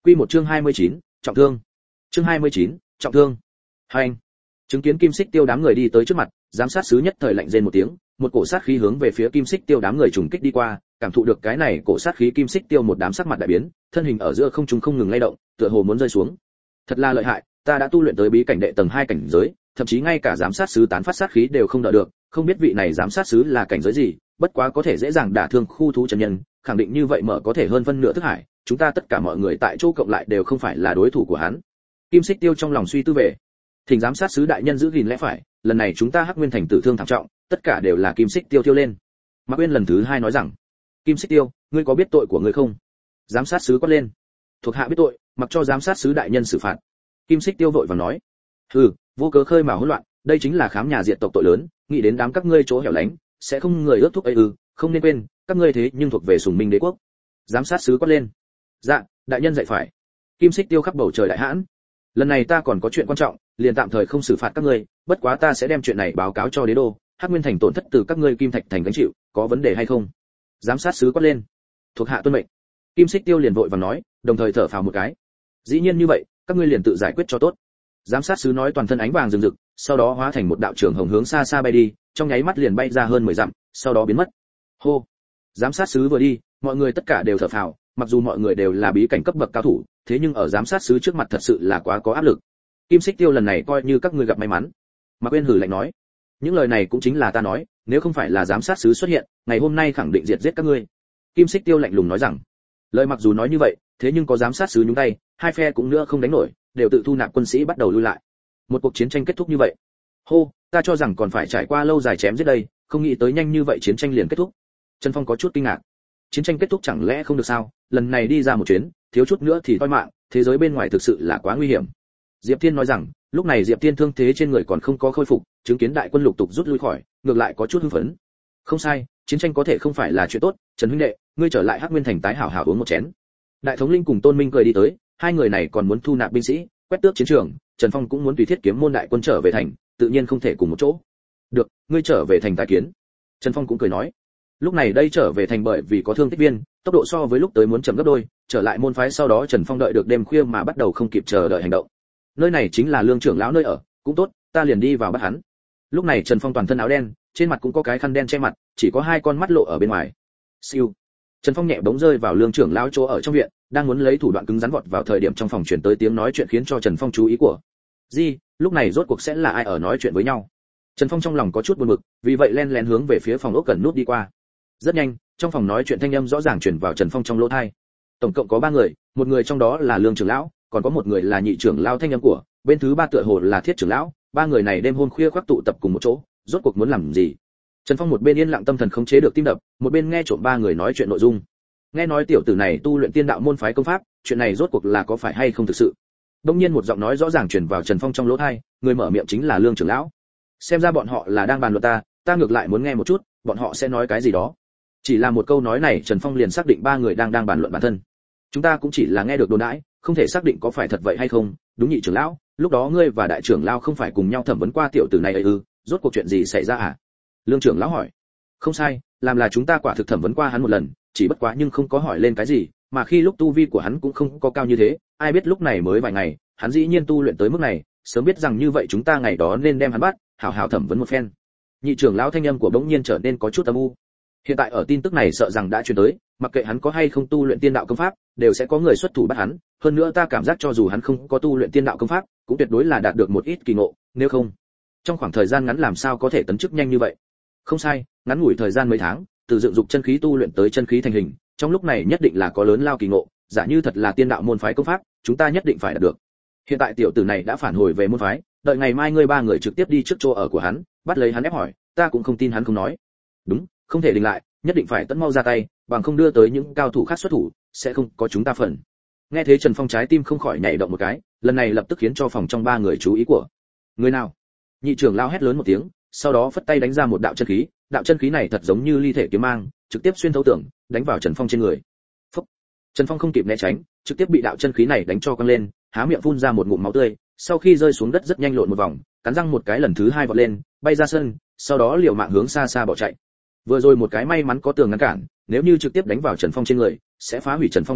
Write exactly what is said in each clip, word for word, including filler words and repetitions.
Quy một chương hai mươi chín, trọng thương. Chương hai mươi chín, trọng thương. Hành. Chứng kiến Kim Xích Tiêu đám người đi tới trước mặt, giám sát sứ nhất thời lạnh rên một tiếng, một cổ sát khí hướng về phía Kim Xích Tiêu đám người trùng kích đi qua, cảm thụ được cái này cổ sát khí, Kim Xích Tiêu một đám sắc mặt đại biến, thân hình ở giữa không trung không ngừng lay động, tựa hồ muốn rơi xuống. Thật là lợi hại, ta đã tu luyện tới bí cảnh đệ tầng hai cảnh giới, thậm chí ngay cả giám sát sứ tán phát sát khí đều không đỡ được, không biết vị này giám sát sứ là cảnh giới gì, bất quá có thể dễ dàng đả thương khu thú chân nhân, khẳng định như vậy mở có thể hơn phân nửa thức hải, chúng ta tất cả mọi người tại chỗ cộng lại đều không phải là đối thủ của hắn. Kim Xích Tiêu trong lòng suy tư về, thỉnh giám sát sứ đại nhân giữ gìn lẽ phải, lần này chúng ta Hắc Nguyên thành tử thương thảm trọng, tất cả đều là Kim Xích Tiêu tiêu lên. Mạc Uyên lần thứ hai nói rằng, Kim Xích Tiêu, ngươi có biết tội của ngươi không? Giám sát sứ quát lên. Thuộc hạ biết tội, mặc cho giám sát sứ đại nhân xử phạt. Kim Xích Tiêu vội vàng nói, hừ, vô cớ khơi mào hỗn loạn, đây chính là khám nhà diệt tộc tội lớn, nghĩ đến đám các ngươi chỗ hẻo lánh, sẽ không người ước thúc ấy ư? Không nên quên, các ngươi thế nhưng thuộc về Sùng Minh Đế quốc. Giám sát sứ quát lên. Dạ, đại nhân dạy phải. Kim Xích Tiêu khắp bầu trời đại hãn. Lần này ta còn có chuyện quan trọng, liền tạm thời không xử phạt các ngươi, bất quá ta sẽ đem chuyện này báo cáo cho đế đô, Hắc Nguyên thành tổn thất từ các ngươi Kim Thạch thành gánh chịu, có vấn đề hay không? Giám sát sứ quát lên. Thuộc hạ tuân mệnh. Kim Xích Tiêu liền vội vàng nói, đồng thời thở phào một cái. Dĩ nhiên như vậy, các ngươi liền tự giải quyết cho tốt. Giám sát sứ nói, toàn thân ánh vàng rực rực, sau đó hóa thành một đạo trường hồng hướng xa xa bay đi, trong nháy mắt liền bay ra hơn mười dặm, sau đó biến mất. Hô. Giám sát sứ vừa đi, mọi người tất cả đều thở phào, mặc dù mọi người đều là bí cảnh cấp bậc cao thủ, thế nhưng ở giám sát sứ trước mặt thật sự là quá có áp lực. Kim Xích Tiêu lần này coi như các ngươi gặp may mắn. Mạc Uyên hử lạnh nói, những lời này cũng chính là ta nói, nếu không phải là giám sát sứ xuất hiện, ngày hôm nay khẳng định diệt giết các ngươi. Kim Xích Tiêu lạnh lùng nói rằng, lời mặc dù nói như vậy, thế nhưng có giám sát sứ nhúng tay, hai phe cũng nữa không đánh nổi, đều tự thu nạp quân sĩ bắt đầu lui lại. Một cuộc chiến tranh kết thúc như vậy. Hô, ta cho rằng còn phải trải qua lâu dài chém giết đây, không nghĩ tới nhanh như vậy chiến tranh liền kết thúc. Trần Phong có chút kinh ngạc. Chiến tranh kết thúc chẳng lẽ không được sao? Lần này đi ra một chuyến, thiếu chút nữa thì toi mạng, thế giới bên ngoài thực sự là quá nguy hiểm. Diệp Thiên nói rằng, lúc này Diệp Thiên thương thế trên người còn không có khôi phục, chứng kiến đại quân lục tục rút lui khỏi, ngược lại có chút hưng phấn. Không sai, chiến tranh có thể không phải là chuyện tốt, Trần huynh đệ, ngươi trở lại Hắc Nguyên thành tái hảo hảo uống một chén. Đại thống linh cùng Tôn Minh cười đi tới, hai người này còn muốn thu nạp binh sĩ, quét tước chiến trường, Trần Phong cũng muốn tùy thiết kiếm môn đại quân trở về thành, tự nhiên không thể cùng một chỗ. Được, ngươi trở về thành tái kiến. Trần Phong cũng cười nói. Lúc này đây trở về thành bởi vì có thương tích viên, tốc độ so với lúc tới muốn chậm gấp đôi, trở lại môn phái sau đó Trần Phong đợi được đêm khuya mà bắt đầu không kịp chờ đợi hành động. Nơi này chính là Lương trưởng lão nơi ở, cũng tốt, ta liền đi vào bắt hắn. Lúc này Trần Phong toàn thân áo đen, trên mặt cũng có cái khăn đen che mặt, chỉ có hai con mắt lộ ở bên ngoài. Siêu. Trần Phong nhẹ bỗng rơi vào Lương trưởng lão chỗ ở trong viện, đang muốn lấy thủ đoạn cứng rắn vọt vào thời điểm trong phòng truyền tới tiếng nói chuyện khiến cho Trần Phong chú ý của. Gì, lúc này rốt cuộc sẽ là ai ở nói chuyện với nhau? Trần Phong trong lòng có chút buồn bực, vì vậy len lén hướng về phía phòng ốc gần nút đi qua. Rất nhanh, trong phòng nói chuyện thanh âm rõ ràng truyền vào Trần Phong trong lỗ tai. Tổng cộng có ba người, một người trong đó là Lương trưởng lão, còn có một người là nhị trưởng lão thanh âm của, bên thứ ba tựa hồ là Thiết trưởng lão, ba người này đêm hôm khuya khoác tụ tập cùng một chỗ, rốt cuộc muốn làm gì? Trần Phong một bên yên lặng tâm thần khống chế được tim đập, một bên nghe trộm ba người nói chuyện nội dung. Nghe nói tiểu tử này tu luyện tiên đạo môn phái công pháp, chuyện này rốt cuộc là có phải hay không thực sự? Đương nhiên một giọng nói rõ ràng truyền vào Trần Phong trong lỗ tai, người mở miệng chính là Lương trưởng lão. Xem ra bọn họ là đang bàn luận ta, ta ngược lại muốn nghe một chút, bọn họ sẽ nói cái gì đó. Chỉ là một câu nói này Trần Phong liền xác định ba người đang đang bàn luận bản thân. Chúng ta cũng chỉ là nghe được đồn đãi, không thể xác định có phải thật vậy hay không. Đúng nhị trưởng lão, lúc đó ngươi và đại trưởng lão không phải cùng nhau thẩm vấn qua tiểu tử này ấy ư? Rốt cuộc chuyện gì xảy ra à? Lương trưởng lão hỏi. Không sai, làm là chúng ta quả thực thẩm vấn qua hắn một lần, chỉ bất quá nhưng không có hỏi lên cái gì, mà khi lúc tu vi của hắn cũng không có cao như thế, ai biết lúc này mới vài ngày, hắn dĩ nhiên tu luyện tới mức này, sớm biết rằng như vậy chúng ta ngày đó nên đem hắn bắt, hảo hảo thẩm vấn một phen. Nhị trưởng lão thanh âm của bỗng nhiên trở nên có chút âm u. Hiện tại ở tin tức này sợ rằng đã truyền tới, mặc kệ hắn có hay không tu luyện tiên đạo công pháp, đều sẽ có người xuất thủ bắt hắn, hơn nữa ta cảm giác cho dù hắn không có tu luyện tiên đạo công pháp, cũng tuyệt đối là đạt được một ít kỳ ngộ, nếu không, trong khoảng thời gian ngắn làm sao có thể tấn chức nhanh như vậy. Không sai, ngắn ngủi thời gian mấy tháng, từ dựng dục chân khí tu luyện tới chân khí thành hình, trong lúc này nhất định là có lớn lao kỳ ngộ, giả như thật là tiên đạo môn phái công pháp, chúng ta nhất định phải đạt được. Hiện tại tiểu tử này đã phản hồi về môn phái, đợi ngày mai ngươi ba người trực tiếp đi trước chỗ ở của hắn, bắt lấy hắn ép hỏi, ta cũng không tin hắn không nói. Đúng, không thể đình lại, nhất định phải tận mau ra tay, bằng không đưa tới những cao thủ khác xuất thủ, sẽ không có chúng ta phần. Nghe thế Trần Phong trái tim không khỏi nhảy động một cái, lần này lập tức khiến cho phòng trong ba người chú ý của. Người nào? Nhị trưởng lao hét lớn một tiếng, sau đó phất tay đánh ra một đạo chân khí, đạo chân khí này thật giống như ly thể kiếm mang, trực tiếp xuyên thấu tường, đánh vào Trần Phong trên người. Phốc. Trần Phong không kịp né tránh, trực tiếp bị đạo chân khí này đánh cho căng lên, há miệng phun ra một ngụm máu tươi, sau khi rơi xuống đất rất nhanh lộn một vòng, cắn răng một cái lần thứ hai vọt lên, bay ra sân, sau đó liều mạng hướng xa xa bỏ chạy. Vừa rồi một cái may mắn có tường ngăn cản, nếu như trực tiếp đánh vào Trần Phong trên người, sẽ phá hủy Trần Phong tâm mạch,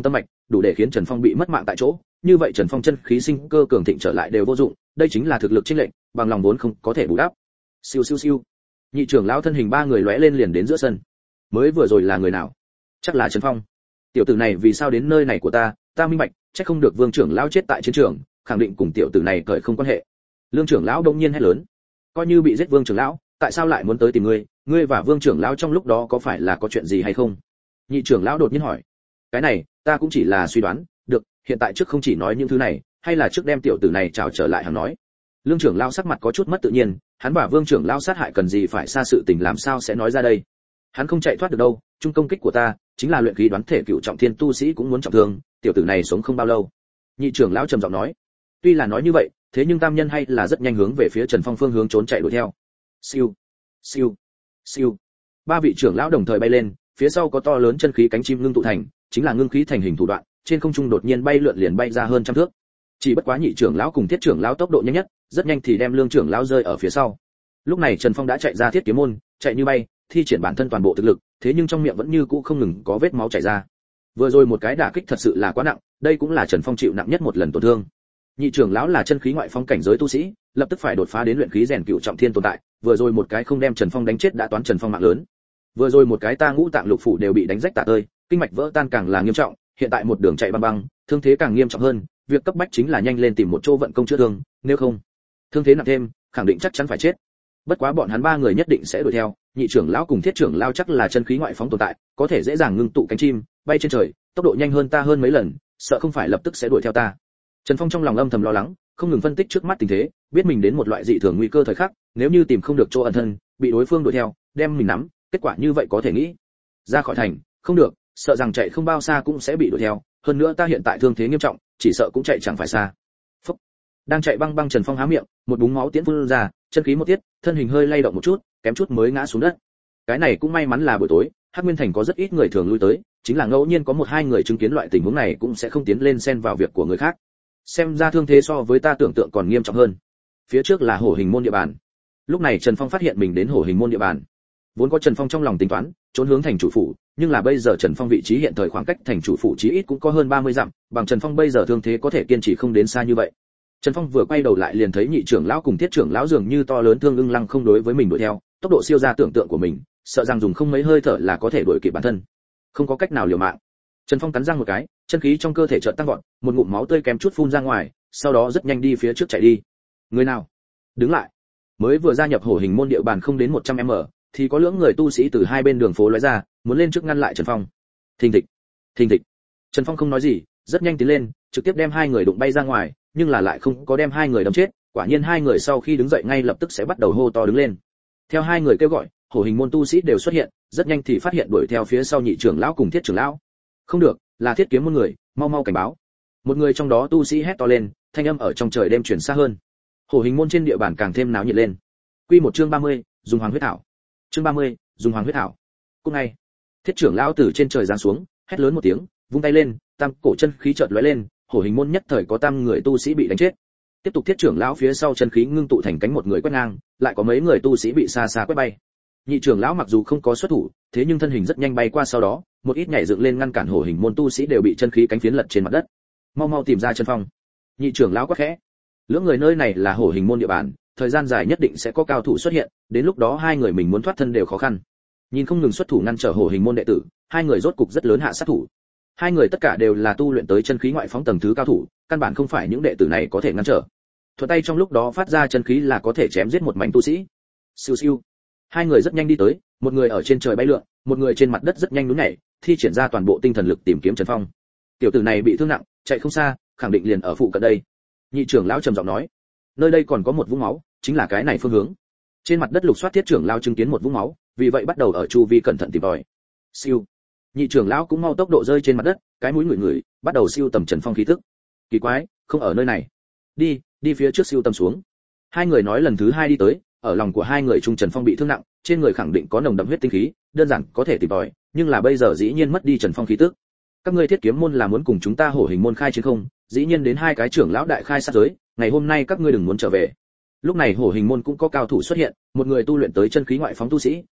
đủ để khiến Trần Phong bị mất mạng tại chỗ, như vậy Trần Phong chân khí sinh cơ cường thịnh trở lại đều vô dụng, đây chính là thực lực chênh lệch, bằng lòng vốn không có thể bù đắp. Siêu siêu siêu. Nhị trưởng lão thân hình ba người lóe lên liền đến giữa sân. Mới vừa rồi là người nào? Chắc là Trần Phong. Tiểu tử này vì sao đến nơi này của ta, ta minh bạch, chắc không được Vương trưởng lão chết tại chiến trường, khẳng định cùng tiểu tử này cởi không quan hệ. Lương trưởng lão đông nhiên hét lớn. Coi như bị giết Vương trưởng lão, tại sao lại muốn tới tìm ngươi, ngươi và Vương trưởng lão trong lúc đó có phải là có chuyện gì hay không? Nhị trưởng lão đột nhiên hỏi. Cái này, ta cũng chỉ là suy đoán, được, hiện tại trước không chỉ nói những thứ này, hay là trước đem tiểu tử này chào trở lại hắn nói. Lương trưởng lão sắc mặt có chút mất tự nhiên, hắn và Vương trưởng lão sát hại cần gì phải xa sự tình làm sao sẽ nói ra đây? Hắn không chạy thoát được đâu, chung công kích của ta chính là luyện khí đoán thể cựu trọng thiên tu sĩ cũng muốn trọng thương, tiểu tử này sống không bao lâu. Nhị trưởng lão trầm giọng nói. Tuy là nói như vậy, thế nhưng tam nhân hay là rất nhanh hướng về phía Trần Phong phương hướng trốn chạy đuổi theo. Siêu, siêu, siêu. Ba vị trưởng lão đồng thời bay lên, phía sau có to lớn chân khí cánh chim ngưng tụ thành, chính là ngưng khí thành hình thủ đoạn, trên không trung đột nhiên bay lượn liền bay ra hơn trăm thước. Chỉ bất quá nhị trưởng lão cùng thiết trưởng lão tốc độ nhanh nhất, rất nhanh thì đem Lương trưởng lão rơi ở phía sau. Lúc này Trần Phong đã chạy ra thiết kiếm môn, chạy như bay, thi triển bản thân toàn bộ thực lực, thế nhưng trong miệng vẫn như cũ không ngừng có vết máu chảy ra. Vừa rồi một cái đả kích thật sự là quá nặng, đây cũng là Trần Phong chịu nặng nhất một lần tổn thương. Nhị trưởng lão là chân khí ngoại phong cảnh giới tu sĩ, lập tức phải đột phá đến luyện khí rèn cựu trọng thiên tồn tại, vừa rồi một cái không đem Trần Phong đánh chết đã toán Trần Phong mạng lớn. Vừa rồi một cái ta ngũ tạng lục phủ đều bị đánh rách tả tơi, kinh mạch vỡ tan càng là nghiêm trọng, hiện tại một đường chạy băng băng, thương thế càng nghiêm trọng hơn, việc cấp bách chính là nhanh lên tìm một chỗ vận công chữa thương, nếu không, thương thế nặng thêm, khẳng định chắc chắn phải chết. Bất quá bọn hắn ba người nhất định sẽ đuổi theo, nhị trưởng lão cùng thiết trưởng lão chắc là chân khí ngoại phóng tồn tại, có thể dễ dàng ngưng tụ cánh chim, bay trên trời, tốc độ nhanh hơn ta hơn mấy lần, sợ không phải lập tức sẽ đuổi theo ta. Trần Phong trong lòng âm thầm lo lắng, không ngừng phân tích trước mắt tình thế, biết mình đến một loại dị thường nguy cơ thời khắc, nếu như tìm không được chỗ ẩn thân, bị đối phương đuổi theo, đem mình nắm, kết quả như vậy có thể nghĩ. Ra khỏi thành, không được, sợ rằng chạy không bao xa cũng sẽ bị đuổi theo, hơn nữa ta hiện tại thương thế nghiêm trọng, chỉ sợ cũng chạy chẳng phải xa. Phúc. Đang chạy băng băng Trần Phong há miệng, một búng máu tiễn phun ra, chân khí một tiết, thân hình hơi lay động một chút, kém chút mới ngã xuống đất. Cái này cũng may mắn là buổi tối, Hắc Nguyên Thành có rất ít người thường lui tới, chính là ngẫu nhiên có một hai người chứng kiến loại tình huống này cũng sẽ không tiến lên xen vào việc của người khác. Xem ra thương thế so với ta tưởng tượng còn nghiêm trọng hơn. Phía trước là Hổ Hình môn địa bàn. Lúc này Trần Phong phát hiện mình đến Hổ Hình môn địa bàn. Vốn có Trần Phong trong lòng tính toán, trốn hướng thành chủ phủ, nhưng là bây giờ Trần Phong vị trí hiện thời khoảng cách thành chủ phủ chí ít cũng có hơn ba mươi dặm, bằng Trần Phong bây giờ thương thế có thể kiên trì không đến xa như vậy. Trần Phong vừa quay đầu lại liền thấy nhị trưởng lão cùng thiết trưởng lão dường như to lớn thương ưng lăng không đối với mình đuổi theo, tốc độ siêu ra tưởng tượng của mình, sợ rằng dùng không mấy hơi thở là có thể đuổi kịp bản thân. Không có cách nào liều mạng. Trần Phong cắn răng một cái, chân khí trong cơ thể chợt tăng vọt, một ngụm máu tươi kém chút phun ra ngoài, sau đó rất nhanh đi phía trước chạy đi. Người nào? Đứng lại. Mới vừa gia nhập Hổ Hình môn địa bàn không đến một trăm mét, thì có lưỡng người tu sĩ từ hai bên đường phố lóe ra, muốn lên trước ngăn lại Trần Phong. Thình thịch, thình thịch. Trần Phong không nói gì, rất nhanh tiến lên, trực tiếp đem hai người đụng bay ra ngoài, nhưng là lại không có đem hai người đâm chết, quả nhiên hai người sau khi đứng dậy ngay lập tức sẽ bắt đầu hô to đứng lên. Theo hai người kêu gọi, Hổ Hình môn tu sĩ đều xuất hiện, rất nhanh thì phát hiện đuổi theo phía sau nhị trưởng lão cùng thiết trưởng lão. Không được, là thiết kiếm môn người, mau mau cảnh báo. Một người trong đó tu sĩ hét to lên, thanh âm ở trong trời đêm truyền xa hơn. Hổ Hình môn trên địa bàn càng thêm náo nhiệt lên. Quy một chương ba mươi, dùng hoàng huyết thảo. Chương ba mươi, dùng hoàng huyết thảo. Cùng ngày, thiết trưởng lão từ trên trời giáng xuống, hét lớn một tiếng, vung tay lên, tam cổ chân khí chợt lóe lên, Hổ Hình môn nhất thời có tam người tu sĩ bị đánh chết. Tiếp tục thiết trưởng lão phía sau chân khí ngưng tụ thành cánh một người quét ngang, lại có mấy người tu sĩ bị xa xa quét bay. Nhị trưởng lão mặc dù không có xuất thủ, thế nhưng thân hình rất nhanh bay qua sau đó, một ít nhảy dựng lên ngăn cản Hổ Hình môn tu sĩ đều bị chân khí cánh phiến lật trên mặt đất. Mau mau tìm ra Trần Phong. Nhị trưởng lão quát khẽ. Lưỡng người nơi này là Hổ Hình môn địa bàn, thời gian dài nhất định sẽ có cao thủ xuất hiện, đến lúc đó hai người mình muốn thoát thân đều khó khăn. Nhìn không ngừng xuất thủ ngăn trở Hổ Hình môn đệ tử, hai người rốt cục rất lớn hạ sát thủ. Hai người tất cả đều là tu luyện tới chân khí ngoại phóng tầng thứ cao thủ, căn bản không phải những đệ tử này có thể ngăn trở. Thuận tay trong lúc đó phát ra chân khí là có thể chém giết một mảnh tu sĩ. Siêu siêu. Hai người rất nhanh đi tới, một người ở trên trời bay lượn, một người trên mặt đất rất nhanh nhún nhảy, thi triển ra toàn bộ tinh thần lực tìm kiếm Trần Phong. Tiểu tử này bị thương nặng, chạy không xa, khẳng định liền ở phụ cận đây. Nhị trưởng lão trầm giọng nói, nơi đây còn có một vũng máu, chính là cái này phương hướng. Trên mặt đất lục soát thiết trưởng lão chứng kiến một vũng máu, vì vậy bắt đầu ở chu vi cẩn thận tìm tòi. Siêu. Nhị trưởng lão cũng mau tốc độ rơi trên mặt đất, cái mũi ngửi ngửi, bắt đầu siêu tầm Trần Phong khí tức. Kỳ quái, không ở nơi này. Đi, đi phía trước siêu tầm xuống. Hai người nói lần thứ hai đi tới, ở lòng của hai người trung Trần Phong bị thương nặng, trên người khẳng định có nồng đậm huyết tinh khí, đơn giản có thể tìm tòi, nhưng là bây giờ dĩ nhiên mất đi Trần Phong khí tức. Các ngươi thiết kiếm môn là muốn cùng chúng ta Hổ Hình môn khai chiến không? Dĩ nhiên đến hai cái trưởng lão đại khai sát giới, ngày hôm nay các ngươi đừng muốn trở về. Lúc này Hổ Hình môn cũng có cao thủ xuất hiện, một người tu luyện tới chân khí ngoại phóng tu sĩ,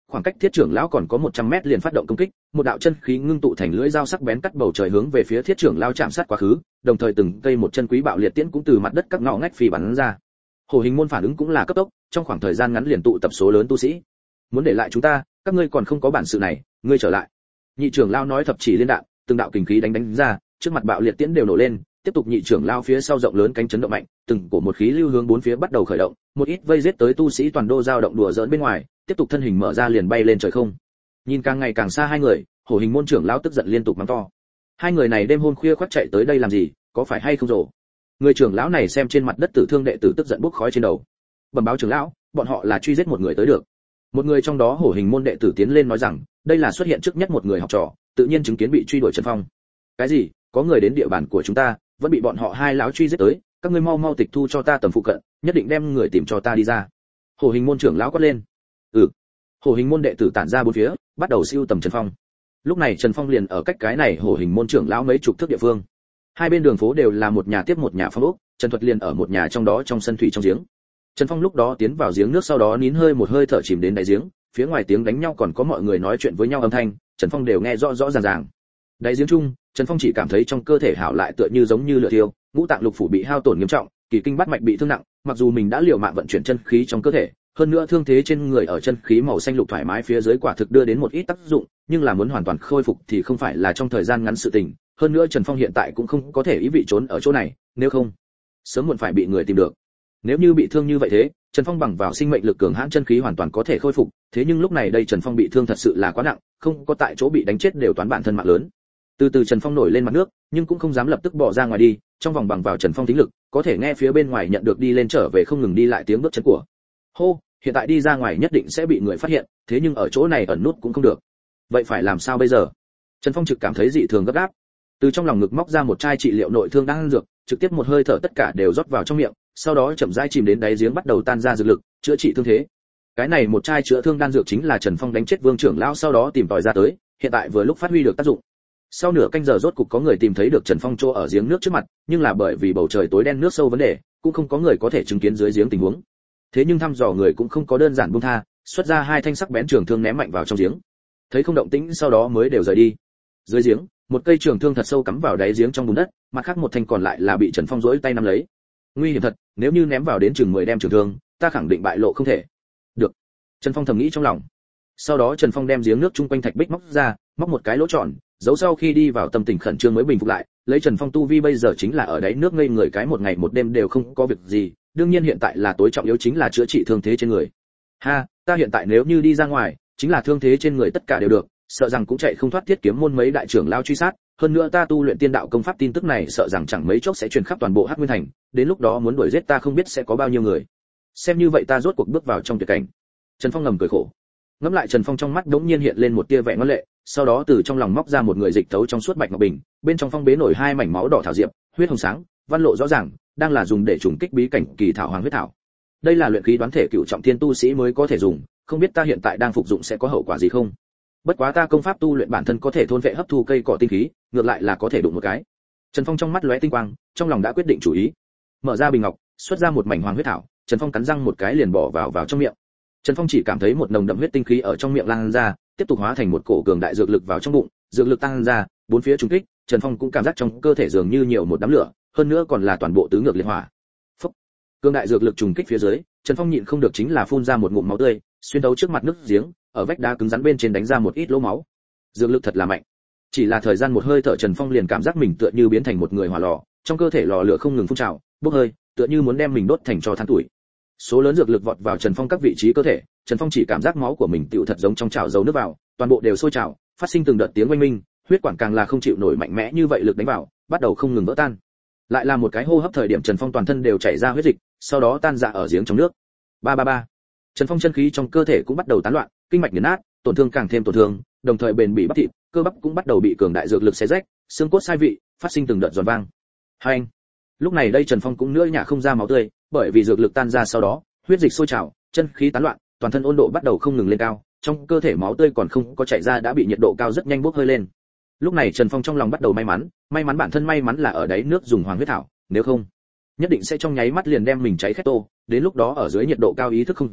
khoảng cách Thiết trưởng lão còn có một trăm mét liền phát động công kích, một đạo chân khí ngưng tụ thành lưỡi dao sắc bén cắt bầu trời hướng về phía Thiết trưởng lão chạm sát quá khứ, đồng thời từng cây một chân quý bạo liệt tiễn cũng từ mặt đất các ngõ ngách phi bắn ra. Hổ hình môn phản ứng cũng là cấp tốc, trong khoảng thời gian ngắn liền tụ tập số lớn tu sĩ. Muốn để lại chúng ta, các ngươi còn không có bản sự này, ngươi trở lại. Nhị trưởng lão nói thập chỉ liên đạn, từng đạo kình khí đánh đánh ra, trước mặt bạo liệt tiễn đều nổ lên, tiếp tục nhị trưởng lão phía sau rộng lớn cánh chấn động mạnh, từng cổ một khí lưu hướng bốn phía bắt đầu khởi động, một ít vây giết tới tu sĩ toàn đô dao động đùa giỡn bên ngoài, tiếp tục thân hình mở ra liền bay lên trời không. Nhìn càng ngày càng xa hai người, Hổ hình môn trưởng lão tức giận liên tục mắng to. Hai người này đêm hôm khuya khoắt chạy tới đây làm gì, có phải hay không rồ? Người trưởng lão này xem trên mặt đất tử thương đệ tử tức giận bốc khói trên đầu. Bẩm báo trưởng lão, bọn họ là truy giết một người tới được. Một người trong đó Hổ hình môn đệ tử tiến lên nói rằng, đây là xuất hiện trước nhất một người học trò, tự nhiên chứng kiến bị truy đuổi Trần Phong. Cái gì? Có người đến địa bàn của chúng ta, vẫn bị bọn họ hai lão truy giết tới, các ngươi mau mau tịch thu cho ta tầm phụ cận, nhất định đem người tìm cho ta đi ra. Hổ hình môn trưởng lão quát lên. Ừ. Hổ hình môn đệ tử tản ra bốn phía, bắt đầu siêu tầm Trần Phong. Lúc này Trần Phong liền ở cách cái này Hổ hình môn trưởng lão mấy chục thước địa phương. Hai bên đường phố đều là một nhà tiếp một nhà phong ốc, Trần Thuật liền ở một nhà trong đó trong sân thủy trong giếng. Trần Phong lúc đó tiến vào giếng nước sau đó nín hơi một hơi thở chìm đến đáy giếng, phía ngoài tiếng đánh nhau còn có mọi người nói chuyện với nhau âm thanh, Trần Phong đều nghe rõ rõ ràng ràng. Đáy giếng chung, Trần Phong chỉ cảm thấy trong cơ thể hảo lại tựa như giống như lửa thiêu, ngũ tạng lục phủ bị hao tổn nghiêm trọng, kỳ kinh bát mạch bị thương nặng, mặc dù mình đã liều mạng vận chuyển chân khí trong cơ thể, hơn nữa thương thế trên người ở chân khí màu xanh lục thoải mái phía dưới quả thực đưa đến một ít tác dụng, nhưng là muốn hoàn toàn khôi phục thì không phải là trong thời gian ngắn sự tình, hơn nữa Trần Phong hiện tại cũng không có thể ý vị trốn ở chỗ này, nếu không, sớm muộn phải bị người tìm được. Nếu như bị thương như vậy thế, Trần Phong bằng vào sinh mệnh lực cường hãn chân khí hoàn toàn có thể khôi phục, thế nhưng lúc này đây Trần Phong bị thương thật sự là quá nặng, không có tại chỗ bị đánh chết đều toán bản thân mạng lớn. Từ từ Trần Phong nổi lên mặt nước, nhưng cũng không dám lập tức bỏ ra ngoài đi, trong vòng bằng vào Trần Phong tính lực, có thể nghe phía bên ngoài nhận được đi lên trở về không ngừng đi lại tiếng bước chân của. Hô, hiện tại đi ra ngoài nhất định sẽ bị người phát hiện, thế nhưng ở chỗ này ẩn nút cũng không được. Vậy phải làm sao bây giờ? Trần Phong trực cảm thấy dị thường gấp gáp. Từ trong lòng ngực móc ra một chai trị liệu nội thương đang ăn dược, trực tiếp một hơi thở tất cả đều rót vào trong miệng, sau đó chậm rãi chìm đến đáy giếng bắt đầu tan ra dược lực, chữa trị thương thế. Cái này một chai chữa thương đan dược chính là Trần Phong đánh chết Vương trưởng lão sau đó tìm tòi ra tới, hiện tại vừa lúc phát huy được tác dụng. Sau nửa canh giờ rốt cục có người tìm thấy được Trần Phong chỗ ở giếng nước trước mặt, nhưng là bởi vì bầu trời tối đen nước sâu vấn đề, cũng không có người có thể chứng kiến dưới giếng tình huống. Thế nhưng thăm dò người cũng không có đơn giản buông tha, xuất ra hai thanh sắc bén trường thương ném mạnh vào trong giếng. Thấy không động tĩnh sau đó mới đều rời đi. Dưới giếng, một cây trường thương thật sâu cắm vào đáy giếng trong bùn đất, mặt khác một thanh còn lại là bị Trần Phong rỗi tay nắm lấy. Nguy hiểm thật, nếu như ném vào đến chừng mười đem trường thương, ta khẳng định bại lộ không thể. Được. Trần Phong thầm nghĩ trong lòng. Sau đó Trần Phong đem giếng nước chung quanh thạch bích móc ra, móc một cái lỗ tròn, giấu sau khi đi vào tâm tình khẩn trương mới bình phục lại, lấy Trần Phong tu vi bây giờ chính là ở đáy nước ngây người cái một ngày một đêm đều không có việc gì, đương nhiên hiện tại là tối trọng yếu chính là chữa trị thương thế trên người. Ha, ta hiện tại nếu như đi ra ngoài, chính là thương thế trên người tất cả đều được, sợ rằng cũng chạy không thoát Thiết kiếm môn mấy đại trưởng lao truy sát, hơn nữa ta tu luyện tiên đạo công pháp tin tức này sợ rằng chẳng mấy chốc sẽ truyền khắp toàn bộ Hắc Nguyên thành, đến lúc đó muốn đuổi giết ta không biết sẽ có bao nhiêu người. Xem như vậy ta rốt cuộc bước vào trong tuyệt cảnh. Trần Phong ngầm cười khổ. Ngẫm lại Trần Phong trong mắt đống nhiên hiện lên một tia vẻ ngoan lệ, sau đó từ trong lòng móc ra một người dịch thấu trong suốt bạch ngọc bình, bên trong phong bế nổi hai mảnh máu đỏ thảo diệp, huyết hồng sáng, văn lộ rõ ràng, đang là dùng để trùng kích bí cảnh kỳ thảo hoàng huyết thảo. Đây là luyện khí đoán thể cựu trọng thiên tu sĩ mới có thể dùng, không biết ta hiện tại đang phục dụng sẽ có hậu quả gì không. Bất quá ta công pháp tu luyện bản thân có thể thôn vệ hấp thu cây cỏ tinh khí, ngược lại là có thể đụng một cái. Trần Phong trong mắt lóe tinh quang, trong lòng đã quyết định chủ ý. Mở ra bình ngọc, xuất ra một mảnh hoàng huyết thảo, Trần Phong cắn răng một cái liền bỏ vào vào trong miệng. Trần Phong chỉ cảm thấy một nồng đậm huyết tinh khí ở trong miệng lan ra, tiếp tục hóa thành một cổ cường đại dược lực vào trong bụng, dược lực tăng ra, bốn phía trùng kích, Trần Phong cũng cảm giác trong cơ thể dường như nhiều một đám lửa, hơn nữa còn là toàn bộ tứ ngược liệt hỏa. Phốc. Cường đại dược lực trùng kích phía dưới, Trần Phong nhịn không được chính là phun ra một ngụm máu tươi, xuyên thấu trước mặt nước giếng, ở vách đá cứng rắn bên trên đánh ra một ít lỗ máu. Dược lực thật là mạnh. Chỉ là thời gian một hơi thở Trần Phong liền cảm giác mình tựa như biến thành một người hỏa lò, trong cơ thể lò lửa không ngừng phun trào, bốc hơi, tựa như muốn đem mình đốt thành tro than tuổi. Số lớn dược lực vọt vào Trần Phong các vị trí cơ thể, Trần Phong chỉ cảm giác máu của mình tựu thật giống trong chảo dầu nước vào, toàn bộ đều sôi trào, phát sinh từng đợt tiếng oanh minh, huyết quản càng là không chịu nổi mạnh mẽ như vậy lực đánh vào, bắt đầu không ngừng vỡ tan. Lại là một cái hô hấp thời điểm Trần Phong toàn thân đều chảy ra huyết dịch, sau đó tan rã ở giếng trong nước. Ba ba ba. Trần Phong chân khí trong cơ thể cũng bắt đầu tán loạn, kinh mạch nghiền nát, tổn thương càng thêm tổn thương, đồng thời bền bỉ bắp thịt, cơ bắp cũng bắt đầu bị cường đại dược lực xé rách, xương cốt sai vị, phát sinh từng đợt giòn vang. Hành. Lúc này đây Trần Phong cũng nữa nhả không ra máu tươi, bởi vì dược lực tan ra sau đó, huyết dịch sôi trào, chân khí tán loạn, toàn thân ôn độ bắt đầu không ngừng lên cao, trong cơ thể máu tươi còn không có chảy ra đã bị nhiệt độ cao rất nhanh bốc hơi lên. Lúc này Trần Phong trong lòng bắt đầu may mắn, may mắn bản thân may mắn là ở đáy nước dùng hoàng huyết thảo, nếu không, nhất định sẽ trong nháy mắt liền đem mình cháy khét tô, đến lúc đó ở dưới nhiệt độ cao ý thức không rõ,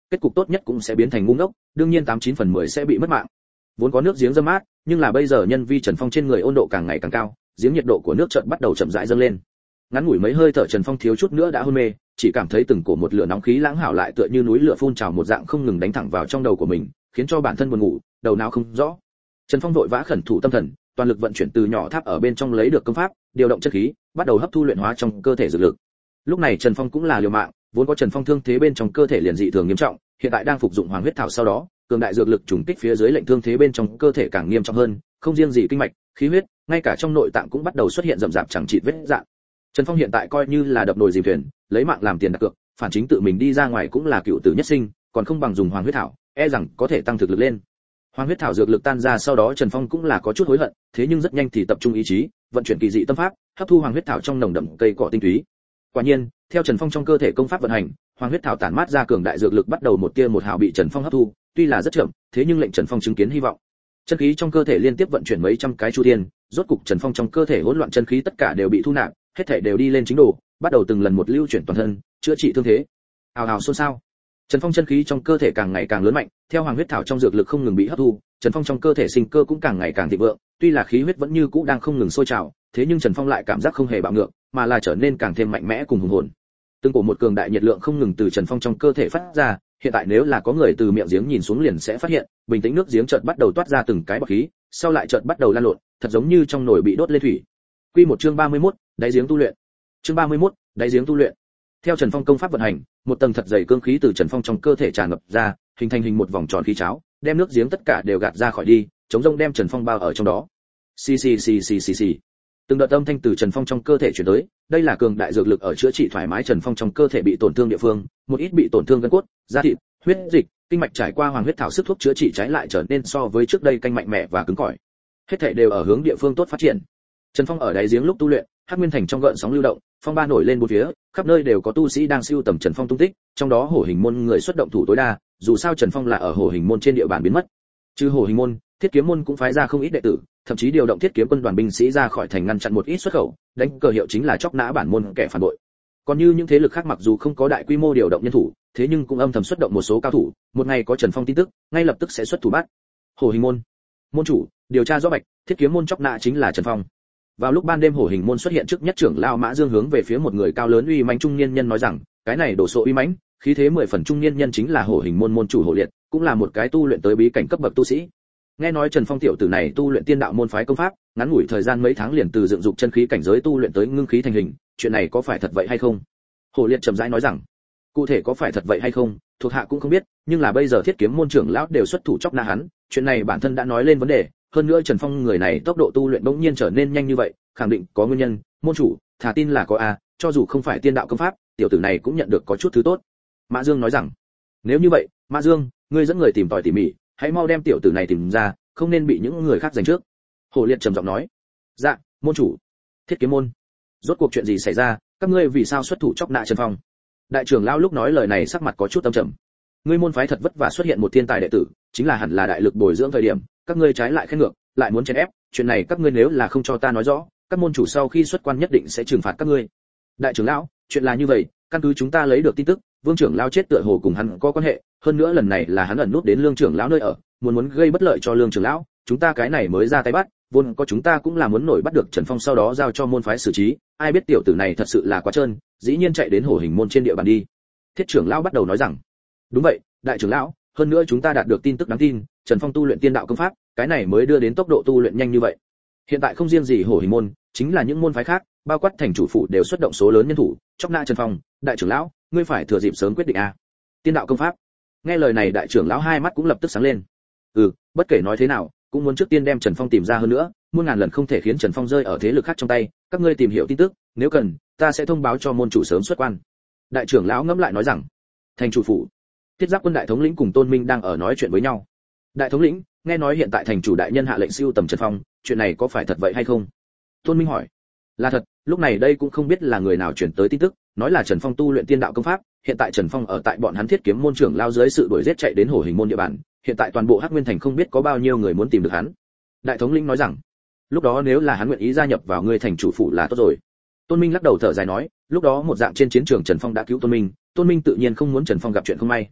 kết cục tốt nhất cũng sẽ biến thành ngu ngốc, đương nhiên tám chín phần mười sẽ bị mất mạng. Vốn có nước giếng dâm mát, nhưng là bây giờ nhân vi Trần Phong trên người ôn độ càng ngày càng cao, giếng nhiệt độ của nước chợt bắt đầu chậm rãi dâng lên. Ngắn ngủi mấy hơi thở Trần Phong thiếu chút nữa đã hôn mê, chỉ cảm thấy từng cổ một lửa nóng khí lãng hảo lại tựa như núi lửa phun trào một dạng không ngừng đánh thẳng vào trong đầu của mình, khiến cho bản thân buồn ngủ, đầu não không rõ. Trần Phong vội vã khẩn thủ tâm thần, toàn lực vận chuyển từ nhỏ tháp ở bên trong lấy được công pháp, điều động chân khí, bắt đầu hấp thu luyện hóa trong cơ thể dược lực. Lúc này Trần Phong cũng là liều mạng, vốn có Trần Phong thương thế bên trong cơ thể liền dị thường nghiêm trọng, hiện tại đang phục dụng Hoàng huyết thảo sau đó, cường đại dược lực trùng kích phía dưới lệnh thương thế bên trong cơ thể càng nghiêm trọng hơn, không riêng gì kinh mạch, khí huyết, ngay cả trong nội tạng cũng bắt đầu xuất hiện rậm rạp chẳng chịt vết rạn. Trần Phong hiện tại coi như là đập nồi dìm thuyền, lấy mạng làm tiền đặt cược, phản chính tự mình đi ra ngoài cũng là cựu tử nhất sinh, còn không bằng dùng Hoàng huyết thảo, e rằng có thể tăng thực lực lên. Hoàng huyết thảo dược lực tan ra sau đó Trần Phong cũng là có chút hối hận, thế nhưng rất nhanh thì tập trung ý chí, vận chuyển kỳ dị tâm pháp, hấp thu Hoàng huyết thảo trong nồng đậm cây cỏ tinh túy. Quả nhiên, theo Trần Phong trong cơ thể công pháp vận hành, Hoàng huyết thảo tản mát ra cường đại dược lực bắt đầu một tia một hào bị Trần Phong hấp thu, tuy là rất chậm, thế nhưng lệnh Trần Phong chứng kiến hy vọng. Chân khí trong cơ thể liên tiếp vận chuyển mấy trăm cái chu thiên, rốt cục Trần Phong trong cơ thể hỗn loạn chân khí tất cả đều bị thu nạp, hết thảy đều đi lên chính độ, bắt đầu từng lần một lưu chuyển toàn thân, chữa trị thương thế. Hào hào xôn xao. Trần Phong chân khí trong cơ thể càng ngày càng lớn mạnh, theo Hoàng huyết thảo trong dược lực không ngừng bị hấp thu, Trần Phong trong cơ thể sinh cơ cũng càng ngày càng thịnh vượng, tuy là khí huyết vẫn như cũ đang không ngừng sôi trào, thế nhưng Trần Phong lại cảm giác không hề bạo ngược, mà là trở nên càng thêm mạnh mẽ cùng hùng hồn. Từng cổ một cường đại nhiệt lượng không ngừng từ Trần Phong trong cơ thể phát ra, hiện tại nếu là có người từ miệng giếng nhìn xuống liền sẽ phát hiện, bình tĩnh nước giếng chợt bắt đầu toát ra từng cái bọt khí, sau lại chợt bắt đầu lan lộn, thật giống như trong nồi bị đốt lên thủy. Quy một chương ba mươi mốt, đáy giếng tu luyện. Chương ba mươi mốt, đáy giếng tu luyện. Theo Trần Phong công pháp vận hành, một tầng thật dày cương khí từ Trần Phong trong cơ thể tràn ngập ra, hình thành hình một vòng tròn khí cháo, đem nước giếng tất cả đều gạt ra khỏi đi, chống rông đem Trần Phong bao ở trong đó. Xì xì xì xì xì xì. Từng đợt âm thanh từ Trần Phong trong cơ thể truyền tới, đây là cường đại dược lực ở chữa trị thoải mái Trần Phong trong cơ thể bị tổn thương địa phương, một ít bị tổn thương gân cốt, da thịt, huyết dịch, kinh mạch trải qua Hoàng huyết thảo sức thuốc chữa trị trái lại trở nên so với trước đây canh mạnh mẽ và cứng cỏi. Hết thảy đều ở hướng địa phương tốt phát triển. Trần Phong ở đáy giếng lúc tu luyện, Hắc Nguyên Thành trong gợn sóng lưu động, phong ba nổi lên bốn phía, khắp nơi đều có tu sĩ đang siêu tầm Trần Phong tung tích, trong đó Hổ Hình môn người xuất động thủ tối đa, dù sao Trần Phong là ở Hổ Hình môn trên địa bàn biến mất. Trừ Hổ Hình môn, Thiết Kiếm môn cũng phái ra không ít đệ tử, thậm chí điều động Thiết Kiếm quân đoàn binh sĩ ra khỏi thành ngăn chặn một ít xuất khẩu, đánh cờ hiệu chính là chọc nã bản môn kẻ phản bội. Còn như những thế lực khác mặc dù không có đại quy mô điều động nhân thủ, thế nhưng cũng âm thầm xuất động một số cao thủ, một ngày có Trần Phong tin tức, ngay lập tức sẽ xuất thủ bắt. Hổ Hình môn, môn chủ, điều tra rõ bạch, Thiết Kiếm môn chọc nã chính là Trần Phong. Vào lúc ban đêm Hổ Hình môn xuất hiện trước nhất trưởng lão Mã Dương hướng về phía một người cao lớn uy mãnh trung niên nhân nói rằng, cái này đổ sộ uy mãnh, khí thế mười phần trung niên nhân chính là Hổ Hình môn môn chủ Hổ Liệt, cũng là một cái tu luyện tới bí cảnh cấp bậc tu sĩ. Nghe nói Trần Phong tiểu tử này tu luyện tiên đạo môn phái công pháp, ngắn ngủi thời gian mấy tháng liền từ dựng dục chân khí cảnh giới tu luyện tới ngưng khí thành hình, chuyện này có phải thật vậy hay không? Hổ Liệt trầm rãi nói rằng, cụ thể có phải thật vậy hay không, thuộc hạ cũng không biết, nhưng là bây giờ Thiết Kiếm môn trưởng lão đều xuất thủ chọc nã hắn, chuyện này bản thân đã nói lên vấn đề, hơn nữa Trần Phong người này tốc độ tu luyện bỗng nhiên trở nên nhanh như vậy, khẳng định có nguyên nhân, môn chủ, thà tin là có a, cho dù không phải tiên đạo công pháp, tiểu tử này cũng nhận được có chút thứ tốt. Mã Dương nói rằng, nếu như vậy, Mã Dương, ngươi dẫn người tìm tòi tỉ mỉ, hãy mau đem tiểu tử này tìm ra, không nên bị những người khác giành trước. Hổ Liệt trầm giọng nói, dạ, môn chủ. Thiết Kiếm môn, rốt cuộc chuyện gì xảy ra, các ngươi vì sao xuất thủ chọc nã Trần Phong? Đại trưởng lão lúc nói lời này sắc mặt có chút âm trầm. Ngươi môn phái thật vất vả xuất hiện một thiên tài đệ tử, chính là hẳn là đại lực bồi dưỡng thời điểm, các ngươi trái lại khen ngược, lại muốn chèn ép, chuyện này các ngươi nếu là không cho ta nói rõ, các môn chủ sau khi xuất quan nhất định sẽ trừng phạt các ngươi. Đại trưởng lão, chuyện là như vậy, căn cứ chúng ta lấy được tin tức, Vương trưởng lão chết tựa hồ cùng hắn có quan hệ, hơn nữa lần này là hắn ẩn nút đến Lương trưởng lão nơi ở, muốn muốn gây bất lợi cho Lương trưởng lão, chúng ta cái này mới ra tay bắt, vốn có chúng ta cũng là muốn nổi bắt được Trần Phong sau đó giao cho môn phái xử trí, ai biết tiểu tử này thật sự là quá trơn, dĩ nhiên chạy đến Hổ Hình môn trên địa bàn đi. Thiết trưởng lão bắt đầu nói rằng, đúng vậy, đại trưởng lão, hơn nữa chúng ta đạt được tin tức đáng tin, Trần Phong tu luyện tiên đạo công pháp, cái này mới đưa đến tốc độ tu luyện nhanh như vậy. Hiện tại không riêng gì Hổ Hình môn, chính là những môn phái khác, bao quát thành chủ phủ đều xuất động số lớn nhân thủ, chọc nã Trần Phong, đại trưởng lão, ngươi phải thừa dịp sớm quyết định a. Tiên đạo công pháp. Nghe lời này đại trưởng lão hai mắt cũng lập tức sáng lên. Ừ, bất kể nói thế nào, cũng muốn trước tiên đem Trần Phong tìm ra hơn nữa, muôn ngàn lần không thể khiến Trần Phong rơi ở thế lực khác trong tay, các ngươi tìm hiểu tin tức, nếu cần, ta sẽ thông báo cho môn chủ sớm xuất quan. Đại trưởng lão ngẫm lại nói rằng, thành chủ phủ, Thiết Giáp quân đại thống lĩnh cùng Tôn Minh đang ở nói chuyện với nhau. Đại thống lĩnh, nghe nói hiện tại thành chủ đại nhân hạ lệnh siêu tầm Trần Phong, chuyện này có phải thật vậy hay không? Tôn Minh hỏi. Là thật, lúc này đây cũng không biết là người nào chuyển tới tin tức, nói là Trần Phong tu luyện tiên đạo công pháp, hiện tại Trần Phong ở tại bọn hắn Thiết Kiếm môn trưởng lao dưới sự đuổi giết chạy đến Hổ Hình môn địa bàn, hiện tại toàn bộ Hắc Nguyên thành không biết có bao nhiêu người muốn tìm được hắn. Đại thống lĩnh nói rằng, lúc đó nếu là hắn nguyện ý gia nhập vào ngươi thành chủ phủ là tốt rồi. Tôn Minh lắc đầu thở dài nói, lúc đó một dạng trên chiến trường Trần Phong đã cứu Tôn Minh, Tôn Minh tự nhiên không muốn Trần Phong gặp chuyện không may.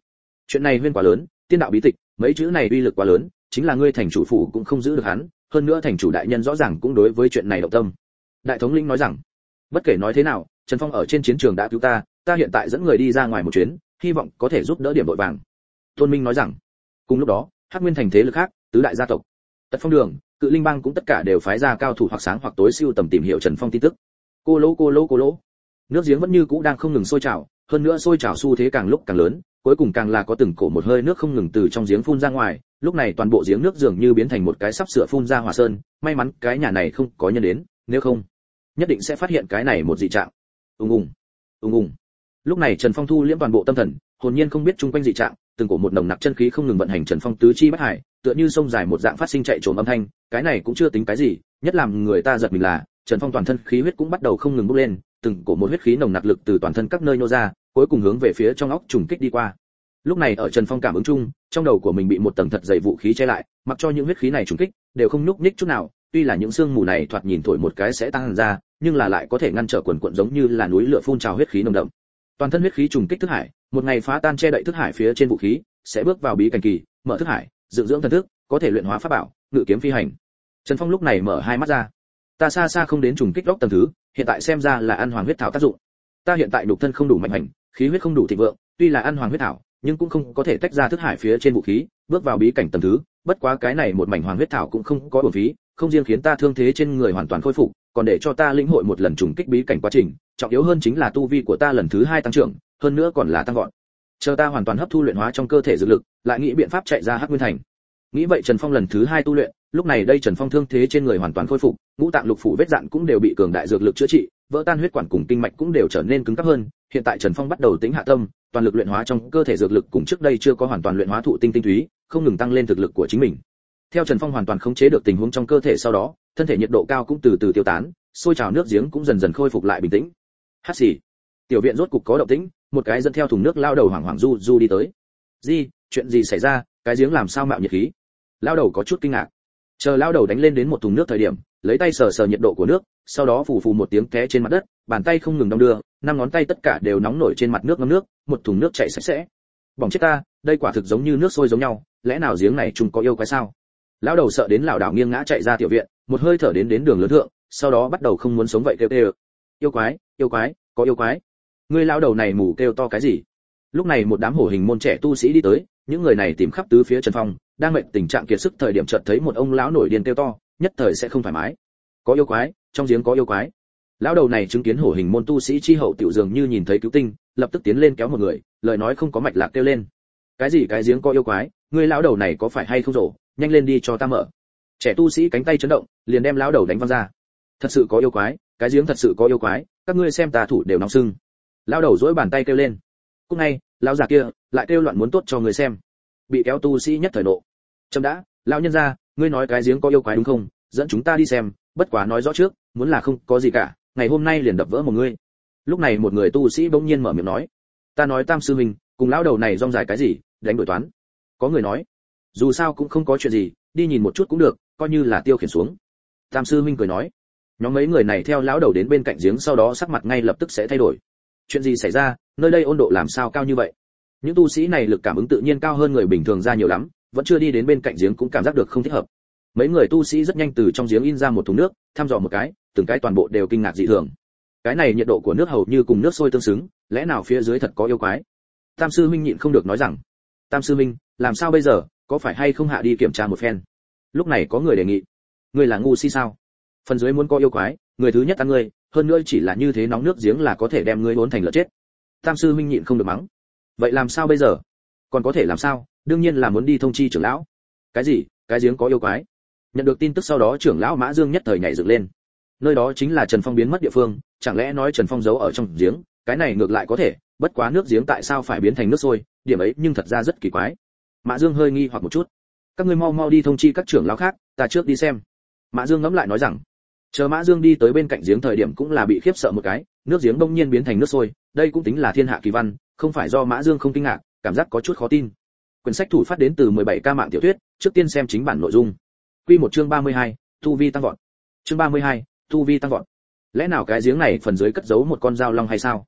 Chuyện này huyên quá lớn, tiên đạo bí tịch, mấy chữ này uy lực quá lớn, chính là ngươi thành chủ phủ cũng không giữ được hắn, hơn nữa thành chủ đại nhân rõ ràng cũng đối với chuyện này động tâm. Đại thống lĩnh nói rằng, bất kể nói thế nào, Trần Phong ở trên chiến trường đã cứu ta, ta hiện tại dẫn người đi ra ngoài một chuyến, hy vọng có thể giúp đỡ điểm đội vàng. Tôn Minh nói rằng, cùng lúc đó, Hắc Nguyên thành thế lực khác, tứ đại gia tộc, Tật Phong Đường, Cự Linh Bang cũng tất cả đều phái ra cao thủ hoặc sáng hoặc tối siêu tầm tìm hiểu Trần Phong tin tức. Cô lỗ cô lỗ cô lỗ, nước giếng vẫn như cũ đang không ngừng sôi trào, hơn nữa sôi trào xu thế càng lúc càng lớn, cuối cùng càng là có từng cổ một hơi nước không ngừng từ trong giếng phun ra ngoài, lúc này toàn bộ giếng nước dường như biến thành một cái sắp sửa phun ra hỏa sơn, may mắn cái nhà này không có nhân đến, nếu không, nhất định sẽ phát hiện cái này một dị trạng. Ùng ùng, ùng ùng. Lúc này Trần Phong thu liễm toàn bộ tâm thần, hồn nhiên không biết chung quanh dị trạng, từng cổ một nồng nặc chân khí không ngừng vận hành Trần Phong tứ chi bát hải, tựa như sông dài một dạng phát sinh chạy trồm âm thanh, cái này cũng chưa tính cái gì, nhất làm người ta giật mình là, Trần Phong toàn thân khí huyết cũng bắt đầu không ngừng bốc lên, từng cổ một huyết khí nồng nặc lực từ toàn thân các nơi nô ra, cuối cùng hướng về phía trong óc trùng kích đi qua. Lúc này ở Trần Phong cảm ứng chung, trong đầu của mình bị một tầng thật dày vũ khí che lại, mặc cho những huyết khí này trùng kích, đều không nhúc nhích chút nào, tuy là những xương mù này thoạt nhìn thổi một cái sẽ tăng ra, nhưng là lại có thể ngăn trở quần quần giống như là núi lửa phun trào huyết khí nồng đậm. Toàn thân huyết khí trùng kích thức hải, một ngày phá tan che đậy thức hải phía trên vũ khí, sẽ bước vào bí cảnh kỳ, mở thức hải, dưỡng dưỡng thần thức, có thể luyện hóa pháp bảo, ngự kiếm phi hành. Trần Phong lúc này mở hai mắt ra. Ta xa xa không đến trùng kích góc tầng thứ, hiện tại xem ra là ăn hoàng huyết thảo tác dụng. Ta hiện tại nhục thân không đủ mạnh hành, khí huyết không đủ thịnh vượng, tuy là ăn hoàng huyết thảo, nhưng cũng không có thể tách ra thức hải phía trên vũ khí, bước vào bí cảnh tầng thứ, bất quá cái này một mảnh hoàng huyết thảo cũng không có uổng phí, không riêng khiến ta thương thế trên người hoàn toàn khôi phục, còn để cho ta lĩnh hội một lần trùng kích bí cảnh quá trình, trọng yếu hơn chính là tu vi của ta lần thứ hai tăng trưởng, hơn nữa còn là tăng vọt. Chờ ta hoàn toàn hấp thu luyện hóa trong cơ thể dược lực, lại nghĩ biện pháp chạy ra Hắc Nguyên thành. Nghĩ vậy Trần Phong lần thứ hai tu luyện, lúc này đây Trần Phong thương thế trên người hoàn toàn khôi phục, ngũ tạng lục phủ vết dạn cũng đều bị cường đại dược lực chữa trị, vỡ tan huyết quản cùng kinh mạch cũng đều trở nên cứng cáp hơn, hiện tại Trần Phong bắt đầu tính hạ tâm, toàn lực luyện hóa trong cơ thể dược lực cùng trước đây chưa có hoàn toàn luyện hóa thụ tinh tinh túy, không ngừng tăng lên thực lực của chính mình. Theo Trần Phong hoàn toàn khống chế được tình huống trong cơ thể sau đó, thân thể nhiệt độ cao cũng từ từ tiêu tán, sôi trào nước giếng cũng dần dần khôi phục lại bình tĩnh. Hát xì. Tiểu viện rốt cục có động tĩnh, một cái dẫn theo thùng nước lao đầu hoảng hoảng du du đi tới. "Gì, chuyện gì xảy ra, cái giếng làm sao mạo nhiệt khí?" Lao đầu có chút kinh ngạc. Chờ lao đầu đánh lên đến một thùng nước thời điểm, lấy tay sờ sờ nhiệt độ của nước, sau đó phù phù một tiếng té trên mặt đất, bàn tay không ngừng đong đưa, năm ngón tay tất cả đều nóng nổi trên mặt nước ngâm nước, một thùng nước chảy sạch sẽ. Bỏng chết ta, đây quả thực giống như nước sôi giống nhau, lẽ nào giếng này trùng có yêu quái sao? Lão đầu sợ đến lảo đảo nghiêng ngã chạy ra tiểu viện, một hơi thở đến đến đường lớn thượng, sau đó bắt đầu không muốn sống vậy kêu kêu. Yêu quái, yêu quái, có yêu quái. Ngươi lão đầu này mù kêu to cái gì? Lúc này một đám hổ hình môn trẻ tu sĩ đi tới, những người này tìm khắp tứ phía Trần Phong, đang mệt tình trạng kiệt sức thời điểm chợt thấy một ông lão nổi điên kêu to, nhất thời sẽ không thoải mái. Có yêu quái, trong giếng có yêu quái. Lão đầu này chứng kiến hổ hình môn tu sĩ chi hậu tiểu dường như nhìn thấy cứu tinh, lập tức tiến lên kéo một người, lời nói không có mạch lạc kêu lên. Cái gì cái giếng có yêu quái, ngươi lão đầu này có phải hay không rổ, nhanh lên đi cho ta mở. Trẻ tu sĩ cánh tay chấn động, liền đem lão đầu đánh văng ra. Thật sự có yêu quái, cái giếng thật sự có yêu quái, các ngươi xem tà thủ đều nóng sưng. Lão đầu duỗi bàn tay kêu lên. Cúc ngay, lão già kia lại kêu loạn muốn tốt cho người xem. Bị kéo tu sĩ nhất thời nộ. Chấm đã, lão nhân gia, ngươi nói cái giếng có yêu quái đúng không? Dẫn chúng ta đi xem, bất quá nói rõ trước, muốn là không có gì cả, ngày hôm nay liền đập vỡ một ngươi. Lúc này một người tu sĩ bỗng nhiên mở miệng nói, ta nói Tam sư huynh, cùng lão đầu này rong dài cái gì, đánh đổi toán. Có người nói, dù sao cũng không có chuyện gì, đi nhìn một chút cũng được, coi như là tiêu khiển xuống. Tam sư huynh cười nói, nhóm mấy người này theo lão đầu đến bên cạnh giếng, sau đó sắc mặt ngay lập tức sẽ thay đổi. Chuyện gì xảy ra, nơi đây ôn độ làm sao cao như vậy? Những tu sĩ này lực cảm ứng tự nhiên cao hơn người bình thường ra nhiều lắm, vẫn chưa đi đến bên cạnh giếng cũng cảm giác được không thích hợp. Mấy người tu sĩ rất nhanh từ trong giếng in ra một thùng nước, thăm dò một cái, từng cái toàn bộ đều kinh ngạc dị thường. Cái này nhiệt độ của nước hầu như cùng nước sôi tương xứng, lẽ nào phía dưới thật có yêu quái? Tam sư huynh nhịn không được nói rằng, Tam sư huynh, làm sao bây giờ, có phải hay không hạ đi kiểm tra một phen? Lúc này có người đề nghị, ngươi là ngu si sao? Phần dưới muốn có yêu quái, người thứ nhất ăn ngươi, hơn nữa chỉ là như thế nóng nước giếng là có thể đem ngươi uốn thành lợn chết. Tam sư huynh nhịn không được mắng, vậy làm sao bây giờ? Còn có thể làm sao, đương nhiên là muốn đi thông chi trưởng lão. Cái gì? Cái giếng có yêu quái? Nhận được tin tức sau đó trưởng lão Mã Dương nhất thời nhảy dựng lên. Nơi đó chính là Trần Phong biến mất địa phương, chẳng lẽ nói Trần Phong giấu ở trong giếng, cái này ngược lại có thể, bất quá nước giếng tại sao phải biến thành nước sôi, điểm ấy nhưng thật ra rất kỳ quái. Mã Dương hơi nghi hoặc một chút. Các ngươi mau mau đi thông chi các trưởng lão khác, ta trước đi xem. Mã Dương ngẫm lại nói rằng, chờ Mã Dương đi tới bên cạnh giếng thời điểm cũng là bị khiếp sợ một cái, nước giếng bỗng nhiên biến thành nước sôi, đây cũng tính là thiên hạ kỳ văn, không phải do Mã Dương không kinh ngạc, cảm giác có chút khó tin. Quyển sách thủ phát đến từ mười bảy ca mạng tiểu thuyết, trước tiên xem chính bản nội dung. Quy một chương ba mươi hai, tu vi tăng vọt. Chương ba mươi hai, tu vi tăng vọt. Lẽ nào cái giếng này phần dưới cất giấu một con dao long hay sao?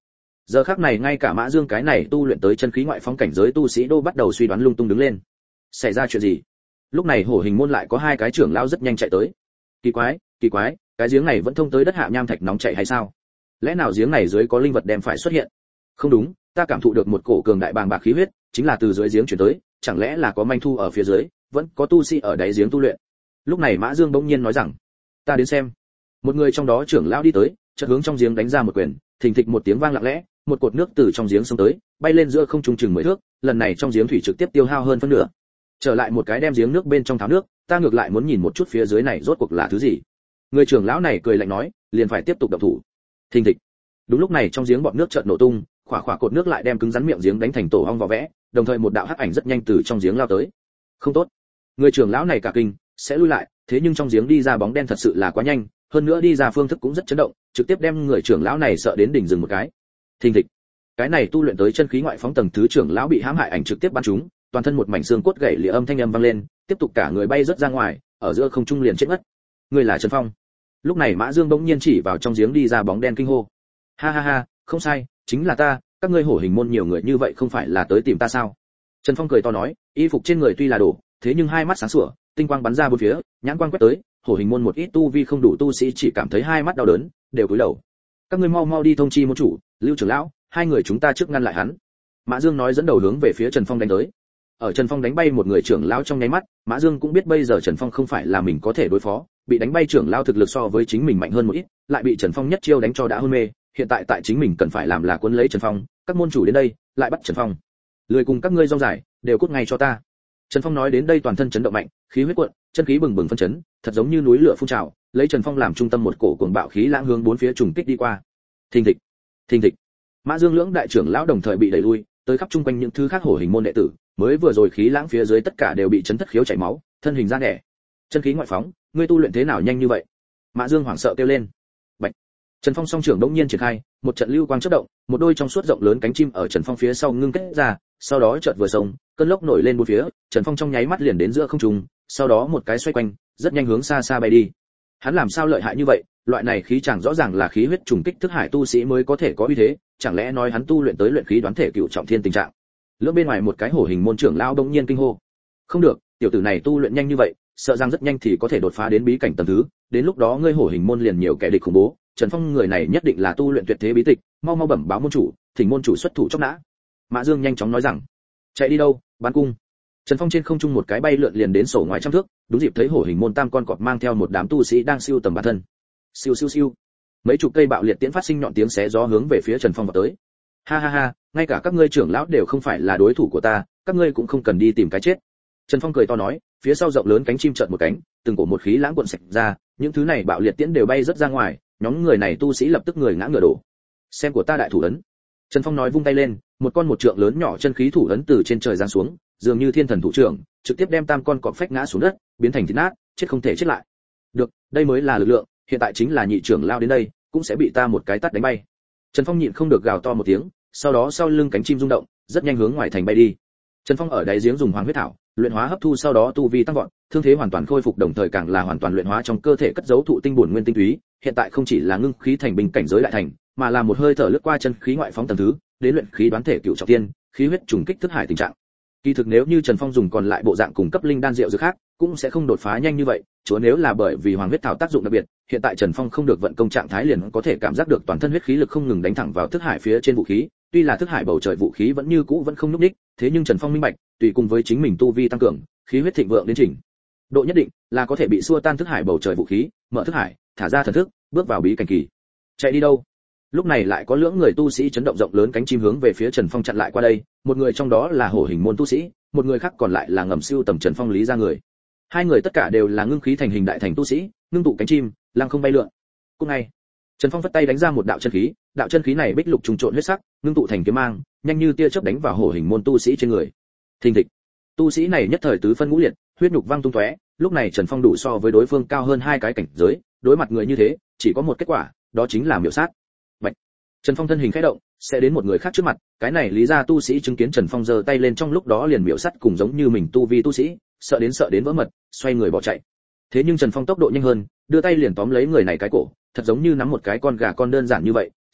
Giờ khắc này ngay cả Mã Dương cái này tu luyện tới chân khí ngoại phóng cảnh giới tu sĩ đô bắt đầu suy đoán lung tung đứng lên. Xảy ra chuyện gì? Lúc này Hổ Hình môn lại có hai cái trưởng lão rất nhanh chạy tới. Kỳ quái, kỳ quái, cái giếng này vẫn thông tới đất hạ nham thạch nóng chảy hay sao? Lẽ nào giếng này dưới có linh vật đem phải xuất hiện? Không đúng, ta cảm thụ được một cổ cường đại bàng bạc khí huyết, chính là từ dưới giếng chuyển tới, chẳng lẽ là có manh thu ở phía dưới, vẫn có tu sĩ ở đáy giếng tu luyện. Lúc này Mã Dương bỗng nhiên nói rằng, ta đến xem. Một người trong đó trưởng lão đi tới, chợt hướng trong giếng đánh ra một quyền, thình thịch một tiếng vang lặng lẽ, một cột nước từ trong giếng xông tới, bay lên giữa không trung chừng mười thước, lần này trong giếng thủy trực tiếp tiêu hao hơn phân nửa. Trở lại một cái đem giếng nước bên trong tháo nước, ta ngược lại muốn nhìn một chút phía dưới này rốt cuộc là thứ gì. Người trưởng lão này cười lạnh nói, liền phải tiếp tục động thủ. Thình thịch. Đúng lúc này trong giếng bọt nước chợt nổ tung, khỏa khỏa cột nước lại đem cứng rắn miệng giếng đánh thành tổ ong vỏ vẽ, đồng thời một đạo hắc ảnh rất nhanh từ trong giếng lao tới. Không tốt. Người trưởng lão này cả kinh, sẽ lui lại, thế nhưng trong giếng đi ra bóng đen thật sự là quá nhanh, hơn nữa đi ra phương thức cũng rất chấn động, trực tiếp đem người trưởng lão này sợ đến đỉnh dừng một cái. Thình thịch. Cái này tu luyện tới chân khí ngoại phóng tầng thứ trưởng lão bị hãm hại ảnh trực tiếp bắn trúng, toàn thân một mảnh xương cốt gãy lìa âm thanh âm vang lên, tiếp tục cả người bay rất ra ngoài, ở giữa không trung liền chết ngất. Người là Trần Phong. Lúc này Mã Dương bỗng nhiên chỉ vào trong giếng đi ra bóng đen kinh hô. Ha ha ha, không sai, chính là ta, các ngươi Hổ Hình môn nhiều người như vậy không phải là tới tìm ta sao? Trần Phong cười to nói, y phục trên người tuy là đổ, thế nhưng hai mắt sáng sủa, tinh quang bắn ra bốn phía, nhãn quang quét tới, Hổ Hình môn một ít tu vi không đủ tu sĩ chỉ cảm thấy hai mắt đau đớn, đều cúi đầu. Các ngươi mau mau đi thông chi môn chủ, Lưu trưởng lão, hai người chúng ta trước ngăn lại hắn. Mã Dương nói dẫn đầu hướng về phía Trần Phong đánh tới. Ở Trần Phong đánh bay một người trưởng lão trong nháy mắt, Mã Dương cũng biết bây giờ Trần Phong không phải là mình có thể đối phó, bị đánh bay trưởng lão thực lực so với chính mình mạnh hơn một ít, lại bị Trần Phong nhất chiêu đánh cho đã hôn mê, hiện tại tại chính mình cần phải làm là cuốn lấy Trần Phong, các môn chủ đến đây, lại bắt Trần Phong. Lười cùng các ngươi rong dài, đều cút ngay cho ta. Trần Phong nói đến đây toàn thân chấn động mạnh, khí huyết cuộn, chân khí bừng bừng phân chấn, thật giống như núi lửa phun trào, lấy Trần Phong làm trung tâm một cổ cuồng bạo khí lãng hướng bốn phía trùng kích đi qua. Thình thịch, thình thịch. Mã Dương lưỡng đại trưởng lão đồng thời bị đẩy lui, tới khắp chung quanh những thứ khác Hổ Hình môn đệ tử, mới vừa rồi khí lãng phía dưới tất cả đều bị chấn thất khiếu chảy máu, thân hình ra nẻ. Chân khí ngoại phóng, ngươi tu luyện thế nào nhanh như vậy? Mã Dương hoảng sợ kêu lên. Bạch. Trần Phong song trưởng đống nhiên triển khai, một trận lưu quang chớp động, một đôi trong suốt rộng lớn cánh chim ở Trần Phong phía sau ngưng kết ra, sau đó chợt vừa sông, cơn lốc nổi lên bốn phía, Trần Phong trong nháy mắt liền đến giữa không trung, sau đó một cái xoay quanh, rất nhanh hướng xa xa bay đi. Hắn làm sao lợi hại như vậy, loại này khí chẳng rõ ràng là khí huyết trùng kích thức hải tu sĩ mới có thể có uy thế, chẳng lẽ nói hắn tu luyện tới luyện khí đoán thể cựu trọng thiên tình trạng. Lưỡng bên ngoài một cái Hổ Hình môn trưởng lão đống nhiên kinh hô. Không được, tiểu tử này tu luyện nhanh như vậy, sợ rằng rất nhanh thì có thể đột phá đến bí cảnh tầng thứ, đến lúc đó ngươi Hổ Hình môn liền nhiều kẻ địch khủng bố, Trần Phong người này nhất định là tu luyện tuyệt thế bí tịch, mau mau bẩm báo môn chủ, thỉnh môn chủ xuất thủ chốc nã. Mã Dương nhanh chóng nói rằng. Chạy đi đâu, bắn cung. Trần Phong trên không trung một cái bay lượn liền đến sổ ngoài trăm thước, đúng dịp thấy Hổ Hình môn tam con cọp mang theo một đám tu sĩ đang siêu tầm bản thân. Siêu siêu siêu. Mấy chục cây bạo liệt tiễn phát sinh nhọn tiếng xé gió hướng về phía Trần Phong vào tới. Ha ha ha, ngay cả các ngươi trưởng lão đều không phải là đối thủ của ta, các ngươi cũng không cần đi tìm cái chết. Trần Phong cười to nói, phía sau rộng lớn cánh chim chợt một cánh, từng cổ một khí lãng cuộn sạch ra, những thứ này bạo liệt tiễn đều bay rất ra ngoài, nhóm người này tu sĩ lập tức người ngã ngửa đổ. Xem của ta đại thủ ấn. Trần Phong nói vung tay lên, một con một trượng lớn nhỏ chân khí thủ ấn từ trên trời giáng xuống, dường như thiên thần thủ trưởng, trực tiếp đem tam con cọp phách ngã xuống đất, biến thành thịt nát, chết không thể chết lại. Được, đây mới là lực lượng, hiện tại chính là nhị trưởng lao đến đây, cũng sẽ bị ta một cái tát đánh bay. Trần Phong nhịn không được gào to một tiếng, sau đó sau lưng cánh chim rung động, rất nhanh hướng ngoài thành bay đi. Trần Phong ở đáy giếng dùng hoàng huyết thảo, luyện hóa hấp thu sau đó tu vi tăng vọt, thương thế hoàn toàn khôi phục đồng thời càng là hoàn toàn luyện hóa trong cơ thể cất giấu thụ tinh bổn nguyên tinh túy, hiện tại không chỉ là ngưng khí thành bình cảnh giới đại thành, mà là một hơi thở lướt qua chân khí ngoại phóng tầng thứ, đến luyện khí đoán thể cựu trọng thiên, khí huyết trùng kích thức hải tình trạng. Kỳ thực nếu như Trần Phong dùng còn lại bộ dạng cùng cấp linh đan rượu dược khác, cũng sẽ không đột phá nhanh như vậy, chúa nếu là bởi vì hoàng huyết thảo tác dụng đặc biệt, hiện tại Trần Phong không được vận công trạng thái liền có thể cảm giác được toàn thân huyết khí lực không ngừng đánh thẳng vào thức hải phía trên vũ khí, tuy là thức hải bầu trời vũ khí vẫn như cũ vẫn không nhúc nhích, thế nhưng Trần Phong minh bạch, tùy cùng với chính mình tu vi tăng cường, khí huyết thịnh vượng đến trình độ nhất định, là có thể bị xua tan thức hải bầu trời vũ khí, mở thức hải, thả ra thần thức, bước vào bí cảnh kỳ. Chạy đi đâu? Lúc này lại có lưỡng người tu sĩ chấn động rộng lớn cánh chim hướng về phía Trần Phong chặn lại qua đây, một người trong đó là Hổ Hình môn tu sĩ, một người khác còn lại là ngầm siêu tầm Trần Phong lý ra người. Hai người tất cả đều là ngưng khí thành hình đại thành tu sĩ, ngưng tụ cánh chim, lăng không bay lượn. Cùng ngày, Trần Phong vất tay đánh ra một đạo chân khí, đạo chân khí này bích lục trùng trộn huyết sắc, ngưng tụ thành kiếm mang, nhanh như tia chớp đánh vào Hổ Hình môn tu sĩ trên người. Thình thịch. Tu sĩ này nhất thời tứ phân ngũ liệt, huyết nhục văng tung tóe, lúc này Trần Phong đủ so với đối phương cao hơn hai cái cảnh giới, đối mặt người như thế, chỉ có một kết quả, đó chính là miểu sát. Bạch. Trần Phong thân hình khẽ động, sẽ đến một người khác trước mặt, cái này lý ra tu sĩ chứng kiến Trần Phong giơ tay lên trong lúc đó liền miểu sát cùng giống như mình tu vi tu sĩ, sợ đến sợ đến vỡ mật, xoay người bỏ chạy. Thế nhưng Trần Phong tốc độ nhanh hơn, đưa tay liền tóm lấy người này cái cổ, thật giống như nắm một cái con gà con đơn giản như vậy,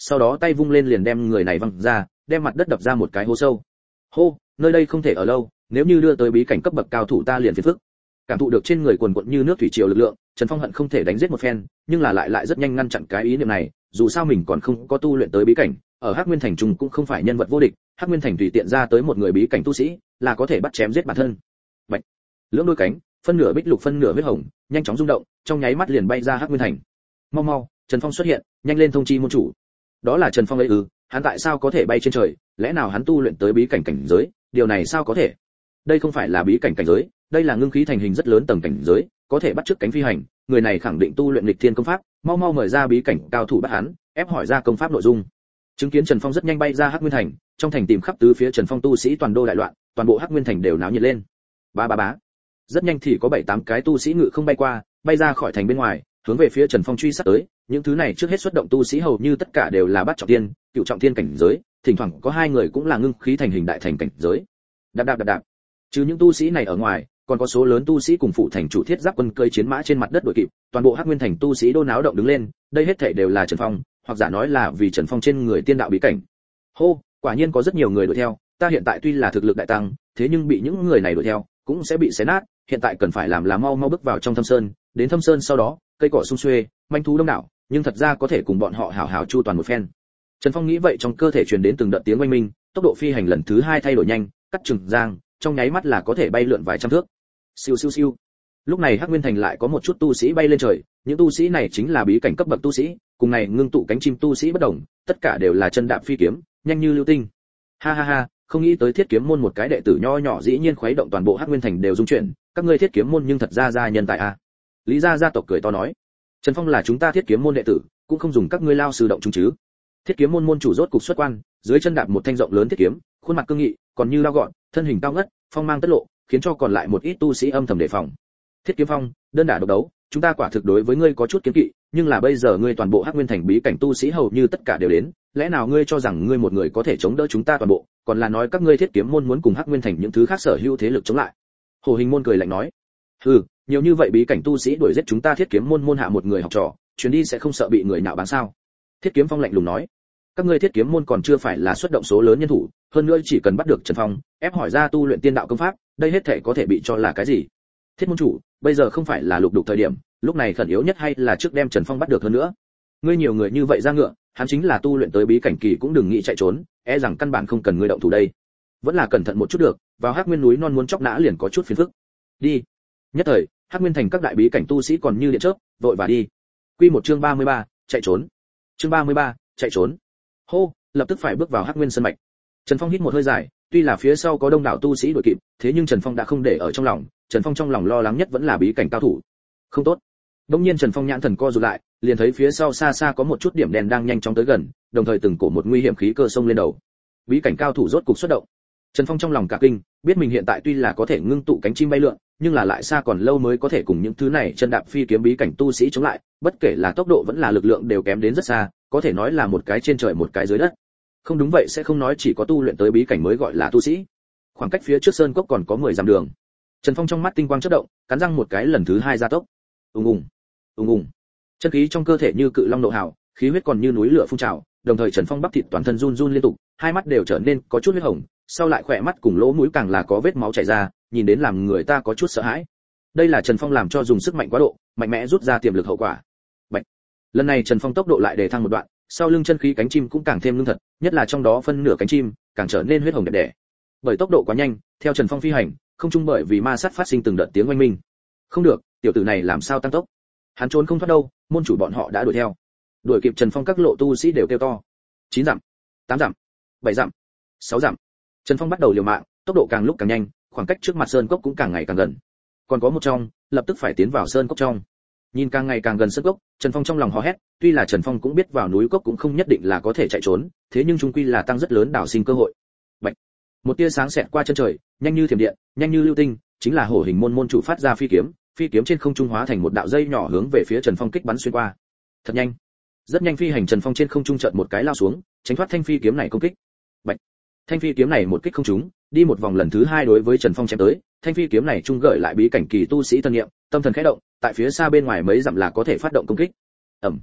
sau đó tay vung lên liền đem người này văng ra, đem mặt đất đập ra một cái hố sâu. Hô, nơi đây không thể ở lâu, nếu như đưa tới bí cảnh cấp bậc cao thủ ta liền phiền phức. Cảm thụ được trên người quần quật như nước thủy triều lực lượng, Trần Phong hận không thể đánh giết một phen, nhưng là lại lại rất nhanh ngăn chặn cái ý niệm này, dù sao mình còn không có tu luyện tới bí cảnh, ở Hắc Nguyên Thành trung cũng không phải nhân vật vô địch, Hắc Nguyên Thành tùy tiện ra tới một người bí cảnh tu sĩ, là có thể bắt chém giết bản thân. Bạch. Lưỡng đôi cánh, phân nửa bích lục phân nửa huyết hồng, nhanh chóng rung động, trong nháy mắt liền bay ra Hắc Nguyên Thành. Mau mau, Trần Phong xuất hiện, nhanh lên thông chi môn chủ. Đó là Trần Phong ấy ư? Hắn tại sao có thể bay trên trời, lẽ nào hắn tu luyện tới bí cảnh cảnh giới, điều này sao có thể? Đây không phải là bí cảnh cảnh giới, đây là ngưng khí thành hình rất lớn tầng cảnh giới, có thể bắt chước cánh phi hành, người này khẳng định tu luyện nghịch thiên công pháp, mau mau mời ra bí cảnh cao thủ bắt hắn, ép hỏi ra công pháp nội dung. Chứng kiến Trần Phong rất nhanh bay ra Hắc Nguyên Thành, trong thành tìm khắp tứ phía Trần Phong tu sĩ toàn đô đại loạn, toàn bộ Hắc Nguyên Thành đều náo nhiệt lên. Ba ba bá. Rất nhanh thì có bảy tám cái tu sĩ ngự không bay qua, bay ra khỏi thành bên ngoài, hướng về phía Trần Phong truy sát tới, những thứ này trước hết xuất động tu sĩ hầu như tất cả đều là bát trọng thiên, cửu trọng thiên cảnh giới, thỉnh thoảng có hai người cũng là ngưng khí thành hình đại thành cảnh giới. Đạp đạp đạp đạp. Trừ những tu sĩ này ở ngoài, còn có số lớn tu sĩ cùng phụ thành chủ thiết giáp quân cơi chiến mã trên mặt đất đuổi kịp, toàn bộ Hắc Nguyên Thành tu sĩ đô náo động đứng lên, đây hết thảy đều là Trần Phong, hoặc giả nói là vì Trần Phong trên người tiên đạo bí cảnh. Hô, quả nhiên có rất nhiều người đuổi theo, ta hiện tại tuy là thực lực đại tăng, thế nhưng bị những người này đuổi theo, cũng sẽ bị xé nát, hiện tại cần phải làm là mau mau bước vào trong thâm sơn, đến thâm sơn sau đó, cây cỏ sum xuê, manh thú đông đảo, nhưng thật ra có thể cùng bọn họ hảo hảo chu toàn một phen. Trần Phong nghĩ vậy, trong cơ thể truyền đến từng đợt tiếng oanh minh, tốc độ phi hành lần thứ hai thay đổi nhanh, cắt chừng giang, trong nháy mắt là có thể bay lượn vài trăm thước. Siêu siêu siêu. Lúc này Hắc Nguyên Thành lại có một chút tu sĩ bay lên trời, những tu sĩ này chính là bí cảnh cấp bậc tu sĩ, cùng này ngưng tụ cánh chim tu sĩ bất đồng, tất cả đều là chân đạp phi kiếm, nhanh như lưu tinh. Ha ha ha, không nghĩ tới Thiết Kiếm môn một cái đệ tử nho nhỏ dĩ nhiên khuấy động toàn bộ Hắc Nguyên Thành đều rung chuyển, các ngươi Thiết Kiếm môn nhưng thật ra gia nhân tài a. Lý gia gia tộc cười to nói, Trần Phong là chúng ta Thiết Kiếm môn đệ tử, cũng không dùng các ngươi lao sư động chúng chứ. Thiết Kiếm môn môn chủ rốt cục xuất quan, dưới chân đạp một thanh rộng lớn thiết kiếm, khuôn mặt cương nghị, còn như lao gọn, thân hình cao ngất, phong mang tất lộ, khiến cho còn lại một ít tu sĩ âm thầm đề phòng. Thiết Kiếm Phong, đơn đả độc đấu, chúng ta quả thực đối với ngươi có chút kiến kỵ, nhưng là bây giờ ngươi toàn bộ Hắc Nguyên Thành bí cảnh tu sĩ hầu như tất cả đều đến, lẽ nào ngươi cho rằng ngươi một người có thể chống đỡ chúng ta toàn bộ, còn là nói các ngươi Thiết Kiếm môn muốn cùng Hắc Nguyên Thành những thứ khác sở hữu thế lực chống lại? Hồ Hình môn cười lạnh nói, hừ, nhiều như vậy bí cảnh tu sĩ đuổi giết chúng ta Thiết Kiếm môn môn hạ một người học trò, chuyến đi sẽ không sợ bị người nhạo báng sao? Thiết Kiếm Phong lạnh lùng nói, các ngươi Thiết Kiếm môn còn chưa phải là xuất động số lớn nhân thủ, hơn nữa chỉ cần bắt được Trần Phong, ép hỏi ra tu luyện tiên đạo công pháp, đây hết thể có thể bị cho là cái gì? Thiết môn chủ, bây giờ không phải là lục đục thời điểm, lúc này khẩn yếu nhất hay là trước đem Trần Phong bắt được hơn nữa. Ngươi nhiều người như vậy ra ngựa, hắn chính là tu luyện tới bí cảnh kỳ cũng đừng nghĩ chạy trốn, e rằng căn bản không cần ngươi động thủ đây. Vẫn là cẩn thận một chút được, vào Hắc Nguyên núi non muốn chọc nã liền có chút phiền phức. Đi. Nhất thời, Hắc Nguyên Thành các đại bí cảnh tu sĩ còn như điện chớp, vội và đi. Quy một chương ba mươi ba, chạy trốn. Chương ba mươi ba, chạy trốn. Hô, lập tức phải bước vào Hắc Nguyên sơn mạch. Trần Phong hít một hơi dài, tuy là phía sau có đông đảo tu sĩ đuổi kịp, thế nhưng Trần Phong đã không để ở trong lòng, Trần Phong trong lòng lo lắng nhất vẫn là bí cảnh cao thủ. Không tốt. Đống nhiên Trần Phong nhãn thần co rụt lại, liền thấy phía sau xa xa có một chút điểm đen đang nhanh chóng tới gần, đồng thời từng cổ một nguy hiểm khí cơ xông lên đầu. Bí cảnh cao thủ rốt cục xuất động. Trần Phong trong lòng cả kinh, biết mình hiện tại tuy là có thể ngưng tụ cánh chim bay lượn, nhưng là lại xa còn lâu mới có thể cùng những thứ này chân đạp phi kiếm bí cảnh tu sĩ chống lại, bất kể là tốc độ vẫn là lực lượng đều kém đến rất xa, có thể nói là một cái trên trời một cái dưới đất. Không đúng vậy sẽ không nói chỉ có tu luyện tới bí cảnh mới gọi là tu sĩ. Khoảng cách phía trước sơn cốc còn có mười dặm đường. Trần Phong trong mắt tinh quang chớp động, cắn răng một cái lần thứ hai gia tốc. Ùng ùng, ùng ùng. Chân khí trong cơ thể như cự long nộ hào, khí huyết còn như núi lửa phun trào, đồng thời Trần Phong bắp thịt toàn thân run run liên tục, hai mắt đều trở nên có chút huyết hồng, sau lại khỏe mắt cùng lỗ mũi càng là có vết máu chảy ra, nhìn đến làm người ta có chút sợ hãi. Đây là Trần Phong làm cho dùng sức mạnh quá độ, mạnh mẽ rút ra tiềm lực hậu quả. Bạch. Lần này Trần Phong tốc độ lại đề thăng một đoạn, sau lưng chân khí cánh chim cũng càng thêm lương thật, nhất là trong đó phân nửa cánh chim càng trở nên huyết hồng đẹp đẽ. Bởi tốc độ quá nhanh, theo Trần Phong phi hành, không trung bởi vì ma sát phát sinh từng đợt tiếng oanh minh. Không được, tiểu tử này làm sao tăng tốc? Hắn trốn không thoát đâu, môn chủ bọn họ đã đuổi theo. Đuổi kịp Trần Phong các lộ tu sĩ đều kêu to. chín dặm, tám dặm, bảy dặm, sáu dặm. Trần Phong bắt đầu liều mạng, tốc độ càng lúc càng nhanh, khoảng cách trước mặt sơn cốc cũng càng ngày càng gần. Còn có một trong, lập tức phải tiến vào sơn cốc trong. Nhìn càng ngày càng gần sơn cốc, Trần Phong trong lòng hò hét, tuy là Trần Phong cũng biết vào núi cốc cũng không nhất định là có thể chạy trốn, thế nhưng chung quy là tăng rất lớn đảo sinh cơ hội. Bạch. Một tia sáng xẹt qua chân trời, nhanh như thiểm điện, nhanh như lưu tinh, chính là Hổ Hình môn môn chủ phát ra phi kiếm, phi kiếm trên không trung hóa thành một đạo dây nhỏ hướng về phía Trần Phong kích bắn xuyên qua. Thật nhanh. Rất nhanh phi hành Trần Phong trên không trung chợt một cái lao xuống, tránh thoát thanh phi kiếm này công kích. Bạch. Thanh phi kiếm này một kích không trúng, đi một vòng lần thứ hai đối với Trần Phong chém tới, thanh phi kiếm này trung gợi lại bí cảnh kỳ tu sĩ tân niệm, tâm thần khẽ động, tại phía xa bên ngoài mấy dặm là có thể phát động công kích. Ầm.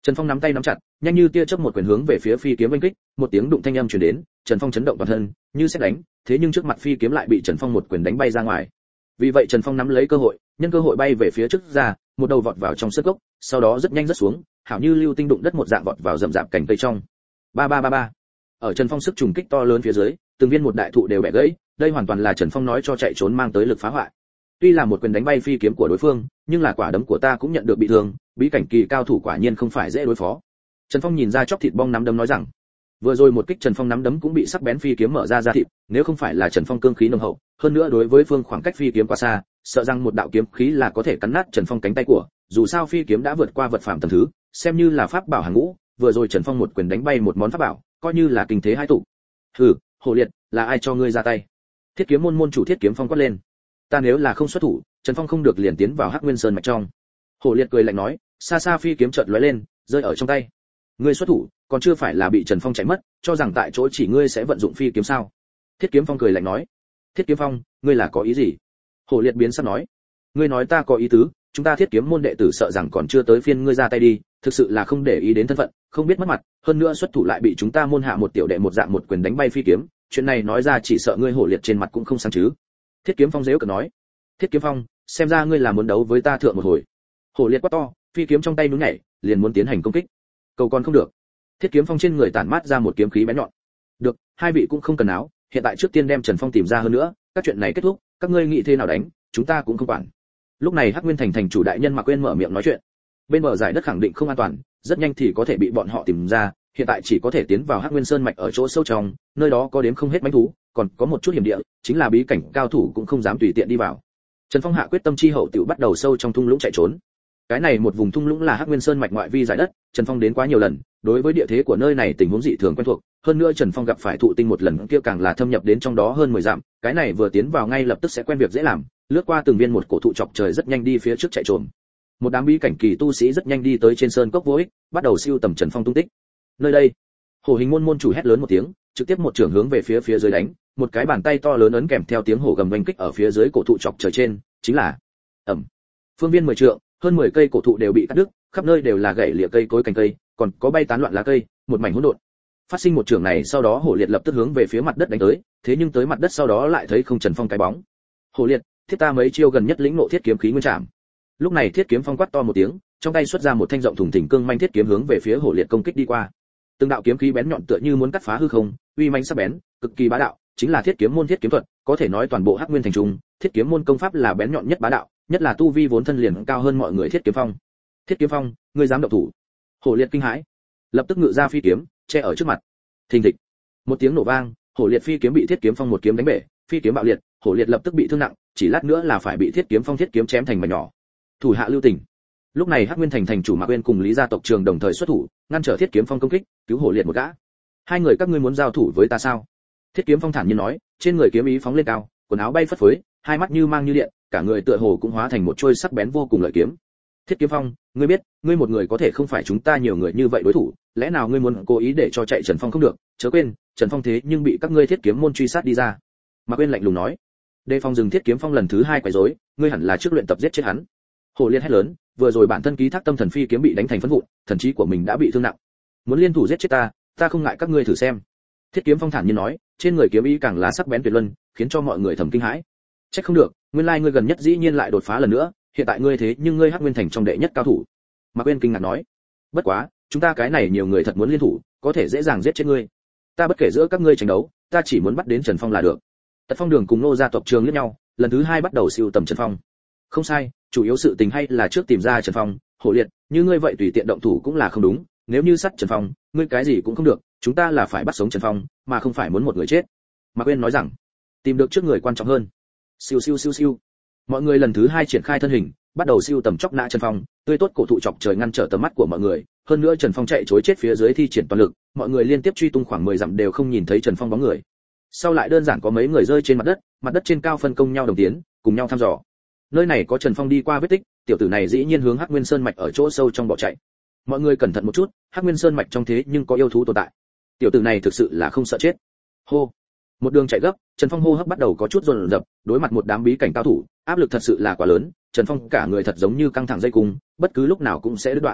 Trần Phong nắm tay nắm chặt, nhanh như tia chớp một quyền hướng về phía phi kiếm oanh kích, một tiếng đụng thanh âm truyền đến, Trần Phong chấn động toàn thân, như sét đánh, thế nhưng trước mặt phi kiếm lại bị Trần Phong một quyền đánh bay ra ngoài. Vì vậy Trần Phong nắm lấy cơ hội, nhân cơ hội bay về phía trước ra, một đầu vọt vào trong sân gốc, sau đó rất nhanh rất xuống, hảo như lưu tinh đụng đất một dạng vọt vào rậm rạp cành cây trong. Ba ba ba ba. Ở Trần Phong sức trùng kích to lớn phía dưới, từng viên một đại thụ đều bẻ gãy, đây hoàn toàn là Trần Phong nói cho chạy trốn mang tới lực phá hoại. Tuy là một quyền đánh bay phi kiếm của đối phương, nhưng là quả đấm của ta cũng nhận được bị thương, bí cảnh kỳ cao thủ quả nhiên không phải dễ đối phó. Trần Phong nhìn ra chóc thịt bong nắm đấm nói rằng, vừa rồi một kích Trần Phong nắm đấm cũng bị sắc bén phi kiếm mở ra ra thịt, nếu không phải là Trần Phong cương khí nồng hậu, hơn nữa đối với phương khoảng cách phi kiếm quá xa, sợ rằng một đạo kiếm khí là có thể cắn nát Trần Phong cánh tay của, dù sao phi kiếm đã vượt qua vật phàm tầm thứ, xem như là pháp bảo hàng ngũ, vừa rồi Trần Phong một quyền đánh bay một món pháp bảo, coi như là kinh thế hai tụ. Hừ, Hồ Liệt, là ai cho ngươi ra tay? Thiết kiếm môn môn chủ Thiết Kiếm Phong quát lên. Ta nếu là không xuất thủ, Trần Phong không được liền tiến vào Hắc Nguyên Sơn mạch trong. Hồ Liệt cười lạnh nói, xa xa phi kiếm chợt lóe lên, rơi ở trong tay. Ngươi xuất thủ, còn chưa phải là bị Trần Phong chạy mất, cho rằng tại chỗ chỉ ngươi sẽ vận dụng phi kiếm sao? Thiết Kiếm Phong cười lạnh nói. Thiết Kiếm Phong, ngươi là có ý gì? Hồ Liệt biến sắc nói. Ngươi nói ta có ý tứ, chúng ta Thiết Kiếm môn đệ tử sợ rằng còn chưa tới phiên ngươi ra tay đi, thực sự là không để ý đến thân phận, không biết mất mặt, hơn nữa xuất thủ lại bị chúng ta môn hạ một tiểu đệ một dạng một quyền đánh bay phi kiếm, chuyện này nói ra chỉ sợ ngươi Hổ Liệt trên mặt cũng không sáng chứ. Thiết Kiếm Phong giễu cợt nói. Thiết Kiếm Phong, xem ra ngươi là muốn đấu với ta thượng một hồi. Hổ Liệt quát to, phi kiếm trong tay nhún nhảy, liền muốn tiến hành công kích. Cầu còn không được. Thiết Kiếm Phong trên người tản mát ra một kiếm khí bén nhọn. Được, hai vị cũng không cần áo, hiện tại trước tiên đem Trần Phong tìm ra hơn nữa, các chuyện này kết thúc, các ngươi nghĩ thế nào đánh, chúng ta cũng không quản. Lúc này Hắc Nguyên Thành thành chủ đại nhân Mạc Quyên mở miệng nói chuyện. Bên bờ giải đất khẳng định không an toàn, rất nhanh thì có thể bị bọn họ tìm ra, hiện tại chỉ có thể tiến vào Hắc Nguyên Sơn mạch ở chỗ sâu trong, nơi đó có đếm không hết mãnh thú, còn có một chút hiểm địa, chính là bí cảnh cao thủ cũng không dám tùy tiện đi vào. Trần Phong hạ quyết tâm chi hậu tiểu bắt đầu sâu trong thung lũng chạy trốn. Cái này một vùng thung lũng là Hắc Nguyên Sơn mạch ngoại vi giải đất, Trần Phong đến quá nhiều lần, đối với địa thế của nơi này tình huống dị thường quen thuộc, hơn nữa Trần Phong gặp phải thụ tinh một lần kia càng là thâm nhập đến trong đó hơn mười dặm, cái này vừa tiến vào ngay lập tức sẽ quen việc dễ làm, lướt qua từng viên một cổ thụ chọc trời rất nhanh đi phía trước chạy trốn. Một đám bí cảnh kỳ tu sĩ rất nhanh đi tới trên sơn cốc vô ích, bắt đầu siêu tầm Trần Phong tung tích. Nơi đây, Hổ Hình môn môn chủ hét lớn một tiếng, trực tiếp một trường hướng về phía phía dưới đánh, một cái bàn tay to lớn ấn kèm theo tiếng hổ gầm oanh kích ở phía dưới cổ thụ chọc trời trên, chính là ầm. Phương viên mười trượng, hơn mười cây cổ thụ đều bị cắt đứt, khắp nơi đều là gãy lìa cây cối cành cây, còn có bay tán loạn lá cây, một mảnh hỗn độn. Phát sinh một trường này sau đó Hổ Liệt lập tức hướng về phía mặt đất đánh tới, thế nhưng tới mặt đất sau đó lại thấy không Trần Phong cái bóng. Hổ Liệt, thiết ta mấy chiêu gần nhất lĩnh ngộ thiết kiếm khí nguyên trảm. Lúc này Thiết Kiếm Phong quát to một tiếng, trong tay xuất ra một thanh rộng thùng thình cương manh thiết kiếm hướng về phía Hổ Liệt công kích đi qua. Từng đạo kiếm khí bén nhọn tựa như muốn cắt phá hư không, uy mãnh sắc bén, cực kỳ bá đạo, chính là Thiết Kiếm môn thiết kiếm thuật, có thể nói toàn bộ Hắc Nguyên thành trung, Thiết Kiếm môn công pháp là bén nhọn nhất bá đạo, nhất là tu vi vốn thân liền cao hơn mọi người Thiết Kiếm Phong. Thiết Kiếm Phong, ngươi dám động thủ? Hổ Liệt kinh hãi, lập tức ngự ra phi kiếm, che ở trước mặt. Thình thịch, một tiếng nổ vang, Hổ Liệt phi kiếm bị Thiết Kiếm Phong một kiếm đánh bể, phi kiếm bạo liệt, Hổ Liệt lập tức bị thương nặng, chỉ lát nữa là phải bị Thiết Kiếm Phong thiết kiếm chém thành mảnh nhỏ. Thủ hạ lưu tình. Lúc này Hắc Nguyên thành thành chủ Mạc Uyên cùng Lý gia tộc trường đồng thời xuất thủ, ngăn trở Thiết Kiếm Phong công kích, cứu Hổ Liệt một gã. Hai người các ngươi muốn giao thủ với ta sao? Thiết Kiếm Phong thản nhiên nói, trên người kiếm ý phóng lên cao, quần áo bay phất phới, hai mắt như mang như điện, cả người tựa hồ cũng hóa thành một chuôi sắc bén vô cùng lợi kiếm. Thiết Kiếm Phong, ngươi biết, ngươi một người có thể không phải chúng ta nhiều người như vậy đối thủ, lẽ nào ngươi muốn cố ý để cho chạy Trần Phong không được? Chớ quên, Trần Phong thế nhưng bị các ngươi Thiết Kiếm môn truy sát đi ra. Mạc Uyên lạnh lùng nói. Đề phòng dừng Thiết Kiếm Phong lần thứ hai quấy rối, ngươi hẳn là trước luyện tập giết chết hắn. Hổ Liệt hét lớn, vừa rồi bản thân ký thác tâm thần phi kiếm bị đánh thành phấn vụn, thần trí của mình đã bị thương nặng. Muốn liên thủ giết chết ta, ta không ngại các ngươi thử xem. Thiết Kiếm Phong thản nhiên nói, trên người kiếm ý càng lá sắc bén tuyệt luân, khiến cho mọi người thầm kinh hãi. Chắc không được, nguyên lai ngươi gần nhất dĩ nhiên lại đột phá lần nữa, hiện tại ngươi thế nhưng ngươi Hắc Nguyên thành trong đệ nhất cao thủ. Mạc Uyên kinh ngạc nói, bất quá, chúng ta cái này nhiều người thật muốn liên thủ, có thể dễ dàng giết chết ngươi. Ta bất kể giữa các ngươi tranh đấu, ta chỉ muốn bắt đến Trần Phong là được. Tật Phong Đường cùng Nô gia tộc trường liếc nhau, lần thứ hai bắt đầu siêu tầm Trần Phong. Không sai, chủ yếu sự tình hay là trước tìm ra Trần Phong. Hổ Liệt, như ngươi vậy tùy tiện động thủ cũng là không đúng, nếu như sát Trần Phong, ngươi cái gì cũng không được, chúng ta là phải bắt sống Trần Phong, mà không phải muốn một người chết. Mạc Uyên nói rằng, tìm được trước người quan trọng hơn. Siêu siêu siêu siêu. Mọi người lần thứ hai triển khai thân hình, bắt đầu siêu tầm chóc nã Trần Phong, tươi tốt cổ thụ chọc trời ngăn trở tầm mắt của mọi người, hơn nữa Trần Phong chạy trối chết phía dưới thi triển toàn lực, mọi người liên tiếp truy tung khoảng mười dặm đều không nhìn thấy Trần Phong bóng người. Sau lại đơn giản có mấy người rơi trên mặt đất, mặt đất trên cao phân công nhau đồng tiến, cùng nhau thăm dò. Nơi này có Trần Phong đi qua vết tích, tiểu tử này dĩ nhiên hướng Hắc Nguyên Sơn mạch ở chỗ sâu trong bỏ chạy. Mọi người cẩn thận một chút, Hắc Nguyên Sơn mạch trong thế nhưng có yêu thú tồn tại. Tiểu tử này thực sự là không sợ chết. Hô. Một đường chạy gấp, Trần Phong hô hấp bắt đầu có chút dồn dập, đối mặt một đám bí cảnh cao thủ, áp lực thật sự là quá lớn, Trần Phong cả người thật giống như căng thẳng dây cung, bất cứ lúc nào cũng sẽ đứt đoạn.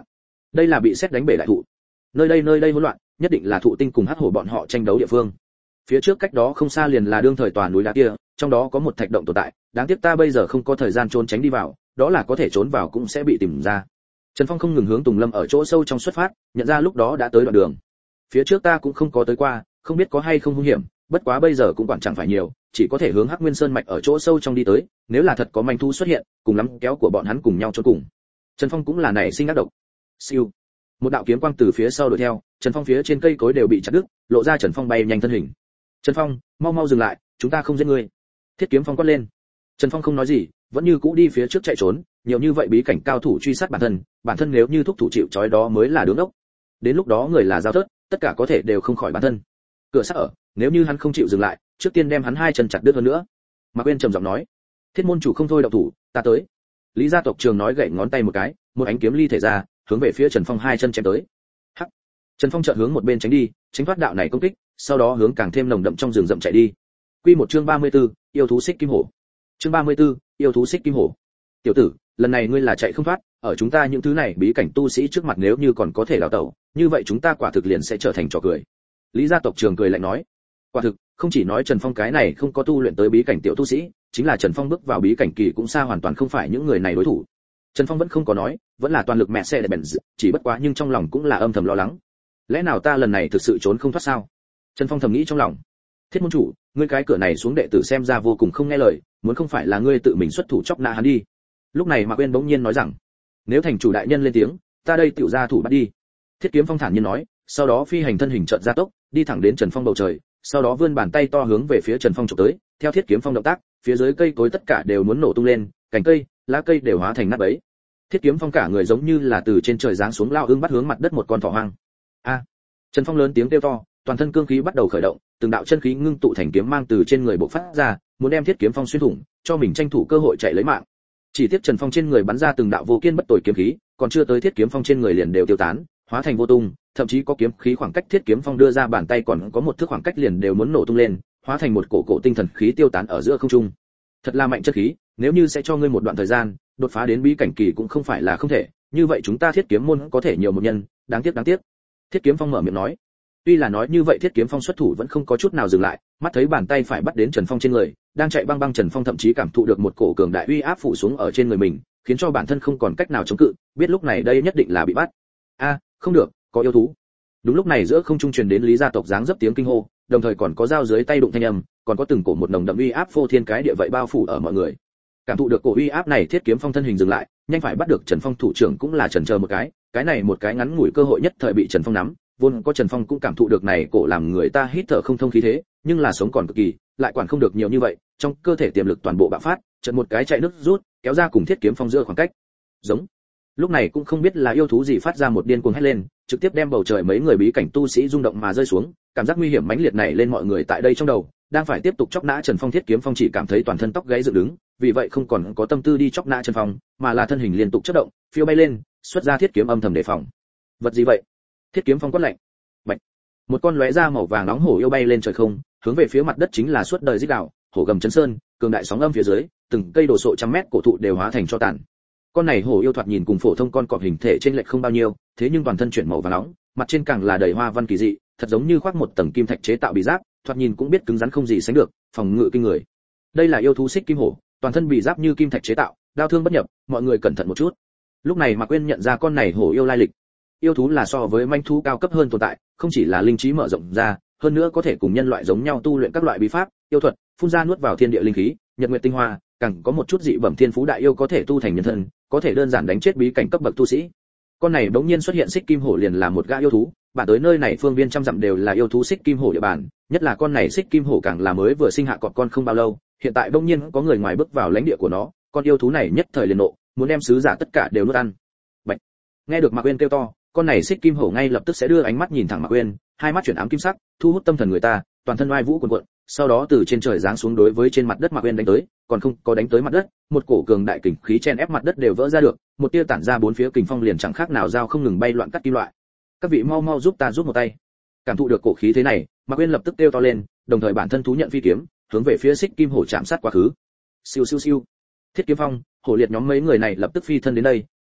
Đây là bị xét đánh bể đại thụ. Nơi đây nơi đây hỗn loạn, nhất định là thụ tinh cùng hắc hổ bọn họ tranh đấu địa phương. Phía trước cách đó không xa liền là đương thời tòa núi đá kia, trong đó có một thạch động tồn tại, đáng tiếc ta bây giờ không có thời gian trốn tránh đi vào, đó là có thể trốn vào cũng sẽ bị tìm ra. Trần Phong không ngừng hướng Tùng Lâm ở chỗ sâu trong xuất phát, nhận ra lúc đó đã tới đoạn đường. Phía trước ta cũng không có tới qua, không biết có hay không hung hiểm, bất quá bây giờ cũng quản chẳng phải nhiều, chỉ có thể hướng Hắc Nguyên Sơn mạch ở chỗ sâu trong đi tới, nếu là thật có manh thú xuất hiện, cùng lắm kéo của bọn hắn cùng nhau chôn cùng. Trần Phong cũng là nảy sinh ác độc. Siêu. Một đạo kiếm quang từ phía sau đuổi theo, Trần Phong phía trên cây cối đều bị chặt đứt, lộ ra Trần Phong bay nhanh thân hình. Trần Phong, mau mau dừng lại, chúng ta không giết ngươi. Thiết Kiếm Phong quát lên. Trần Phong không nói gì, vẫn như cũ đi phía trước chạy trốn, nhiều như vậy bí cảnh cao thủ truy sát bản thân, bản thân nếu như thúc thủ chịu trói đó mới là đứng ốc. Đến lúc đó người là giao tớt, tất cả có thể đều không khỏi bản thân. Cửa sắt ở, nếu như hắn không chịu dừng lại, trước tiên đem hắn hai chân chặt đứt hơn nữa. Mạc Uyên trầm giọng nói, Thiết môn chủ không thôi động thủ, ta tới. Lý gia tộc trường nói gậy ngón tay một cái, một ánh kiếm ly thể ra, hướng về phía Trần Phong hai chân chém tới. Hắc. Trần Phong chợt hướng một bên tránh đi, tránh thoát đạo này công kích, sau đó hướng càng thêm nồng đậm trong rừng rậm chạy đi. Quy một chương ba mươi tư, yêu thú xích kim hổ. Chương ba mươi tư, yêu thú xích kim hổ. Tiểu tử, lần này ngươi là chạy không thoát, ở chúng ta những thứ này bí cảnh tu sĩ trước mặt nếu như còn có thể đào tẩu, như vậy chúng ta quả thực liền sẽ trở thành trò cười. Lý gia tộc trường cười lạnh nói, quả thực, không chỉ nói Trần Phong cái này không có tu luyện tới bí cảnh tiểu tu sĩ, chính là Trần Phong bước vào bí cảnh kỳ cũng xa hoàn toàn không phải những người này đối thủ. Trần Phong vẫn không có nói, vẫn là toàn lực mẹ xe để bèn dự, chỉ bất quá nhưng trong lòng cũng là âm thầm lo lắng. Lẽ nào ta lần này thực sự trốn không thoát sao? Trần Phong thầm nghĩ trong lòng. Thiết môn chủ, ngươi cái cửa này xuống đệ tử xem ra vô cùng không nghe lời, muốn không phải là ngươi tự mình xuất thủ chọc nã hắn đi. Lúc này Mạc Uyên bỗng nhiên nói rằng, nếu thành chủ đại nhân lên tiếng, ta đây tiểu ra thủ bắt đi. Thiết Kiếm Phong thản nhiên nói, sau đó phi hành thân hình chợt gia tốc, đi thẳng đến Trần Phong bầu trời, sau đó vươn bàn tay to hướng về phía Trần Phong chụp tới, theo Thiết Kiếm Phong động tác, phía dưới cây cối tất cả đều muốn nổ tung lên, cành cây, lá cây đều hóa thành nát bấy. Thiết Kiếm Phong cả người giống như là từ trên trời giáng xuống lao ương bắt hướng mặt đất một con thỏ hoang. A! Trần Phong lớn tiếng kêu to, toàn thân cương khí bắt đầu khởi động, từng đạo chân khí ngưng tụ thành kiếm mang từ trên người bộc phát ra, muốn đem Thiết Kiếm Phong xuyên thủng, cho mình tranh thủ cơ hội chạy lấy mạng. Chỉ tiếc Trần Phong trên người bắn ra từng đạo vô kiên bất tồi kiếm khí, còn chưa tới Thiết Kiếm Phong trên người liền đều tiêu tán, hóa thành vô tung, thậm chí có kiếm khí khoảng cách Thiết Kiếm Phong đưa ra bàn tay còn có một thước khoảng cách liền đều muốn nổ tung lên, hóa thành một cổ cổ tinh thần khí tiêu tán ở giữa không trung. Thật là mạnh chất khí, nếu như sẽ cho ngươi một đoạn thời gian, đột phá đến bí cảnh kỳ cũng không phải là không thể, như vậy chúng ta Thiết Kiếm môn có thể nhiều một nhân, đáng tiếc đáng tiếc. Thiết Kiếm Phong mở miệng nói. Tuy là nói như vậy Thiết Kiếm Phong xuất thủ vẫn không có chút nào dừng lại, mắt thấy bàn tay phải bắt đến Trần Phong trên người, đang chạy băng băng Trần Phong thậm chí cảm thụ được một cổ cường đại uy áp phủ xuống ở trên người mình, khiến cho bản thân không còn cách nào chống cự, biết lúc này đây nhất định là bị bắt. A, không được, có yêu thú. Đúng lúc này giữa không trung truyền đến Lý gia tộc dáng dấp tiếng kinh hô, đồng thời còn có dao dưới tay đụng thanh âm, còn có từng cổ một nồng đậm uy áp phô thiên cái địa vậy bao phủ ở mọi người. Cảm thụ được cổ uy áp này Thiết Kiếm Phong thân hình dừng lại, nhanh phải bắt được Trần Phong thủ trưởng cũng là chần chờ một cái, cái này một cái ngắn ngủi cơ hội nhất thời bị Trần Phong nắm, vốn có Trần Phong cũng cảm thụ được này cổ làm người ta hít thở không thông khí thế, nhưng là sống còn cực kỳ, lại quản không được nhiều như vậy, trong cơ thể tiềm lực toàn bộ bạo phát, chợt một cái chạy nước rút, kéo ra cùng Thiết Kiếm Phong giữa khoảng cách. Giống. Lúc này cũng không biết là yêu thú gì phát ra một điên cuồng hét lên, trực tiếp đem bầu trời mấy người bí cảnh tu sĩ rung động mà rơi xuống, cảm giác nguy hiểm mãnh liệt này lên mọi người tại đây trong đầu, đang phải tiếp tục chọc nã Trần Phong Thiết Kiếm Phong chỉ cảm thấy toàn thân tóc gáy dựng đứng, vì vậy không còn có tâm tư đi chọc nã Trần Phong, mà là thân hình liên tục chớp động, phiêu bay lên, xuất ra thiết kiếm âm thầm đề phòng. Vật gì vậy? Thiết Kiếm Phong quát lạnh. Bạch. Một con lóe ra màu vàng nóng hổ yêu bay lên trời không, hướng về phía mặt đất chính là suốt đời rít gào, hổ gầm chấn sơn, cường đại sóng âm phía dưới, từng cây đồ sộ trăm mét cổ thụ đều hóa thành tro tàn. Con này hổ yêu thoạt nhìn cùng phổ thông con cọp hình thể trên lệch không bao nhiêu, thế nhưng toàn thân chuyển màu vàng nóng, mặt trên càng là đầy hoa văn kỳ dị, thật giống như khoác một tầng kim thạch chế tạo bị giáp, thoạt nhìn cũng biết cứng rắn không gì sánh được, phòng ngự kinh người. Đây là yêu thú xích kim hổ, toàn thân bị giáp như kim thạch chế tạo, đao thương bất nhập, mọi người cẩn thận một chút. Lúc này Mạc Uyên nhận ra con này hổ yêu lai lịch. Yêu thú là so với manh thú cao cấp hơn tồn tại, không chỉ là linh trí mở rộng ra, hơn nữa có thể cùng nhân loại giống nhau tu luyện các loại bí pháp, yêu thuật, phun ra nuốt vào thiên địa linh khí, nhật nguyệt tinh hoa, càng có một chút dị bẩm thiên phú đại yêu có thể tu thành nhân thân, có thể đơn giản đánh chết bí cảnh cấp bậc tu sĩ. Con này bỗng nhiên xuất hiện xích kim hổ liền là một gã yêu thú, bản tới nơi này phương viên trăm dặm đều là yêu thú xích kim hổ địa bàn, nhất là con này xích kim hổ càng là mới vừa sinh hạ cọp con không bao lâu, hiện tại bỗng nhiên có người ngoài bước vào lãnh địa của nó, con yêu thú này nhất thời liền nộ, muốn đem sứ giả tất cả đều nuốt ăn. Bạch. Nghe được Mạc Uyên kêu to, con này xích kim hổ ngay lập tức sẽ đưa ánh mắt nhìn thẳng Mạc Uyên, hai mắt chuyển ám kim sắc, thu hút tâm thần người ta, toàn thân oai vũ cuồn cuộn, sau đó từ trên trời giáng xuống đối với trên mặt đất Mạc Uyên đánh tới, còn không có đánh tới mặt đất, một cổ cường đại kình khí chen ép mặt đất đều vỡ ra được, một tia tản ra bốn phía kình phong liền chẳng khác nào dao không ngừng bay loạn cắt kim loại. Các vị mau mau giúp ta giúp một tay. Cảm thụ được cổ khí thế này, Mạc Uyên lập tức kêu to lên, đồng thời bản thân thú nhận phi kiếm, hướng về phía xích kim hổ chạm sát quá khứ. Siêu siêu siêu. Thiết Kiếm Phong, hổ liệt nhóm mấy người này lập tức phi thân đến đây,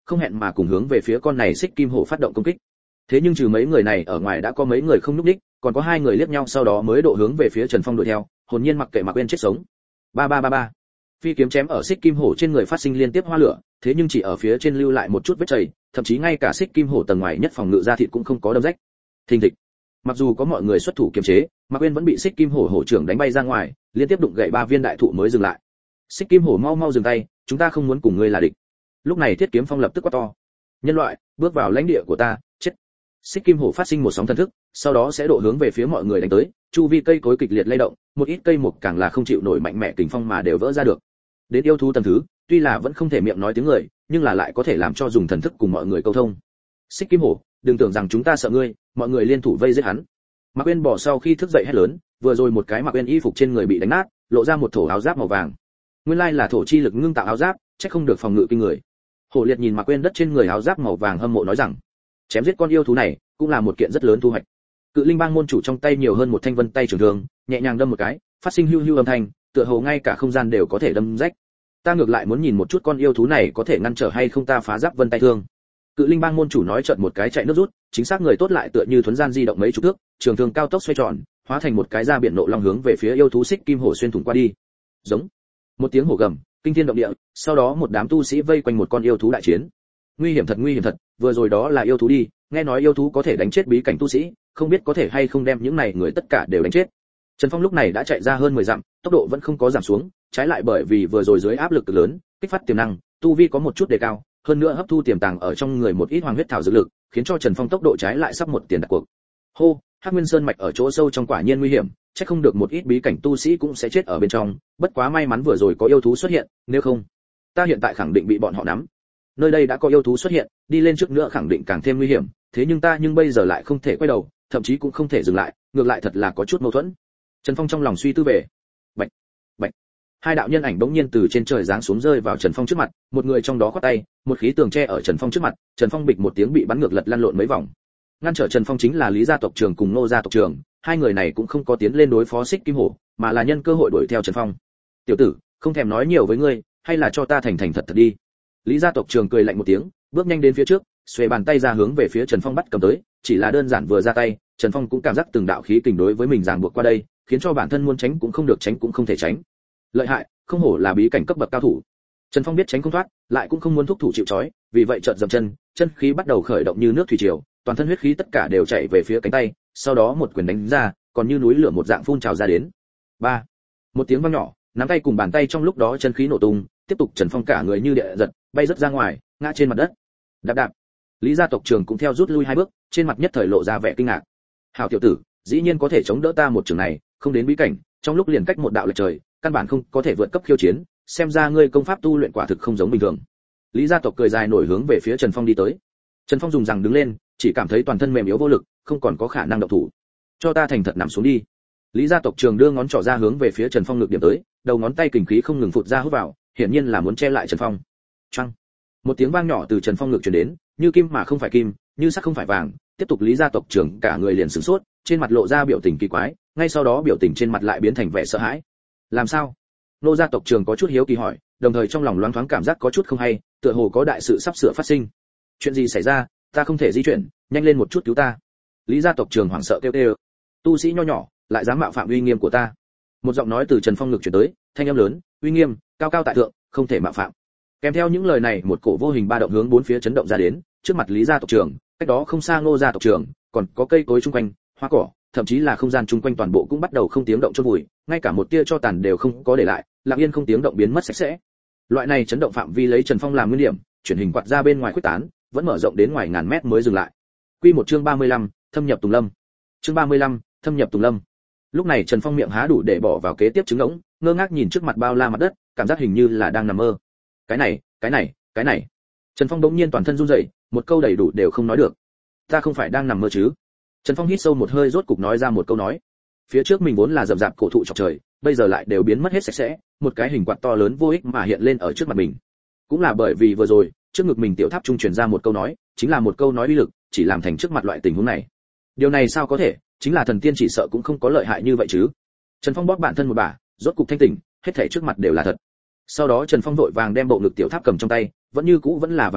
không hẹn mà cùng hướng về phía con này xích kim hổ phát động công kích. Thế nhưng trừ mấy người này ở ngoài đã có mấy người không lúc đích, còn có hai người liếc nhau sau đó mới độ hướng về phía Trần Phong đuổi theo, hồn nhiên mặc kệ Mạc Uyên chết sống. Ba ba ba ba. Phi kiếm chém ở xích kim hổ trên người phát sinh liên tiếp hoa lửa, thế nhưng chỉ ở phía trên lưu lại một chút vết chảy, thậm chí ngay cả xích kim hổ tầng ngoài nhất phòng ngự ra thịt cũng không có đâm rách. Thình thịch. Mặc dù có mọi người xuất thủ kiềm chế, Mạc Uyên vẫn bị xích kim hổ hổ trưởng đánh bay ra ngoài, liên tiếp đụng gãy ba viên đại thụ mới dừng lại. Xích kim hổ mau mau dừng tay, chúng ta không muốn cùng ngươi là địch. Lúc này Thiết Kiếm Phong lập tức quát to. Nhân loại, bước vào lãnh địa của ta, chết. Xích kim hổ phát sinh một sóng thần thức, sau đó sẽ độ hướng về phía mọi người đánh tới, chu vi cây cối kịch liệt lay động, một ít cây mục càng là không chịu nổi mạnh mẽ kình phong mà đều vỡ ra được. Đến yêu thú tầng thứ, tuy là vẫn không thể miệng nói tiếng người, nhưng là lại có thể làm cho dùng thần thức cùng mọi người câu thông. Xích kim hổ, đừng tưởng rằng chúng ta sợ ngươi, mọi người liên thủ vây giết hắn. Mạc Uyên bỏ sau khi thức dậy hét lớn, vừa rồi một cái Mạc Uyên y phục trên người bị đánh nát, lộ ra một thổ áo giáp màu vàng. Nguyên lai là thổ chi lực ngưng tạo áo giáp, chắc không được phòng ngự kinh người. Hổ Liệt nhìn Mạc Uyên đất trên người áo giáp màu vàng hâm mộ nói rằng, chém giết con yêu thú này cũng là một kiện rất lớn thu hoạch. Cự Linh Bang môn chủ trong tay nhiều hơn một thanh vân tay trường thương, nhẹ nhàng đâm một cái, phát sinh hưu hưu âm thanh, tựa hồ ngay cả không gian đều có thể đâm rách. Ta ngược lại muốn nhìn một chút con yêu thú này có thể ngăn trở hay không ta phá giáp vân tay thương. Cự Linh Bang môn chủ nói chợt một cái chạy nước rút, chính xác người tốt lại tựa như thuấn gian di động mấy chục thước, trường thương cao tốc xoay tròn, hóa thành một cái ra biển nộ long hướng về phía yêu thú xích kim hổ xuyên thủng qua đi. Giống. Một tiếng hổ gầm, kinh thiên động địa, sau đó một đám tu sĩ vây quanh một con yêu thú đại chiến. Nguy hiểm thật nguy hiểm thật, vừa rồi đó là yêu thú đi, nghe nói yêu thú có thể đánh chết bí cảnh tu sĩ, không biết có thể hay không đem những này người tất cả đều đánh chết. Trần Phong lúc này đã chạy ra hơn mười dặm, tốc độ vẫn không có giảm xuống, trái lại bởi vì vừa rồi dưới áp lực cực lớn, kích phát tiềm năng, tu vi có một chút đề cao, hơn nữa hấp thu tiềm tàng ở trong người một ít hoàng huyết thảo dược lực, khiến cho Trần Phong tốc độ trái lại sắp một tiền đặt cuộc. Hô, Hắc Nguyên Sơn mạch ở chỗ sâu trong quả nhiên nguy hiểm, chắc không được một ít bí cảnh tu sĩ cũng sẽ chết ở bên trong, bất quá may mắn vừa rồi có yêu thú xuất hiện, nếu không, ta hiện tại khẳng định bị bọn họ nắm. Nơi đây đã có yêu thú xuất hiện, đi lên trước nữa khẳng định càng thêm nguy hiểm, thế nhưng ta nhưng bây giờ lại không thể quay đầu, thậm chí cũng không thể dừng lại, ngược lại thật là có chút mâu thuẫn. Trần Phong trong lòng suy tư về. Bạch, bạch. Hai đạo nhân ảnh bỗng nhiên từ trên trời giáng xuống rơi vào Trần Phong trước mặt, một người trong đó quát tay, một khí tường che ở Trần Phong trước mặt, Trần Phong bịch một tiếng bị bắn ngược lật lăn lộn mấy vòng. Ngăn trở Trần Phong chính là Lý gia tộc trưởng cùng Nô gia tộc trưởng, hai người này cũng không có tiến lên đối phó Xích Kim Hổ, mà là nhân cơ hội đuổi theo Trần Phong. "Tiểu tử, không thèm nói nhiều với ngươi, hay là cho ta thành thành thật thật đi." Lý gia tộc trưởng cười lạnh một tiếng, bước nhanh đến phía trước, xuề bàn tay ra hướng về phía Trần Phong bắt cầm tới, chỉ là đơn giản vừa ra tay, Trần Phong cũng cảm giác từng đạo khí kình đối với mình ràng buộc qua đây, khiến cho bản thân muốn tránh cũng không được tránh cũng không thể tránh. Lợi hại, không hổ là bí cảnh cấp bậc cao thủ. Trần Phong biết tránh không thoát, lại cũng không muốn thúc thủ chịu trói, vì vậy chợt dậm chân, chân khí bắt đầu khởi động như nước thủy triều, toàn thân huyết khí tất cả đều chạy về phía cánh tay, sau đó một quyền đánh ra, còn như núi lửa một dạng phun trào ra đến. Ba, một tiếng vang nhỏ, nắm tay cùng bàn tay trong lúc đó chân khí nổ tung, tiếp tục Trần Phong cả người như địa giật, bay rất ra ngoài, ngã trên mặt đất. Đạp đạp. Lý gia tộc trưởng cũng theo rút lui hai bước, trên mặt nhất thời lộ ra vẻ kinh ngạc. "Hảo tiểu tử, dĩ nhiên có thể chống đỡ ta một trường này, không đến bí cảnh, trong lúc liền cách một đạo lệch trời, căn bản không có thể vượt cấp khiêu chiến, xem ra ngươi công pháp tu luyện quả thực không giống bình thường." Lý gia tộc cười dài nổi hướng về phía Trần Phong đi tới. Trần Phong dùng rằng đứng lên, chỉ cảm thấy toàn thân mềm yếu vô lực, không còn có khả năng động thủ. "Cho ta thành thật nằm xuống đi." Lý gia tộc trưởng đưa ngón trỏ ra hướng về phía Trần Phong ngực điểm tới, đầu ngón tay kình khí không ngừng phụt ra hút vào, hiển nhiên là muốn che lại Trần Phong. Choang. Một tiếng vang nhỏ từ Trần Phong ngực truyền đến, như kim mà không phải kim, như sắc không phải vàng, tiếp tục Lý gia tộc trưởng cả người liền sửng sốt, trên mặt lộ ra biểu tình kỳ quái, ngay sau đó biểu tình trên mặt lại biến thành vẻ sợ hãi. "Làm sao?" Nô gia tộc trưởng có chút hiếu kỳ hỏi, đồng thời trong lòng loáng thoáng cảm giác có chút không hay, tựa hồ có đại sự sắp sửa phát sinh. "Chuyện gì xảy ra? Ta không thể di chuyển, nhanh lên một chút cứu ta." Lý gia tộc trưởng hoảng sợ kêu kêu. "Tu sĩ nho nhỏ, lại dám mạo phạm uy nghiêm của ta." Một giọng nói từ Trần Phong ngực truyền tới, thanh âm lớn, "Uy nghiêm, cao cao tại thượng, không thể mạo phạm." Kèm theo những lời này, một cổ vô hình ba động hướng bốn phía chấn động ra đến, trước mặt Lý gia tộc trưởng, cách đó không xa Ngô gia tộc trưởng, còn có cây cối xung quanh, hoa cỏ, thậm chí là không gian chung quanh toàn bộ cũng bắt đầu không tiếng động chôn vùi, ngay cả một tia cho tàn đều không có để lại, lặng yên không tiếng động biến mất sạch sẽ. Loại này chấn động phạm vi lấy Trần Phong làm nguyên điểm, chuyển hình quạt ra bên ngoài khuếch tán, vẫn mở rộng đến ngoài ngàn mét mới dừng lại. Quy một chương ba mươi lăm, thâm nhập Tùng Lâm. Chương ba mươi lăm, thâm nhập Tùng Lâm. Lúc này Trần Phong miệng há đủ để bỏ vào kế tiếp trứng ngỗng, ngơ ngác nhìn trước mặt bao la mặt đất, cảm giác hình như là đang nằm mơ. Cái này, cái này, cái này. Trần Phong đống nhiên toàn thân run rẩy, một câu đầy đủ đều không nói được. "Ta không phải đang nằm mơ chứ?" Trần Phong hít sâu một hơi rốt cục nói ra một câu nói. Phía trước mình vốn là rậm rạp cổ thụ chọc trời, bây giờ lại đều biến mất hết sạch sẽ, một cái hình quạt to lớn vô ích mà hiện lên ở trước mặt mình. Cũng là bởi vì vừa rồi, trước ngực mình tiểu tháp trung truyền ra một câu nói, chính là một câu nói uy lực, chỉ làm thành trước mặt loại tình huống này. Điều này sao có thể, chính là thần tiên chỉ sợ cũng không có lợi hại như vậy chứ. Trần Phong bóp bản thân một bả, rốt cục thanh tỉnh, hết thảy trước mặt đều là thật. Sau đó Trần Phong vội vàng đem bộ ngực tiểu tháp cầm trong tay, vẫn như cũ vẫn là vàng đen,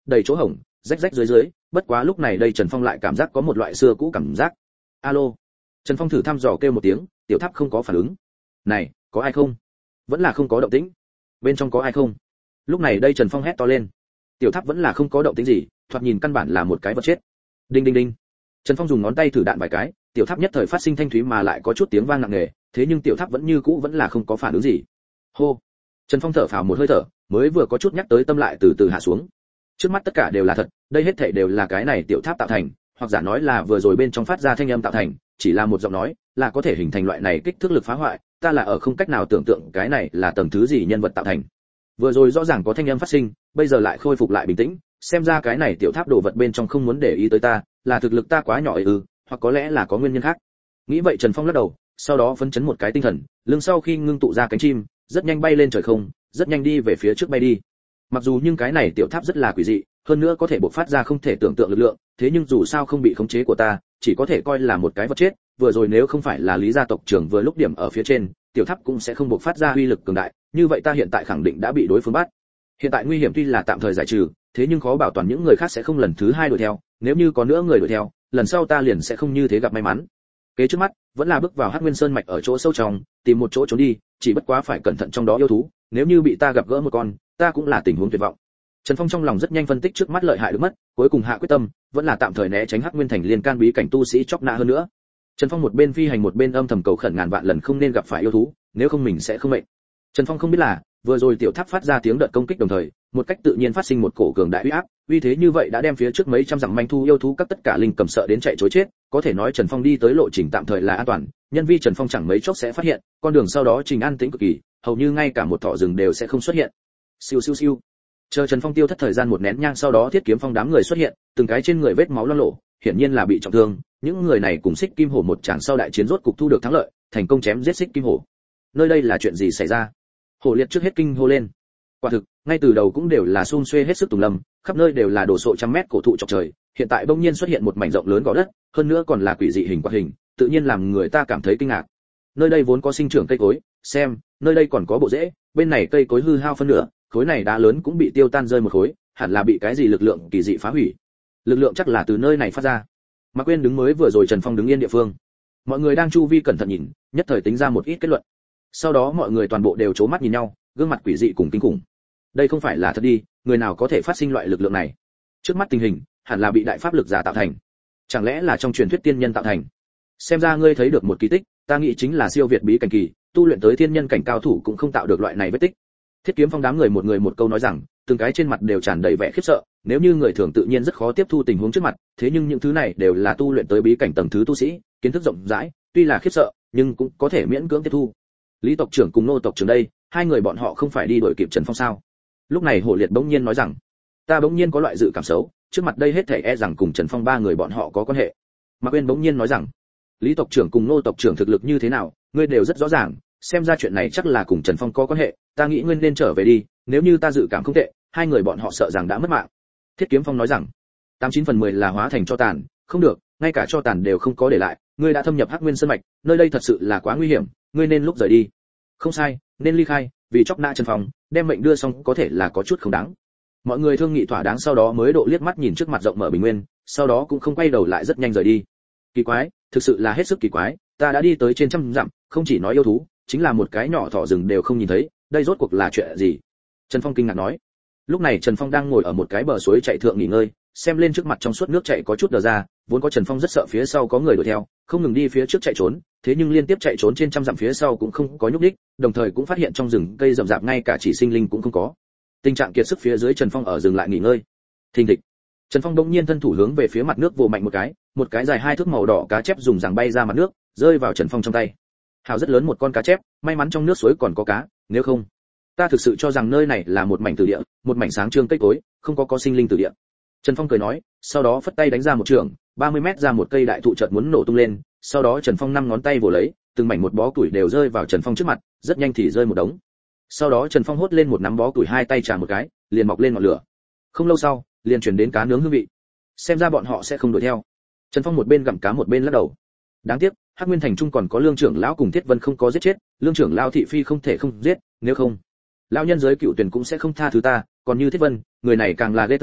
đầy chỗ hổng, rách rách dưới dưới, bất quá lúc này đây Trần Phong lại cảm giác có một loại xưa cũ cảm giác. Alo. Trần Phong thử thăm dò kêu một tiếng, tiểu tháp không có phản ứng. Này, có ai không? Vẫn là không có động tĩnh. Bên trong có ai không? Lúc này đây Trần Phong hét to lên. Tiểu tháp vẫn là không có động tĩnh gì, thoạt nhìn căn bản là một cái vật chết. Đinh đinh đinh. Trần Phong dùng ngón tay thử đạn vài cái, tiểu tháp nhất thời phát sinh thanh thúy mà lại có chút tiếng vang nặng nề, thế nhưng tiểu tháp vẫn như cũ vẫn là không có phản ứng gì. Hô. Trần Phong thở phào một hơi thở, mới vừa có chút nhắc tới tâm lại từ từ hạ xuống. Trước mắt tất cả đều là thật, đây hết thảy đều là cái này tiểu tháp tạo thành, hoặc giả nói là vừa rồi bên trong phát ra thanh âm tạo thành, chỉ là một giọng nói, là có thể hình thành loại này kích thước lực phá hoại, ta là ở không cách nào tưởng tượng cái này là tầng thứ gì nhân vật tạo thành. Vừa rồi rõ ràng có thanh âm phát sinh, bây giờ lại khôi phục lại bình tĩnh, xem ra cái này tiểu tháp đồ vật bên trong không muốn để ý tới ta, là thực lực ta quá nhỏ ấy ư, hoặc có lẽ là có nguyên nhân khác. Nghĩ vậy Trần Phong lắc đầu, sau đó phấn chấn một cái tinh thần, lưng sau khi ngưng tụ ra cánh chim, rất nhanh bay lên trời không, rất nhanh đi về phía trước bay đi. Mặc dù nhưng cái này tiểu tháp rất là quỷ dị, hơn nữa có thể bộc phát ra không thể tưởng tượng lực lượng, thế nhưng dù sao không bị khống chế của ta, chỉ có thể coi là một cái vật chết. Vừa rồi nếu không phải là Lý gia tộc trưởng vừa lúc điểm ở phía trên, tiểu tháp cũng sẽ không bộc phát ra uy lực cường đại, như vậy ta hiện tại khẳng định đã bị đối phương bắt. Hiện tại nguy hiểm tuy là tạm thời giải trừ, thế nhưng khó bảo toàn những người khác sẽ không lần thứ hai đuổi theo, nếu như có nữa người đuổi theo, lần sau ta liền sẽ không như thế gặp may mắn. Kế trước mắt, vẫn là bước vào Hắc Nguyên Sơn mạch ở chỗ sâu trong, tìm một chỗ trốn đi, chỉ bất quá phải cẩn thận trong đó yêu thú, nếu như bị ta gặp gỡ một con, ta cũng là tình huống tuyệt vọng. Trần Phong trong lòng rất nhanh phân tích trước mắt lợi hại được mất, cuối cùng hạ quyết tâm, vẫn là tạm thời né tránh Hắc Nguyên thành liên can bí cảnh tu sĩ chọc nã hơn nữa. Trần Phong một bên phi hành một bên âm thầm cầu khẩn ngàn vạn lần không nên gặp phải yêu thú, nếu không mình sẽ không mệnh. Trần Phong không biết là, vừa rồi tiểu tháp phát ra tiếng đợt công kích đồng thời, một cách tự nhiên phát sinh một cổ cường đại uy áp, uy thế như vậy đã đem phía trước mấy trăm dặm manh thu yêu thú các tất cả linh cầm sợ đến chạy trối chết, có thể nói Trần Phong đi tới lộ trình tạm thời là an toàn, nhân vi Trần Phong chẳng mấy chốc sẽ phát hiện, con đường sau đó trình an tĩnh cực kỳ, hầu như ngay cả một thỏ rừng đều sẽ không xuất hiện. Siêu siêu siêu. Chờ Trần Phong tiêu thất thời gian một nén nhang sau đó Thiết Kiếm Phong đám người xuất hiện, từng cái trên người vết máu loang lổ, hiển nhiên là bị trọng thương, những người này cùng Xích Kim Hổ một tràng sau đại chiến rốt cục thu được thắng lợi, thành công chém giết Xích Kim Hổ. Nơi đây là chuyện gì xảy ra? Hổ Liệt trước hết kinh hô lên. Quả thực, ngay từ đầu cũng đều là xun xuê hết sức tùng lâm, khắp nơi đều là đổ sộ trăm mét cổ thụ chọc trời, hiện tại bỗng nhiên xuất hiện một mảnh rộng lớn gò đất, hơn nữa còn là quỷ dị hình quạt hình, tự nhiên làm người ta cảm thấy kinh ngạc. Nơi đây vốn có sinh trưởng cây cối, xem, nơi đây còn có bộ rễ, bên này cây cối hư hao phân nửa, khối này đá lớn cũng bị tiêu tan rơi một khối, hẳn là bị cái gì lực lượng kỳ dị phá hủy. Lực lượng chắc là từ nơi này phát ra. Mạc Quyên đứng mới vừa rồi Trần Phong đứng yên địa phương. Mọi người đang chu vi cẩn thận nhìn, nhất thời tính ra một ít kết luận. Sau đó mọi người toàn bộ đều trố mắt nhìn nhau, gương mặt quỷ dị cùng kinh khủng. Đây không phải là thật đi, người nào có thể phát sinh loại lực lượng này? Trước mắt tình hình, hẳn là bị đại pháp lực giả tạo thành. Chẳng lẽ là trong truyền thuyết tiên nhân tạo thành? Xem ra ngươi thấy được một kỳ tích, ta nghĩ chính là siêu việt bí cảnh kỳ, tu luyện tới thiên nhân cảnh cao thủ cũng không tạo được loại này vết tích. Thiết Kiếm Phong đám người một người một câu nói rằng, từng cái trên mặt đều tràn đầy vẻ khiếp sợ, nếu như người thường tự nhiên rất khó tiếp thu tình huống trước mặt, thế nhưng những thứ này đều là tu luyện tới bí cảnh tầng thứ tu sĩ, kiến thức rộng rãi, tuy là khiếp sợ, nhưng cũng có thể miễn cưỡng tiếp thu. Lý tộc trưởng cùng Nô tộc trưởng đây, hai người bọn họ không phải đi đuổi kịp Trần Phong sao? Lúc này Hổ Liệt bỗng nhiên nói rằng, ta bỗng nhiên có loại dự cảm xấu, trước mặt đây hết thảy e rằng cùng Trần Phong ba người bọn họ có quan hệ. Mạc Uyên bỗng nhiên nói rằng, Lý tộc trưởng cùng Nô tộc trưởng thực lực như thế nào, ngươi đều rất rõ ràng, xem ra chuyện này chắc là cùng Trần Phong có quan hệ, ta nghĩ ngươi nên trở về đi, nếu như ta dự cảm không tệ, hai người bọn họ sợ rằng đã mất mạng. Thiết Kiếm Phong nói rằng, tám chín phần mười là hóa thành cho tàn, không được, ngay cả cho tàn đều không có để lại, ngươi đã thâm nhập Hắc Nguyên Sơn mạch, nơi đây thật sự là quá nguy hiểm, ngươi nên lúc rời đi. Không sai, nên ly khai, vì chọc nã Trần Phong, đem mệnh đưa xong có thể là có chút không đáng. Mọi người thương nghị thỏa đáng sau đó mới độ liếc mắt nhìn trước mặt rộng mở bình nguyên, sau đó cũng không quay đầu lại rất nhanh rời đi. Kỳ quái, thực sự là hết sức kỳ quái, ta đã đi tới trên trăm dặm, không chỉ nói yêu thú, chính là một cái nhỏ thỏ rừng đều không nhìn thấy, đây rốt cuộc là chuyện gì? Trần Phong kinh ngạc nói. Lúc này Trần Phong đang ngồi ở một cái bờ suối chạy thượng nghỉ ngơi, xem lên trước mặt trong suốt nước chảy có chút đờ ra, vốn có Trần Phong rất sợ phía sau có người đuổi theo, không ngừng đi phía trước chạy trốn, thế nhưng liên tiếp chạy trốn trên trăm dặm phía sau cũng không có nhúc nhích, đồng thời cũng phát hiện trong rừng cây rậm rạp ngay cả chỉ sinh linh cũng không có. Tình trạng kiệt sức phía dưới Trần Phong ở dừng lại nghỉ ngơi. Thình thịch. Trần Phong đột nhiên thân thủ hướng về phía mặt nước vồ mạnh một cái, một cái dài hai thước màu đỏ cá chép dùng rằng bay ra mặt nước, rơi vào Trần Phong trong tay. Hào rất lớn một con cá chép, may mắn trong nước suối còn có cá, nếu không, ta thực sự cho rằng nơi này là một mảnh tử địa, một mảnh sáng trương cây cối, không có có sinh linh tử địa. Trần Phong cười nói, sau đó phất tay đánh ra một trường, ba mươi mét ra một cây đại thụ chợt muốn nổ tung lên, sau đó Trần Phong năm ngón tay vồ lấy, từng mảnh một bó củi đều rơi vào Trần Phong trước mặt, rất nhanh thì rơi một đống. Sau đó Trần Phong hốt lên một nắm bó củi hai tay chà một cái, liền mọc lên ngọn lửa. Không lâu sau, liền truyền đến cá nướng hương vị. Xem ra bọn họ sẽ không đuổi theo. Trần Phong một bên gặm cá một bên lắc đầu. Đáng tiếc, Hắc Nguyên thành trung còn có Lương trưởng lão cùng Thiết Vân không có giết chết, Lương trưởng lão thị phi không thể không giết, nếu không, lão nhân giới cựu tuyển cũng sẽ không tha thứ ta, còn như Thiết Vân, người này càng là ghê tởm,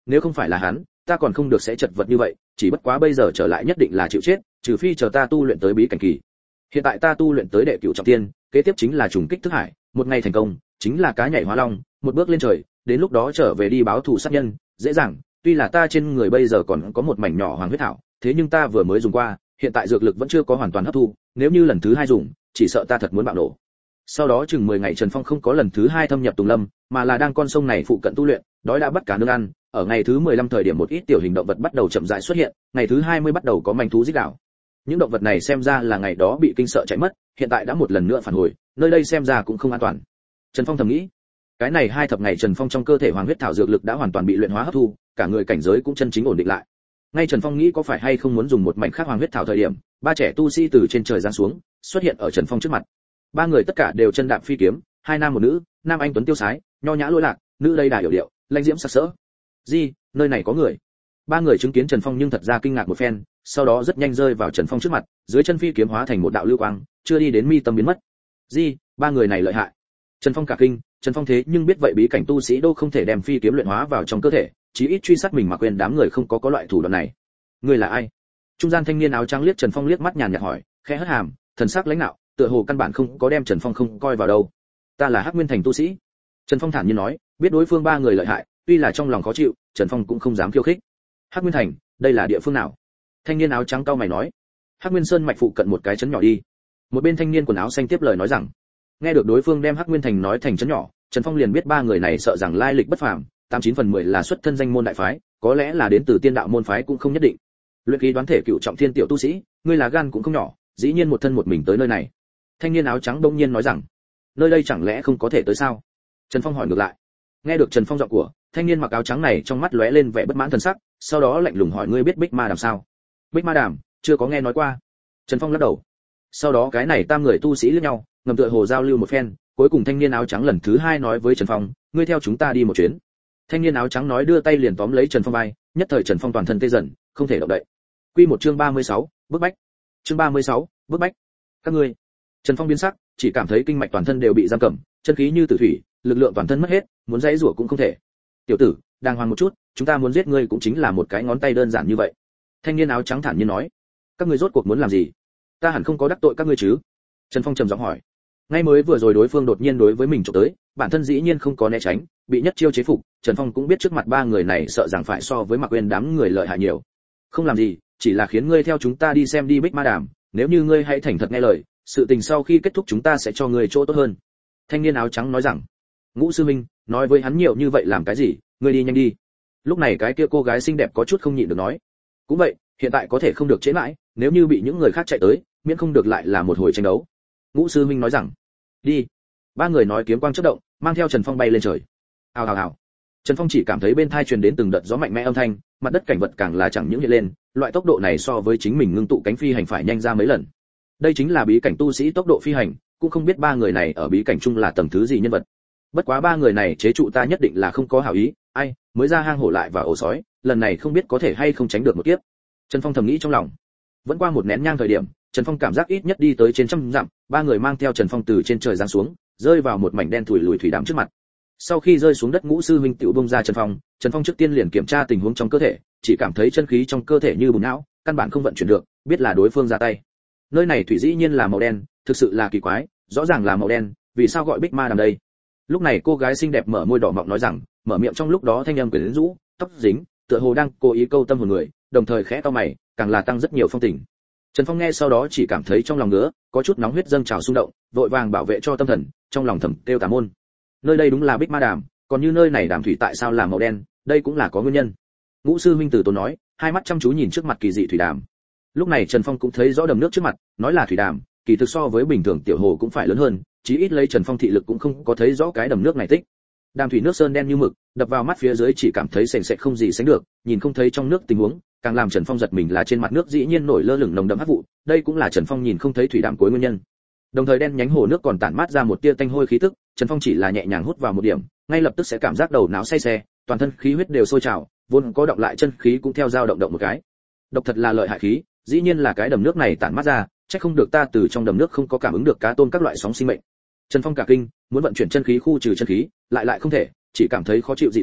nếu không phải là hắn, ta còn không được sẽ chật vật như vậy, chỉ bất quá bây giờ trở lại nhất định là chịu chết, trừ phi chờ ta tu luyện tới bí cảnh kỳ. Hiện tại ta tu luyện tới đệ cửu trọng thiên, kế tiếp chính là trùng kích thức hải, một ngày thành công, chính là cá nhảy hóa long, một bước lên trời, đến lúc đó trở về đi báo thù sát nhân, dễ dàng, tuy là ta trên người bây giờ còn có một mảnh nhỏ hoàng huyết thảo, thế nhưng ta vừa mới dùng qua, hiện tại dược lực vẫn chưa có hoàn toàn hấp thu, nếu như lần thứ hai dùng, chỉ sợ ta thật muốn bạo nổ. Sau đó chừng mười ngày Trần Phong không có lần thứ hai thâm nhập Tùng Lâm, mà là đang con sông này phụ cận tu luyện, đói đã bắt cá nướng ăn, ở ngày thứ mười lăm thời điểm một ít tiểu hình động vật bắt đầu chậm rãi xuất hiện, ngày thứ hai mươi bắt đầu có manh thú rít gào. Những động vật này xem ra là ngày đó bị kinh sợ chạy mất, hiện tại đã một lần nữa phản hồi, nơi đây xem ra cũng không an toàn. Trần Phong thầm nghĩ, cái này hai thập ngày Trần Phong trong cơ thể hoàng huyết thảo dược lực đã hoàn toàn bị luyện hóa hấp thu, cả người cảnh giới cũng chân chính ổn định lại. Ngay Trần Phong nghĩ có phải hay không muốn dùng một mảnh khác hoàng huyết thảo thời điểm, ba trẻ tu sĩ từ trên trời giáng xuống, xuất hiện ở Trần Phong trước mặt. Ba người tất cả đều chân đạp phi kiếm, hai nam một nữ, nam anh tuấn tiêu sái, nho nhã lỗi lạc, nữ đây đà hiểu điệu, lãnh diễm sắc sỡ. Gì, nơi này có người? Ba người chứng kiến Trần Phong nhưng thật ra kinh ngạc một phen, sau đó rất nhanh rơi vào Trần Phong trước mặt, dưới chân phi kiếm hóa thành một đạo lưu quang, chưa đi đến mi tâm biến mất. Gì, ba người này lợi hại. Trần Phong cả kinh, Trần Phong thế nhưng biết vậy bí cảnh tu sĩ đâu không thể đem phi kiếm luyện hóa vào trong cơ thể, chí ít truy sát mình mà quên đám người không có có loại thủ đoạn này. Người là ai? Trung gian thanh niên áo trắng liếc Trần Phong liếc mắt nhàn nhạt hỏi, khẽ hất hàm, thần sắc lãnh đạo, tựa hồ căn bản không có đem Trần Phong không coi vào đâu. Ta là Hắc Nguyên Thành tu sĩ. Trần Phong thản nhiên nói, biết đối phương ba người lợi hại, tuy là trong lòng khó chịu, Trần Phong cũng không dám khiêu khích. Hắc Nguyên Thành, đây là địa phương nào? Thanh niên áo trắng cau mày nói, Hắc Nguyên Sơn mạch phụ cận một cái trấn nhỏ đi. Một bên thanh niên quần áo xanh tiếp lời nói rằng, nghe được đối phương đem Hắc Nguyên Thành nói thành trấn nhỏ, Trần Phong liền biết ba người này sợ rằng lai lịch bất phàm, tám chín phần mười là xuất thân danh môn đại phái, có lẽ là đến từ tiên đạo môn phái cũng không nhất định. Luyện khí đoán thể cựu trọng thiên tiểu tu sĩ, ngươi là gan cũng không nhỏ, dĩ nhiên một thân một mình tới nơi này. Thanh niên áo trắng đông nhiên nói rằng, nơi đây chẳng lẽ không có thể tới sao? Trần Phong hỏi ngược lại. Nghe được Trần Phong giọng của, thanh niên mặc áo trắng này trong mắt lóe lên vẻ bất mãn thần sắc, sau đó lạnh lùng hỏi, ngươi biết Bích Ma Đàm sao? Bích Ma Đàm, chưa có nghe nói qua. Trần Phong lắc đầu. Sau đó cái này tam người tu sĩ liếc nhau, ngầm tựa hồ giao lưu một phen, cuối cùng thanh niên áo trắng lần thứ hai nói với Trần Phong, ngươi theo chúng ta đi một chuyến. Thanh niên áo trắng nói đưa tay liền tóm lấy Trần Phong vai, nhất thời Trần Phong toàn thân tê dần, không thể động đậy. Quy một chương ba mươi sáu, bức bách. Chương ba mươi sáu, bức bách. Các ngươi. Trần Phong biến sắc, chỉ cảm thấy kinh mạch toàn thân đều bị giam cầm, chân khí như tử thủy, lực lượng toàn thân mất hết, muốn dãy rủa cũng không thể. Tiểu tử, đàng hoàng một chút, chúng ta muốn giết ngươi cũng chính là một cái ngón tay đơn giản như vậy. Thanh niên áo trắng thản nhiên nói. Các ngươi rốt cuộc muốn làm gì? Ta hẳn không có đắc tội các ngươi chứ? Trần Phong trầm giọng hỏi. Ngay mới vừa rồi đối phương đột nhiên đối với mình chụp tới, bản thân dĩ nhiên không có né tránh, bị nhất chiêu chế phục, Trần Phong cũng biết trước mặt ba người này sợ rằng phải so với Mạc Uyên đám người lợi hại nhiều. Không làm gì, chỉ là khiến ngươi theo chúng ta đi xem đi Bích Ma Đàm, nếu như ngươi hãy thành thật nghe lời, sự tình sau khi kết thúc chúng ta sẽ cho ngươi chỗ tốt hơn. Thanh niên áo trắng nói rằng. Ngũ sư minh, nói với hắn nhiều như vậy làm cái gì, ngươi đi nhanh đi. Lúc này cái kia cô gái xinh đẹp có chút không nhịn được nói. Cũng vậy, hiện tại có thể không được chế mãi, nếu như bị những người khác chạy tới, miễn không được lại là một hồi tranh đấu. Ngũ sư minh nói rằng. Đi. Ba người nói kiếm quang chớp động, mang theo Trần Phong bay lên trời. Ào ào ào. Trần Phong chỉ cảm thấy bên tai truyền đến từng đợt gió mạnh mẽ âm thanh, mặt đất cảnh vật càng là chẳng những hiện lên, loại tốc độ này so với chính mình ngưng tụ cánh phi hành phải nhanh ra mấy lần. Đây chính là bí cảnh tu sĩ tốc độ phi hành, cũng không biết ba người này ở bí cảnh chung là tầng thứ gì nhân vật. Bất quá ba người này chế trụ ta nhất định là không có hảo ý, ai, mới ra hang hổ lại vào ổ sói, lần này không biết có thể hay không tránh được một kiếp. Trần Phong thầm nghĩ trong lòng. Vẫn qua một nén nhang thời điểm, Trần Phong cảm giác ít nhất đi tới trên trăm dặm, ba người mang theo Trần Phong từ trên trời giáng xuống, rơi vào một mảnh đen thủi lùi thủy đàm trước mặt. Sau khi rơi xuống đất, Ngũ sư huynh tiểu bung ra Trần Phong, Trần Phong trước tiên liền kiểm tra tình huống trong cơ thể, chỉ cảm thấy chân khí trong cơ thể như bùn não, căn bản không vận chuyển được, biết là đối phương ra tay. Nơi này thủy dĩ nhiên là màu đen, thực sự là kỳ quái, rõ ràng là màu đen, vì sao gọi Bích Ma Đàm đây? Lúc này cô gái xinh đẹp mở môi đỏ mọng nói rằng, mở miệng trong lúc đó thanh âm quyến rũ, tóc dính, tựa hồ đang cố ý câu tâm hồn người, đồng thời khẽ cau mày, càng là tăng rất nhiều phong tình. Trần Phong nghe sau đó chỉ cảm thấy trong lòng ngứa, có chút nóng huyết dâng trào xung động, vội vàng bảo vệ cho tâm thần, trong lòng thầm kêu tà môn. Nơi đây đúng là Bích Ma Đàm, còn như nơi này đàm thủy tại sao là màu đen, đây cũng là có nguyên nhân. Ngũ sư minh từ tốn nói, hai mắt chăm chú nhìn trước mặt kỳ dị thủy đàm. Lúc này Trần Phong cũng thấy rõ đầm nước trước mặt, nói là thủy đàm, kỳ thực so với bình thường tiểu hồ cũng phải lớn hơn, chí ít lấy Trần Phong thị lực cũng không có thấy rõ cái đầm nước này tích. Đàm thủy nước sơn đen như mực, đập vào mắt phía dưới chỉ cảm thấy sền sệt không gì sánh được, nhìn không thấy trong nước tình huống, càng làm Trần Phong giật mình là trên mặt nước dĩ nhiên nổi lơ lửng nồng đậm hắc vụ, đây cũng là Trần Phong nhìn không thấy thủy đàm cuối nguyên nhân. Đồng thời đen nhánh hồ nước còn tản mát ra một tia tanh hôi khí tức, Trần Phong chỉ là nhẹ nhàng hút vào một điểm, ngay lập tức sẽ cảm giác đầu não say xe, toàn thân khí huyết đều sôi trào, vốn có động lại chân khí cũng theo dao động động một cái. Độc thật là lợi hại khí, dĩ nhiên là cái đầm nước này tản mát ra, chắc không được ta từ trong đầm nước không có cảm ứng được cá tôm các loại sóng sinh mệnh. Trần Phong cả kinh, muốn vận chuyển chân khí khu trừ chân khí, lại lại không thể, chỉ cảm thấy khó chịu dị thường,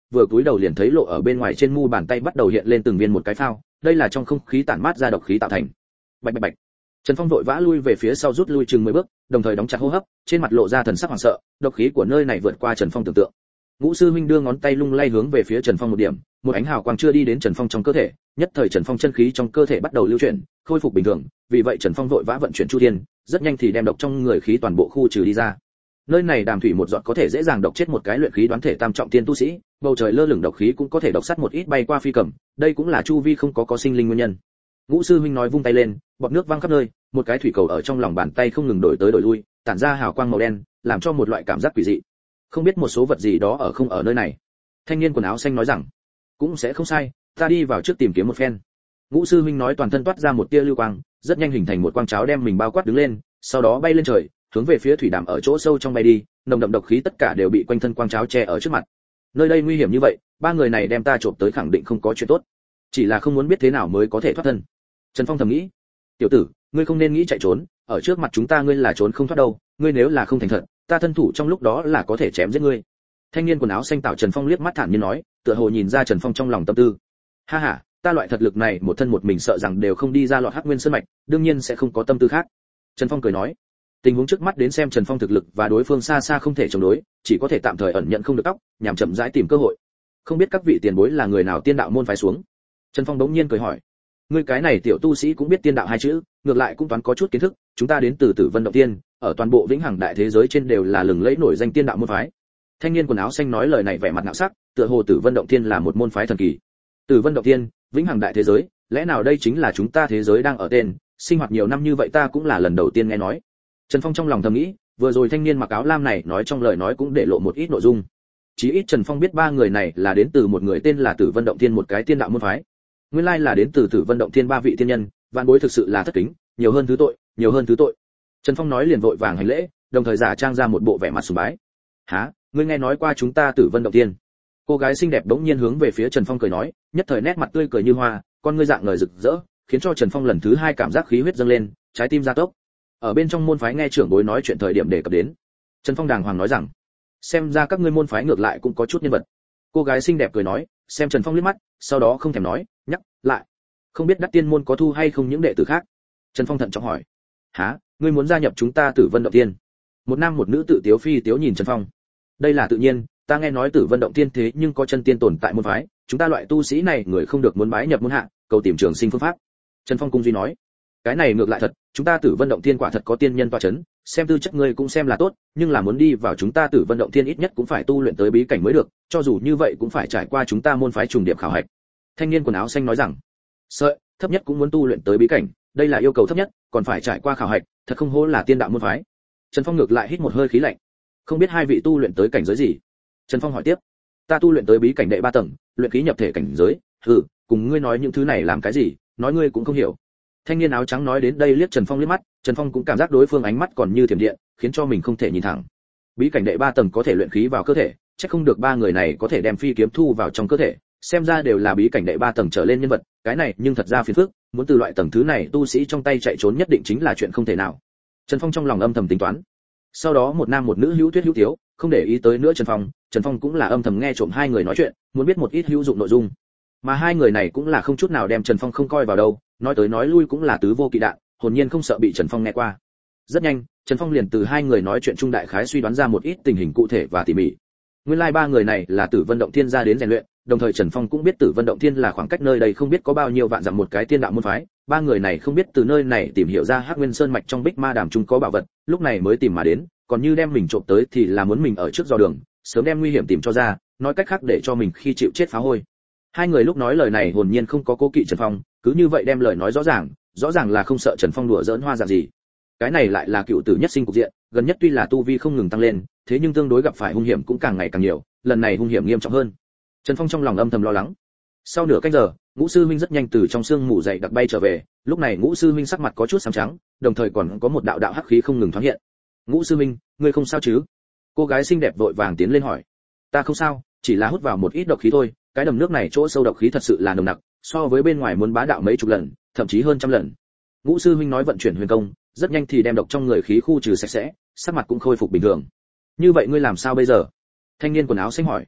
vừa cúi đầu liền thấy lộ ở bên ngoài trên mu bàn tay bắt đầu hiện lên từng viên một cái phao, đây là trong không khí tản mát ra độc khí tạo thành. Bạch bạch bạch. Trần Phong vội vã lui về phía sau rút lui chừng mười bước, đồng thời đóng chặt hô hấp, trên mặt lộ ra thần sắc hoảng sợ, độc khí của nơi này vượt qua Trần Phong tưởng tượng. Ngũ sư huynh đưa ngón tay lung lay hướng về phía Trần Phong một điểm, một ánh hào quang chưa đi đến Trần Phong trong cơ thể, nhất thời Trần Phong chân khí trong cơ thể bắt đầu lưu chuyển, khôi phục bình thường, vì vậy Trần Phong vội vã vận chuyển chu thiên, rất nhanh thì đem độc trong người khí toàn bộ khu trừ đi ra. Nơi này đàm thủy một giọt có thể dễ dàng độc chết một cái luyện khí đoán thể tam trọng tiên tu sĩ, bầu trời lơ lửng độc khí cũng có thể độc sát một ít bay qua phi cầm, đây cũng là chu vi không có có sinh linh nguyên nhân. Ngũ sư huynh nói vung tay lên, bọt nước văng khắp nơi, một cái thủy cầu ở trong lòng bàn tay không ngừng đổi tới đổi lui, tản ra hào quang màu đen, làm cho một loại cảm giác quỷ dị. Không biết một số vật gì đó ở không ở nơi này. Thanh niên quần áo xanh nói rằng, cũng sẽ không sai, ta đi vào trước tìm kiếm một phen. Ngũ sư huynh nói toàn thân toát ra một tia lưu quang, rất nhanh hình thành một quang cháo đem mình bao quát đứng lên, sau đó bay lên trời, hướng về phía thủy đàm ở chỗ sâu trong bay đi, nồng đậm độc khí tất cả đều bị quanh thân quang cháo che ở trước mặt. Nơi đây nguy hiểm như vậy, ba người này đem ta trộm tới khẳng định không có chuyện tốt, chỉ là không muốn biết thế nào mới có thể thoát thân. Trần Phong thầm nghĩ, tiểu tử, ngươi không nên nghĩ chạy trốn, ở trước mặt chúng ta ngươi là trốn không thoát đâu, ngươi nếu là không thành thật, ta thân thủ trong lúc đó là có thể chém giết ngươi. Thanh niên quần áo xanh tạo Trần Phong liếc mắt thản nhiên nói, tựa hồ nhìn ra Trần Phong trong lòng tâm tư. Ha ha, ta loại thật lực này một thân một mình sợ rằng đều không đi ra lọt Hắc Nguyên Sơn mạch, đương nhiên sẽ không có tâm tư khác. Trần Phong cười nói, tình huống trước mắt đến xem Trần Phong thực lực và đối phương xa xa không thể chống đối, chỉ có thể tạm thời ẩn nhận không được tóc, nhằm chậm rãi tìm cơ hội. Không biết các vị tiền bối là người nào tiên đạo môn phái xuống? Trần Phong đống nhiên cười hỏi, ngươi cái này tiểu tu sĩ cũng biết tiên đạo hai chữ, ngược lại cũng toán có chút kiến thức, chúng ta đến từ Tử Vân Động Tiên, ở toàn bộ vĩnh hằng đại thế giới trên đều là lừng lẫy nổi danh tiên đạo môn phái. Thanh niên quần áo xanh nói lời này vẻ mặt ngạo sắc, tựa hồ Tử Vân Động Tiên là một môn phái thần kỳ. Tử Vân Động Tiên, vĩnh hằng đại thế giới, lẽ nào đây chính là chúng ta thế giới đang ở tên, sinh hoạt nhiều năm như vậy ta cũng là lần đầu tiên nghe nói. Trần Phong trong lòng thầm nghĩ, vừa rồi thanh niên mặc áo lam này nói trong lời nói cũng để lộ một ít nội dung. Chí ít Trần Phong biết ba người này là đến từ một người tên là Tử Vân Động Tiên một cái tiên đạo môn phái. Nguyên lai là đến từ Tử Vân Động Tiên ba vị tiên nhân, vạn bối thực sự là thất kính, nhiều hơn thứ tội, nhiều hơn thứ tội. Trần Phong nói liền vội vàng hành lễ, đồng thời giả trang ra một bộ vẻ mặt sùng bái. "Hả? Ngươi nghe nói qua chúng ta Tử Vân Động Tiên?" Cô gái xinh đẹp bỗng nhiên hướng về phía Trần Phong cười nói, nhất thời nét mặt tươi cười như hoa, con ngươi dạng ngời rực rỡ, khiến cho Trần Phong lần thứ hai cảm giác khí huyết dâng lên, trái tim gia tốc. Ở bên trong môn phái nghe trưởng bối nói chuyện thời điểm đề cập đến. Trần Phong đàng hoàng nói rằng, xem ra các ngươi môn phái ngược lại cũng có chút nhân vật. Cô gái xinh đẹp cười nói, xem Trần Phong liếc mắt, sau đó không thèm nói, nhắc lại, không biết Đắc Tiên môn có thu hay không những đệ tử khác. Trần Phong thận trọng hỏi, hả, ngươi muốn gia nhập chúng ta Tử Vân Động Tiên? Một nam một nữ tự tiếu phi tiếu nhìn Trần Phong. Đây là tự nhiên, ta nghe nói Tử Vân Động Tiên thế nhưng có chân tiên tồn tại môn phái, chúng ta loại tu sĩ này người không được muốn bái nhập môn hạ, cầu tìm trường sinh phương pháp. Trần Phong cung duy nói, cái này ngược lại thật, chúng ta Tử Vân Động Tiên quả thật có tiên nhân tọa chấn, xem tư chất ngươi cũng xem là tốt, nhưng là muốn đi vào chúng ta Tử Vân Động Tiên ít nhất cũng phải tu luyện tới bí cảnh mới được, cho dù như vậy cũng phải trải qua chúng ta môn phái trùng điệp khảo hạch. Thanh niên quần áo xanh nói rằng, sợ, thấp nhất cũng muốn tu luyện tới bí cảnh, đây là yêu cầu thấp nhất, còn phải trải qua khảo hạch, thật không hổ là tiên đạo môn phái. Trần Phong ngược lại hít một hơi khí lạnh, không biết hai vị tu luyện tới cảnh giới gì? Trần Phong hỏi tiếp, ta tu luyện tới bí cảnh đệ ba tầng, luyện khí nhập thể cảnh giới, hừ, cùng ngươi nói những thứ này làm cái gì, nói ngươi cũng không hiểu. Thanh niên áo trắng nói đến đây liếc Trần Phong liếc mắt, Trần Phong cũng cảm giác đối phương ánh mắt còn như thiểm điện, khiến cho mình không thể nhìn thẳng. Bí cảnh đệ ba tầng có thể luyện khí vào cơ thể, chắc không được ba người này có thể đem phi kiếm thu vào trong cơ thể, xem ra đều là bí cảnh đệ ba tầng trở lên nhân vật, cái này nhưng thật ra phiền phức, muốn từ loại tầng thứ này tu sĩ trong tay chạy trốn nhất định chính là chuyện không thể nào. Trần Phong trong lòng âm thầm tính toán. Sau đó một nam một nữ hữu tuyết hữu tiếu, không để ý tới nữa Trần Phong, Trần Phong cũng là âm thầm nghe trộm hai người nói chuyện, muốn biết một ít hữu dụng nội dung. Mà hai người này cũng là không chút nào đem Trần Phong không coi vào đâu, nói tới nói lui cũng là tứ vô kỵ đạn, hồn nhiên không sợ bị Trần Phong nghe qua. Rất nhanh, Trần Phong liền từ hai người nói chuyện trung đại khái suy đoán ra một ít tình hình cụ thể và tỉ mỉ. Nguyên lai like ba người này là Tử Vân Động Thiên ra đến rèn luyện, đồng thời Trần Phong cũng biết Tử Vân Động Thiên là khoảng cách nơi đây không biết có bao nhiêu vạn dặm một cái tiên đạo môn phái, ba người này không biết từ nơi này tìm hiểu ra Hắc Nguyên Sơn mạch trong Bích Ma Đàm trung có bảo vật, lúc này mới tìm mà đến, còn như đem mình trộm tới thì là muốn mình ở trước dò đường, sớm đem nguy hiểm tìm cho ra, nói cách khác để cho mình khi chịu chết phá hôi. Hai người lúc nói lời này hồn nhiên không có cố kỵ Trần Phong, cứ như vậy đem lời nói rõ ràng, rõ ràng là không sợ Trần Phong đùa giỡn hoa dạng gì. Cái này lại là cựu tử nhất sinh cục diện, gần nhất tuy là tu vi không ngừng tăng lên, thế nhưng tương đối gặp phải hung hiểm cũng càng ngày càng nhiều, lần này hung hiểm nghiêm trọng hơn. Trần Phong trong lòng âm thầm lo lắng. Sau nửa canh giờ, Ngũ sư huynh rất nhanh từ trong sương mù dậy đặc bay trở về, lúc này Ngũ sư huynh sắc mặt có chút xám trắng, đồng thời còn có một đạo đạo hắc khí không ngừng thoáng hiện. Ngũ sư huynh, ngươi không sao chứ? Cô gái xinh đẹp vội vàng tiến lên hỏi. Ta không sao, chỉ là hút vào một ít độc khí thôi, cái đầm nước này chỗ sâu độc khí thật sự là nồng nặc, so với bên ngoài muốn bá đạo mấy chục lần, thậm chí hơn trăm lần. Ngũ sư huynh nói vận chuyển huyền công, rất nhanh thì đem độc trong người khí khu trừ sạch sẽ, sắc mặt cũng khôi phục bình thường. Như vậy ngươi làm sao bây giờ? Thanh niên quần áo xanh hỏi.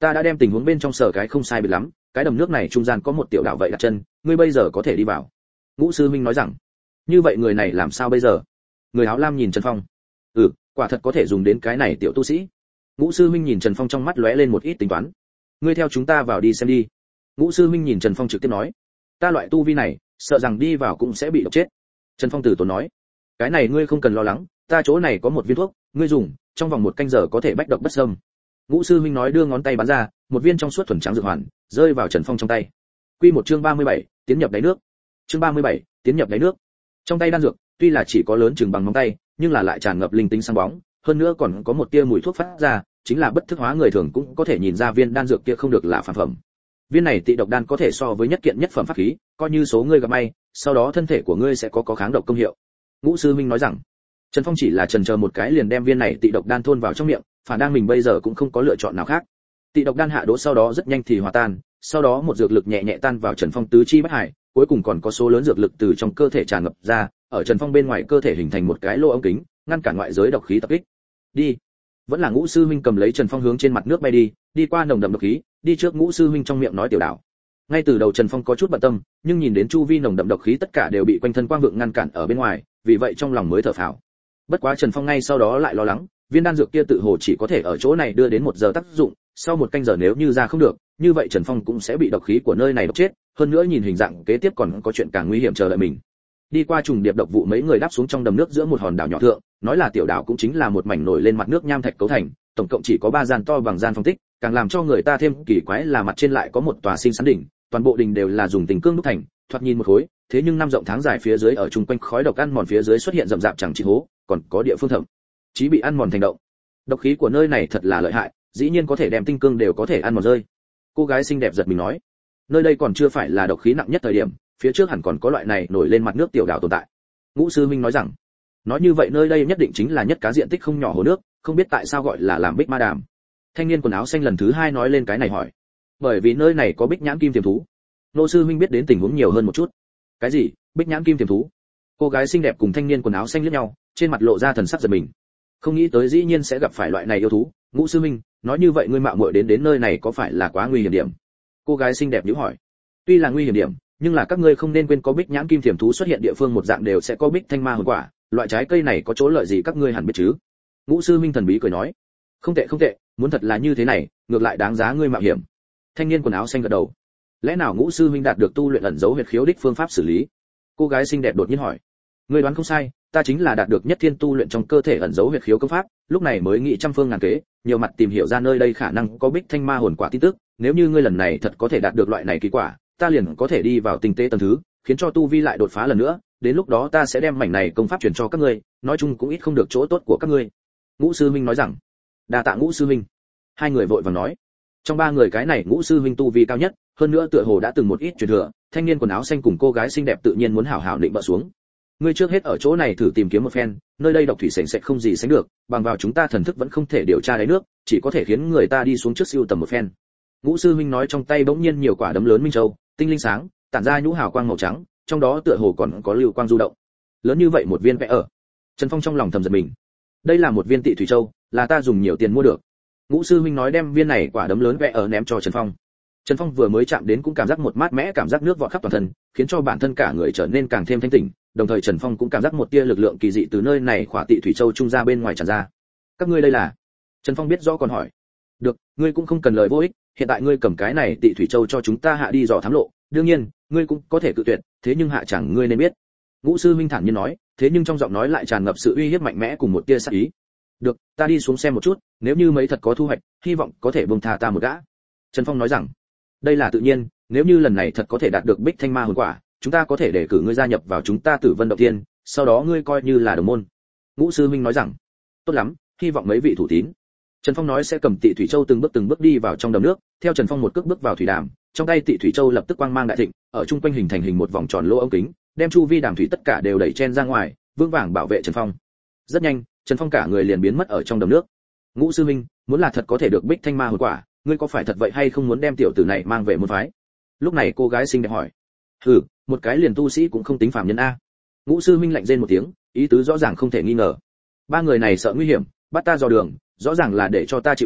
Ta đã đem tình huống bên trong sở cái không sai biệt lắm, cái đầm nước này trung gian có một tiểu đảo vậy đặt chân, ngươi bây giờ có thể đi vào. Ngũ sư huynh nói rằng. Như vậy người này làm sao bây giờ? Người áo lam nhìn Trần Phong. Ừ, quả thật có thể dùng đến cái này tiểu tu sĩ. Ngũ sư huynh nhìn Trần Phong trong mắt lóe lên một ít tính toán. Ngươi theo chúng ta vào đi xem đi. Ngũ sư huynh nhìn Trần Phong trực tiếp nói. Ta loại tu vi này, sợ rằng đi vào cũng sẽ bị độc chết. Trần Phong từ tốn nói. Cái này ngươi không cần lo lắng, ta chỗ này có một viên thuốc, ngươi dùng, trong vòng một canh giờ có thể bách độc bất xâm. Ngũ sư huynh nói đưa ngón tay bắn ra, một viên trong suốt thuần trắng dược hoàn rơi vào Trần Phong trong tay. Quy một chương ba mươi bảy, tiến nhập đáy nước. Chương ba mươi bảy, tiến nhập đáy nước. Trong tay đan dược, tuy là chỉ có lớn chừng bằng ngón tay, nhưng là lại tràn ngập linh tính sáng bóng, hơn nữa còn có một tia mùi thuốc phát ra, chính là bất thức hóa người thường cũng có thể nhìn ra viên đan dược kia không được là phàm phẩm. Viên này tị độc đan có thể so với nhất kiện nhất phẩm pháp khí, coi như số ngươi gặp may, sau đó thân thể của ngươi sẽ có có kháng độc công hiệu. Ngũ sư huynh nói rằng. Trần Phong chỉ là chần chờ một cái liền đem viên này tị độc đan thôn vào trong miệng, phản đang mình bây giờ cũng không có lựa chọn nào khác. Tị độc đan hạ đỗ sau đó rất nhanh thì hòa tan, sau đó một dược lực nhẹ nhẹ tan vào Trần Phong tứ chi bách hải, cuối cùng còn có số lớn dược lực từ trong cơ thể tràn ngập ra, ở Trần Phong bên ngoài cơ thể hình thành một cái lỗ ống kính, ngăn cản ngoại giới độc khí tập kích. Đi. Vẫn là Ngũ sư huynh cầm lấy Trần Phong hướng trên mặt nước bay đi, đi qua nồng đậm độc khí, đi trước Ngũ sư huynh trong miệng nói tiểu đảo. Ngay từ đầu Trần Phong có chút bận tâm, nhưng nhìn đến chu vi nồng đậm độc khí tất cả đều bị quanh thân quang vượng ngăn cản ở bên ngoài, vì vậy trong lòng mới thở phào. Bất quá Trần Phong ngay sau đó lại lo lắng, viên đan dược kia tự hồ chỉ có thể ở chỗ này đưa đến một giờ tác dụng, sau một canh giờ nếu như ra không được, như vậy Trần Phong cũng sẽ bị độc khí của nơi này độc chết, hơn nữa nhìn hình dạng kế tiếp còn có chuyện càng nguy hiểm chờ đợi mình. Đi qua trùng điệp độc vụ mấy người đáp xuống trong đầm nước giữa một hòn đảo nhỏ thượng, nói là tiểu đảo cũng chính là một mảnh nổi lên mặt nước nham thạch cấu thành, tổng cộng chỉ có ba gian to bằng gian phong tích, càng làm cho người ta thêm kỳ quái là mặt trên lại có một tòa sinh sắn đỉnh, toàn bộ đỉnh đều là dùng tình cương đúc thành, thoạt nhìn một khối, thế nhưng năm rộng tháng dài phía dưới ở trung quanh khói độc ăn mòn phía dưới xuất hiện rậm rạp chẳng chỉ hố, còn có địa phương thậm chí bị ăn mòn thành động. Độc khí của nơi này thật là lợi hại, dĩ nhiên có thể đem tinh cương đều có thể ăn mòn rơi. Cô gái xinh đẹp giật mình nói, nơi đây còn chưa phải là độc khí nặng nhất thời điểm, phía trước hẳn còn có loại này nổi lên mặt nước tiểu đảo tồn tại. Ngũ sư huynh nói rằng, nói như vậy nơi đây nhất định chính là nhất cá diện tích không nhỏ hồ nước, không biết tại sao gọi là làm bích ma đàm. Thanh niên quần áo xanh lần thứ hai nói lên cái này hỏi, bởi vì nơi này có bích nhãn kim tiềm thú. Ngũ sư huynh biết đến tình huống nhiều hơn một chút. Cái gì? Bích nhãn kim tiềm thú? Cô gái xinh đẹp cùng thanh niên quần áo xanh liếc nhau, trên mặt lộ ra thần sắc giật mình. Không nghĩ tới dĩ nhiên sẽ gặp phải loại này yêu thú. Ngũ sư huynh, nói như vậy ngươi mạo muội đến đến nơi này có phải là quá nguy hiểm điểm? Cô gái xinh đẹp nhíu hỏi. Tuy là nguy hiểm điểm, nhưng là các ngươi không nên quên có bích nhãn kim tiềm thú xuất hiện địa phương một dạng đều sẽ có bích thanh ma hồn quả, loại trái cây này có chỗ lợi gì các ngươi hẳn biết chứ? Ngũ sư minh thần bí cười nói. Không tệ không tệ, muốn thật là như thế này, ngược lại đáng giá ngươi mạo hiểm. Thanh niên quần áo xanh gật đầu. Lẽ nào Ngũ sư minh đạt được tu luyện ẩn dấu huyệt khiếu đích phương pháp xử lý? Cô gái xinh đẹp đột nhiên hỏi. Ngươi đoán không sai, ta chính là đạt được nhất thiên tu luyện trong cơ thể ẩn dấu huyệt khiếu công pháp, lúc này mới nghĩ trăm phương ngàn kế, nhiều mặt tìm hiểu ra nơi đây khả năng có bích thanh ma hồn quả tin tức, nếu như ngươi lần này thật có thể đạt được loại này kỳ quả, ta liền có thể đi vào tinh tế tầng thứ, khiến cho tu vi lại đột phá lần nữa, đến lúc đó ta sẽ đem mảnh này công pháp truyền cho các ngươi, nói chung cũng ít không được chỗ tốt của các ngươi. Ngũ sư huynh nói rằng. Đa tạ Ngũ sư huynh. Hai người vội vàng nói. Trong ba người cái này Ngũ sư huynh tu vi cao nhất, hơn nữa tựa hồ đã từng một ít truyền thừa, thanh niên quần áo xanh cùng cô gái xinh đẹp tự nhiên muốn hảo hảo định bợ xuống. Ngươi trước hết ở chỗ này thử tìm kiếm một phen, nơi đây độc thủy sền sệt không gì sánh được, bằng vào chúng ta thần thức vẫn không thể điều tra đáy nước, chỉ có thể khiến người ta đi xuống trước siêu tầm một phen. Ngũ sư huynh nói trong tay bỗng nhiên nhiều quả đấm lớn minh châu, tinh linh sáng, tản ra nhũ hào quang màu trắng, trong đó tựa hồ còn có lưu quang du động. Lớn như vậy một viên vẽ ở. Trần Phong trong lòng thầm giật mình. Đây là một viên tị thủy châu, là ta dùng nhiều tiền mua được. Ngũ sư huynh nói đem viên này quả đấm lớn vẽ ở ném cho Trần Phong. Trần Phong vừa mới chạm đến cũng cảm giác một mát mẽ cảm giác nước vọt khắp toàn thân, khiến cho bản thân cả người trở nên càng thêm thanh tỉnh, đồng thời Trần Phong cũng cảm giác một tia lực lượng kỳ dị từ nơi này khỏa tị thủy châu trung ra bên ngoài tràn ra. Các ngươi đây là? Trần Phong biết rõ còn hỏi. Được, ngươi cũng không cần lời vô ích, hiện tại ngươi cầm cái này tị thủy châu cho chúng ta hạ đi dò thám lộ, đương nhiên, ngươi cũng có thể cự tuyệt, thế nhưng hạ chẳng ngươi nên biết. Ngũ sư minh thản nhiên nói, thế nhưng trong giọng nói lại tràn ngập sự uy hiếp mạnh mẽ cùng một tia sát ý. Được, ta đi xuống xem một chút, nếu như mấy thật có thu hoạch, hy vọng có thể buông tha ta một gã. Trần Phong nói rằng, đây là tự nhiên, nếu như lần này thật có thể đạt được bích thanh ma hồn quả, chúng ta có thể để cử ngươi gia nhập vào chúng ta Tử Vân động tiên, sau đó ngươi coi như là đồng môn. Ngũ sư minh nói rằng, tốt lắm, hy vọng mấy vị thủ tín. Trần Phong nói sẽ cầm tị thủy châu từng bước từng bước đi vào trong đầm nước, theo Trần Phong một cước bước vào thủy đàm, trong tay tị thủy châu lập tức quang mang đại thịnh, ở trung quanh hình thành hình một vòng tròn lỗ ống kính, đem chu vi đàm thủy tất cả đều đẩy chen ra ngoài, vững vàng bảo vệ Trần Phong. Rất nhanh, Trần Phong cả người liền biến mất ở trong đầm nước. Ngũ sư minh, muốn là thật có thể được bích thanh ma hồn quả, ngươi có phải thật vậy hay không muốn đem tiểu tử này mang về môn phái? Lúc này cô gái xinh đẹp hỏi. Hừ, một cái liền tu sĩ cũng không tính phàm nhân a. Ngũ sư minh lạnh rên một tiếng, ý tứ rõ ràng không thể nghi ngờ. Ba người này sợ nguy hiểm, bắt ta dò đường, rõ ràng là để cho ta chịu chết,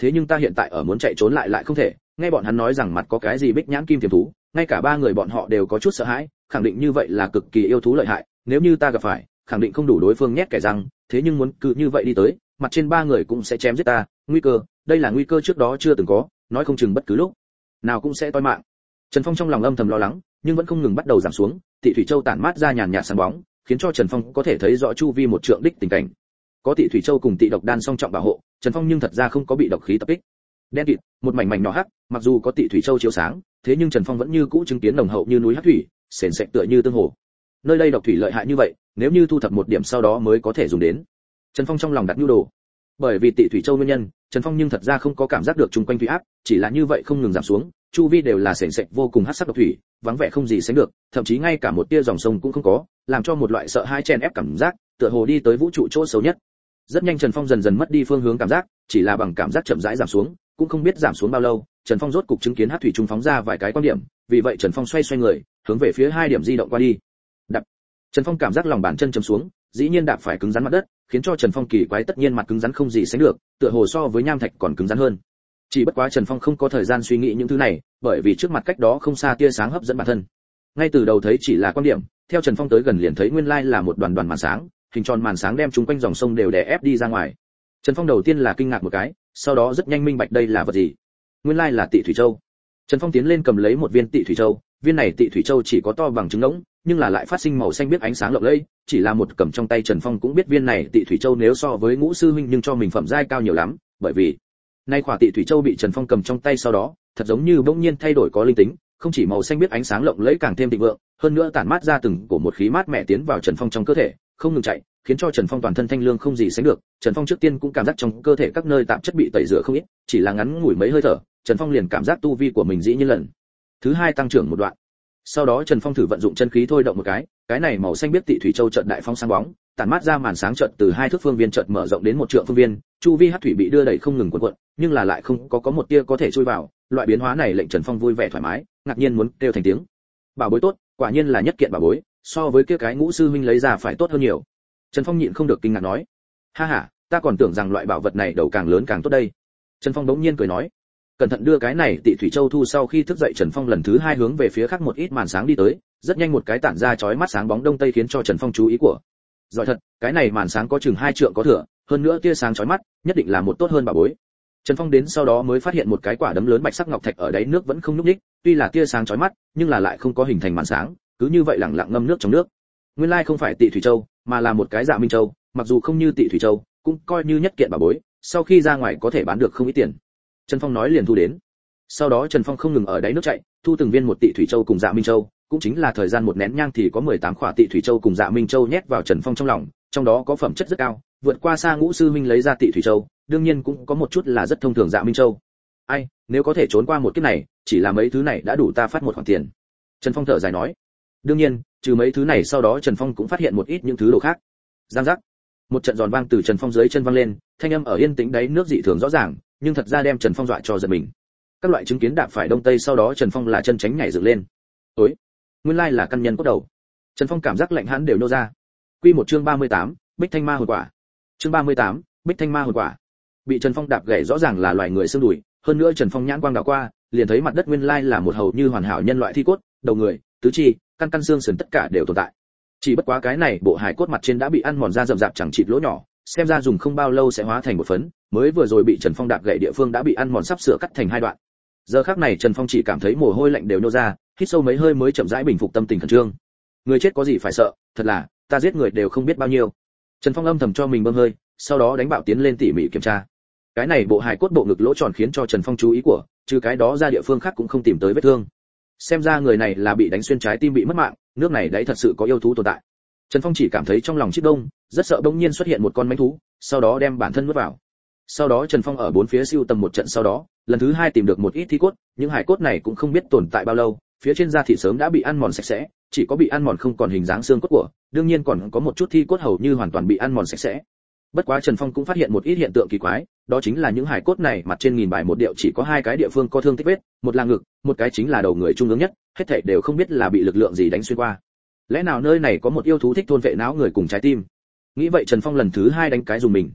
thế nhưng ta hiện tại ở muốn chạy trốn lại lại không thể, nghe bọn hắn nói rằng mặt có cái gì bích nhãn kim tiềm thú, ngay cả ba người bọn họ đều có chút sợ hãi, khẳng định như vậy là cực kỳ yêu thú lợi hại, nếu như ta gặp phải, khẳng định không đủ đối phương nhét kẻ răng, thế nhưng muốn cứ như vậy đi tới, mặt trên ba người cũng sẽ chém giết ta, nguy cơ, đây là nguy cơ trước đó chưa từng có, nói không chừng bất cứ lúc nào cũng sẽ toi mạng. Trần Phong trong lòng âm thầm lo lắng, nhưng vẫn không ngừng bắt đầu giảm xuống, Tị Thủy Châu tản mát ra nhàn nhạt sáng bóng, khiến cho Trần Phong có thể thấy rõ chu vi một trượng đích tình cảnh. Có Tị Thủy Châu cùng Tị Độc Đan song trọng bảo hộ, Trần Phong nhưng thật ra không có bị độc khí tập kích. Đen kịt, một mảnh mảnh nhỏ hắc, mặc dù có Tị Thủy Châu chiếu sáng, thế nhưng Trần Phong vẫn như cũ chứng kiến nồng hậu như núi hắc thủy, sền sệt tựa như tương hồ. Nơi đây độc thủy lợi hại như vậy, nếu như thu thập một điểm sau đó mới có thể dùng đến. Trần Phong trong lòng đặt nhu đồ. Bởi vì Tị Thủy Châu nguyên nhân, Trần Phong nhưng thật ra không có cảm giác được chung quanh thủy áp, chỉ là như vậy không ngừng giảm xuống, chu vi đều là sền sệt vô cùng hắc sắc độc thủy, vắng vẻ không gì sánh được, thậm chí ngay cả một tia dòng sông cũng không có, làm cho một loại sợ hãi chen ép cảm giác, tựa hồ đi tới vũ trụ chỗ xấu nhất. Rất nhanh Trần Phong dần dần mất đi phương hướng cảm giác, chỉ là bằng cảm giác chậm rãi giảm xuống, cũng không biết giảm xuống bao lâu, Trần Phong rốt cục chứng kiến hắc thủy trung phóng ra vài cái quan điểm, vì vậy Trần Phong xoay xoay người, hướng về phía hai điểm di động qua đi. Đập. Trần Phong cảm giác lòng bàn chân chầm xuống, dĩ nhiên đạp phải cứng rắn mặt đất, khiến cho Trần Phong kỳ quái tất nhiên mặt cứng rắn không gì sánh được, tựa hồ so với nham thạch còn cứng rắn hơn. Chỉ bất quá Trần Phong không có thời gian suy nghĩ những thứ này, bởi vì trước mặt cách đó không xa tia sáng hấp dẫn bản thân. Ngay từ đầu thấy chỉ là quan điểm, theo Trần Phong tới gần liền thấy nguyên lai là một đoàn đoàn màn sáng, hình tròn màn sáng đem chúng quanh dòng sông đều đè ép đi ra ngoài. Trần Phong đầu tiên là kinh ngạc một cái, sau đó rất nhanh minh bạch đây là vật gì. Nguyên lai là Tị Thủy Châu. Trần Phong tiến lên cầm lấy một viên Tị Thủy Châu, viên này Tị Thủy Châu chỉ có to bằng trứng ngỗng, nhưng là lại phát sinh màu xanh biếc ánh sáng lộng lẫy, chỉ là một cầm trong tay Trần Phong cũng biết viên này Tị Thủy Châu nếu so với Ngũ sư huynh nhưng cho mình phẩm giai cao nhiều lắm, bởi vì nay khỏa Tị Thủy Châu bị Trần Phong cầm trong tay sau đó, thật giống như bỗng nhiên thay đổi có linh tính, không chỉ màu xanh biếc ánh sáng lộng lẫy càng thêm thịnh vượng, hơn nữa tản mát ra từng cổ một khí mát mẻ tiến vào Trần Phong trong cơ thể, không ngừng chạy, khiến cho Trần Phong toàn thân thanh lương không gì sánh được. Trần Phong trước tiên cũng cảm giác trong cơ thể các nơi tạp chất bị tẩy rửa không ít, chỉ là ngắn ngủi mấy hơi thở, Trần Phong liền cảm giác tu vi của mình dĩ nhiên lần thứ hai tăng trưởng một đoạn. Sau đó Trần Phong thử vận dụng chân khí thôi động một cái, cái này màu xanh biếc Tị Thủy Châu chợt đại phong sáng bóng, tản mát ra màn sáng chợt từ hai thước phương viên chợt mở rộng đến một trượng phương viên, chu vi hắc thủy bị đưa đẩy không ngừng cuộn cuộn, nhưng là lại không có có một tia có thể chui vào, loại biến hóa này lệnh Trần Phong vui vẻ thoải mái, ngạc nhiên muốn kêu thành tiếng. Bảo bối tốt, quả nhiên là nhất kiện bảo bối, so với kia cái Ngũ sư huynh lấy ra phải tốt hơn nhiều. Trần Phong nhịn không được kinh ngạc nói, ha ha, ta còn tưởng rằng loại bảo vật này đầu càng lớn càng tốt đây. Trần Phong đống nhiên cười nói, cẩn thận đưa cái này Tị Thủy Châu thu. Sau khi thức dậy Trần Phong lần thứ hai hướng về phía khác một ít màn sáng đi tới, rất nhanh một cái tản ra chói mắt sáng bóng đông tây khiến cho Trần Phong chú ý của. Giỏi thật, cái này màn sáng có chừng hai trượng có thừa, hơn nữa tia sáng chói mắt, nhất định là một tốt hơn bảo bối. Trần Phong đến sau đó mới phát hiện một cái quả đấm lớn bạch sắc ngọc thạch ở đáy nước vẫn không nhúc nhích, tuy là tia sáng chói mắt, nhưng là lại không có hình thành màn sáng, cứ như vậy lặng lặng ngâm nước trong nước. Nguyên lai không phải Tị Thủy Châu, mà là một cái Dạ Minh Châu, mặc dù không như Tị Thủy Châu, cũng coi như nhất kiện bảo bối, sau khi ra ngoài có thể bán được không ít tiền. Trần Phong nói liền thu đến. Sau đó Trần Phong không ngừng ở đáy nước chạy, thu từng viên một Tị Thủy Châu cùng Dạ Minh Châu, cũng chính là thời gian một nén nhang thì có mười tám khỏa Tị Thủy Châu cùng Dạ Minh Châu nhét vào Trần Phong trong lòng, trong đó có phẩm chất rất cao, vượt qua xa Ngũ sư huynh lấy ra Tị Thủy Châu, đương nhiên cũng có một chút là rất thông thường Dạ Minh Châu. Ai, nếu có thể trốn qua một kiếp này, chỉ là mấy thứ này đã đủ ta phát một khoản tiền. Trần Phong thở dài nói. Đương nhiên, trừ mấy thứ này sau đó Trần Phong cũng phát hiện một ít những thứ đồ khác. Giang giác. Một trận giòn vang từ Trần Phong dưới chân vang lên, thanh âm ở yên tĩnh đáy nước dị thường rõ ràng, nhưng thật ra đem Trần Phong dọa cho giật mình. Các loại chứng kiến đạp phải đông tây sau đó Trần Phong là chân tránh nhảy dựng lên. Ối, nguyên lai là căn nhân cốt đầu. Trần Phong cảm giác lạnh hãn đều nô ra. Quy một chương ba mươi tám, Bích Thanh Ma hồn quả. Chương ba mươi tám, Bích Thanh Ma hồn quả. Bị Trần Phong đạp gãy rõ ràng là loài người xương đùi, hơn nữa Trần Phong nhãn quang đảo qua, liền thấy mặt đất nguyên lai là một hầu như hoàn hảo nhân loại thi cốt, đầu người, tứ chi, căn căn xương sườn tất cả đều tồn tại. Chỉ bất quá cái này bộ hài cốt mặt trên đã bị ăn mòn ra rậm rạp chẳng chịt lỗ nhỏ, xem ra dùng không bao lâu sẽ hóa thành một phấn, mới vừa rồi bị Trần Phong đạp gãy địa phương đã bị ăn mòn sắp sửa cắt thành hai đoạn. Giờ khắc này Trần Phong chỉ cảm thấy mồ hôi lạnh đều nô ra, hít sâu mấy hơi mới chậm rãi bình phục tâm tình khẩn trương. Người chết có gì phải sợ, thật là, ta giết người đều không biết bao nhiêu. Trần Phong âm thầm cho mình bơm hơi, sau đó đánh bạo tiến lên tỉ mỉ kiểm tra. Cái này bộ hài cốt bộ ngực lỗ tròn khiến cho Trần Phong chú ý của, trừ cái đó ra địa phương khác cũng không tìm tới vết thương. Xem ra người này là bị đánh xuyên trái tim bị mất mạng, nước này đấy thật sự có yêu thú tồn tại. Trần Phong chỉ cảm thấy trong lòng chiếc đông, rất sợ bỗng nhiên xuất hiện một con mãnh thú, sau đó đem bản thân nuốt vào. Sau đó Trần Phong ở bốn phía siêu tầm một trận sau đó, lần thứ hai tìm được một ít thi cốt, những hài cốt này cũng không biết tồn tại bao lâu, phía trên da thịt sớm đã bị ăn mòn sạch sẽ, chỉ có bị ăn mòn không còn hình dáng xương cốt của, đương nhiên còn có một chút thi cốt hầu như hoàn toàn bị ăn mòn sạch sẽ. Bất quá Trần Phong cũng phát hiện một ít hiện tượng kỳ quái, đó chính là những hài cốt này mặt trên nghìn bài một điệu chỉ có hai cái địa phương có thương tích vết, một là ngực, một cái chính là đầu người trung ương nhất, hết thảy đều không biết là bị lực lượng gì đánh xuyên qua. Lẽ nào nơi này có một yêu thú thích thôn vệ não người cùng trái tim? Nghĩ vậy Trần Phong lần thứ hai đánh cái dùng mình.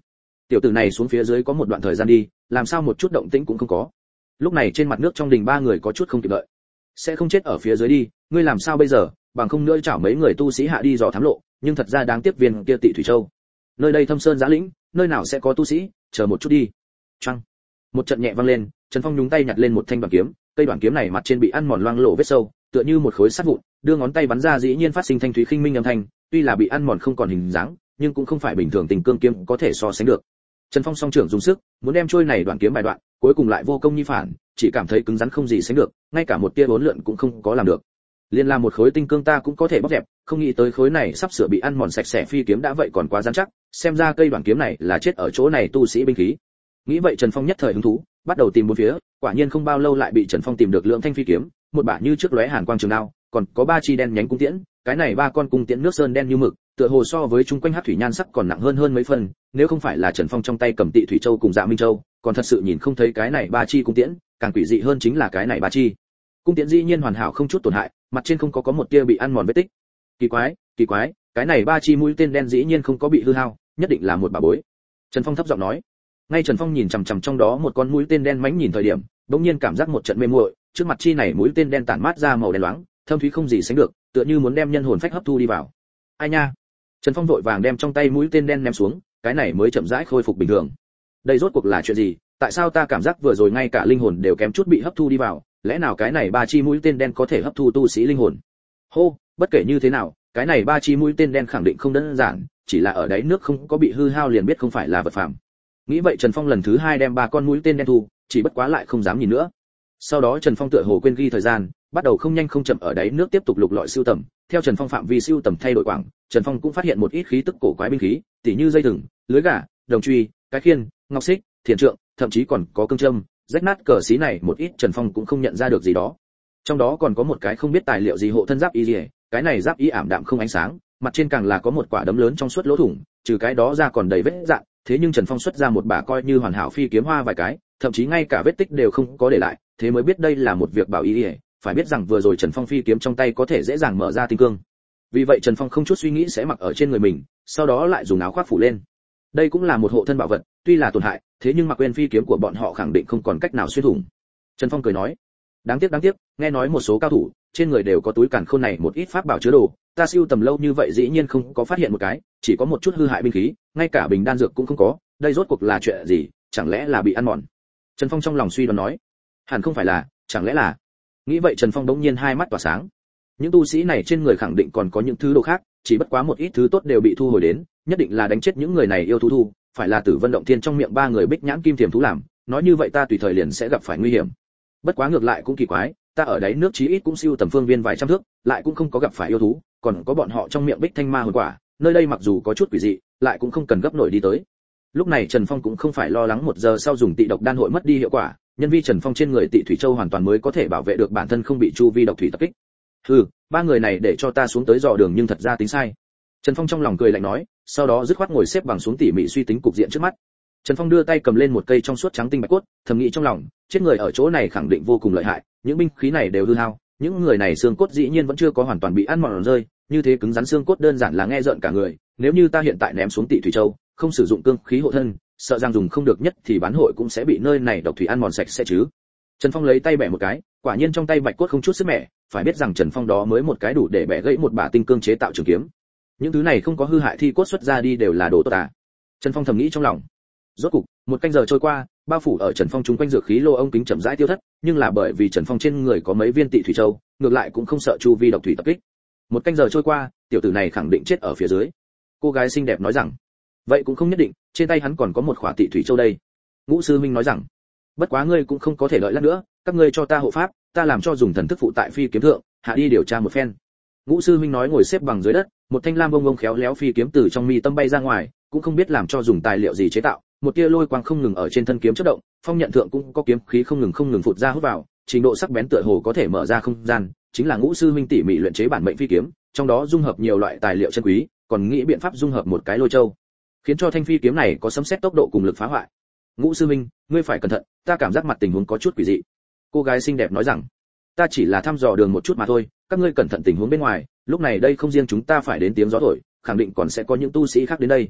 Tiểu tử này xuống phía dưới có một đoạn thời gian đi, làm sao một chút động tĩnh cũng không có. Lúc này trên mặt nước trong đình ba người có chút không kịp đợi. Sẽ không chết ở phía dưới đi, ngươi làm sao bây giờ, bằng không nữa chảo mấy người tu sĩ hạ đi dò thám lộ, nhưng thật ra đáng tiếc viên kia Tị Thủy Châu. Nơi đây thâm sơn giã lĩnh, nơi nào sẽ có tu sĩ, chờ một chút đi. Choang. Một trận nhẹ vang lên, Trần Phong nhúng tay nhặt lên một thanh đoạn kiếm, cây đoạn kiếm này mặt trên bị ăn mòn loang lổ vết sâu, tựa như một khối sắt vụn, đưa ngón tay bắn ra dĩ nhiên phát sinh thanh thúy khinh minh âm thanh, tuy là bị ăn mòn không còn hình dáng, nhưng cũng không phải bình thường tình cương kiếm có thể so sánh được. Trần Phong song trưởng dùng sức, muốn đem trôi này đoạn kiếm bài đoạn, cuối cùng lại vô công nhi phản, chỉ cảm thấy cứng rắn không gì sánh được, ngay cả một tia bốn lượn cũng không có làm được. Liên là một khối tinh cương ta cũng có thể bóc dẹp, không nghĩ tới khối này sắp sửa bị ăn mòn sạch sẽ phi kiếm đã vậy còn quá rắn chắc, xem ra cây đoạn kiếm này là chết ở chỗ này tu sĩ binh khí. Nghĩ vậy Trần Phong nhất thời hứng thú, bắt đầu tìm bốn phía, quả nhiên không bao lâu lại bị Trần Phong tìm được lượng thanh phi kiếm, một bả như trước lóe hàn quang trường đao, còn có ba chi đen nhánh cung tiễn, cái này ba con cung tiễn nước sơn đen như mực, tựa hồ so với chung quanh hắc thủy nhan sắc còn nặng hơn hơn mấy phần, nếu không phải là Trần Phong trong tay cầm Tị Thủy Châu cùng Dạ Minh Châu, còn thật sự nhìn không thấy cái này ba chi cung tiễn, càng quỷ dị hơn chính là cái này ba chi cung tiễn dĩ nhiên hoàn hảo không chút tổn hại, mặt trên không có có một tia bị ăn mòn vết tích. Kỳ quái, kỳ quái, cái này ba chi mũi tên đen dĩ nhiên không có bị hư hao, nhất định là một bảo bối. Trần Phong thấp giọng nói. Ngay Trần Phong nhìn chằm chằm trong đó một con mũi tên đen mánh nhìn thời điểm, bỗng nhiên cảm giác một trận mê muội, trước mặt chi này mũi tên đen tản mát ra màu đen loáng, thâm thúy không gì sánh được, tựa như muốn đem nhân hồn phách hấp thu đi vào. Ai nha! Trần Phong vội vàng đem trong tay mũi tên đen ném xuống, cái này mới chậm rãi khôi phục bình thường. Đây rốt cuộc là chuyện gì? Tại sao ta cảm giác vừa rồi ngay cả linh hồn đều kém chút bị hấp thu đi vào, lẽ nào cái này ba chi mũi tên đen có thể hấp thu tu sĩ linh hồn? Hô, bất kể như thế nào, cái này ba chi mũi tên đen khẳng định không đơn giản, chỉ là ở đáy nước không có bị hư hao liền biết không phải là vật phàm. Nghĩ vậy Trần Phong lần thứ hai đem ba con mũi tên đen thu, chỉ bất quá lại không dám nhìn nữa. Sau đó Trần Phong tựa hồ quên ghi thời gian, bắt đầu không nhanh không chậm ở đáy nước tiếp tục lục lọi sưu tầm. Theo Trần Phong phạm vi sưu tầm thay đổi quảng, Trần Phong cũng phát hiện một ít khí tức cổ quái binh khí, tỉ như dây thừng, lưới gà, đồng truy, cái khiên, ngọc xích, thiền trượng, thậm chí còn có cương châm, rách nát cờ xí này một ít Trần Phong cũng không nhận ra được gì đó. Trong đó còn có một cái không biết tài liệu gì hộ thân giáp y liễu, cái này giáp y ảm đạm không ánh sáng, mặt trên càng là có một quả đấm lớn trong suốt lỗ thủng, trừ cái đó ra còn đầy vết rạn, thế nhưng Trần Phong xuất ra một bả coi như hoàn hảo phi kiếm hoa vài cái, thậm chí ngay cả vết tích đều không có để lại, thế mới biết đây là một việc bảo y liễu, phải biết rằng vừa rồi Trần Phong phi kiếm trong tay có thể dễ dàng mở ra tinh cương. Vì vậy Trần Phong không chút suy nghĩ sẽ mặc ở trên người mình, sau đó lại dùng áo khoác phủ lên. Đây cũng là một hộ thân bảo vật, tuy là tổn hại, thế nhưng mặc quên phi kiếm của bọn họ khẳng định không còn cách nào xuyên thủng. Trần Phong cười nói, đáng tiếc đáng tiếc, nghe nói một số cao thủ trên người đều có túi càn khôn này một ít pháp bảo chứa đồ, ta siêu tầm lâu như vậy dĩ nhiên không có phát hiện một cái, chỉ có một chút hư hại binh khí, ngay cả bình đan dược cũng không có, đây rốt cuộc là chuyện gì, chẳng lẽ là bị ăn mòn? Trần Phong trong lòng suy đoán nói, hẳn không phải là, chẳng lẽ là? Nghĩ vậy Trần Phong đống nhiên hai mắt tỏa sáng. Những tu sĩ này trên người khẳng định còn có những thứ đồ khác, chỉ bất quá một ít thứ tốt đều bị thu hồi đến, nhất định là đánh chết những người này yêu thú thu, phải là Tử Vân Động Thiên trong miệng ba người bích nhãn kim thiềm thú làm, nói như vậy ta tùy thời liền sẽ gặp phải nguy hiểm. Bất quá ngược lại cũng kỳ quái, ta ở đáy nước chí ít cũng siêu tầm phương viên vài trăm thước, lại cũng không có gặp phải yêu thú, còn có bọn họ trong miệng bích thanh ma hồn quả, nơi đây mặc dù có chút quỷ dị, lại cũng không cần gấp nổi đi tới. Lúc này Trần Phong cũng không phải lo lắng một giờ sau dùng tị độc đan hội mất đi hiệu quả, nhân vi Trần Phong trên người Tị Thủy Châu hoàn toàn mới có thể bảo vệ được bản thân không bị chu vi độc thủy tập kích. Hừ, ba người này để cho ta xuống tới dò đường nhưng thật ra tính sai. Trần Phong trong lòng cười lạnh nói, sau đó dứt khoát ngồi xếp bằng xuống tỉ mỉ suy tính cục diện trước mắt. Trần Phong đưa tay cầm lên một cây trong suốt trắng tinh bạch cốt, thầm nghĩ trong lòng, chết người ở chỗ này khẳng định vô cùng lợi hại, những binh khí này đều hư hao, những người này xương cốt dĩ nhiên vẫn chưa có hoàn toàn bị ăn mòn rơi, như thế cứng rắn xương cốt đơn giản là nghe rợn cả người, nếu như ta hiện tại ném xuống Tị Thủy Châu, không sử dụng cương khí hộ thân, sợ rằng dùng không được nhất thì bán hội cũng sẽ bị nơi này độc thủy ăn mòn sạch sẽ chứ. Trần Phong lấy tay bẻ một cái, quả nhiên trong tay bạch cốt không chút sức mẻ, phải biết rằng Trần Phong đó mới một cái đủ để bẻ gãy một bả tinh cương chế tạo trường kiếm. Những thứ này không có hư hại thi cốt xuất ra đi đều là đồ tốt à? Trần Phong thầm nghĩ trong lòng. Rốt cục, một canh giờ trôi qua, bao phủ ở Trần Phong chúng quanh dược khí lô ông kính chậm rãi tiêu thất, nhưng là bởi vì Trần Phong trên người có mấy viên Tị Thủy Châu, ngược lại cũng không sợ chu vi độc thủy tập kích. Một canh giờ trôi qua, tiểu tử này khẳng định chết ở phía dưới. Cô gái xinh đẹp nói rằng, vậy cũng không nhất định, trên tay hắn còn có một khỏa Tị Thủy Châu đây. Ngũ sư minh nói rằng, bất quá ngươi cũng không có thể đợi lát nữa, các ngươi cho ta hộ pháp, ta làm cho dùng thần thức phụ tại phi kiếm thượng, hạ đi điều tra một phen. Ngũ sư minh nói ngồi xếp bằng dưới đất, một thanh lam bông bông khéo léo phi kiếm từ trong mi tâm bay ra ngoài, cũng không biết làm cho dùng tài liệu gì chế tạo, một tia lôi quang không ngừng ở trên thân kiếm chớp động, phong nhận thượng cũng có kiếm khí không ngừng không ngừng phụt ra hút vào, trình độ sắc bén tựa hồ có thể mở ra không gian, chính là Ngũ sư minh tỉ mỉ luyện chế bản mệnh phi kiếm, trong đó dung hợp nhiều loại tài liệu chân quý, còn nghĩ biện pháp dung hợp một cái lôi châu, khiến cho thanh phi kiếm này có sấm sét tốc độ cùng lực phá hoại. Ngũ sư minh, ngươi phải cẩn thận, ta cảm giác mặt tình huống có chút quỷ dị. Cô gái xinh đẹp nói rằng, ta chỉ là thăm dò đường một chút mà thôi, các ngươi cẩn thận tình huống bên ngoài, lúc này đây không riêng chúng ta phải đến tiếng gió thổi, khẳng định còn sẽ có những tu sĩ khác đến đây.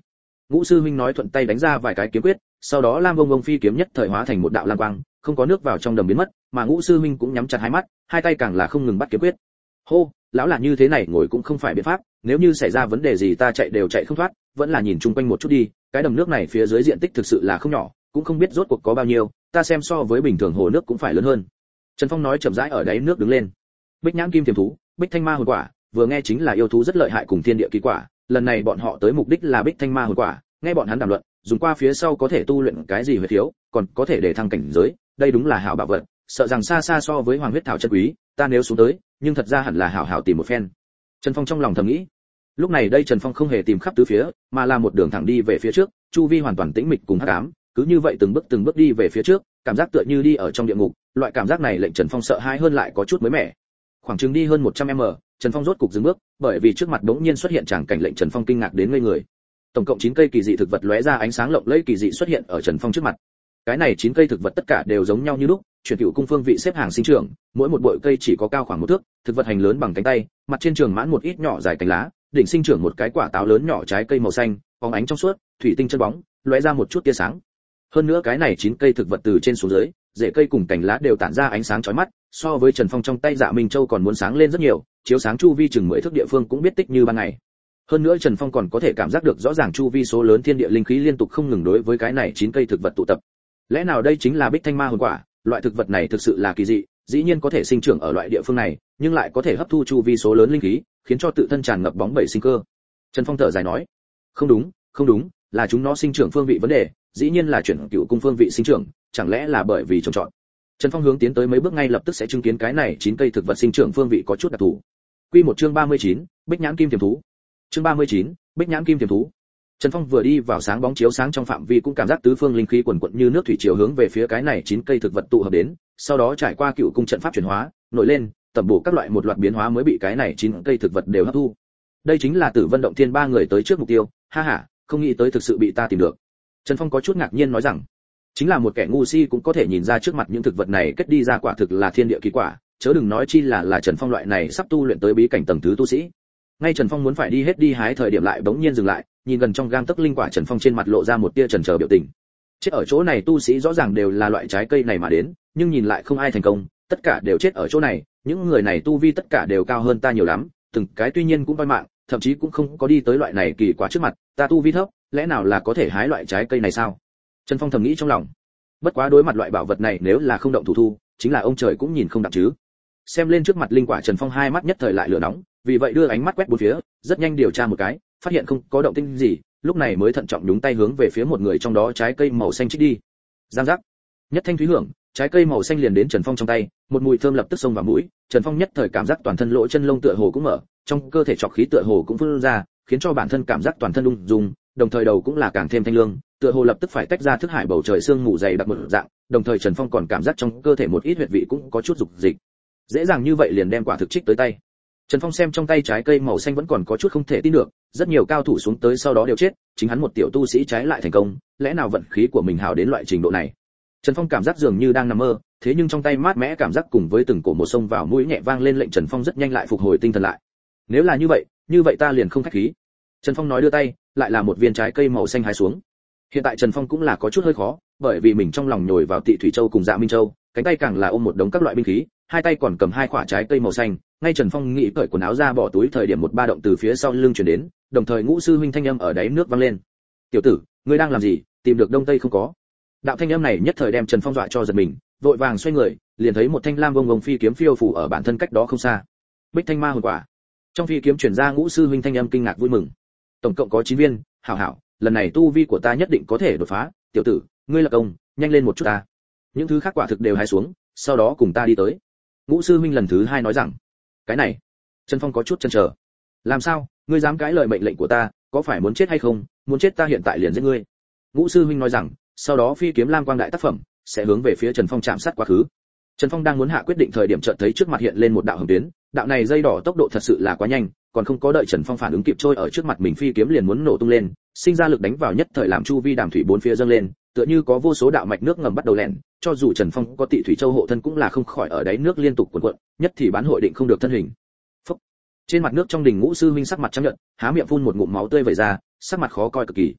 Ngũ sư huynh nói thuận tay đánh ra vài cái kiếm quyết, sau đó lam vông vông phi kiếm nhất thời hóa thành một đạo lam quang, không có nước vào trong đầm biến mất, mà Ngũ sư huynh cũng nhắm chặt hai mắt, hai tay càng là không ngừng bắt kiếm quyết. Hô, lão là như thế này ngồi cũng không phải biện pháp, nếu như xảy ra vấn đề gì ta chạy đều chạy không thoát, vẫn là nhìn chung quanh một chút đi, cái đầm nước này phía dưới diện tích thực sự là không nhỏ, cũng không biết rốt cuộc có bao nhiêu, ta xem so với bình thường hồ nước cũng phải lớn hơn. Trần Phong nói chậm rãi ở đáy nước đứng lên. Bích nhãn kim tiềm thú, bích thanh ma hồn quả, vừa nghe chính là yêu thú rất lợi hại cùng thiên địa kỳ quả, lần này bọn họ tới mục đích là bích thanh ma hồn quả, nghe bọn hắn đàm luận, dùng qua phía sau có thể tu luyện cái gì huyết thiếu, còn có thể để thăng cảnh giới, đây đúng là hảo bảo vật, sợ rằng xa xa so với hoàng huyết thảo chân quý, ta nếu xuống tới, nhưng thật ra hẳn là hảo hảo tìm một phen. Trần Phong trong lòng thầm nghĩ. Lúc này đây Trần Phong không hề tìm khắp tứ phía, mà là một đường thẳng đi về phía trước, chu vi hoàn toàn tĩnh mịch cùng hắc ám, cứ như vậy từng bước từng bước đi về phía trước, cảm giác tựa như đi ở trong địa ngục, loại cảm giác này lệnh Trần Phong sợ hãi hơn lại có chút mới mẻ. Khoảng chừng đi hơn một trăm mét, Trần Phong rốt cục dừng bước, bởi vì trước mặt đống nhiên xuất hiện tràng cảnh lệnh Trần Phong kinh ngạc đến ngây người. Tổng cộng chín cây kỳ dị thực vật lóe ra ánh sáng lộng lẫy kỳ dị xuất hiện ở Trần Phong trước mặt. Cái này chín cây thực vật tất cả đều giống nhau như lúc, chuyển cửu cung phương vị xếp hàng sinh trưởng, mỗi một bụi cây chỉ có cao khoảng một thước, thực vật hành lớn bằng cánh tay, mặt trên trường mãn một ít nhỏ dài cánh lá, đỉnh sinh trưởng một cái quả táo lớn nhỏ trái cây màu xanh, phóng ánh trong suốt, thủy tinh chân bóng, lóe ra một chút tia sáng. Hơn nữa cái này chín cây thực vật từ trên xuống dưới, rễ cây cùng cành lá đều tản ra ánh sáng chói mắt, so với Trần Phong trong tay Dạ Minh Châu còn muốn sáng lên rất nhiều, chiếu sáng chu vi chừng mười thước địa phương cũng biết tích như ban ngày. Hơn nữa Trần Phong còn có thể cảm giác được rõ ràng chu vi số lớn thiên địa linh khí liên tục không ngừng đối với cái này chín cây thực vật tụ tập. Lẽ nào đây chính là Bích Thanh Ma hồn quả, loại thực vật này thực sự là kỳ dị, dĩ nhiên có thể sinh trưởng ở loại địa phương này, nhưng lại có thể hấp thu chu vi số lớn linh khí, khiến cho tự thân tràn ngập bóng bẩy sinh cơ. Trần Phong thở dài nói, không đúng, không đúng, là chúng nó sinh trưởng phương vị vấn đề, dĩ nhiên là chuyển cửu cung phương vị sinh trưởng, chẳng lẽ là bởi vì trồng trọt. Trần Phong hướng tiến tới mấy bước ngay lập tức sẽ chứng kiến cái này chín cây thực vật sinh trưởng phương vị có chút đặc thù. Quy một chương ba mươi chín, Bích nhãn kim tiềm thú. Chương ba mươi chín, Bích nhãn kim tiềm thú. Trần Phong vừa đi vào sáng bóng chiếu sáng trong phạm vi cũng cảm giác tứ phương linh khí quần quật như nước thủy triều hướng về phía cái này chín cây thực vật tụ hợp đến, sau đó trải qua cựu cung trận pháp chuyển hóa, nổi lên, tẩm bổ các loại một loạt biến hóa mới bị cái này chín cây thực vật đều hấp thu. Đây chính là Tử Vân động thiên ba người tới trước mục tiêu, ha ha, không nghĩ tới thực sự bị ta tìm được. Trần Phong có chút ngạc nhiên nói rằng, chính là một kẻ ngu si cũng có thể nhìn ra trước mặt những thực vật này kết đi ra quả thực là thiên địa kỳ quả, chớ đừng nói chi là là Trần Phong loại này sắp tu luyện tới bí cảnh tầng thứ tu sĩ. Ngay Trần Phong muốn phải đi hết đi hái thời điểm lại bỗng nhiên dừng lại, nhìn gần trong gang tấc linh quả Trần Phong trên mặt lộ ra một tia chần chờ biểu tình. Chết ở chỗ này tu sĩ rõ ràng đều là loại trái cây này mà đến, nhưng nhìn lại không ai thành công, tất cả đều chết ở chỗ này, những người này tu vi tất cả đều cao hơn ta nhiều lắm, từng cái tuy nhiên cũng voi mạng, thậm chí cũng không có đi tới loại này kỳ quả trước mặt, ta tu vi thấp, lẽ nào là có thể hái loại trái cây này sao? Trần Phong thầm nghĩ trong lòng. Bất quá đối mặt loại bảo vật này nếu là không động thủ thu, chính là ông trời cũng nhìn không đặng chứ. Xem lên trước mặt linh quả Trần Phong hai mắt nhất thời lại lửa nóng, vì vậy đưa ánh mắt quét bốn phía, rất nhanh điều tra một cái, phát hiện không có động tĩnh gì, lúc này mới thận trọng nhúng tay hướng về phía một người trong đó trái cây màu xanh trích đi. Giang giác, nhất thanh thúy hưởng, trái cây màu xanh liền đến Trần Phong trong tay, một mùi thơm lập tức xông vào mũi, Trần Phong nhất thời cảm giác toàn thân lỗ chân lông tựa hồ cũng mở, trong cơ thể trọc khí tựa hồ cũng phun ra, khiến cho bản thân cảm giác toàn thân ung dung, đồng thời đầu cũng là càng thêm thanh lương, tựa hồ lập tức phải tách ra thức hải bầu trời sương mù dày đặc một dạng, đồng thời Trần Phong còn cảm giác trong cơ thể một ít huyệt vị cũng có chút dục dịch. Dễ dàng như vậy liền đem quả thực trích tới tay. Trần Phong xem trong tay trái cây màu xanh vẫn còn có chút không thể tin được, rất nhiều cao thủ xuống tới sau đó đều chết, chính hắn một tiểu tu sĩ trái lại thành công, lẽ nào vận khí của mình hảo đến loại trình độ này. Trần Phong cảm giác dường như đang nằm mơ, thế nhưng trong tay mát mẽ cảm giác cùng với từng cổ một sông vào mũi nhẹ vang lên lệnh Trần Phong rất nhanh lại phục hồi tinh thần lại. Nếu là như vậy, như vậy ta liền không khách khí. Trần Phong nói đưa tay, lại là một viên trái cây màu xanh hái xuống. Hiện tại Trần Phong cũng là có chút hơi khó, bởi vì mình trong lòng nhồi vào Tị Thủy Châu cùng Dạ Minh Châu, cánh tay càng là ôm một đống các loại binh khí, hai tay còn cầm hai quả trái cây màu xanh, ngay Trần Phong nghĩ cởi quần áo ra bỏ túi thời điểm một ba động từ phía sau lưng truyền đến, đồng thời Ngũ sư huynh thanh âm ở đáy nước vang lên. "Tiểu tử, ngươi đang làm gì, tìm được đông tây không có?" Đạo thanh âm này nhất thời đem Trần Phong dọa cho giật mình, vội vàng xoay người, liền thấy một thanh lam vông vông phi kiếm phiêu phù ở bản thân cách đó không xa. Bích Thanh Ma hồn quả. Trong phi kiếm truyền ra Ngũ sư huynh thanh âm kinh ngạc vui mừng. Tổng cộng có chín viên, hảo hảo, lần này tu vi của ta nhất định có thể đột phá, tiểu tử, ngươi là công, nhanh lên một chút ta. Những thứ khác quả thực đều hái xuống, sau đó cùng ta đi tới. Ngũ sư huynh lần thứ hai nói rằng, cái này, Trần Phong có chút chần chờ. Làm sao, ngươi dám cãi lời mệnh lệnh của ta, có phải muốn chết hay không? Muốn chết ta hiện tại liền giết ngươi. Ngũ sư huynh nói rằng, sau đó phi kiếm lam quang đại tác phẩm sẽ hướng về phía Trần Phong chạm sát quá khứ. Trần Phong đang muốn hạ quyết định thời điểm chợt thấy trước mặt hiện lên một đạo hồng tuyến, đạo này dây đỏ tốc độ thật sự là quá nhanh, còn không có đợi Trần Phong phản ứng kịp trôi ở trước mặt mình phi kiếm liền muốn nổ tung lên, sinh ra lực đánh vào nhất thời làm chu vi đàm thủy bốn phía dâng lên, tựa như có vô số đạo mạch nước ngầm bắt đầu lẻn, cho dù Trần Phong có Tị Thủy Châu hộ thân cũng là không khỏi ở đáy nước liên tục cuộn cuộn, nhất thì bán hội định không được thân hình. Phúc. Trên mặt nước trong đình Ngũ sư huynh sắc mặt trắng nhợt, há miệng phun một ngụm máu tươi vẩy ra, sắc mặt khó coi cực kỳ.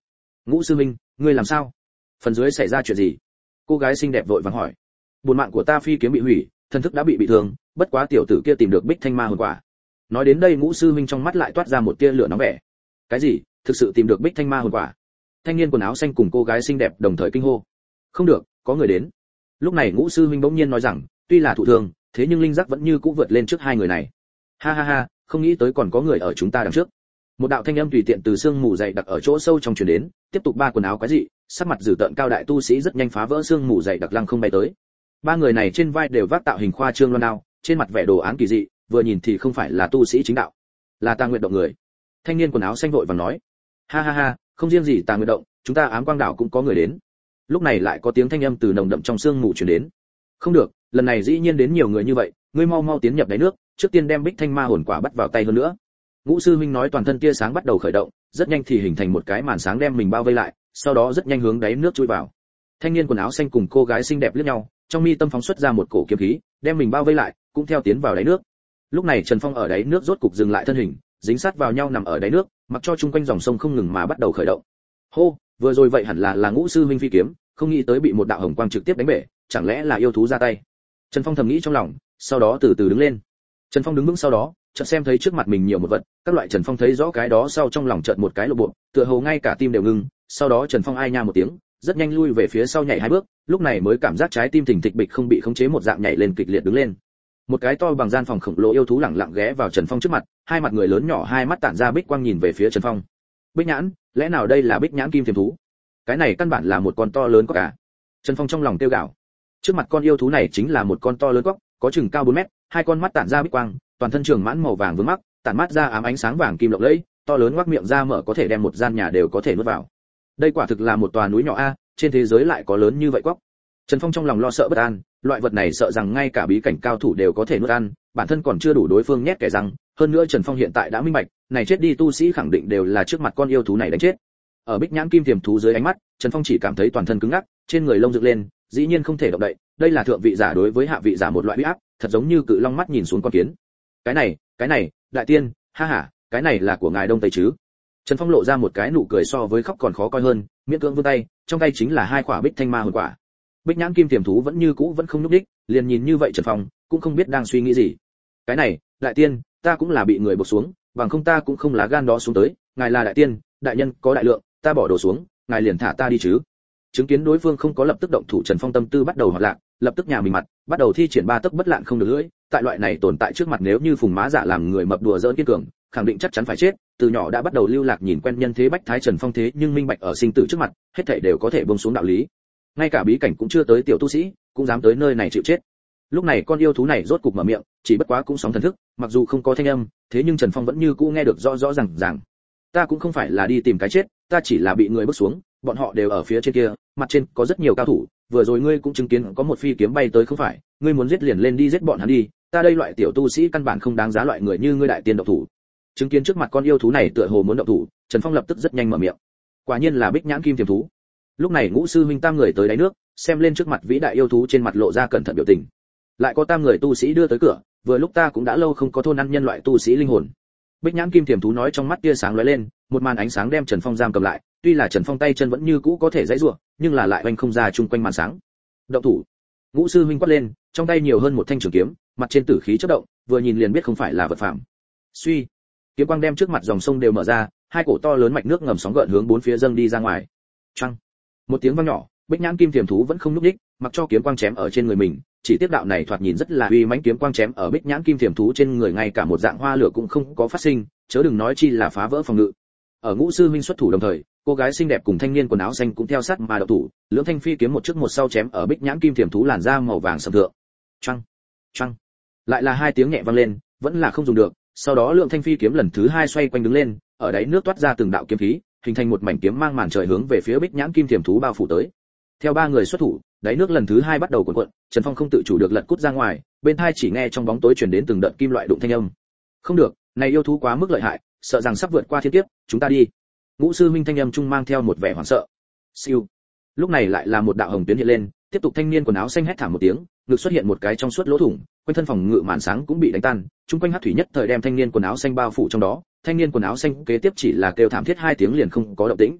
Ngũ sư minh, ngươi làm sao? Phần dưới xảy ra chuyện gì? Cô gái xinh đẹp vội vàng hỏi. Buồn mạng của ta phi kiếm bị hủy, thần thức đã bị bị thương, bất quá tiểu tử kia tìm được Bích Thanh Ma hồn quả. Nói đến đây Ngũ sư minh trong mắt lại toát ra một tia lửa nóng vẻ. Cái gì? Thực sự tìm được Bích Thanh Ma hồn quả? Thanh niên quần áo xanh cùng cô gái xinh đẹp đồng thời kinh hô. Không được, có người đến. Lúc này Ngũ sư minh bỗng nhiên nói rằng, tuy là thụ thương, thế nhưng linh giác vẫn như cũ vượt lên trước hai người này. Ha ha ha, không nghĩ tới còn có người ở chúng ta đằng trước. Một đạo thanh âm tùy tiện từ sương mù dày đặc ở chỗ sâu trong truyền đến, tiếp tục ba quần áo quái dị, sắc mặt dữ tợn cao đại tu sĩ rất nhanh phá vỡ sương mù dày đặc lăng không bay tới. Ba người này trên vai đều vác tạo hình khoa trương loan đao, trên mặt vẻ đồ án kỳ dị, vừa nhìn thì không phải là tu sĩ chính đạo, là Tà Nguyệt động người. Thanh niên quần áo xanh vội vàng nói, ha ha ha, không riêng gì Tà Nguyệt động, chúng ta Ám Quang đảo cũng có người đến. Lúc này lại có tiếng thanh âm từ nồng đậm trong sương mù truyền đến. Không được, lần này dĩ nhiên đến nhiều người như vậy, ngươi mau mau tiến nhập đáy nước, trước tiên đem Bích Thanh Ma hồn quả bắt vào tay hơn nữa. Ngũ sư huynh nói toàn thân tia sáng bắt đầu khởi động, rất nhanh thì hình thành một cái màn sáng đem mình bao vây lại, sau đó rất nhanh hướng đáy nước chui vào. Thanh niên quần áo xanh cùng cô gái xinh đẹp liếc nhau, trong mi tâm phóng xuất ra một cổ kiếm khí, đem mình bao vây lại, cũng theo tiến vào đáy nước. Lúc này Trần Phong ở đáy nước rốt cục dừng lại thân hình, dính sát vào nhau nằm ở đáy nước, mặc cho chung quanh dòng sông không ngừng mà bắt đầu khởi động. Hô, vừa rồi vậy hẳn là là Ngũ sư huynh phi kiếm, không nghĩ tới bị một đạo hồng quang trực tiếp đánh bể, chẳng lẽ là yêu thú ra tay. Trần Phong thầm nghĩ trong lòng, sau đó từ từ đứng lên. Trần Phong đứng vững sau đó, chợt xem thấy trước mặt mình nhiều một vật, các loại Trần Phong thấy rõ cái đó sau trong lòng chợt một cái lộ bộ, tựa hồ ngay cả tim đều ngừng, sau đó Trần Phong ai nha một tiếng, rất nhanh lui về phía sau nhảy hai bước, lúc này mới cảm giác trái tim thình thịch bịch không bị khống chế một dạng nhảy lên kịch liệt đứng lên. Một cái to bằng gian phòng khổng lồ yêu thú lẳng lặng ghé vào Trần Phong trước mặt, hai mặt người lớn nhỏ hai mắt tản ra bích quang nhìn về phía Trần Phong. Bích nhãn, lẽ nào đây là bích nhãn kim thiềm thú? Cái này căn bản là một con to lớn có cả. Trần Phong trong lòng tiêu gạo. Trước mặt con yêu thú này chính là một con to lớn cóc, có chừng cao bốn mét, hai con mắt tản ra bích quang, toàn thân trường mãn màu vàng vướng mắc, tản mát ra ám ánh sáng vàng kim lộng lẫy, to lớn ngoác miệng ra mở có thể đem một gian nhà đều có thể nuốt vào. Đây quả thực là một tòa núi nhỏ a, trên thế giới lại có lớn như vậy cóc. Trần Phong trong lòng lo sợ bất an, loại vật này sợ rằng ngay cả bí cảnh cao thủ đều có thể nuốt ăn, bản thân còn chưa đủ đối phương nhét kẻ răng, hơn nữa Trần Phong hiện tại đã minh bạch, này chết đi tu sĩ khẳng định đều là trước mặt con yêu thú này đánh chết. Ở bích nhãn kim tiềm thú dưới ánh mắt, Trần Phong chỉ cảm thấy toàn thân cứng ngắc, trên người lông dựng lên, dĩ nhiên không thể động đậy, đây là thượng vị giả đối với hạ vị giả một loại uy áp, thật giống như cự long mắt nhìn xuống con kiến. Cái này, cái này, đại tiên, ha ha, cái này là của ngài Đông Tây chứ? Trần Phong lộ ra một cái nụ cười so với khóc còn khó coi hơn, miễn cưỡng vươn tay, trong tay chính là hai quả bích thanh ma hồn quả. Bích nhãn kim tiềm thú vẫn như cũ vẫn không nhúc đích, liền nhìn như vậy Trần Phong cũng không biết đang suy nghĩ gì. Cái này, đại tiên, ta cũng là bị người buộc xuống, bằng không ta cũng không lá gan đó xuống tới, ngài là đại tiên, đại nhân có đại lượng, ta bỏ đồ xuống, ngài liền thả ta đi chứ. Chứng kiến đối phương không có lập tức động thủ, Trần Phong tâm tư bắt đầu hoạt lạc, lập tức nhà mình mặt, bắt đầu thi triển ba tấc bất lạn không được lưỡi, tại loại này tồn tại trước mặt nếu như phùng má giả làm người mập đùa giỡn kiên cường, khẳng định chắc chắn phải chết, từ nhỏ đã bắt đầu lưu lạc nhìn quen nhân thế bách thái Trần Phong thế nhưng minh bạch ở sinh tử trước mặt, hết thảy đều có thể buông xuống đạo lý. Ngay cả bí cảnh cũng chưa tới tiểu tu sĩ, cũng dám tới nơi này chịu chết. Lúc này con yêu thú này rốt cục mở miệng, chỉ bất quá cũng sóng thần thức, mặc dù không có thanh âm, thế nhưng Trần Phong vẫn như cũ nghe được rõ rõ ràng ràng. Ta cũng không phải là đi tìm cái chết, ta chỉ là bị người bước xuống, bọn họ đều ở phía trên kia, mặt trên có rất nhiều cao thủ, vừa rồi ngươi cũng chứng kiến có một phi kiếm bay tới không phải, ngươi muốn giết liền lên đi giết bọn hắn đi, ta đây loại tiểu tu sĩ căn bản không đáng giá loại người như ngươi đại tiên động thủ. Chứng kiến trước mặt con yêu thú này tựa hồ muốn động thủ, Trần Phong lập tức rất nhanh mở miệng. Quả nhiên là bích nhãn kim tiềm thú. Lúc này Ngũ sư huynh tam người tới đáy nước, xem lên trước mặt vĩ đại yêu thú trên mặt lộ ra cẩn thận biểu tình. Lại có tam người tu sĩ đưa tới cửa, vừa lúc ta cũng đã lâu không có thôn ăn nhân loại tu sĩ linh hồn. Bích nhãn kim tiềm thú nói trong mắt tia sáng lóe lên, một màn ánh sáng đem Trần Phong giam cầm lại, tuy là Trần Phong tay chân vẫn như cũ có thể giãy giụa, nhưng là lại oanh không ra chung quanh màn sáng. Động thủ. Ngũ sư huynh quát lên, trong tay nhiều hơn một thanh trường kiếm, mặt trên tử khí chớp động, vừa nhìn liền biết không phải là vật phàm. Suy, kiếm quang đem trước mặt dòng sông đều mở ra, hai cổ to lớn mạch nước ngầm sóng gợn hướng bốn phía dâng đi ra ngoài. Choang. Một tiếng vang nhỏ, bích nhãn kim tiềm thú vẫn không nhúc nhích, mặc cho kiếm quang chém ở trên người mình, chỉ tiếp đạo này thoạt nhìn rất là uy mãnh, kiếm quang chém ở bích nhãn kim tiềm thú trên người ngay cả một dạng hoa lửa cũng không có phát sinh, chớ đừng nói chi là phá vỡ phòng ngự. Ở Ngũ sư huynh xuất thủ đồng thời, cô gái xinh đẹp cùng thanh niên quần áo xanh cũng theo sát mà động thủ, lưỡng thanh phi kiếm một trước một sau chém ở bích nhãn kim tiềm thú làn da màu vàng sẫm thượng. Choang, choang. Lại là hai tiếng nhẹ vang lên, vẫn là không dùng được, sau đó lượng thanh phi kiếm lần thứ hai xoay quanh đứng lên, ở đáy nước toát ra từng đạo kiếm khí, hình thành một mảnh kiếm mang màn trời hướng về phía bích nhãn kim tiềm thú bao phủ tới. Theo ba người xuất thủ, đáy nước lần thứ hai bắt đầu cuộn cuộn, Trần Phong không tự chủ được lật cút ra ngoài, bên tai chỉ nghe trong bóng tối truyền đến từng đợt kim loại đụng thanh âm. Không được, này yêu thú quá mức lợi hại, sợ rằng sắp vượt qua thiên kiếp, chúng ta đi. Ngũ sư minh thanh âm trung mang theo một vẻ hoảng sợ. Siêu. Lúc này lại là một đạo hồng tuyến hiện lên, tiếp tục thanh niên quần áo xanh hét thảm một tiếng, ngực xuất hiện một cái trong suốt lỗ thủng, quanh thân phòng ngự màn sáng cũng bị đánh tan, chung quanh hắc thủy nhất thời đem thanh niên quần áo xanh bao phủ trong đó, thanh niên quần áo xanh kế tiếp chỉ là kêu thảm thiết hai tiếng liền không có động tĩnh.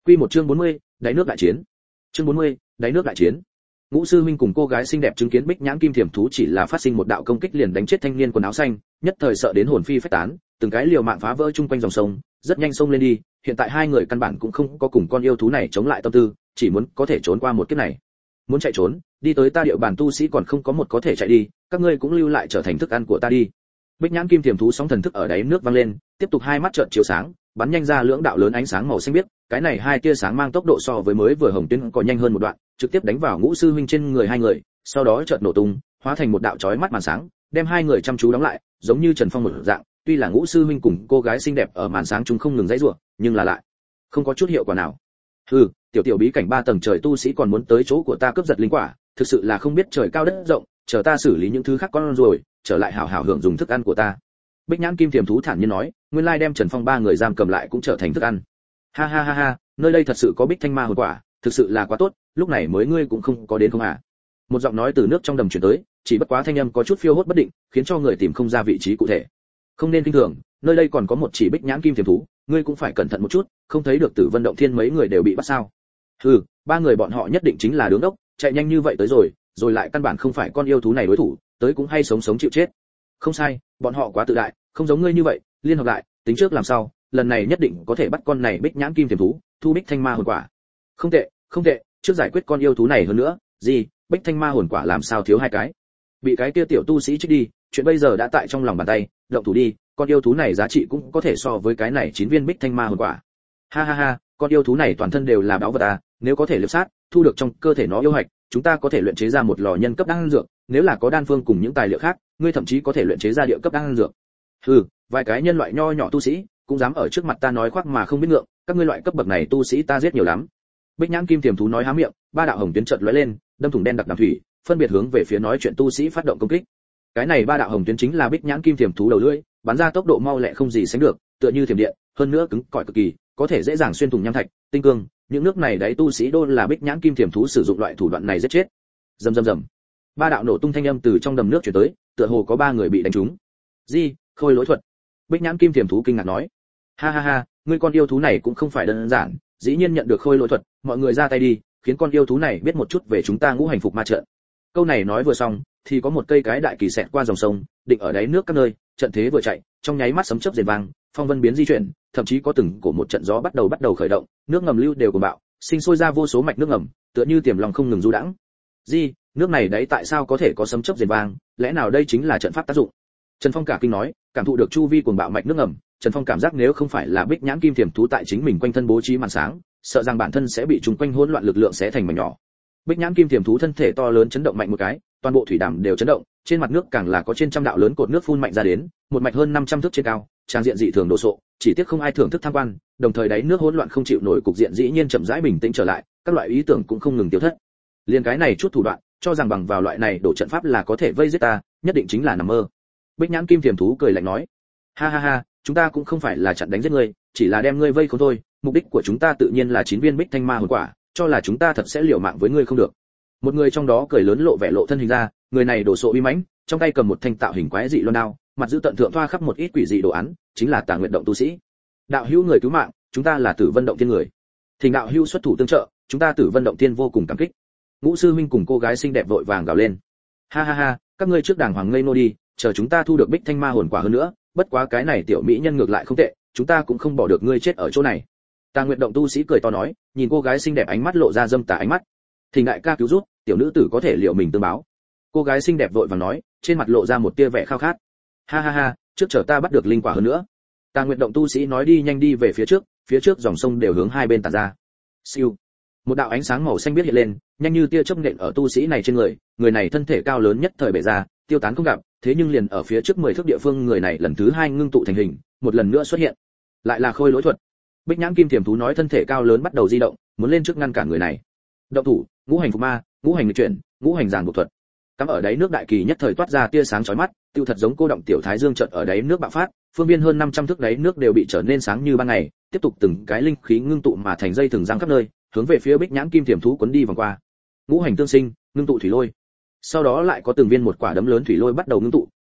Quy một chương bốn mươi, đáy nước đại chiến. Chương bốn mươi, đáy nước đại chiến. Ngũ sư huynh cùng cô gái xinh đẹp chứng kiến bích nhãn kim thiểm thú chỉ là phát sinh một đạo công kích liền đánh chết thanh niên quần áo xanh, nhất thời sợ đến hồn phi phách tán, từng cái liều mạng phá vỡ chung quanh dòng sông, rất nhanh sông lên đi. Hiện tại hai người căn bản cũng không có cùng con yêu thú này chống lại tâm tư, chỉ muốn có thể trốn qua một kiếp này. Muốn chạy trốn, đi tới ta địa bàn tu sĩ còn không có một có thể chạy đi, các ngươi cũng lưu lại trở thành thức ăn của ta đi. Bích nhãn kim thiểm thú sóng thần thức ở đáy nước vang lên, tiếp tục hai mắt trợn chiếu sáng, bắn nhanh ra lưỡng đạo lớn ánh sáng màu xanh biếc, cái này hai tia sáng mang tốc độ so với mới vừa hồng tuyến còn nhanh hơn một đoạn, trực tiếp đánh vào ngũ sư huynh trên người hai người, sau đó chợt nổ tung, hóa thành một đạo chói mắt màn sáng, đem hai người chăm chú đóng lại, giống như Trần Phong một dạng. Tuy là ngũ sư huynh cùng cô gái xinh đẹp ở màn sáng chúng không ngừng dãy rủa, nhưng là lại không có chút hiệu quả nào. Hừ, tiểu tiểu bí cảnh ba tầng trời tu sĩ còn muốn tới chỗ của ta cướp giật linh quả, thực sự là không biết trời cao đất rộng, chờ ta xử lý những thứ khác con rồi, trở lại hảo hảo hưởng dùng thức ăn của ta. Bích nhãn kim thiểm thú thản nhiên nói, nguyên lai đem Trần Phong ba người giam cầm lại cũng trở thành thức ăn. Ha ha ha ha, nơi đây thật sự có bích thanh ma hồn quả, thực sự là quá tốt, lúc này mới ngươi cũng không có đến không à? Một giọng nói từ nước trong đầm truyền tới, chỉ bất quá thanh âm có chút phiêu hốt bất định, khiến cho người tìm không ra vị trí cụ thể. Không nên kinh thường, nơi đây còn có một chỉ bích nhãn kim thiểm thú, ngươi cũng phải cẩn thận một chút, không thấy được Tử Vân động thiên mấy người đều bị bắt sao? Hừ, ba người bọn họ nhất định chính là đứng ốc, chạy nhanh như vậy tới rồi, rồi lại căn bản không phải con yêu thú này đối thủ, tới cũng hay sống sống chịu chết. Không sai, bọn họ quá tự đại, không giống ngươi như vậy, liên hợp lại, tính trước làm sao, lần này nhất định có thể bắt con này bích nhãn kim thiểm thú, thu bích thanh ma hồn quả. Không tệ, không tệ, trước giải quyết con yêu thú này hơn nữa, gì, bích thanh ma hồn quả làm sao thiếu hai cái. Bị cái kia tiểu tu sĩ trích đi, chuyện bây giờ đã tại trong lòng bàn tay, động thủ đi, con yêu thú này giá trị cũng có thể so với cái này chín viên bích thanh ma hồn quả. Ha ha ha, con yêu thú này toàn thân đều là báu vật à, nếu có thể liệp sát, thu được trong cơ thể nó yêu hạch, chúng ta có thể luyện chế ra một lò nhân cấp đan dược, nếu là có đan phương cùng những tài liệu khác, ngươi thậm chí có thể luyện chế ra địa cấp đan dược. Hừ, vài cái nhân loại nho nhỏ tu sĩ, cũng dám ở trước mặt ta nói khoác mà không biết ngượng, các ngươi loại cấp bậc này tu sĩ ta giết nhiều lắm. Bích nhãn kim thiểm thú nói há miệng, ba đạo hồng tuyến chợt lóe lên, đâm thủng đen đặc đàm thủy, phân biệt hướng về phía nói chuyện tu sĩ phát động công kích. Cái này ba đạo hồng tuyến chính là bích nhãn kim thiểm thú đầu lưỡi, bắn ra tốc độ mau lẹ không gì sánh được, tựa như thiểm điện, hơn nữa cứng cỏi cực kỳ, có thể dễ dàng xuyên thủng nham thạch, tinh cương, những nước này đấy tu sĩ đô là bích nhãn kim thiểm thú sử dụng loại thủ đoạn này giết chết. Rầm rầm rầm. Ba đạo nổ tung thanh âm từ trong đầm nước truyền tới, tựa hồ có ba người bị đánh trúng. Gì? Khôi lỗi thuật? Bích nhãn kim thiểm thú kinh ngạc nói. Ha ha ha, ngươi con yêu thú này cũng không phải đơn giản, dĩ nhiên nhận được khôi lỗi thuật, mọi người ra tay đi, khiến con yêu thú này biết một chút về chúng ta ngũ hành phục ma trận. Câu này nói vừa xong, thì có một cây cái đại kỳ xẹt qua dòng sông, định ở đáy nước các nơi, trận thế vừa chạy, trong nháy mắt sấm chớp rền vang, phong vân biến di chuyển, thậm chí có từng cổ một trận gió bắt đầu bắt đầu khởi động, nước ngầm lưu đều cuồng bạo, sinh sôi ra vô số mạch nước ngầm, tựa như tiềm lòng không ngừng du đãng. Gì, nước này đấy tại sao có thể có sấm chớp rền vang, lẽ nào đây chính là trận pháp tác dụng? Trần Phong cả kinh nói, cảm thụ được chu vi cuồng bạo mạch nước ngầm, Trần Phong cảm giác nếu không phải là bích nhãn kim thiểm thú tại chính mình quanh thân bố trí màn sáng, sợ rằng bản thân sẽ bị trùng quanh hỗn loạn lực lượng xé thành mảnh nhỏ. Bích nhãn kim thiểm thú thân thể to lớn chấn động mạnh một cái, toàn bộ thủy đàm đều chấn động, trên mặt nước càng là có trên trăm đạo lớn cột nước phun mạnh ra đến, một mạch hơn năm trăm thước trên cao, trang diện dị thường đồ sộ, chỉ tiếc không ai thưởng thức tham quan, đồng thời đáy nước hỗn loạn không chịu nổi cục diện dĩ nhiên chậm rãi bình tĩnh trở lại, các loại ý tưởng cũng không ngừng tiêu thất. Liên cái này chút thủ đoạn, cho rằng bằng vào loại này đổ trận pháp là có thể vây giết ta, nhất định chính là nằm mơ. Bích nhãn kim thiểm thú cười lạnh nói, ha ha ha, chúng ta cũng không phải là chặn đánh giết ngươi, chỉ là đem ngươi vây khốn thôi, mục đích của chúng ta tự nhiên là chín viên bích thanh ma hồn quả, cho là chúng ta thật sẽ liều mạng với ngươi không được. Một người trong đó cười lớn lộ vẻ lộ thân hình ra, người này đổ sộ uy mãnh, trong tay cầm một thanh tạo hình quái dị loan đao, mặt giữ tận thượng thoa khắp một ít quỷ dị đồ án, chính là Tà Nguyệt động tu sĩ. Đạo hữu người cứu mạng, chúng ta là Tử Vân động thiên người. Thỉnh đạo hữu xuất thủ tương trợ, chúng ta Tử Vân động thiên vô cùng cảm kích. Ngũ sư huynh cùng cô gái xinh đẹp vội vàng gào lên. Ha ha ha, các ngươi trước đàng hoàng ngây nô đi, chờ chúng ta thu được bích thanh ma hồn quả hơn nữa, bất quá cái này tiểu mỹ nhân ngược lại không tệ, chúng ta cũng không bỏ được ngươi chết ở chỗ này. Tà Nguyệt động tu sĩ cười to nói, nhìn cô gái xinh đẹp ánh mắt lộ ra dâm tà ánh mắt. Thỉnh đại ca cứu giúp, tiểu nữ tử có thể liệu mình tương báo. Cô gái xinh đẹp vội vàng nói, trên mặt lộ ra một tia vẻ khao khát. Ha ha ha, trước chờ ta bắt được linh quả hơn nữa. Tà Nguyệt động tu sĩ nói đi nhanh đi về phía trước, phía trước dòng sông đều hướng hai bên tản ra. Siêu. Một đạo ánh sáng màu xanh biết hiện lên, nhanh như tia chớp nện ở tu sĩ này trên người, người này thân thể cao lớn nhất thời bể ra, tiêu tán không gặp, thế nhưng liền ở phía trước mười thước địa phương người này lần thứ hai ngưng tụ thành hình, một lần nữa xuất hiện. Lại là khôi lỗi thuật. Bích nhãn kim thiểm thú nói thân thể cao lớn bắt đầu di động, muốn lên trước ngăn cản người này. Động thủ, ngũ hành phục ma, ngũ hành nghịch chuyển, ngũ hành giàn buộc thuật. Cắm ở đáy nước đại kỳ nhất thời toát ra tia sáng chói mắt, tiêu thật giống cô động tiểu thái dương chợt ở đáy nước bạo phát, phương viên hơn năm trăm thước đáy nước đều bị trở nên sáng như ban ngày, tiếp tục từng cái linh khí ngưng tụ mà thành dây thường giăng khắp nơi, hướng về phía bích nhãn kim thiểm thú cuốn đi vòng qua. Ngũ hành tương sinh, ngưng tụ thủy lôi. Sau đó lại có từng viên một quả đấm lớn thủy lôi bắt đầu ngưng tụ,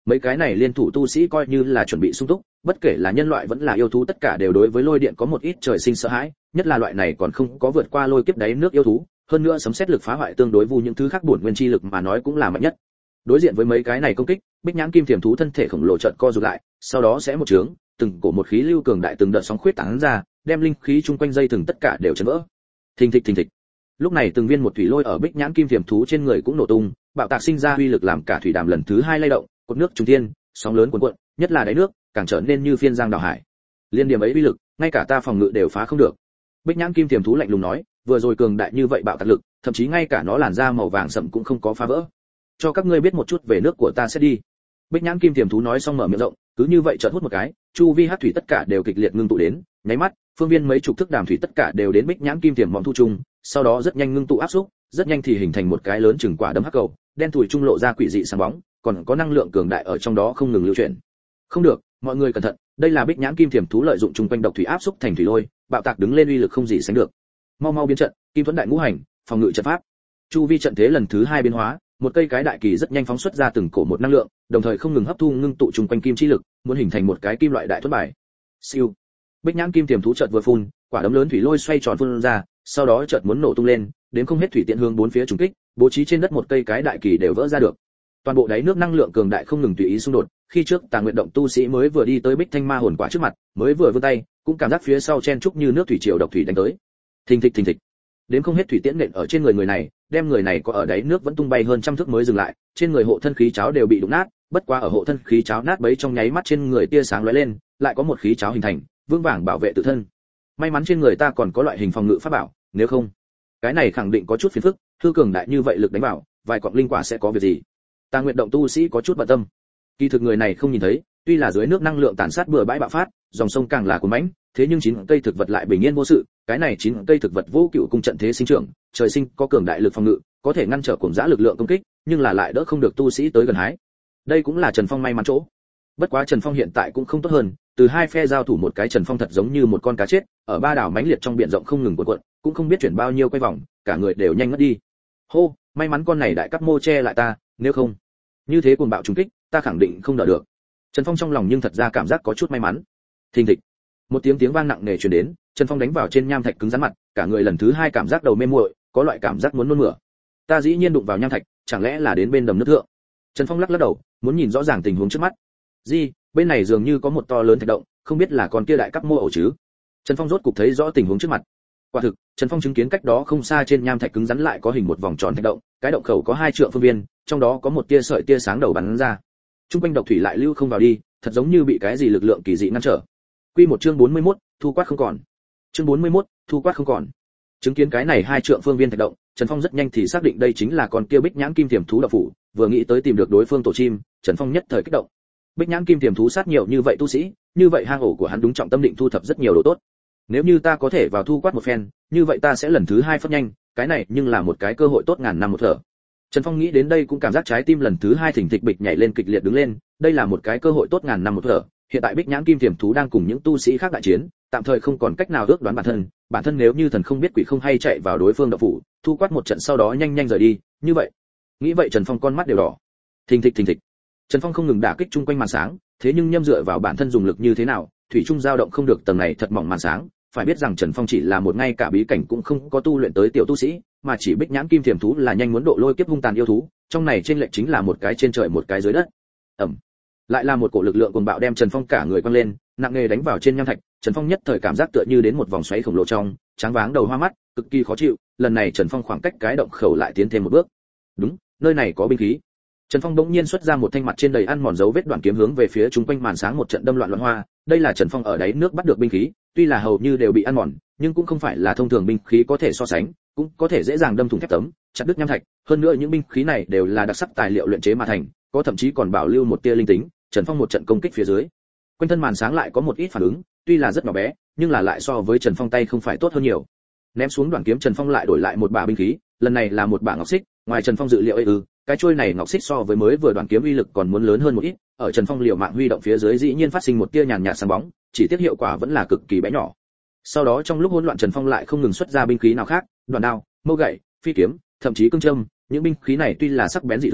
Mấy cái này liên thủ tu sĩ coi như là chuẩn bị sung túc, bất kể là nhân loại vẫn là yêu thú tất cả đều đối với lôi điện có một ít trời sinh sợ hãi, nhất là loại này còn không có vượt qua lôi kiếp đáy nước yêu thú, hơn nữa sấm sét lực phá hoại tương đối vu những thứ khác bổn nguyên chi lực mà nói cũng là mạnh nhất. Đối diện với mấy cái này công kích, Bích Nhãn Kim Thiểm thú thân thể khổng lồ chợt co rụt lại, sau đó sẽ một trướng, từng cổ một khí lưu cường đại từng đợt sóng khuyết tán ra, đem linh khí chung quanh dây thừng tất cả đều chấn vỡ. Thình thịch thình thịch. Lúc này từng viên một thủy lôi ở Bích Nhãn Kim Thiểm thú trên người cũng nổ tung, bạo tạc sinh ra uy lực làm cả thủy đàm lần thứ hai lay động, cột nước trùng thiên, sóng lớn cuồn cuộn, nhất là đáy nước, càng trở nên như phiên giang đảo hải. Liên điểm ấy uy lực, ngay cả ta phòng ngự đều phá không được. Bích Nhãn Kim Thiểm thú lạnh lùng nói, vừa rồi cường đại như vậy bạo tạc lực, thậm chí ngay cả nó làn da màu vàng sậm cũng không có phá vỡ. Cho các ngươi biết một chút về nước của ta sẽ đi. Bích Nhãn Kim Thiểm thú nói xong mở miệng rộng, cứ như vậy chợt hút một cái, chu vi hắc thủy tất cả đều kịch liệt ngưng tụ đến, nháy mắt, phương viên mấy chục thước đàm thủy tất cả đều đến Bích Nhãn Kim Thiểm mỏm thu trùng, sau đó rất nhanh ngưng tụ áp xúc, rất nhanh thì hình thành một cái lớn chừng quả đấm hắc cầu, đen thủi trung lộ ra quỷ dị sáng bóng, còn có năng lượng cường đại ở trong đó không ngừng lưu chuyển. Không được, mọi người cẩn thận, đây là Bích Nhãn Kim Thiểm thú lợi dụng trung quanh độc thủy áp xúc thành thủy lôi, bạo tạc đứng lên uy lực không gì sánh được. Mau mau biến trận, Kim Thuẫn đại ngũ hành, phòng ngự trận pháp. Chu vi trận thế lần thứ hai biến hóa, một cây cái đại kỳ rất nhanh phóng xuất ra từng cổ một năng lượng, đồng thời không ngừng hấp thu ngưng tụ trung quanh kim chi lực, muốn hình thành một cái kim loại đại thuẫn bài. Siêu. Bích Nhãn Kim Thiểm thú chợt vừa phun, quả đấm lớn thủy lôi xoay tròn phun ra, sau đó chợt muốn nổ tung lên, đến không hết thủy tiện hướng bốn phía trùng kích, bố trí trên đất một cây cái đại kỳ đều vỡ ra được. Toàn bộ đáy nước năng lượng cường đại không ngừng tùy ý xung đột, khi trước Tà Nguyệt động tu sĩ mới vừa đi tới Bích Thanh Ma hồn quả trước mặt, mới vừa vươn tay, cũng cảm giác phía sau chen trúc như nước thủy triều độc thủy đánh tới. Thình thịch thình thịch. Đến không hết thủy tiễn nện ở trên người người này, đem người này có ở đáy nước vẫn tung bay hơn trăm thước mới dừng lại, trên người hộ thân khí cháo đều bị đụng nát, bất quá ở hộ thân khí cháo nát bấy trong nháy mắt trên người tia sáng lóe lên, lại có một khí cháo hình thành, vững vàng bảo vệ tự thân. May mắn trên người ta còn có loại hình phòng ngự pháp bảo, nếu không, cái này khẳng định có chút phiền phức, hư cường đại như vậy lực đánh vào, vài cọng linh quả sẽ có việc gì. Tà Nguyệt động tu sĩ có chút bận tâm. Kỳ thực người này không nhìn thấy, tuy là dưới nước năng lượng tàn sát bừa bãi bạo phát, dòng sông càng là cuồn mãnh, thế nhưng chín cây thực vật lại bình yên vô sự, cái này chín cây thực vật vô cựu cung trận thế sinh trưởng, trời sinh có cường đại lực phòng ngự, có thể ngăn trở cuồng dã lực lượng công kích, nhưng là lại đỡ không được tu sĩ tới gần hái. Đây cũng là Trần Phong may mắn chỗ. Bất quá Trần Phong hiện tại cũng không tốt hơn, từ hai phe giao thủ một cái Trần Phong thật giống như một con cá chết, ở ba đảo mãnh liệt trong biển rộng không ngừng cuộn cuộn, cũng không biết chuyển bao nhiêu quay vòng, cả người đều nhanh ngất đi. Hô, may mắn con này đại cấp mô che lại ta, nếu không, như thế cuồng bạo trùng kích, ta khẳng định không đỡ được. Trần Phong trong lòng nhưng thật ra cảm giác có chút may mắn. Thình thịch, một tiếng tiếng vang nặng nề truyền đến, Trần Phong đánh vào trên nham thạch cứng rắn mặt, cả người lần thứ hai cảm giác đầu mê muội, có loại cảm giác muốn nôn mửa. Ta dĩ nhiên đụng vào nham thạch, chẳng lẽ là đến bên đầm nước thượng? Trần Phong lắc lắc đầu, muốn nhìn rõ ràng tình huống trước mắt. Gì, bên này dường như có một to lớn thạch động, không biết là con kia đại cấp mô ổ chứ? Trần Phong rốt cục thấy rõ tình huống trước mặt. Quả thực, Trần Phong chứng kiến cách đó không xa trên nham thạch cứng rắn lại có hình một vòng tròn thạch động, cái động khẩu có hai trượng phương viên, trong đó có một tia sợi tia sáng đầu bắn ra. Trung quanh độc thủy lại lưu không vào đi, thật giống như bị cái gì lực lượng kỳ dị ngăn trở. Quy một chương bốn mươi mốt, thu quát không còn. Chương bốn mươi mốt, thu quát không còn. Chứng kiến cái này hai trượng phương viên thạch động, Trần Phong rất nhanh thì xác định đây chính là con kia Bích Nhãn Kim Thiểm thú độc phủ, vừa nghĩ tới tìm được đối phương tổ chim, Trần Phong nhất thời kích động. Bích Nhãn Kim Thiểm thú sát nhiều như vậy tu sĩ, như vậy hang ổ của hắn đúng trọng tâm định thu thập rất nhiều đồ tốt. Nếu như ta có thể vào thu quát một phen, như vậy ta sẽ lần thứ hai phất nhanh, cái này nhưng là một cái cơ hội tốt ngàn năm một thở. Trần Phong nghĩ đến đây cũng cảm giác trái tim lần thứ hai thỉnh thịch bịch nhảy lên kịch liệt đứng lên, đây là một cái cơ hội tốt ngàn năm một thở. Hiện tại Bích Nhãn Kim Thiểm thú đang cùng những tu sĩ khác đại chiến, tạm thời không còn cách nào ước đoán bản thân, bản thân nếu như thần không biết quỷ không hay chạy vào đối phương độc phủ, thu quát một trận sau đó nhanh nhanh rời đi, như vậy. Nghĩ vậy Trần Phong con mắt đều đỏ. Thình thịch thình thịch. Trần Phong không ngừng đả kích chung quanh màn sáng, thế nhưng nhâm dựa vào bản thân dùng lực như thế nào, thủy trung dao động không được tầng này thật mỏng màn sáng, phải biết rằng Trần Phong chỉ là một ngay cả bí cảnh cũng không có tu luyện tới tiểu tu sĩ, mà chỉ Bích Nhãn Kim Thiểm thú là nhanh muốn độ lôi kiếp hung tàn yêu thú, trong này trên lệnh chính là một cái trên trời một cái dưới đất. Ầm. Lại là một cổ lực lượng cuồng bạo đem Trần Phong cả người quăng lên, nặng nề đánh vào trên nham thạch, Trần Phong nhất thời cảm giác tựa như đến một vòng xoáy khổng lồ trong, tráng váng đầu hoa mắt, cực kỳ khó chịu, lần này Trần Phong khoảng cách cái động khẩu lại tiến thêm một bước. Đúng, nơi này có binh khí. Trần Phong đống nhiên xuất ra một thanh mặt trên đầy ăn mòn dấu vết đoạn kiếm hướng về phía chúng quanh màn sáng một trận đâm loạn loạn hoa, đây là Trần Phong ở đáy nước bắt được binh khí, tuy là hầu như đều bị ăn mòn, nhưng cũng không phải là thông thường binh khí có thể so sánh, cũng có thể dễ dàng đâm thủng thép tấm, chặt đứt nham thạch, hơn nữa những binh khí này đều là đặc sắc tài liệu luyện chế mà thành, có thậm chí còn bảo lưu một tia linh tính. Trần Phong một trận công kích phía dưới, quanh thân màn sáng lại có một ít phản ứng, tuy là rất nhỏ bé, nhưng là lại so với Trần Phong tay không phải tốt hơn nhiều. Ném xuống đoạn kiếm Trần Phong lại đổi lại một bả binh khí, lần này là một bả ngọc xích, ngoài Trần Phong dự liệu ấy ư, cái chuôi này ngọc xích so với mới vừa đoạn kiếm uy lực còn muốn lớn hơn một ít, ở Trần Phong liều mạng huy động phía dưới dĩ nhiên phát sinh một tia nhàn nhạt sáng bóng, chỉ tiếc hiệu quả vẫn là cực kỳ bé nhỏ. Sau đó trong lúc hỗn loạn Trần Phong lại không ngừng xuất ra binh khí nào khác, đoạn đao, mâu gậy, phi kiếm, thậm chí cương châm, những binh khí này tuy là sắc bén dị thường,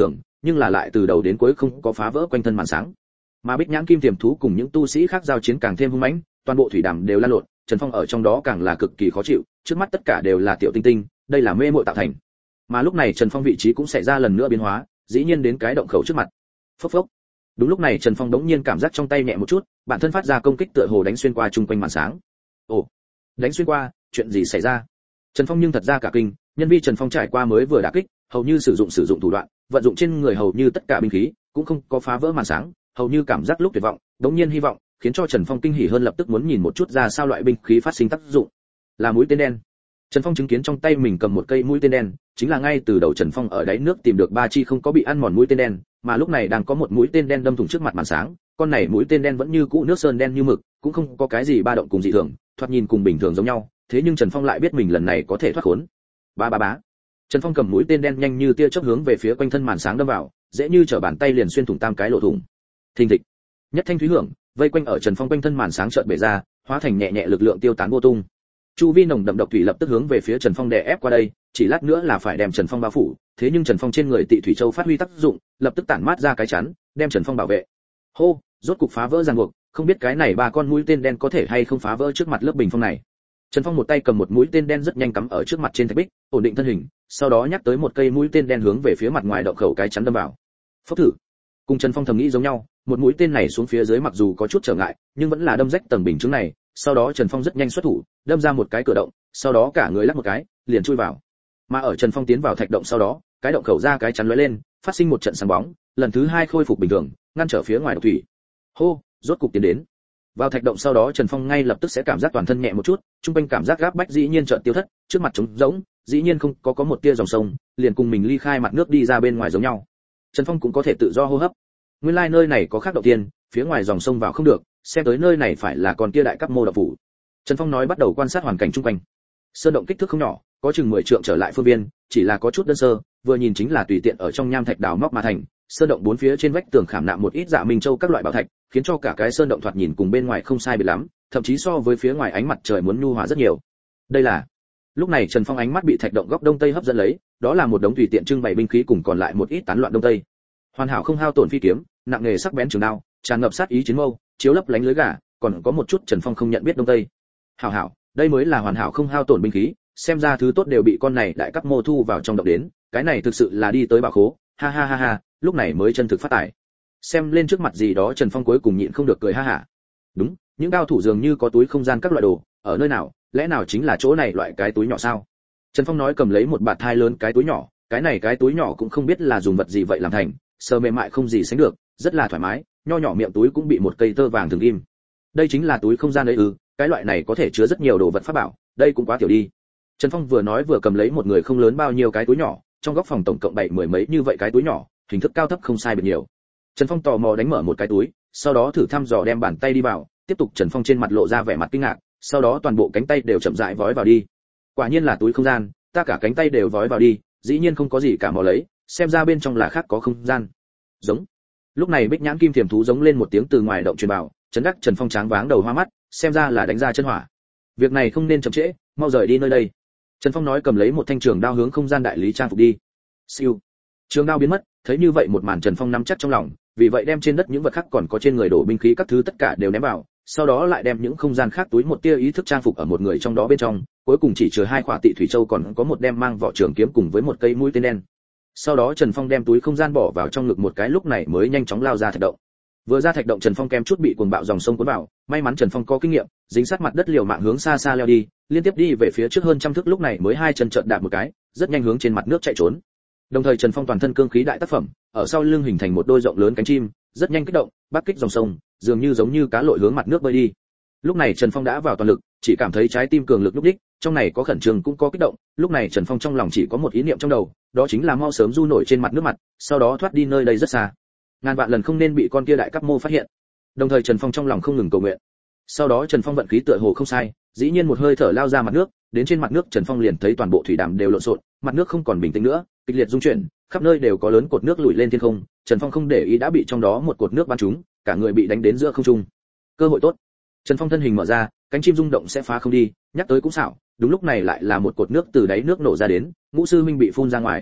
nhưng là lại từ đầu đến cuối không có phá vỡ quanh thân màn sáng. Mà Bích Nhãn Kim Tiềm thú cùng những tu sĩ khác giao chiến càng thêm hung mãnh, toàn bộ thủy đàm đều lan lộn, Trần Phong ở trong đó càng là cực kỳ khó chịu, trước mắt tất cả đều là tiểu tinh tinh, đây là mê muội tạo thành. Mà lúc này Trần Phong vị trí cũng xảy ra lần nữa biến hóa, dĩ nhiên đến cái động khẩu trước mặt. Phốc phốc. Đúng lúc này Trần Phong đống nhiên cảm giác trong tay nhẹ một chút, bản thân phát ra công kích tựa hồ đánh xuyên qua trung quanh màn sáng. Ồ, đánh xuyên qua, chuyện gì xảy ra? Trần Phong nhưng thật ra cả kinh, nhân vi Trần Phong trải qua mới vừa đả kích, hầu như sử dụng sử dụng thủ đoạn, vận dụng trên người hầu như tất cả binh khí, cũng không có phá vỡ màn sáng, hầu như cảm giác lúc tuyệt vọng, đống nhiên hy vọng, khiến cho Trần Phong kinh hỉ hơn lập tức muốn nhìn một chút ra sao loại binh khí phát sinh tác dụng. Là mũi tên đen. Trần Phong chứng kiến trong tay mình cầm một cây mũi tên đen, chính là ngay từ đầu Trần Phong ở đáy nước tìm được ba chi không có bị ăn mòn mũi tên đen, mà lúc này đang có một mũi tên đen đâm thủng trước mặt màn sáng, con này mũi tên đen vẫn như cũ nước sơn đen như mực, cũng không có cái gì ba động cùng dị thường, thoạt nhìn cùng bình thường giống nhau, thế nhưng Trần Phong lại biết mình lần này có thể thoát khốn. Ba ba bá. Trần Phong cầm mũi tên đen nhanh như tia chớp hướng về phía quanh thân màn sáng đâm vào, dễ như trở bàn tay liền xuyên thủng tam cái lỗ thủng. Thình thịch. Nhất thanh thúy hưởng, vây quanh ở Trần Phong quanh thân màn sáng chợt bể ra, hóa thành nhẹ nhẹ lực lượng tiêu tán vô tung. Chu vi nồng đậm độc thủy lập tức hướng về phía Trần Phong đè ép qua đây, chỉ lát nữa là phải đem Trần Phong bao phủ, thế nhưng Trần Phong trên người Tị Thủy Châu phát huy tác dụng, lập tức tản mát ra cái chắn, đem Trần Phong bảo vệ. Hô, rốt cục phá vỡ ràng buộc, không biết cái này ba con mũi tên đen có thể hay không phá vỡ trước mặt lớp bình phong này. Trần Phong một tay cầm một mũi tên đen rất nhanh cắm ở trước mặt trên thạch bích, ổn định thân hình, sau đó nhắc tới một cây mũi tên đen hướng về phía mặt ngoài động khẩu cái chắn đâm vào. Phốc thử. Cùng Trần Phong thầm nghĩ giống nhau, một mũi tên này xuống phía dưới mặc dù có chút trở ngại, nhưng vẫn là đâm rách tầng bình chứng này, sau đó Trần Phong rất nhanh xuất thủ, đâm ra một cái cửa động, sau đó cả người lắc một cái, liền chui vào. Mà ở Trần Phong tiến vào thạch động sau đó, cái động khẩu ra cái chắn lóe lên, phát sinh một trận sáng bóng, lần thứ hai khôi phục bình thường, ngăn trở phía ngoài độc thủy. Hô, rốt cục tiến đến. Vào thạch động sau đó Trần Phong ngay lập tức sẽ cảm giác toàn thân nhẹ một chút, trung quanh cảm giác gáp bách dĩ nhiên chợt tiêu thất, trước mặt trống rỗng, dĩ nhiên không có có một tia dòng sông, liền cùng mình ly khai mặt nước đi ra bên ngoài giống nhau. Trần Phong cũng có thể tự do hô hấp. Nguyên lai like nơi này có khác động tiên, phía ngoài dòng sông vào không được, xem tới nơi này phải là còn kia đại cấp mô động phủ. Trần Phong nói bắt đầu quan sát hoàn cảnh chung quanh. Sơn động kích thước không nhỏ, có chừng mười trượng trở lại phương viên, chỉ là có chút đơn sơ, vừa nhìn chính là tùy tiện ở trong nham thạch đào móc mà thành. Sơn động bốn phía trên vách tường khảm nạm một ít dạ minh châu các loại bảo thạch, khiến cho cả cái sơn động thoạt nhìn cùng bên ngoài không sai biệt lắm, thậm chí so với phía ngoài ánh mặt trời muốn nhu hòa rất nhiều. Đây là Lúc này Trần Phong ánh mắt bị thạch động góc đông tây hấp dẫn lấy, đó là một đống tùy tiện trưng bày binh khí cùng còn lại một ít tán loạn đông tây. Hoàn hảo không hao tổn phi kiếm, nặng nghề sắc bén trường đao, tràn ngập sát ý chiến mâu, chiếu lấp lánh lưới gà, còn có một chút Trần Phong không nhận biết đông tây. Hảo hảo, đây mới là hoàn hảo không hao tổn binh khí, xem ra thứ tốt đều bị con này đại cấp mô thu vào trong động đến, cái này thực sự là đi tới bảo khố, ha ha ha ha, lúc này mới chân thực phát tài. Xem lên trước mặt gì đó Trần Phong cuối cùng nhịn không được cười ha hả. Đúng, những cao thủ dường như có túi không gian các loại đồ, ở nơi nào, lẽ nào chính là chỗ này loại cái túi nhỏ sao? Trần Phong nói cầm lấy một bạt thai lớn cái túi nhỏ, cái này cái túi nhỏ cũng không biết là dùng vật gì vậy làm thành, sờ mềm mại không gì sánh được, rất là thoải mái, nho nhỏ miệng túi cũng bị một cây tơ vàng thường ghim. Đây chính là túi không gian đấy ư? Cái loại này có thể chứa rất nhiều đồ vật pháp bảo, đây cũng quá tiểu đi. Trần Phong vừa nói vừa cầm lấy một người không lớn bao nhiêu cái túi nhỏ, trong góc phòng tổng cộng bảy mười mấy như vậy cái túi nhỏ, hình thức cao thấp không sai biệt nhiều. Trần Phong tò mò đánh mở một cái túi, sau đó thử thăm dò đem bàn tay đi vào, tiếp tục Trần Phong trên mặt lộ ra vẻ mặt kinh ngạc, sau đó toàn bộ cánh tay đều chậm rãi vói vào đi. Quả nhiên là túi không gian, ta cả cánh tay đều vói vào đi, dĩ nhiên không có gì cả mò lấy, xem ra bên trong là khác có không gian. Giống. Lúc này Bích Nhãn Kim Tiềm thú giống lên một tiếng từ ngoài động truyền vào, chấn đắc Trần Phong tráng váng đầu hoa mắt, xem ra là đánh ra chân hỏa. Việc này không nên chậm trễ, mau rời đi nơi đây. Trần Phong nói cầm lấy một thanh trường đao hướng không gian đại lý trang phục đi. Siêu. Trường đao biến mất, thấy như vậy một màn Trần Phong nắm chắc trong lòng, vì vậy đem trên đất những vật khác còn có trên người đổ binh khí các thứ tất cả đều ném vào, sau đó lại đem những không gian khác túi một tia ý thức trang phục ở một người trong đó bên trong, cuối cùng chỉ trừ hai khỏa Tị Thủy Châu còn có một đem mang vỏ trường kiếm cùng với một cây mũi tên đen. Sau đó Trần Phong đem túi không gian bỏ vào trong ngực một cái, lúc này mới nhanh chóng lao ra thạch động. Vừa ra thạch động Trần Phong kem chút bị cuồng bạo dòng sông cuốn vào, may mắn Trần Phong có kinh nghiệm, dính sát mặt đất liều mạng hướng xa xa leo đi, liên tiếp đi về phía trước hơn trăm thước, lúc này mới hai chân trợn đạp một cái, rất nhanh hướng trên mặt nước chạy trốn. Đồng thời Trần Phong toàn thân cương khí đại tác phẩm, ở sau lưng hình thành một đôi rộng lớn cánh chim, rất nhanh kích động, bắt kích dòng sông, dường như giống như cá lội hướng mặt nước bơi đi. Lúc này Trần Phong đã vào toàn lực, chỉ cảm thấy trái tim cường lực lúc đích, trong này có khẩn trương cũng có kích động, lúc này Trần Phong trong lòng chỉ có một ý niệm trong đầu, đó chính là mau sớm du nổi trên mặt nước mặt, sau đó thoát đi nơi đây rất xa. Ngàn vạn lần không nên bị con kia đại cấp mô phát hiện. Đồng thời Trần Phong trong lòng không ngừng cầu nguyện. Sau đó Trần Phong vận khí tựa hồ không sai, dĩ nhiên một hơi thở lao ra mặt nước, đến trên mặt nước Trần Phong liền thấy toàn bộ thủy đàm đều lộn xộn, mặt nước không còn bình tĩnh nữa, kịch liệt rung chuyển, khắp nơi đều có lớn cột nước lùi lên thiên không. Trần Phong không để ý đã bị trong đó một cột nước bắn trúng, cả người bị đánh đến giữa không trung. Cơ hội tốt. Trần Phong thân hình mở ra, cánh chim rung động sẽ phá không đi, nhắc tới cũng xảo, đúng lúc này lại là một cột nước từ đáy nước nổ ra đến, Ngũ sư huynh bị phun ra ngoài.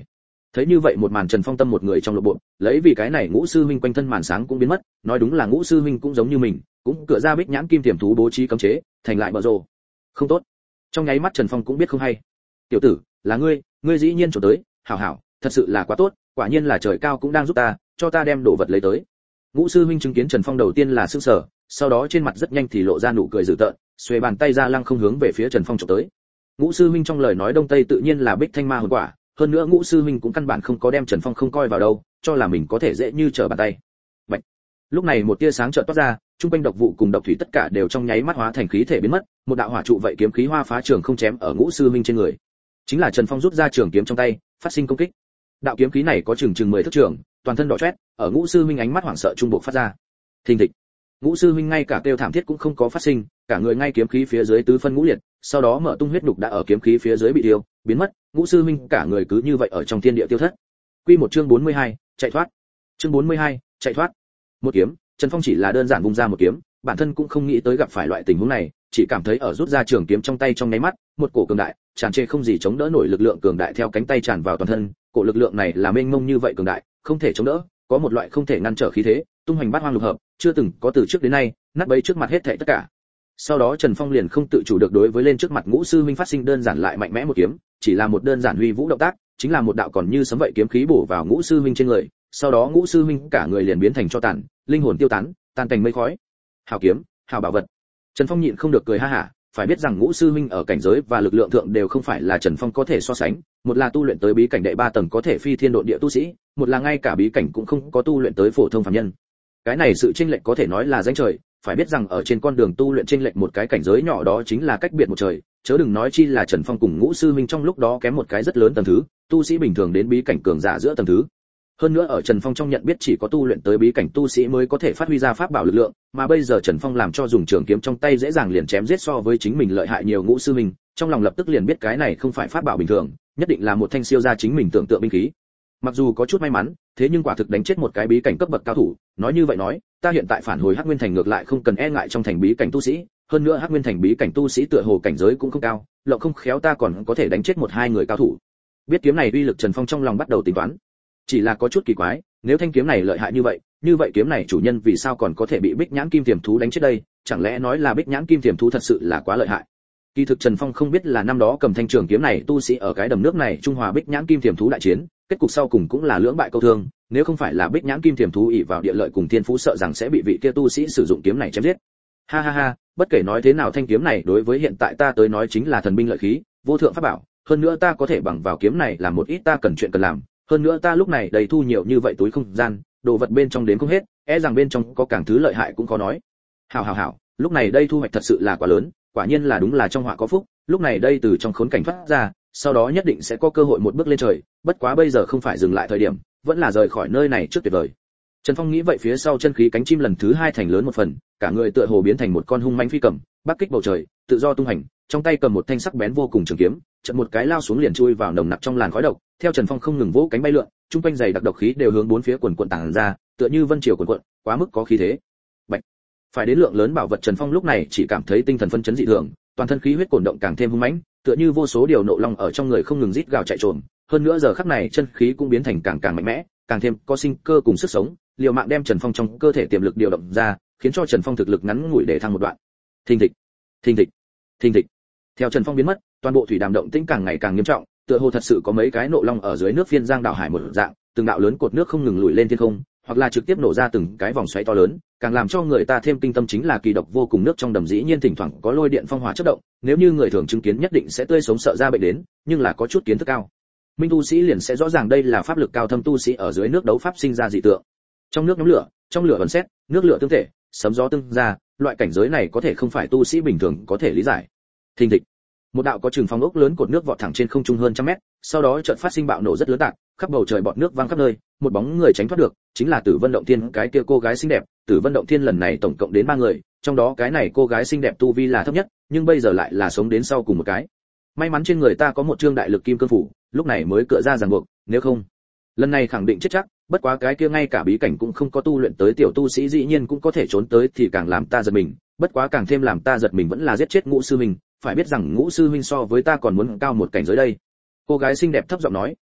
Thấy như vậy một màn, Trần Phong tâm một người trong lộ bộ, lấy vì cái này Ngũ sư huynh quanh thân màn sáng cũng biến mất, nói đúng là Ngũ sư huynh cũng giống như mình, cũng cửa ra bích nhãn kim tiềm thú bố trí cấm chế, thành lại bờ rồ. Không tốt. Trong nháy mắt Trần Phong cũng biết không hay. Tiểu tử, là ngươi, ngươi dĩ nhiên trốn tới, hảo hảo, thật sự là quá tốt, quả nhiên là trời cao cũng đang giúp ta, cho ta đem đồ vật lấy tới. Ngũ sư huynh chứng kiến Trần Phong đầu tiên là sửng sở, sau đó trên mặt rất nhanh thì lộ ra nụ cười dữ tợn, xuề bàn tay ra lăng không hướng về phía Trần Phong chụp tới. Ngũ sư huynh trong lời nói đông tây tự nhiên là bích thanh ma hồn quả, hơn nữa Ngũ sư huynh cũng căn bản không có đem Trần Phong không coi vào đâu, cho là mình có thể dễ như trở bàn tay. Bạch. Lúc này một tia sáng chợt toát ra, trung quanh độc vụ cùng độc thủy tất cả đều trong nháy mắt hóa thành khí thể biến mất, một đạo hỏa trụ vậy kiếm khí hoa phá trường không chém ở Ngũ sư huynh trên người. Chính là Trần Phong rút ra trường kiếm trong tay, phát sinh công kích. Đạo kiếm khí này có chừng chừng mười thước trường, toàn thân đỏ chót, ở Ngũ sư huynh ánh mắt hoảng sợ trung bộ phát ra. Thình thịch. Ngũ sư huynh ngay cả kêu thảm thiết cũng không có phát sinh, cả người ngay kiếm khí phía dưới tứ phân ngũ liệt, sau đó mở tung huyết đục đã ở kiếm khí phía dưới bị tiêu, biến mất, Ngũ sư huynh cả người cứ như vậy ở trong thiên địa tiêu thất. Quy một chương bốn mươi hai, chạy thoát. Chương bốn mươi hai, chạy thoát. Một kiếm, Trần Phong chỉ là đơn giản vung ra một kiếm, bản thân cũng không nghĩ tới gặp phải loại tình huống này, chỉ cảm thấy ở rút ra trường kiếm trong tay trong nháy mắt, một cổ cường đại, tràn trề không gì chống đỡ nổi lực lượng cường đại theo cánh tay tràn vào toàn thân, cổ lực lượng này là mênh mông như vậy cường đại, không thể chống đỡ, có một loại không thể ngăn trở khí thế, tung hoành bát hoang lục hợp, chưa từng có từ trước đến nay, nát bấy trước mặt hết thảy tất cả. Sau đó Trần Phong liền không tự chủ được đối với lên trước mặt Ngũ sư huynh phát sinh đơn giản lại mạnh mẽ một kiếm, chỉ là một đơn giản huy vũ động tác, chính là một đạo còn như sấm vậy kiếm khí bổ vào Ngũ sư huynh trên người, sau đó Ngũ sư huynh cả người liền biến thành tro tàn, linh hồn tiêu tán, tan thành mây khói. Hảo kiếm, hảo bảo vật. Trần Phong nhịn không được cười ha hả, phải biết rằng Ngũ sư huynh ở cảnh giới và lực lượng thượng đều không phải là Trần Phong có thể so sánh, một là tu luyện tới bí cảnh đệ ba tầng có thể phi thiên độn địa tu sĩ, một là ngay cả bí cảnh cũng không có tu luyện tới phổ thông phàm nhân. Cái này sự chênh lệch có thể nói là danh trời, phải biết rằng ở trên con đường tu luyện chênh lệch một cái cảnh giới nhỏ đó chính là cách biệt một trời, chớ đừng nói chi là Trần Phong cùng Ngũ sư huynh trong lúc đó kém một cái rất lớn tầng thứ, tu sĩ bình thường đến bí cảnh cường giả giữa tầng thứ. Hơn nữa ở Trần Phong trong nhận biết chỉ có tu luyện tới bí cảnh tu sĩ mới có thể phát huy ra pháp bảo lực lượng, mà bây giờ Trần Phong làm cho dùng trường kiếm trong tay dễ dàng liền chém giết so với chính mình lợi hại nhiều Ngũ sư huynh, trong lòng lập tức liền biết cái này không phải pháp bảo bình thường, nhất định là một thanh siêu gia chính mình tưởng tượng binh khí. Mặc dù có chút may mắn, thế nhưng quả thực đánh chết một cái bí cảnh cấp bậc cao thủ, nói như vậy nói, ta hiện tại phản hồi Hắc Nguyên Thành ngược lại không cần e ngại trong thành bí cảnh tu sĩ, hơn nữa Hắc Nguyên Thành bí cảnh tu sĩ tựa hồ cảnh giới cũng không cao, lộng không khéo ta còn có thể đánh chết một hai người cao thủ. Biết kiếm này uy lực, Trần Phong trong lòng bắt đầu tính toán. Chỉ là có chút kỳ quái, nếu thanh kiếm này lợi hại như vậy, như vậy kiếm này chủ nhân vì sao còn có thể bị Bích Nhãn Kim Tiềm thú đánh chết đây, chẳng lẽ nói là Bích Nhãn Kim Tiềm thú thật sự là quá lợi hại. Kỳ thực Trần Phong không biết là năm đó cầm thanh trường kiếm này tu sĩ ở cái đầm nước này Trung Hòa Bích Nhãn Kim Tiềm thú đại chiến, kết cục sau cùng cũng là lưỡng bại câu thương, nếu không phải là Bích Nhãn Kim Tiềm thú ỷ vào địa lợi cùng thiên phú sợ rằng sẽ bị vị kia tu sĩ sử dụng kiếm này chém giết. Ha ha ha, bất kể nói thế nào thanh kiếm này đối với hiện tại ta tới nói chính là thần binh lợi khí, vô thượng pháp bảo, hơn nữa ta có thể bằng vào kiếm này làm một ít ta cần chuyện cần làm, hơn nữa ta lúc này đầy thu nhiều như vậy túi không gian, đồ vật bên trong đến không hết, e rằng bên trong có càng thứ lợi hại cũng có nói. Hảo hảo hảo, lúc này đây thu hoạch thật sự là quá lớn, quả nhiên là đúng là trong họa có phúc, lúc này đây từ trong khốn cảnh thoát ra, sau đó nhất định sẽ có cơ hội một bước lên trời, bất quá bây giờ không phải dừng lại thời điểm, vẫn là rời khỏi nơi này trước tuyệt vời. Trần Phong nghĩ vậy, phía sau chân khí cánh chim lần thứ hai thành lớn một phần, cả người tựa hồ biến thành một con hung mãnh phi cầm, bắc kích bầu trời, tự do tung hành, trong tay cầm một thanh sắc bén vô cùng trường kiếm, chợt một cái lao xuống liền chui vào nồng nặc trong làn khói độc, theo Trần Phong không ngừng vỗ cánh bay lượn, trung quanh dày đặc độc khí đều hướng bốn phía quần quần tản ra, tựa như vân triều quần quần, quá mức có khí thế. Bạch. Phải đến lượng lớn bảo vật, Trần Phong lúc này chỉ cảm thấy tinh thần phân chấn dị thường, toàn thân khí huyết cuồn động càng thêm hung mãnh, tựa như vô số điều nộ long ở trong người không ngừng rít gào chạy trồm, hơn nữa giờ khắc này chân khí cũng biến thành càng càng mạnh mẽ, càng thêm có sinh cơ cùng sức sống, liều mạng đem Trần Phong trong cơ thể tiềm lực điều động ra, khiến cho Trần Phong thực lực ngắn ngủi để thăng một đoạn. Thình thịch, thình thịch, thình thịch. Theo Trần Phong biến mất, toàn bộ thủy đàm động tĩnh càng ngày càng nghiêm trọng, tựa hồ thật sự có mấy cái nộ long ở dưới nước phiên giang đảo hải một dạng, từng đạo lớn cột nước không ngừng lùi lên thiên không, hoặc là trực tiếp nổ ra từng cái vòng xoáy to lớn, càng làm cho người ta thêm kinh tâm chính là kỳ độc vô cùng nước trong đầm dĩ nhiên thỉnh thoảng có lôi điện phong hỏa chớp động, nếu như người thường chứng kiến nhất định sẽ tươi sống sợ ra bệnh đến, nhưng là có chút kiến thức cao minh tu sĩ liền sẽ rõ ràng đây là pháp lực cao thâm tu sĩ ở dưới nước đấu pháp sinh ra dị tượng. Trong nước nhóm lửa, trong lửa vần xét, nước lửa tương thể, sấm gió tương ra, loại cảnh giới này có thể không phải tu sĩ bình thường có thể lý giải. Thình thịch, một đạo có chừng phong ốc lớn cột nước vọt thẳng trên không trung hơn trăm mét, sau đó chợt phát sinh bạo nổ rất lớn tạc, khắp bầu trời bọt nước văng khắp nơi, một bóng người tránh thoát được, chính là Tử Vân Động Thiên, cái kia cô gái xinh đẹp. Tử Vân Động Thiên lần này tổng cộng đến ba người, trong đó cái này cô gái xinh đẹp tu vi là thấp nhất, nhưng bây giờ lại là sống đến sau cùng một cái. May mắn trên người ta có một trương đại lực kim cương phủ, lúc này mới cựa ra ràng buộc, nếu không, lần này khẳng định chết chắc. Bất quá cái kia ngay cả bí cảnh cũng không có tu luyện tới tiểu tu sĩ dĩ nhiên cũng có thể trốn tới thì càng làm ta giật mình, bất quá càng thêm làm ta giật mình vẫn là giết chết Ngũ sư huynh, phải biết rằng Ngũ sư huynh so với ta còn muốn cao một cảnh giới đây. Cô gái xinh đẹp thấp giọng nói,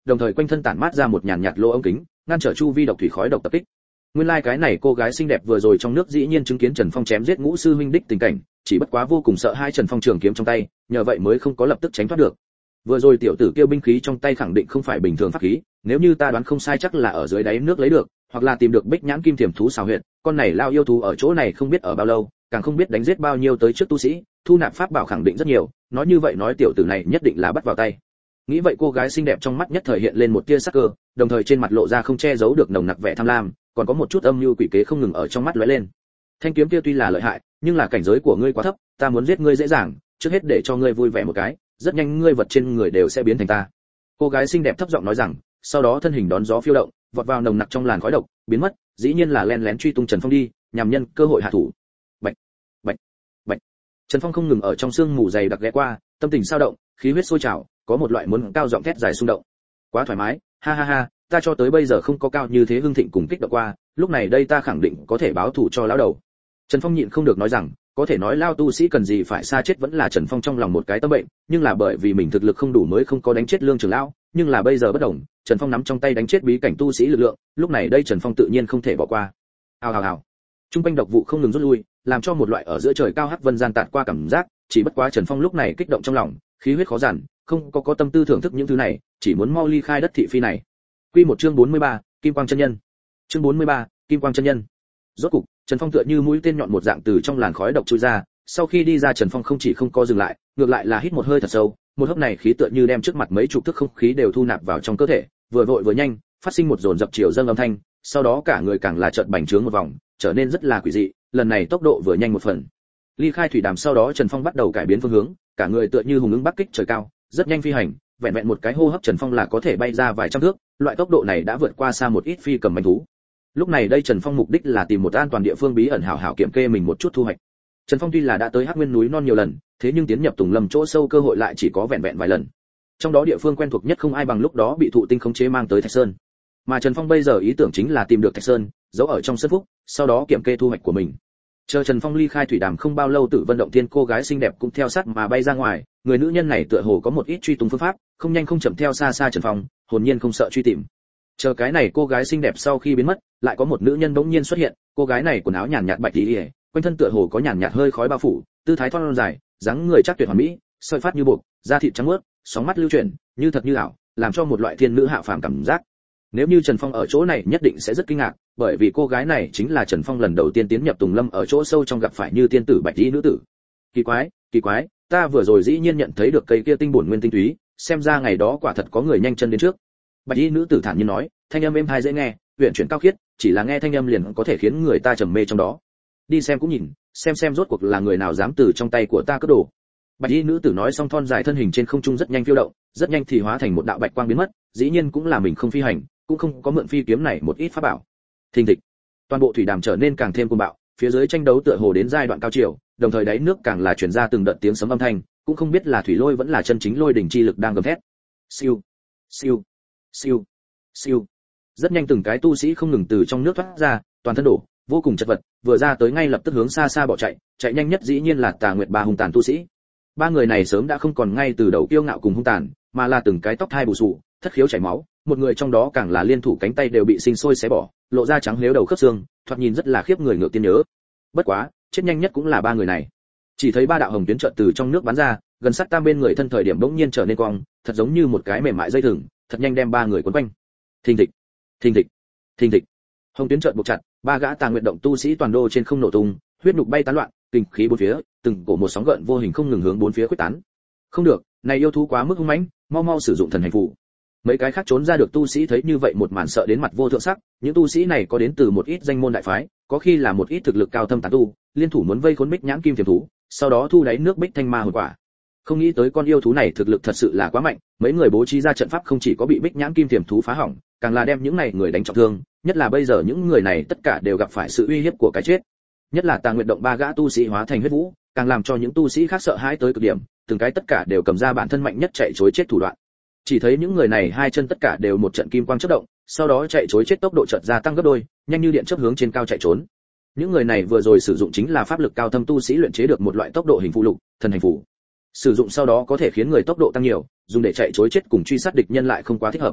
đồng thời quanh thân tản mát ra một nhàn nhạt lỗ ống kính, ngăn trở chu vi độc thủy khói độc tập kích. Nguyên lai like cái này cô gái xinh đẹp vừa rồi trong nước dĩ nhiên chứng kiến Trần Phong chém giết ngũ sư huynh đích tình cảnh, chỉ bất quá vô cùng sợ hai Trần Phong trường kiếm trong tay, nhờ vậy mới không có lập tức tránh thoát được. Vừa rồi tiểu tử kêu binh khí trong tay khẳng định không phải bình thường pháp khí, nếu như ta đoán không sai chắc là ở dưới đáy nước lấy được, hoặc là tìm được bích nhãn kim thiểm thú xào huyệt, con này lao yêu thú ở chỗ này không biết ở bao lâu, càng không biết đánh giết bao nhiêu tới trước tu sĩ, thu nạp pháp bảo khẳng định rất nhiều, nói như vậy nói tiểu tử này nhất định là bắt vào tay. Nghĩ vậy cô gái xinh đẹp trong mắt nhất thời hiện lên một tia sắc cơ, đồng thời trên mặt lộ ra không che giấu được nồng nặc vẻ tham lam, còn có một chút âm mưu quỷ kế không ngừng ở trong mắt lóe lên. Thanh kiếm kia tuy là lợi hại, nhưng là cảnh giới của ngươi quá thấp, ta muốn giết ngươi dễ dàng, trước hết để cho ngươi vui vẻ một cái, rất nhanh ngươi vật trên người đều sẽ biến thành ta. Cô gái xinh đẹp thấp giọng nói rằng, sau đó thân hình đón gió phiêu động, vọt vào nồng nặc trong làn khói độc, biến mất, dĩ nhiên là len lén truy tung Trần Phong đi, nhằm nhân cơ hội hạ thủ. Bạch, bạch, bạch. Trần Phong không ngừng ở trong sương mù dày đặc ghé qua, tâm tình sao động, khí huyết sôi trào, có một loại muốn cao giọng thét dài xung động. Quá thoải mái, ha ha ha, ta cho tới bây giờ không có cao như thế hưng thịnh cùng kích động qua, lúc này đây ta khẳng định có thể báo thù cho lão đầu. Trần Phong nhịn không được nói rằng, có thể nói lao tu sĩ cần gì phải xa chết vẫn là Trần Phong trong lòng một cái tâm bệnh, nhưng là bởi vì mình thực lực không đủ mới không có đánh chết Lương trưởng lão, nhưng là bây giờ bất đồng, Trần Phong nắm trong tay đánh chết bí cảnh tu sĩ lực lượng, lúc này đây Trần Phong tự nhiên không thể bỏ qua. Hào hào hào. Trung quanh độc vụ không ngừng rút lui, làm cho một loại ở giữa trời cao hắc vân gian tạt qua cảm giác, chỉ bất quá Trần Phong lúc này kích động trong lòng, khí huyết khó giản, không có có tâm tư thưởng thức những thứ này, chỉ muốn mau ly khai đất thị phi này. Quy một chương bốn mươi ba, Kim Quang chân nhân. Chương bốn mươi ba, Kim Quang chân nhân. Rốt cục, Trần Phong tựa như mũi tên nhọn một dạng từ trong làn khói độc chui ra, sau khi đi ra Trần Phong không chỉ không có dừng lại, ngược lại là hít một hơi thật sâu, một hớp này khí tựa như đem trước mặt mấy chục thước không khí đều thu nạp vào trong cơ thể, vừa vội vừa nhanh, phát sinh một dồn dập chiều dâng âm thanh, sau đó cả người càng là chợt bành trướng một vòng, trở nên rất là quỷ dị, lần này tốc độ vừa nhanh một phần. Ly khai thủy đàm sau đó Trần Phong bắt đầu cải biến phương hướng, cả người tựa như hùng ứng bắc kích trời cao, rất nhanh phi hành, vẹn vẹn một cái hô hấp Trần Phong là có thể bay ra vài trăm thước, loại tốc độ này đã vượt qua xa một ít phi cầm manh thú. Lúc này đây Trần Phong mục đích là tìm một an toàn địa phương bí ẩn hảo hảo kiểm kê mình một chút thu hoạch. Trần Phong tuy là đã tới Hắc Nguyên núi non nhiều lần, thế nhưng tiến nhập Tùng Lâm chỗ sâu cơ hội lại chỉ có vẹn vẹn vài lần. Trong đó địa phương quen thuộc nhất không ai bằng lúc đó bị thụ tinh khống chế mang tới Thạch Sơn. Mà Trần Phong bây giờ ý tưởng chính là tìm được Thạch Sơn, giấu ở trong sơn phúc, sau đó kiểm kê thu hoạch của mình. Chờ Trần Phong ly khai thủy đàm không bao lâu Tử Vân động tiên cô gái xinh đẹp cũng theo sát mà bay ra ngoài, người nữ nhân này tựa hồ có một ít truy tung phương pháp, không nhanh không chậm theo xa xa Trần Phong, hồn nhiên không sợ truy tìm. Chờ cái này cô gái xinh đẹp sau khi biến mất, lại có một nữ nhân bỗng nhiên xuất hiện, cô gái này quần áo nhàn nhạt bạch y, quanh thân tựa hồ có nhàn nhạt hơi khói bao phủ, tư thái thon dài, dáng người chắc tuyệt hoàn mỹ, sợi phát như buộc, da thịt trắng muốt, sóng mắt lưu chuyển, như thật như ảo, làm cho một loại thiên nữ hạ phàm cảm giác. Nếu như Trần Phong ở chỗ này nhất định sẽ rất kinh ngạc, bởi vì cô gái này chính là Trần Phong lần đầu tiên tiến nhập Tùng Lâm ở chỗ sâu trong gặp phải như tiên tử bạch y nữ tử. Kỳ quái, kỳ quái, ta vừa rồi dĩ nhiên nhận thấy được cây kia tinh bổn nguyên tinh túy, xem ra ngày đó quả thật có người nhanh chân đến trước. Bạch y nữ tử thản nhiên nói, thanh âm êm tai dễ nghe, huyền chuyển cao khiết, chỉ là nghe thanh âm liền có thể khiến người ta trầm mê trong đó. Đi xem cũng nhìn, xem xem rốt cuộc là người nào dám từ trong tay của ta cướp đồ. Bạch y nữ tử nói xong thon dài thân hình trên không trung rất nhanh phiêu động, rất nhanh thì hóa thành một đạo bạch quang biến mất, dĩ nhiên cũng là mình không phi hành, cũng không có mượn phi kiếm này một ít pháp bảo. Thình thịch, toàn bộ thủy đàm trở nên càng thêm cuồng bạo, phía dưới tranh đấu tựa hồ đến giai đoạn cao triều, đồng thời đáy nước càng là truyền ra từng đợt tiếng sấm âm thanh, cũng không biết là thủy lôi vẫn là chân chính lôi đỉnh chi lực đang gầm thét. Siêu, siêu, siêu, siêu. Rất nhanh từng cái tu sĩ không ngừng từ trong nước thoát ra, toàn thân đổ, vô cùng chật vật, vừa ra tới ngay lập tức hướng xa xa bỏ chạy, chạy nhanh nhất dĩ nhiên là Tà Nguyệt ba hung tàn tu sĩ. Ba người này sớm đã không còn ngay từ đầu kiêu ngạo cùng hung tàn, mà là từng cái tóc thai bù xù, thất khiếu chảy máu, một người trong đó càng là liên thủ cánh tay đều bị sinh sôi xé bỏ, lộ ra trắng liếu đầu khớp xương, thoạt nhìn rất là khiếp người ngược tiên nhớ. Bất quá, chết nhanh nhất cũng là ba người này. Chỉ thấy ba đạo hồng tuyến chợt từ trong nước bắn ra, gần sát tam bên người thân thời điểm bỗng nhiên trở nên cong, thật giống như một cái mềm mại dây thừng, thật nhanh đem ba người cuốn quanh. Thình thịch, thình thịch, thình thịch. Hồng tuyến chợt buộc chặt, ba gã Tà Nguyệt động tu sĩ toàn đô trên không nổ tung, huyết nhục bay tán loạn, kinh khí bốn phía, từng cổ một sóng gợn vô hình không ngừng hướng bốn phía khuếch tán. Không được, này yêu thú quá mức hung mãnh, mau mau sử dụng thần hành phù. Mấy cái khác trốn ra được tu sĩ thấy như vậy một màn sợ đến mặt vô thượng sắc, những tu sĩ này có đến từ một ít danh môn đại phái, có khi là một ít thực lực cao thâm tán tu, liên thủ muốn vây khốn bích nhãn kim thiềm thú, sau đó thu đáy nước bích thanh ma hồn quả. Không nghĩ tới con yêu thú này thực lực thật sự là quá mạnh, mấy người bố trí ra trận pháp không chỉ có bị bích nhãn kim thiềm thú phá hỏng, càng là đem những này người đánh trọng thương, nhất là bây giờ những người này tất cả đều gặp phải sự uy hiếp của cái chết. Nhất là Tà Nguyệt động ba gã tu sĩ hóa thành huyết vũ, càng làm cho những tu sĩ khác sợ hãi tới cực điểm, từng cái tất cả đều cầm ra bản thân mạnh nhất chạy trối chết thủ đoạn. Chỉ thấy những người này hai chân tất cả đều một trận kim quang chớp động, sau đó chạy trối chết tốc độ chợt gia tăng gấp đôi, nhanh như điện chớp hướng trên cao chạy trốn. Những người này vừa rồi sử dụng chính là pháp lực cao thâm tu sĩ luyện chế được một loại tốc độ hình phụ lục, thần hành phù. Sử dụng sau đó có thể khiến người tốc độ tăng nhiều, dùng để chạy trối chết cùng truy sát địch nhân lại không quá thích hợp.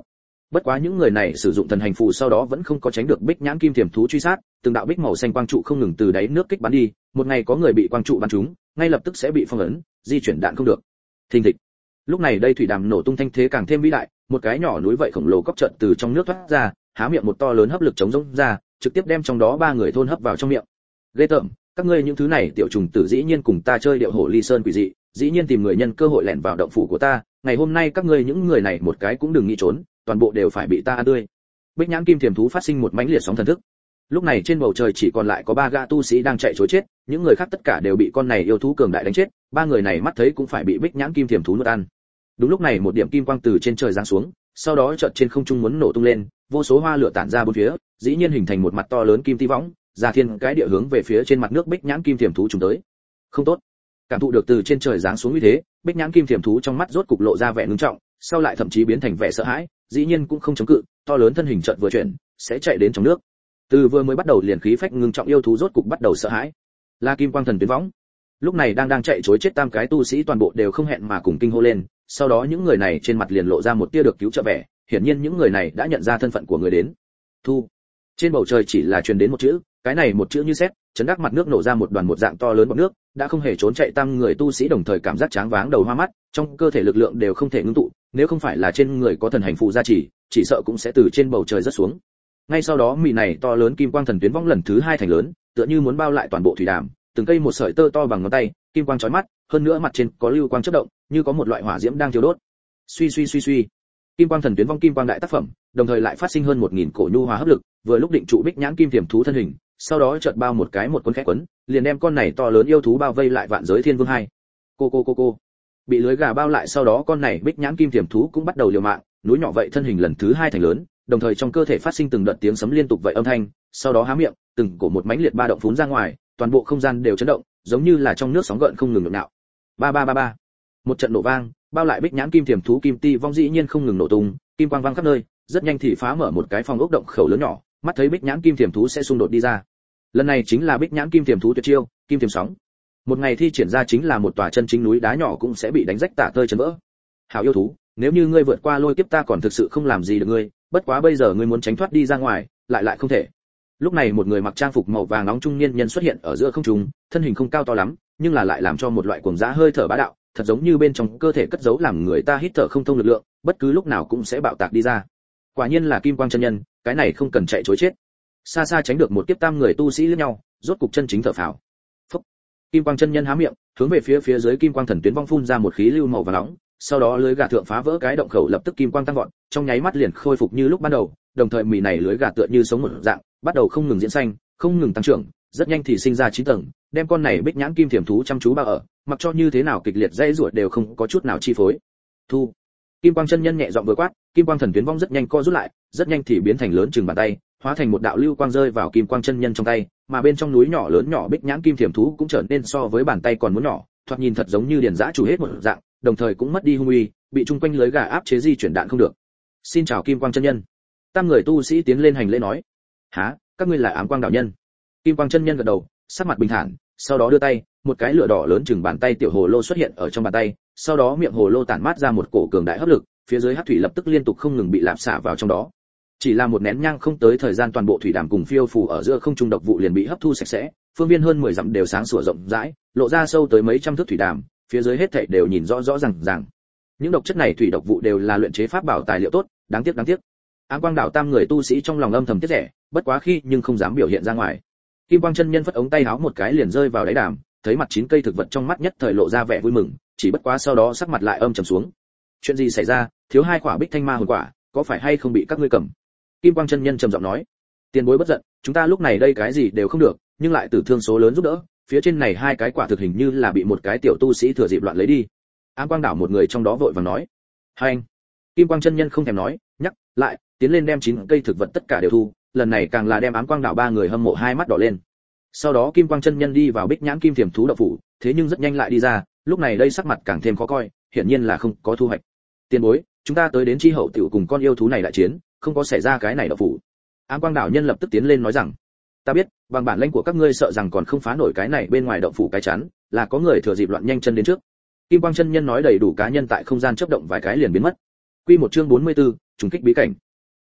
Bất quá những người này sử dụng thần hành phù sau đó vẫn không có tránh được bích nhãn kim thiểm thú truy sát, từng đạo bích màu xanh quang trụ không ngừng từ đáy nước kích bắn đi, một ngày có người bị quang trụ bắn trúng, ngay lập tức sẽ bị phong ấn, di chuyển đạn không được. Thình thịch. Lúc này đây thủy đàm nổ tung thanh thế càng thêm vĩ đại, một cái nhỏ núi vậy khổng lồ cốc trận từ trong nước thoát ra, há miệng một to lớn hấp lực chống rỗng ra, trực tiếp đem trong đó ba người thôn hấp vào trong miệng. Ghê tởm, các ngươi những thứ này tiểu trùng tử dĩ nhiên cùng ta chơi điệu hổ ly sơn quỷ dị, dĩ nhiên tìm người nhân cơ hội lẻn vào động phủ của ta, ngày hôm nay các ngươi những người này một cái cũng đừng nghĩ trốn, toàn bộ đều phải bị ta ăn tươi. Bích nhãn kim thiềm thú phát sinh một mãnh liệt sóng thần thức. Lúc này trên bầu trời chỉ còn lại có ba gã tu sĩ đang chạy trối chết, những người khác tất cả đều bị con này yêu thú cường đại đánh chết, ba người này mắt thấy cũng phải bị bích nhãn kim thiềm thú nuốt ăn. Đúng lúc này một điểm kim quang từ trên trời giáng xuống, sau đó chợt trên không trung muốn nổ tung lên, vô số hoa lửa tản ra bốn phía, dĩ nhiên hình thành một mặt to lớn kim ti võng, ra thiên cái địa hướng về phía trên mặt nước bích nhãn kim thiềm thú trùng tới. Không tốt. Cảm thụ được từ trên trời giáng xuống như thế, bích nhãn kim thiềm thú trong mắt rốt cục lộ ra vẻ ngưng trọng, sau lại thậm chí biến thành vẻ sợ hãi, dĩ nhiên cũng không chống cự, to lớn thân hình chợt vừa chuyển, sẽ chạy đến trong nước. Từ vừa mới bắt đầu liền khí phách ngưng trọng yêu thú rốt cục bắt đầu sợ hãi. Là kim quang thần tuyến võng. Lúc này đang đang chạy trối chết tam cái tu sĩ toàn bộ đều không hẹn mà cùng kinh hô lên, sau đó những người này trên mặt liền lộ ra một tia được cứu trợ vẻ, hiển nhiên những người này đã nhận ra thân phận của người đến. Thu. Trên bầu trời chỉ là truyền đến một chữ, cái này một chữ như sét, chấn đắc mặt nước nổ ra một đoàn một dạng to lớn bọt nước, đã không hề trốn chạy tam người tu sĩ đồng thời cảm giác choáng váng đầu hoa mắt, trong cơ thể lực lượng đều không thể ngưng tụ, nếu không phải là trên người có thần hành phù gia trì, chỉ sợ cũng sẽ từ trên bầu trời rớt xuống. Ngay sau đó mị này to lớn kim quang thần tuyến võng lần thứ hai thành lớn, tựa như muốn bao lại toàn bộ thủy đàm, từng cây một sợi tơ to bằng ngón tay, kim quang chói mắt, hơn nữa mặt trên có lưu quang chớp động, như có một loại hỏa diễm đang thiêu đốt. Suy suy suy suy. Kim quang thần tuyến vong kim quang đại tác phẩm, đồng thời lại phát sinh hơn một nghìn cổ nhu hòa hấp lực, vừa lúc định trụ bích nhãn kim tiềm thú thân hình, sau đó chợt bao một cái một cuốn khẽ quấn, liền đem con này to lớn yêu thú bao vây lại vạn giới thiên vương hai. Cô cô cô cô. Bị lưới gà bao lại sau đó con này bích nhãn kim tiềm thú cũng bắt đầu liều mạng, núi nhỏ vậy thân hình lần thứ hai thành lớn, đồng thời trong cơ thể phát sinh từng đợt tiếng sấm liên tục vậy âm thanh, sau đó há miệng, từng cổ một mãnh liệt ba động phún ra ngoài, toàn bộ không gian đều chấn động, giống như là trong nước sóng gợn không ngừng nhộn nhạo. Ba ba ba ba. Một trận nổ vang, bao lại bích nhãn kim tiềm thú kim ti vong dĩ nhiên không ngừng nổ tung, kim quang vang khắp nơi, rất nhanh thì phá mở một cái phòng ốc động khẩu lớn nhỏ, mắt thấy bích nhãn kim tiềm thú sẽ xung đột đi ra. Lần này chính là bích nhãn kim tiềm thú tuyệt chiêu, kim tiềm sóng. Một ngày thi triển ra chính là một tòa chân chính núi đá nhỏ cũng sẽ bị đánh rách tả tơi chấn vỡ. Hảo yêu thú, nếu như ngươi vượt qua lôi kiếp ta còn thực sự không làm gì được ngươi, bất quá bây giờ ngươi muốn tránh thoát đi ra ngoài, lại lại không thể. Lúc này một người mặc trang phục màu vàng nóng trung niên nhân xuất hiện ở giữa không trung, thân hình không cao to lắm, nhưng là lại làm cho một loại cuồng dã hơi thở bá đạo, thật giống như bên trong cơ thể cất giấu làm người ta hít thở không thông lực lượng, bất cứ lúc nào cũng sẽ bạo tạc đi ra. Quả nhiên là Kim Quang chân nhân, cái này không cần chạy trối chết. Xa xa tránh được một kiếp tam người tu sĩ liếc nhau, rốt cục chân chính thở phào. Phúc. Kim Quang chân nhân há miệng, hướng về phía phía dưới Kim Quang thần tuyến vong phun ra một khí lưu màu vàng nóng, sau đó lưới gà thượng phá vỡ cái động khẩu lập tức kim quang tăng vọt, trong nháy mắt liền khôi phục như lúc ban đầu, đồng thời mì này lưới gà tựa như sống một dạng, bắt đầu không ngừng diễn xanh, không ngừng tăng trưởng, rất nhanh thì sinh ra chín tầng, đem con này bích nhãn kim thiểm thú chăm chú bao ở, mặc cho như thế nào kịch liệt dây ruột đều không có chút nào chi phối. Thu. Kim Quang chân nhân nhẹ giọng vừa quát, Kim Quang thần tuyến vong rất nhanh co rút lại, rất nhanh thì biến thành lớn chừng bàn tay, hóa thành một đạo lưu quang rơi vào Kim Quang chân nhân trong tay, mà bên trong núi nhỏ lớn nhỏ bích nhãn kim thiểm thú cũng trở nên so với bàn tay còn muốn nhỏ, thoạt nhìn thật giống như điền dã chủ hết một dạng, đồng thời cũng mất đi hung uy, bị chung quanh lưới gà áp chế di chuyển đạn không được. Xin chào Kim Quang chân nhân. Tam người tu sĩ tiến lên hành lễ nói. Hả, các ngươi là Ám Quang đạo nhân? Kim Quang chân nhân gật đầu, sắc mặt bình thản, sau đó đưa tay, một cái lửa đỏ lớn chừng bàn tay tiểu hồ lô xuất hiện ở trong bàn tay, sau đó miệng hồ lô tản mát ra một cổ cường đại hấp lực, phía dưới hắc thủy lập tức liên tục không ngừng bị lạp xả vào trong đó. Chỉ là một nén nhang không tới thời gian toàn bộ thủy đàm cùng phiêu phù ở giữa không trung độc vụ liền bị hấp thu sạch sẽ, phương viên hơn mười dặm đều sáng sủa rộng rãi, lộ ra sâu tới mấy trăm thước thủy đàm, phía dưới hết thảy đều nhìn rõ rõ ràng ràng. Những độc chất này thủy độc vụ đều là luyện chế pháp bảo tài liệu tốt, đáng tiếc đáng tiếc. Ám Quang đạo tam người tu sĩ trong lòng âm thầm tiếc rẻ, bất quá khi nhưng không dám biểu hiện ra ngoài. Kim Quang chân nhân phất ống tay áo một cái liền rơi vào đáy đàm, thấy mặt chín cây thực vật trong mắt nhất thời lộ ra vẻ vui mừng, chỉ bất quá sau đó sắc mặt lại âm trầm xuống. Chuyện gì xảy ra, thiếu hai quả bích thanh ma hồn quả, có phải hay không bị các ngươi cầm? Kim Quang chân nhân trầm giọng nói. Tiền bối bất giận, chúng ta lúc này đây cái gì đều không được, nhưng lại tử thương số lớn giúp đỡ, phía trên này hai cái quả thực hình như là bị một cái tiểu tu sĩ thừa dịp loạn lấy đi. Ám Quang đảo một người trong đó vội vàng nói. Hành. Kim Quang chân nhân không thèm nói, nhắc lại, tiến lên đem chín cây thực vật tất cả đều thu, lần này càng là đem Ám Quang đảo ba người hâm mộ hai mắt đỏ lên. Sau đó Kim Quang chân nhân đi vào bích nhãn kim thiểm thú động phủ, thế nhưng rất nhanh lại đi ra, lúc này đây sắc mặt càng thêm khó coi, hiển nhiên là không có thu hoạch. Tiền bối, chúng ta tới đến chi hậu tiểu cùng con yêu thú này đại chiến, không có xảy ra cái này động phủ. Ám Quang đảo nhân lập tức tiến lên nói rằng, ta biết, bằng bản lĩnh của các ngươi sợ rằng còn không phá nổi cái này bên ngoài động phủ cái chắn, là có người thừa dịp loạn nhanh chân đến trước. Kim Quang chân nhân nói đầy đủ cá nhân tại không gian chớp động vài cái liền biến mất. Quy một chương bốn mươi tư, trùng kích bí cảnh.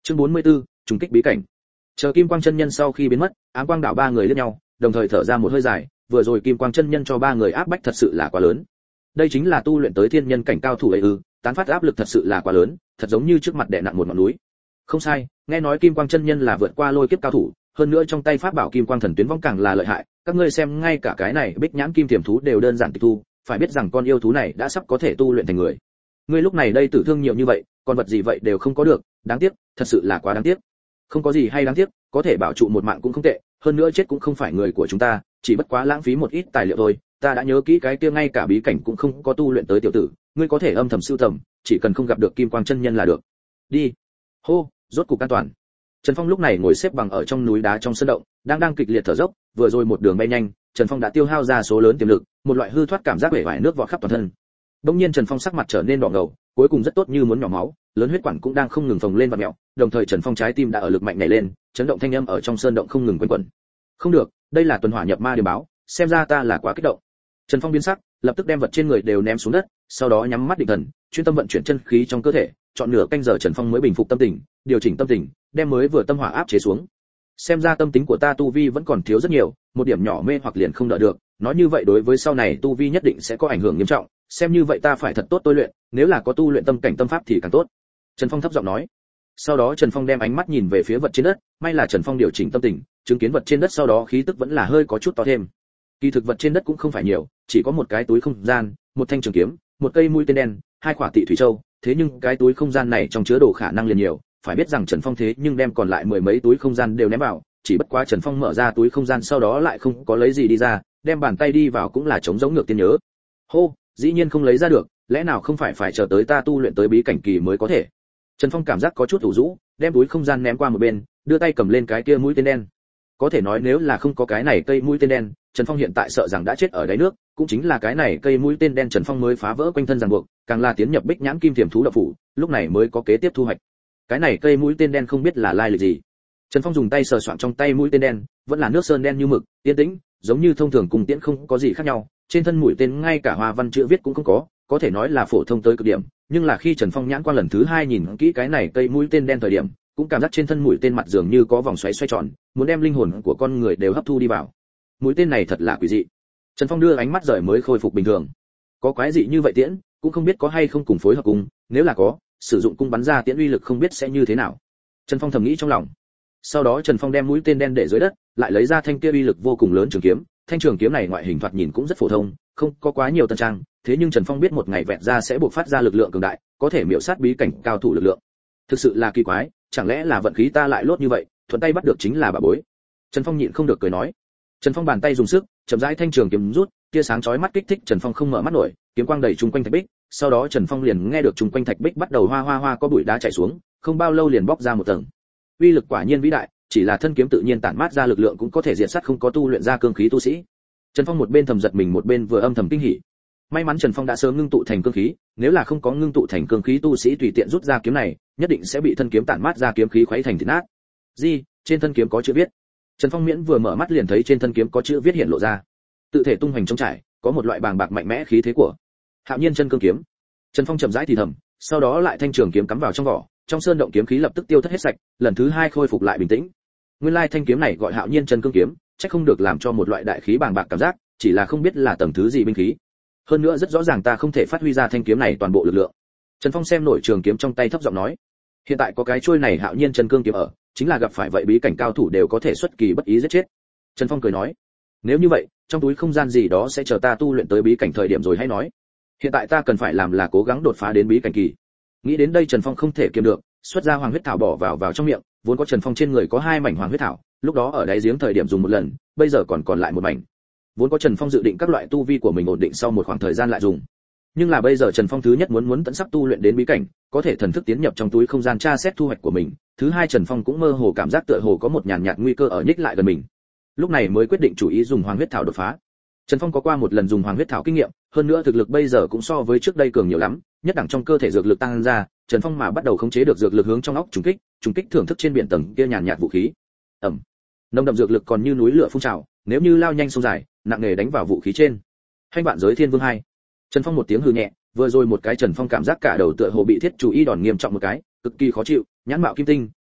Chương bốn mươi tư, trùng kích bí cảnh. Chờ Kim Quang chân nhân sau khi biến mất, Ám Quang đảo ba người liếc nhau, đồng thời thở ra một hơi dài, vừa rồi Kim Quang chân nhân cho ba người áp bách thật sự là quá lớn. Đây chính là tu luyện tới thiên nhân cảnh cao thủ ấy ư? Tán phát áp lực thật sự là quá lớn, thật giống như trước mặt đè nặng một ngọn núi. Không sai, nghe nói Kim Quang chân nhân là vượt qua lôi kiếp cao thủ, hơn nữa trong tay pháp bảo Kim Quang thần tuyến vong càng là lợi hại, các ngươi xem ngay cả cái này Bích Nhãn Kim Tiềm thú đều đơn giản tịch thu, phải biết rằng con yêu thú này đã sắp có thể tu luyện thành người. Ngươi lúc này đây tử thương nhiều như vậy, còn vật gì vậy đều không có được, đáng tiếc, thật sự là quá đáng tiếc. Không có gì hay đáng tiếc, có thể bảo trụ một mạng cũng không tệ, hơn nữa chết cũng không phải người của chúng ta, chỉ bất quá lãng phí một ít tài liệu thôi. Ta đã nhớ kỹ cái kia ngay cả bí cảnh cũng không có tu luyện tới tiểu tử, ngươi có thể âm thầm sưu tầm, chỉ cần không gặp được Kim Quang chân nhân là được. Đi. Hô, rốt cục an toàn. Trần Phong lúc này ngồi xếp bằng ở trong núi đá trong sân động, đang đang kịch liệt thở dốc, vừa rồi một đường bay nhanh, Trần Phong đã tiêu hao ra số lớn tiềm lực, một loại hư thoát cảm giác bể bại nước vọt khắp toàn thân. Đột nhiên Trần Phong sắc mặt trở nên đỏ ngầu, cuối cùng rất tốt như muốn nhỏ máu, lớn huyết quản cũng đang không ngừng phồng lên và mèo, đồng thời Trần Phong trái tim đã ở lực mạnh nhảy lên, chấn động thanh âm ở trong sơn động không ngừng quanh quẩn. Không được, đây là tuần hỏa nhập ma điều báo, xem ra ta là quá kích động. Trần Phong biến sắc, lập tức đem vật trên người đều ném xuống đất, sau đó nhắm mắt định thần, chuyên tâm vận chuyển chân khí trong cơ thể, chọn nửa canh giờ Trần Phong mới bình phục tâm tình, điều chỉnh tâm tình, đem mới vừa tâm hỏa áp chế xuống. Xem ra tâm tính của ta tu vi vẫn còn thiếu rất nhiều, một điểm nhỏ mê hoặc liền không đỡ được, nói như vậy đối với sau này tu vi nhất định sẽ có ảnh hưởng nghiêm trọng, xem như vậy ta phải thật tốt tôi luyện, nếu là có tu luyện tâm cảnh tâm pháp thì càng tốt. Trần Phong thấp giọng nói. Sau đó Trần Phong đem ánh mắt nhìn về phía vật trên đất, may là Trần Phong điều chỉnh tâm tình, chứng kiến vật trên đất sau đó khí tức vẫn là hơi có chút to thêm. Kỳ thực vật trên đất cũng không phải nhiều, chỉ có một cái túi không gian, một thanh trường kiếm, một cây mũi tên đen, hai quả tị thủy châu, thế nhưng cái túi không gian này trong chứa đồ khả năng liền nhiều, phải biết rằng Trần Phong thế nhưng đem còn lại mười mấy túi không gian đều ném vào, chỉ bất quá Trần Phong mở ra túi không gian sau đó lại không có lấy gì đi ra, đem bàn tay đi vào cũng là chống giống ngược tiên nhớ. Hô, dĩ nhiên không lấy ra được, lẽ nào không phải phải chờ tới ta tu luyện tới bí cảnh kỳ mới có thể? Trần Phong cảm giác có chút ủ rũ, đem túi không gian ném qua một bên, đưa tay cầm lên cái kia mũi tên đen. Có thể nói nếu là không có cái này cây mũi tên đen, Trần Phong hiện tại sợ rằng đã chết ở đáy nước, cũng chính là cái này cây mũi tên đen Trần Phong mới phá vỡ quanh thân ràng buộc, càng là tiến nhập Bích Nhãn Kim Tiềm thú độc phủ, lúc này mới có kế tiếp thu hoạch. Cái này cây mũi tên đen không biết là lai lịch gì. Trần Phong dùng tay sờ soạng trong tay mũi tên đen, vẫn là nước sơn đen như mực, yên tĩnh, giống như thông thường cùng tiễn không có gì khác nhau, trên thân mũi tên ngay cả hoa văn chữ viết cũng không có, có thể nói là phổ thông tới cực điểm, nhưng là khi Trần Phong nhãn qua lần thứ hai nhìn kỹ cái này cây mũi tên đen thời điểm, cũng cảm giác trên thân mũi tên mặt dường như có vòng xoáy xoay tròn, muốn đem linh hồn của con người đều hấp thu đi vào. Mũi tên này thật là quỷ dị. Trần Phong đưa ánh mắt rời mới khôi phục bình thường. Có quái dị như vậy tiễn, cũng không biết có hay không cùng phối hợp cùng, nếu là có, sử dụng cung bắn ra tiễn uy lực không biết sẽ như thế nào. Trần Phong thầm nghĩ trong lòng. Sau đó Trần Phong đem mũi tên đen để dưới đất, lại lấy ra thanh kia uy lực vô cùng lớn trường kiếm, thanh trường kiếm này ngoại hình thoạt nhìn cũng rất phổ thông, không có quá nhiều tân trang, thế nhưng Trần Phong biết một ngày vẹn ra sẽ buộc phát ra lực lượng cường đại, có thể miểu sát bí cảnh cao thủ lực lượng. Thực sự là kỳ quái, chẳng lẽ là vận khí ta lại lốt như vậy, thuận tay bắt được chính là bà bối. Trần Phong nhịn không được cười nói. Trần Phong bàn tay dùng sức, chậm rãi thanh trường kiếm rút, tia sáng chói mắt kích thích Trần Phong không mở mắt nổi, kiếm quang đầy trung quanh thạch bích, sau đó Trần Phong liền nghe được trung quanh thạch bích bắt đầu hoa hoa hoa có bụi đá chảy xuống, không bao lâu liền bóc ra một tầng. Uy lực quả nhiên vĩ đại, chỉ là thân kiếm tự nhiên tản mát ra lực lượng cũng có thể diệt sát không có tu luyện ra cương khí tu sĩ. Trần Phong một bên thầm giật mình một bên vừa âm thầm kinh hỉ. May mắn Trần Phong đã sớm ngưng tụ thành cương khí, nếu là không có ngưng tụ thành cương khí tu sĩ tùy tiện rút ra kiếm này, nhất định sẽ bị thân kiếm tản mát ra kiếm khí khuấy thành thịt nát. Gì? Trên thân kiếm có chữ viết. Trần Phong miễn vừa mở mắt liền thấy trên thân kiếm có chữ viết hiện lộ ra. Tự thể tung hoành trong trải, có một loại bàng bạc mạnh mẽ khí thế của Hạo Nhiên chân cương kiếm. Trần Phong chậm rãi thì thầm, sau đó lại thanh trường kiếm cắm vào trong vỏ, trong sơn động kiếm khí lập tức tiêu thất hết sạch, lần thứ hai khôi phục lại bình tĩnh. Nguyên lai thanh kiếm này gọi Hạo Nhiên chân cương kiếm, chắc không được làm cho một loại đại khí bàng bạc cảm giác, chỉ là không biết là tầng thứ gì binh khí. Hơn nữa rất rõ ràng ta không thể phát huy ra thanh kiếm này toàn bộ lực lượng. Trần Phong xem nổi trường kiếm trong tay thấp giọng nói, hiện tại có cái chuôi này Hạo Nhiên chân cương kiếm ở, chính là gặp phải vậy bí cảnh cao thủ đều có thể xuất kỳ bất ý giết chết. Trần Phong cười nói, nếu như vậy, trong túi không gian gì đó sẽ chờ ta tu luyện tới bí cảnh thời điểm rồi hãy nói. Hiện tại ta cần phải làm là cố gắng đột phá đến bí cảnh kỳ. Nghĩ đến đây Trần Phong không thể kiềm được, xuất ra hoàng huyết thảo bỏ vào vào trong miệng, vốn có Trần Phong trên người có hai mảnh hoàng huyết thảo, lúc đó ở đáy giếng thời điểm dùng một lần, bây giờ còn còn lại một mảnh. Vốn có Trần Phong dự định các loại tu vi của mình ổn định sau một khoảng thời gian lại dùng. Nhưng là bây giờ Trần Phong thứ nhất muốn muốn tận sắp tu luyện đến bí cảnh, có thể thần thức tiến nhập trong túi không gian tra xét thu hoạch của mình, thứ hai Trần Phong cũng mơ hồ cảm giác tựa hồ có một nhàn nhạt nguy cơ ở nhích lại gần mình. Lúc này mới quyết định chủ ý dùng hoàng huyết thảo đột phá. Trần Phong có qua một lần dùng hoàng huyết thảo kinh nghiệm, hơn nữa thực lực bây giờ cũng so với trước đây cường nhiều lắm, nhất đẳng trong cơ thể dược lực tăng ra, Trần Phong mà bắt đầu khống chế được dược lực hướng trong óc trùng kích, trùng kích thưởng thức trên biển tầng kia nhàn nhạt vũ khí. Ầm. Nồng đậm dược lực còn như núi lửa phun trào, nếu như lao nhanh sông dài, nặng nề đánh vào vũ khí trên. Hành bạn giới thiên vương hai. Trần Phong một tiếng hừ nhẹ, vừa rồi một cái Trần Phong cảm giác cả đầu tựa hồ bị thiết chủ y đòn nghiêm trọng một cái, cực kỳ khó chịu, nhãn mạo kim tinh,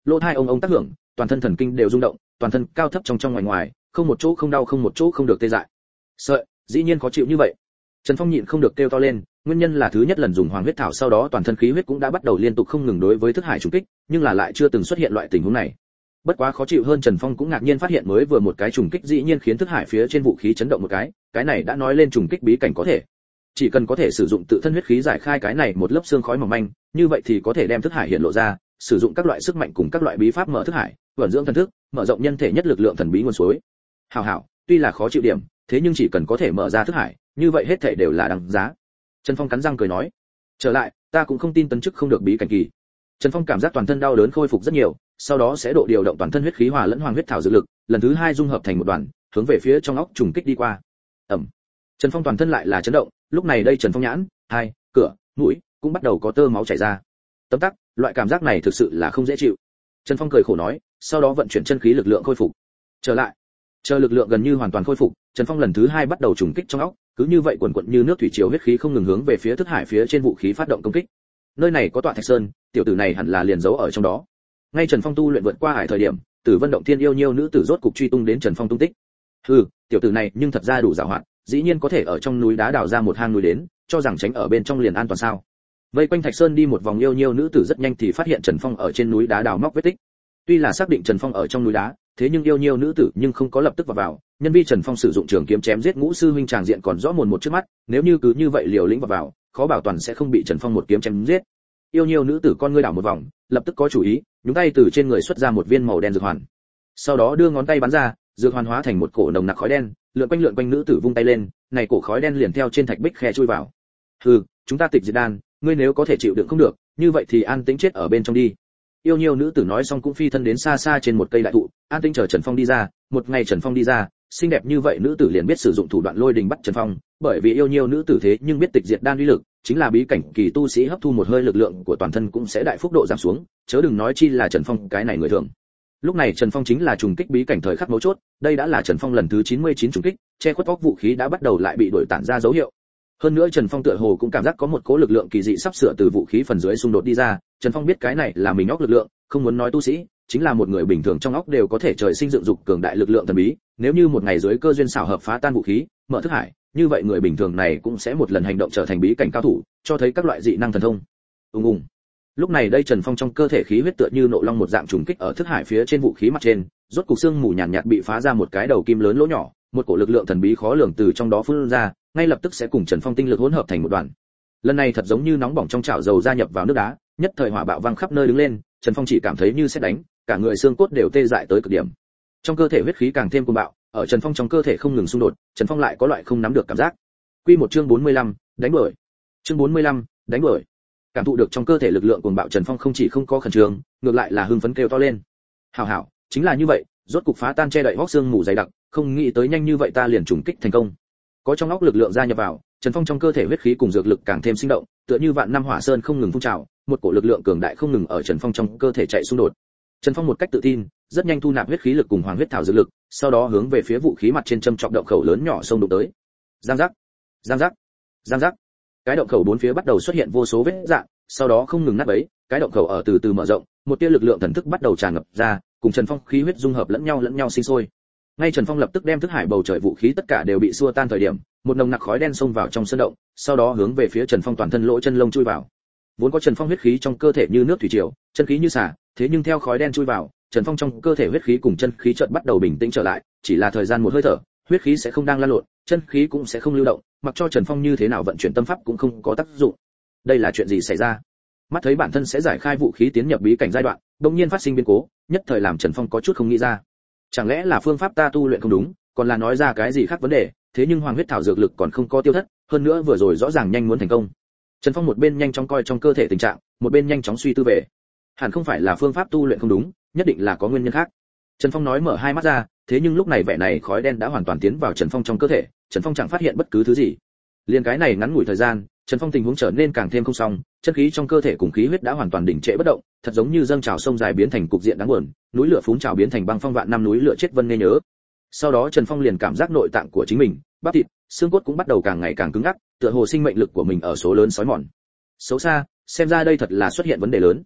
lỗ tai ông ông tác hưởng, toàn thân thần kinh đều rung động, toàn thân cao thấp trong trong ngoài ngoài, không một chỗ không đau, không một chỗ không được tê dại. Sợi, dĩ nhiên khó chịu như vậy. Trần Phong nhịn không được kêu to lên, nguyên nhân là thứ nhất lần dùng hoàng huyết thảo sau đó toàn thân khí huyết cũng đã bắt đầu liên tục không ngừng đối với thức hải trùng kích, nhưng là lại chưa từng xuất hiện loại tình huống này. Bất quá khó chịu hơn, Trần Phong cũng ngạc nhiên phát hiện mới vừa một cái trùng kích dĩ nhiên khiến thức hải phía trên vũ khí chấn động một cái, cái này đã nói lên trùng kích bí cảnh có thể. Chỉ cần có thể sử dụng tự thân huyết khí giải khai cái này một lớp xương khói mỏng manh, như vậy thì có thể đem thức hải hiện lộ ra, sử dụng các loại sức mạnh cùng các loại bí pháp mở thức hải, vận dưỡng thần thức, mở rộng nhân thể nhất lực lượng thần bí nguồn suối. Hảo hảo, tuy là khó chịu điểm, thế nhưng chỉ cần có thể mở ra thức hải, như vậy hết thảy đều là đáng giá. Trần Phong cắn răng cười nói, trở lại, ta cũng không tin tấn chức không được bí cảnh kỳ. Trần Phong cảm giác toàn thân đau đớn khôi phục rất nhiều, sau đó sẽ độ điều động toàn thân huyết khí hòa lẫn hoàng huyết thảo dược lực, lần thứ hai dung hợp thành một đoàn, hướng về phía trong óc trùng kích đi qua. Ầm. Trần Phong toàn thân lại là chấn động, lúc này đây Trần Phong nhãn, hai, cửa, mũi cũng bắt đầu có tơ máu chảy ra. Tấm tắc, loại cảm giác này thực sự là không dễ chịu. Trần Phong cười khổ nói, sau đó vận chuyển chân khí lực lượng khôi phục. Trở lại. Chờ lực lượng gần như hoàn toàn khôi phục, Trần Phong lần thứ hai bắt đầu trùng kích trong óc, cứ như vậy quần quật như nước thủy triều huyết khí không ngừng hướng về phía thức hải phía trên vũ khí phát động công kích. Nơi này có tọa Thạch Sơn, tiểu tử này hẳn là liền giấu ở trong đó. Ngay Trần Phong tu luyện vượt qua hải thời điểm, Tử Vân động thiên yêu nhiêu nữ tử rốt cục truy tung đến Trần Phong tung tích. Hừ, tiểu tử này nhưng thật ra đủ giàu hoạt, dĩ nhiên có thể ở trong núi đá đào ra một hang núi đến, cho rằng tránh ở bên trong liền an toàn sao? Vây quanh Thạch Sơn đi một vòng yêu nhiêu nữ tử rất nhanh thì phát hiện Trần Phong ở trên núi đá đào móc vết tích. Tuy là xác định Trần Phong ở trong núi đá, thế nhưng yêu nhiêu nữ tử nhưng không có lập tức vào vào, nhân vi Trần Phong sử dụng trường kiếm chém giết ngũ sư huynh tràng diện còn rõ mồn một trước mắt, nếu như cứ như vậy liều lĩnh vào vào, khó bảo toàn sẽ không bị Trần Phong một kiếm chém giết. Yêu nhiêu nữ tử con ngươi đảo một vòng, lập tức có chủ ý, nhúng tay từ trên người xuất ra một viên màu đen dược hoàn. Sau đó đưa ngón tay bắn ra, dược hoàn hóa thành một cổ nồng nặc khói đen, lượn quanh lượn quanh nữ tử vung tay lên, này cổ khói đen liền theo trên thạch bích khe chui vào. Hừ, chúng ta tịch diệt đan, ngươi nếu có thể chịu đựng không được, như vậy thì an tĩnh chết ở bên trong đi. Yêu nhiêu nữ tử nói xong cũng phi thân đến xa xa trên một cây đại thụ, an tĩnh chờ Trần Phong đi ra. Một ngày Trần Phong đi ra, xinh đẹp như vậy nữ tử liền biết sử dụng thủ đoạn lôi đình bắt Trần Phong, bởi vì yêu nhiêu nữ tử thế nhưng biết tịch diệt đan uy lực, chính là bí cảnh kỳ tu sĩ hấp thu một hơi lực lượng của toàn thân cũng sẽ đại phúc độ giảm xuống, chớ đừng nói chi là Trần Phong cái này người thường. Lúc này Trần Phong chính là trùng kích bí cảnh thời khắc mấu chốt, đây đã là Trần Phong lần thứ chín mươi chín trùng kích, che khuất óc vũ khí đã bắt đầu lại bị đổi tản ra dấu hiệu. Hơn nữa Trần Phong tựa hồ cũng cảm giác có một cỗ lực lượng kỳ dị sắp sửa từ vũ khí phần dưới xung đột đi ra, Trần Phong biết cái này là mình óc lực lượng, không muốn nói tu sĩ, chính là một người bình thường trong óc đều có thể trời sinh dựng dục cường đại lực lượng thần bí, nếu như một ngày dưới cơ duyên xảo hợp phá tan vũ khí, mở thức hải, như vậy người bình thường này cũng sẽ một lần hành động trở thành bí cảnh cao thủ, cho thấy các loại dị năng thần thông. Ùng ùng. Lúc này đây Trần Phong trong cơ thể khí huyết tựa như nộ long một dạng trùng kích ở thức hải phía trên vũ khí mặt trên, rốt cục xương mù nhàn nhạt, nhạt bị phá ra một cái đầu kim lớn lỗ nhỏ, một cổ lực lượng thần bí khó lường từ trong đó phun ra, ngay lập tức sẽ cùng Trần Phong tinh lực hỗn hợp thành một đoàn. Lần này thật giống như nóng bỏng trong chảo dầu gia nhập vào nước đá, nhất thời hỏa bạo vang khắp nơi đứng lên, Trần Phong chỉ cảm thấy như sét đánh, cả người xương cốt đều tê dại tới cực điểm. Trong cơ thể huyết khí càng thêm cuồng bạo, ở Trần Phong trong cơ thể không ngừng xung đột, Trần Phong lại có loại không nắm được cảm giác. Quy một chương bốn mươi lăm, đánh đuổi. Chương bốn mươi lăm, đánh đuổi. Cảm thụ được trong cơ thể lực lượng cuồng bạo, Trần Phong không chỉ không có khẩn trương, ngược lại là hưng phấn kêu to lên. Hảo hảo, chính là như vậy, rốt cục phá tan che đậy hốc xương mù dày đặc, không nghĩ tới nhanh như vậy ta liền trùng kích thành công. Có trong óc lực lượng gia nhập vào, Trần Phong trong cơ thể huyết khí cùng dược lực càng thêm sinh động, tựa như vạn năm hỏa sơn không ngừng phun trào, một cổ lực lượng cường đại không ngừng ở Trần Phong trong cơ thể chạy xung đột. Trần Phong một cách tự tin, rất nhanh thu nạp huyết khí lực cùng hoàng huyết thảo dược lực, sau đó hướng về phía vũ khí mặt trên châm trọng động khẩu lớn nhỏ xông đụng tới. Giang giác, giang giác, giang giác. Cái động khẩu bốn phía bắt đầu xuất hiện vô số vết rạn, sau đó không ngừng nát bấy, cái động khẩu ở từ từ mở rộng, một tia lực lượng thần thức bắt đầu tràn ngập ra, cùng Trần Phong khí huyết dung hợp lẫn nhau lẫn nhau sinh sôi. Ngay Trần Phong lập tức đem thức hải bầu trời vũ khí tất cả đều bị xua tan thời điểm, một nồng nặc khói đen xông vào trong sơn động, sau đó hướng về phía Trần Phong toàn thân lỗ chân lông chui vào. Vốn có Trần Phong huyết khí trong cơ thể như nước thủy triều, chân khí như xả, thế nhưng theo khói đen chui vào, Trần Phong trong cơ thể huyết khí cùng chân khí chợt bắt đầu bình tĩnh trở lại, chỉ là thời gian một hơi thở, huyết khí sẽ không đang lan lộn, chân khí cũng sẽ không lưu động, mặc cho Trần Phong như thế nào vận chuyển tâm pháp cũng không có tác dụng. Đây là chuyện gì xảy ra? Mắt thấy bản thân sẽ giải khai vũ khí tiến nhập bí cảnh giai đoạn, đột nhiên phát sinh biến cố, nhất thời làm Trần Phong có chút không nghĩ ra. Chẳng lẽ là phương pháp ta tu luyện không đúng, còn là nói ra cái gì khác vấn đề, thế nhưng hoàng huyết thảo dược lực còn không có tiêu thất, hơn nữa vừa rồi rõ ràng nhanh muốn thành công. Trần Phong một bên nhanh chóng coi trong cơ thể tình trạng, một bên nhanh chóng suy tư về. Hẳn không phải là phương pháp tu luyện không đúng, nhất định là có nguyên nhân khác. Trần Phong nói mở hai mắt ra, thế nhưng lúc này vẻ này khói đen đã hoàn toàn tiến vào Trần Phong trong cơ thể, Trần Phong chẳng phát hiện bất cứ thứ gì. Liên cái này ngắn ngủi thời gian, Trần Phong tình huống trở nên càng thêm không xong, chân khí trong cơ thể cùng khí huyết đã hoàn toàn đỉnh trệ bất động, thật giống như dâng trào sông dài biến thành cục diện đáng buồn, núi lửa phún trào biến thành băng phong vạn năm núi lửa chết vân nghe nhớ. Sau đó Trần Phong liền cảm giác nội tạng của chính mình, bắp thịt, xương cốt cũng bắt đầu càng ngày càng cứng ngắc, tựa hồ sinh mệnh lực của mình ở số lớn sói mòn. Xấu xa, xem ra đây thật là xuất hiện vấn đề lớn.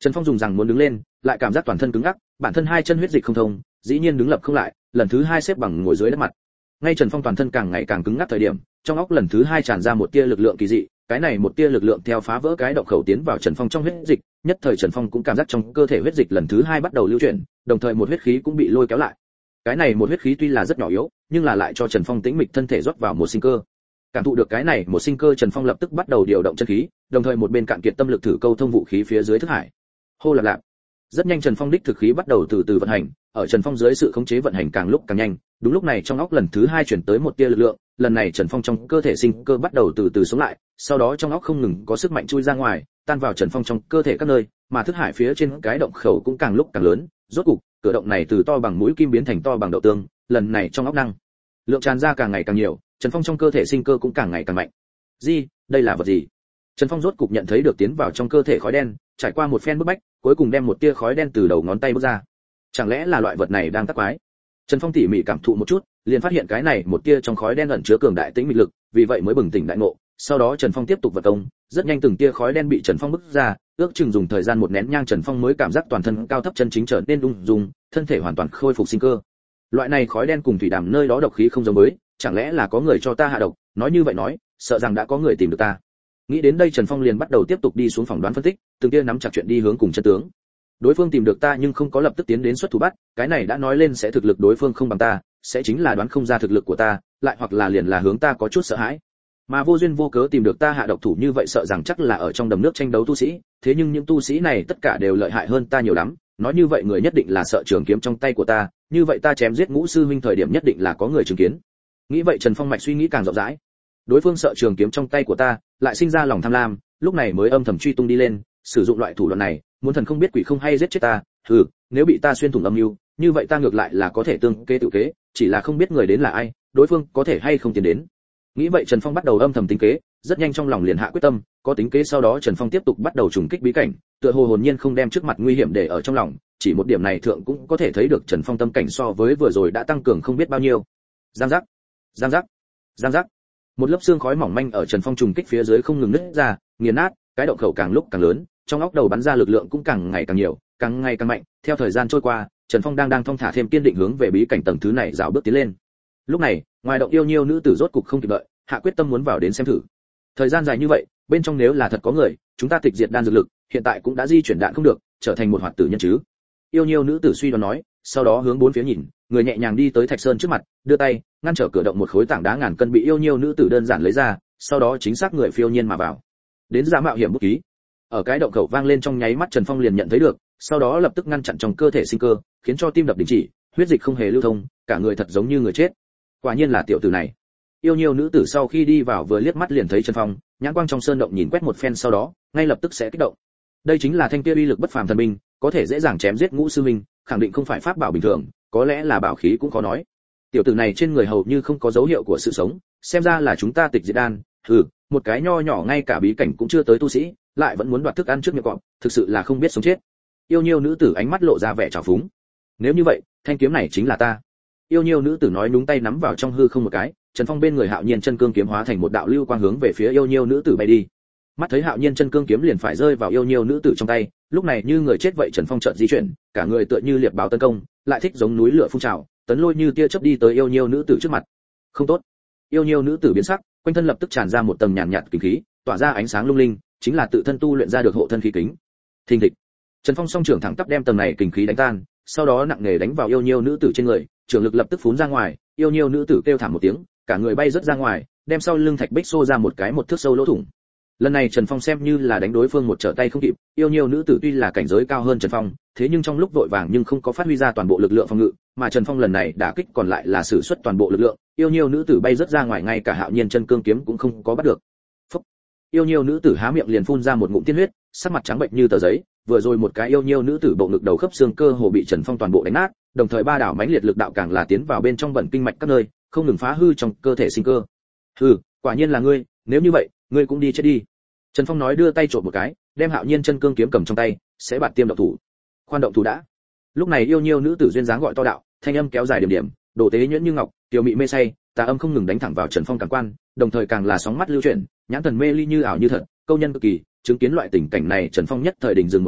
Trần Phong dùng rằng muốn đứng lên, lại cảm giác toàn thân cứng ngắc, bản thân hai chân huyết dịch không thông, dĩ nhiên đứng lập không lại, lần thứ hai xếp bằng ngồi dưới đất mặt. Ngay Trần Phong toàn thân càng ngày càng cứng ngắc thời điểm, trong óc lần thứ hai tràn ra một tia lực lượng kỳ dị, cái này một tia lực lượng theo phá vỡ cái động khẩu tiến vào Trần Phong trong huyết dịch, nhất thời Trần Phong cũng cảm giác trong cơ thể huyết dịch lần thứ hai bắt đầu lưu chuyển, đồng thời một huyết khí cũng bị lôi kéo lại. Cái này một huyết khí tuy là rất nhỏ yếu, nhưng là lại cho Trần Phong tĩnh mịch thân thể rót vào một sinh cơ. Cảm thụ được cái này một sinh cơ, Trần Phong lập tức bắt đầu điều động chân khí, đồng thời một bên cạn kiệt tâm lực thử câu thông vũ khí phía dưới thức hải. Hô lạp lạp. Rất nhanh Trần Phong đích thực khí bắt đầu từ từ vận hành, ở Trần Phong dưới sự khống chế vận hành càng lúc càng nhanh, đúng lúc này trong óc lần thứ hai chuyển tới một tia lực lượng, lần này Trần Phong trong cơ thể sinh cơ bắt đầu từ từ sống lại, sau đó trong óc không ngừng có sức mạnh chui ra ngoài, tan vào Trần Phong trong cơ thể các nơi, mà thức hải phía trên cái động khẩu cũng càng lúc càng lớn, rốt cục, cửa động này từ to bằng mũi kim biến thành to bằng đậu tương, lần này trong óc năng lượng tràn ra càng ngày càng nhiều, Trần Phong trong cơ thể sinh cơ cũng càng ngày càng mạnh. Gì, đây là vật gì? Trần Phong rốt cục nhận thấy được tiến vào trong cơ thể khói đen, trải qua một phen bức bách, cuối cùng đem một tia khói đen từ đầu ngón tay bước ra. Chẳng lẽ là loại vật này đang tác quái? Trần Phong tỉ mỉ cảm thụ một chút, liền phát hiện cái này một tia trong khói đen ẩn chứa cường đại tĩnh mịch lực, vì vậy mới bừng tỉnh đại ngộ. Sau đó Trần Phong tiếp tục vận công, rất nhanh từng tia khói đen bị Trần Phong bức ra, ước chừng dùng thời gian một nén nhang Trần Phong mới cảm giác toàn thân cao thấp chân chính trở nên ung dung, thân thể hoàn toàn khôi phục sinh cơ. Loại này khói đen cùng thủy đàm nơi đó độc khí không giống với, chẳng lẽ là có người cho ta hạ độc? Nói như vậy nói, sợ rằng đã có người tìm được ta. Nghĩ đến đây Trần Phong liền bắt đầu tiếp tục đi xuống phỏng đoán phân tích, từng tia nắm chặt chuyện đi hướng cùng chân tướng. Đối phương tìm được ta nhưng không có lập tức tiến đến xuất thủ bắt, cái này đã nói lên sẽ thực lực đối phương không bằng ta, sẽ chính là đoán không ra thực lực của ta, lại hoặc là liền là hướng ta có chút sợ hãi. Mà vô duyên vô cớ tìm được ta hạ độc thủ như vậy sợ rằng chắc là ở trong đầm nước tranh đấu tu sĩ, thế nhưng những tu sĩ này tất cả đều lợi hại hơn ta nhiều lắm, nói như vậy người nhất định là sợ trường kiếm trong tay của ta, như vậy ta chém giết Ngũ sư huynh thời điểm nhất định là có người chứng kiến. Nghĩ vậy Trần Phong mạch suy nghĩ càng rộng rãi. Đối phương sợ trường kiếm trong tay của ta, lại sinh ra lòng tham lam, lúc này mới âm thầm truy tung đi lên, sử dụng loại thủ đoạn này, muốn thần không biết quỷ không hay giết chết ta. Hừ, nếu bị ta xuyên thủng âm mưu, như vậy ta ngược lại là có thể tương kế tự kế, chỉ là không biết người đến là ai, đối phương có thể hay không tiến đến. Nghĩ vậy Trần Phong bắt đầu âm thầm tính kế, rất nhanh trong lòng liền hạ quyết tâm, có tính kế sau đó Trần Phong tiếp tục bắt đầu trùng kích bí cảnh, tựa hồ hồn nhiên không đem trước mặt nguy hiểm để ở trong lòng, chỉ một điểm này thượng cũng có thể thấy được Trần Phong tâm cảnh so với vừa rồi đã tăng cường không biết bao nhiêu. Giang giác, giang giác, giang giác. Một lớp xương khói mỏng manh ở Trần Phong trùng kích phía dưới không ngừng nứt ra, nghiền nát, cái động khẩu càng lúc càng lớn, trong óc đầu bắn ra lực lượng cũng càng ngày càng nhiều, càng ngày càng mạnh. Theo thời gian trôi qua, Trần Phong đang đang thong thả thêm kiên định hướng về bí cảnh tầng thứ này dạo bước tiến lên. Lúc này, ngoài động yêu nhiêu nữ tử rốt cục không kịp đợi, hạ quyết tâm muốn vào đến xem thử. Thời gian dài như vậy, bên trong nếu là thật có người, chúng ta tịch diệt đan dược lực, hiện tại cũng đã di chuyển đạn không được, trở thành một hoạt tử nhân chứ. Yêu nhiêu nữ tử suy đoán nói, sau đó hướng bốn phía nhìn, người nhẹ nhàng đi tới Thạch Sơn trước mặt, đưa tay ngăn trở cửa động, một khối tảng đá ngàn cân bị yêu nhiêu nữ tử đơn giản lấy ra, sau đó chính xác người phiêu nhiên mà vào. Đến giá mạo hiểm bút ký. Ở cái động khẩu vang lên trong nháy mắt Trần Phong liền nhận thấy được, sau đó lập tức ngăn chặn trong cơ thể sinh cơ, khiến cho tim đập đình chỉ, huyết dịch không hề lưu thông, cả người thật giống như người chết. Quả nhiên là tiểu tử này. Yêu nhiêu nữ tử sau khi đi vào vừa liếc mắt liền thấy Trần Phong, nhãn quang trong sơn động nhìn quét một phen sau đó, ngay lập tức sẽ kích động. Đây chính là thanh kia uy lực bất phàm thần binh, có thể dễ dàng chém giết Ngũ sư huynh, khẳng định không phải pháp bảo bình thường, có lẽ là bảo khí cũng khó nói. Tiểu tử này trên người hầu như không có dấu hiệu của sự sống, xem ra là chúng ta tịch diệt đan. Hừ, một cái nho nhỏ ngay cả bí cảnh cũng chưa tới tu sĩ, lại vẫn muốn đoạt thức ăn trước miệng cọp, thực sự là không biết sống chết. Yêu nhiêu nữ tử ánh mắt lộ ra vẻ trào phúng. Nếu như vậy, thanh kiếm này chính là ta. Yêu nhiêu nữ tử nói, nhúng tay nắm vào trong hư không một cái, Trần Phong bên người Hạo Nhiên chân cương kiếm hóa thành một đạo lưu quang hướng về phía yêu nhiêu nữ tử bay đi. Mắt thấy Hạo Nhiên chân cương kiếm liền phải rơi vào yêu nhiêu nữ tử trong tay, lúc này như người chết vậy Trần Phong chợt di chuyển, cả người tựa như liệp báo tấn công, lại thích giống núi lửa phun trào, tấn lôi như tia chớp đi tới yêu nhiêu nữ tử trước mặt. Không tốt. Yêu nhiêu nữ tử biến sắc, quanh thân lập tức tràn ra một tầng nhàn nhạt, nhạt kinh khí, tỏa ra ánh sáng lung linh, chính là tự thân tu luyện ra được hộ thân khí kính. Thình thịch. Trần Phong song trưởng thẳng tắp đem tầng này kinh khí đánh tan, sau đó nặng nề đánh vào yêu nhiêu nữ tử trên người, trường lực lập tức phún ra ngoài, yêu nhiêu nữ tử kêu thảm một tiếng, cả người bay rất ra ngoài, đem sau lưng thạch bích xô ra một cái một thước sâu lỗ thủng. Lần này Trần Phong xem như là đánh đối phương một trở tay không kịp, yêu nhiêu nữ tử tuy là cảnh giới cao hơn Trần Phong, thế nhưng trong lúc vội vàng nhưng không có phát huy ra toàn bộ lực lượng phòng ngự, mà Trần Phong lần này đả kích còn lại là sử xuất toàn bộ lực lượng, yêu nhiêu nữ tử bay rất ra ngoài, ngay cả Hạo Nhiên chân cương kiếm cũng không có bắt được. Phúc. Yêu nhiêu nữ tử há miệng liền phun ra một ngụm tiên huyết, sắc mặt trắng bệnh như tờ giấy, vừa rồi một cái yêu nhiêu nữ tử bộ ngực đầu khớp xương cơ hồ bị Trần Phong toàn bộ đánh nát, đồng thời ba đảo mãnh liệt lực đạo càng là tiến vào bên trong vận kinh mạch các nơi, không ngừng phá hư trong cơ thể sinh cơ. Hừ, quả nhiên là ngươi, nếu như vậy, ngươi cũng đi chết đi. Trần Phong nói, đưa tay trộn một cái, đem Hạo Nhiên chân cương kiếm cầm trong tay, sẽ bạt tiêm động thủ. Khoan động thủ đã. Lúc này yêu nhiêu nữ tử duyên dáng gọi to đạo, thanh âm kéo dài điểm điểm, đồ tế nhuyễn như ngọc, tiểu mị mê say, tà âm không ngừng đánh thẳng vào Trần Phong cảm quan, đồng thời càng là sóng mắt lưu chuyển, nhãn thần mê ly như ảo như thật, câu nhân cực kỳ, chứng kiến loại tình cảnh này Trần Phong nhất thời đình dừng một cái,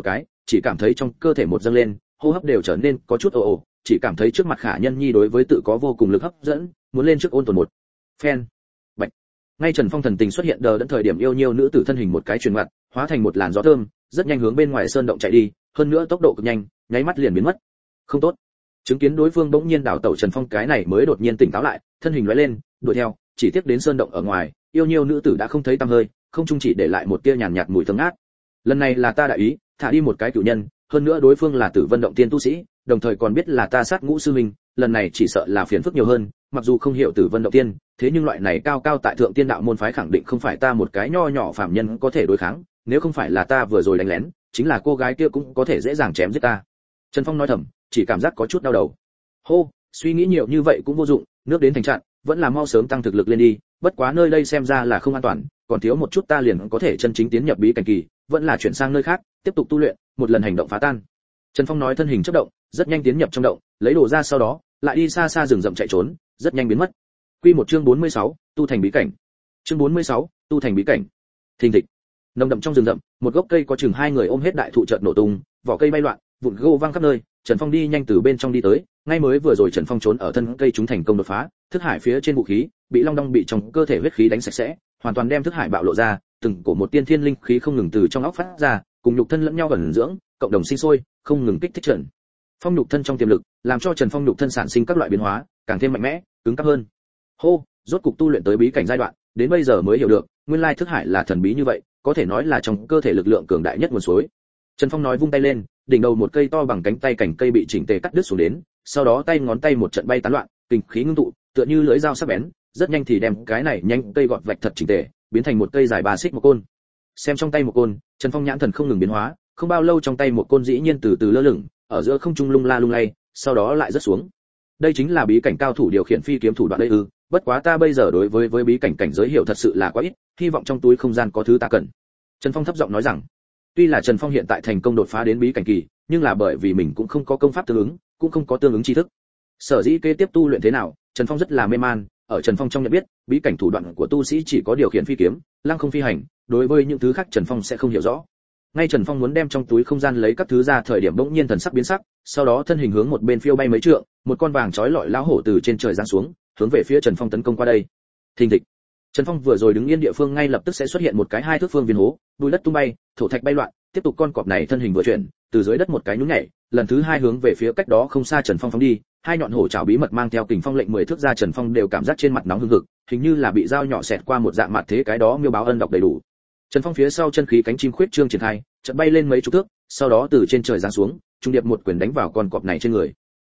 chỉ cảm thấy trong cơ thể một dâng lên, hô hấp đều trở nên có chút ồ ồ, chỉ cảm thấy trước mặt Khả Nhân Nhi đối với tự có vô cùng lực hấp dẫn, muốn lên trước ôn tồn một phen. Bạch. Ngay Trần Phong thần tình xuất hiện đờ đẫn thời điểm, yêu nhiêu nữ tử thân hình một cái chuyển ngoặt, hóa thành một làn gió thơm, rất nhanh hướng bên ngoài sơn động chạy đi, hơn nữa tốc độ cực nhanh, nháy mắt liền biến mất. Không tốt. Chứng kiến đối phương bỗng nhiên đảo tẩu, Trần Phong cái này mới đột nhiên tỉnh táo lại, thân hình lóe lên, đuổi theo, chỉ tiếc đến sơn động ở ngoài, yêu nhiêu nữ tử đã không thấy tăm hơi, không chung chỉ để lại một tia nhàn nhạt mùi thơm ngát. Lần này là ta đại ý, thả đi một cái cửu nhân, hơn nữa đối phương là Tử Vân động tiên tu sĩ, đồng thời còn biết là ta sát ngũ sư minh, lần này chỉ sợ là phiền phức nhiều hơn, mặc dù không hiểu Tử Vân động tiên, thế nhưng loại này cao cao tại thượng tiên đạo môn phái khẳng định không phải ta một cái nho nhỏ phàm nhân có thể đối kháng, nếu không phải là ta vừa rồi đánh lén, chính là cô gái kia cũng có thể dễ dàng chém giết ta. Trần Phong nói thầm, chỉ cảm giác có chút đau đầu. Hô, suy nghĩ nhiều như vậy cũng vô dụng, nước đến thành trạng, vẫn là mau sớm tăng thực lực lên đi, bất quá nơi đây xem ra là không an toàn, còn thiếu một chút ta liền có thể chân chính tiến nhập bí cảnh kỳ, vẫn là chuyển sang nơi khác, tiếp tục tu luyện, một lần hành động phá tan. Trần Phong nói thân hình chớp động, rất nhanh tiến nhập trong động, lấy đồ ra sau đó, lại đi xa xa rừng rậm chạy trốn, rất nhanh biến mất. Quy một chương bốn mươi sáu, tu thành bí cảnh. Chương bốn mươi sáu, tu thành bí cảnh. Thình thịch. Nồng đậm trong rừng rậm, một gốc cây có chừng hai người ôm hết đại thụ chợt nổ tung, vỏ cây bay loạn, vụn gỗ văng khắp nơi. Trần Phong đi nhanh từ bên trong đi tới, ngay mới vừa rồi Trần Phong trốn ở thân cây chúng thành công đột phá, thức hải phía trên vũ khí bị long đong bị trong cơ thể huyết khí đánh sạch sẽ, hoàn toàn đem thức hải bạo lộ ra, từng cổ một tiên thiên linh khí không ngừng từ trong óc phát ra, cùng nhục thân lẫn nhau ẩn dưỡng, cộng đồng sinh sôi, không ngừng kích thích Trần Phong nhục thân trong tiềm lực, làm cho Trần Phong nhục thân sản sinh các loại biến hóa, càng thêm mạnh mẽ, cứng cáp hơn. Hô, rốt cục tu luyện tới bí cảnh giai đoạn, đến bây giờ mới hiểu được, nguyên lai thức hải là thần bí như vậy, có thể nói là trong cơ thể lực lượng cường đại nhất nguồn suối. Trần Phong nói vung tay lên, đỉnh đầu một cây to bằng cánh tay cành cây bị chỉnh tề cắt đứt xuống đến, sau đó tay ngón tay một trận bay tán loạn, kinh khí ngưng tụ, tựa như lưỡi dao sắc bén, rất nhanh thì đem cái này nhanh cây gọt vạch thật chỉnh tề, biến thành một cây dài ba xích một côn. Xem trong tay một côn, Trần Phong nhãn thần không ngừng biến hóa, không bao lâu trong tay một côn dĩ nhiên từ từ lơ lửng, ở giữa không trung lung la lung lay, sau đó lại rớt xuống. Đây chính là bí cảnh cao thủ điều khiển phi kiếm thủ đoạn đây ư? Bất quá ta bây giờ đối với với bí cảnh cảnh giới hiểu thật sự là quá ít, hy vọng trong túi không gian có thứ ta cần. Trần Phong thấp giọng nói rằng, tuy là Trần Phong hiện tại thành công đột phá đến bí cảnh kỳ, nhưng là bởi vì mình cũng không có công pháp tương ứng, cũng không có tương ứng tri thức. Sở dĩ kế tiếp tu luyện thế nào, Trần Phong rất là mê man, ở Trần Phong trong nhận biết, bí cảnh thủ đoạn của tu sĩ chỉ có điều khiển phi kiếm, lăng không phi hành, đối với những thứ khác Trần Phong sẽ không hiểu rõ. Ngay Trần Phong muốn đem trong túi không gian lấy các thứ ra thời điểm bỗng nhiên thần sắc biến sắc, sau đó thân hình hướng một bên phiêu bay mấy trượng, một con vàng chói lọi lão hổ từ trên trời giáng xuống, hướng về phía Trần Phong tấn công qua đây. Thình thịch. Trần Phong vừa rồi đứng yên địa phương ngay lập tức sẽ xuất hiện một cái hai thước phương viên hố, bùi đất tung bay, thổ thạch bay loạn, tiếp tục con cọp này thân hình vừa chuyển, từ dưới đất một cái nhún nhảy, lần thứ hai hướng về phía cách đó không xa Trần Phong phóng đi, hai nhọn hổ trảo bí mật mang theo kình phong lệnh mười thước ra, Trần Phong đều cảm giác trên mặt nóng hừng hực, hình như là bị dao nhỏ xẹt qua một dạng mặt thế, cái đó miêu báo ân đọc đầy đủ. Trần Phong phía sau chân khí cánh chim khuyết trương triển khai, chợt bay lên mấy chục thước, sau đó từ trên trời giáng xuống, trung điệp một quyền đánh vào con cọp này trên người.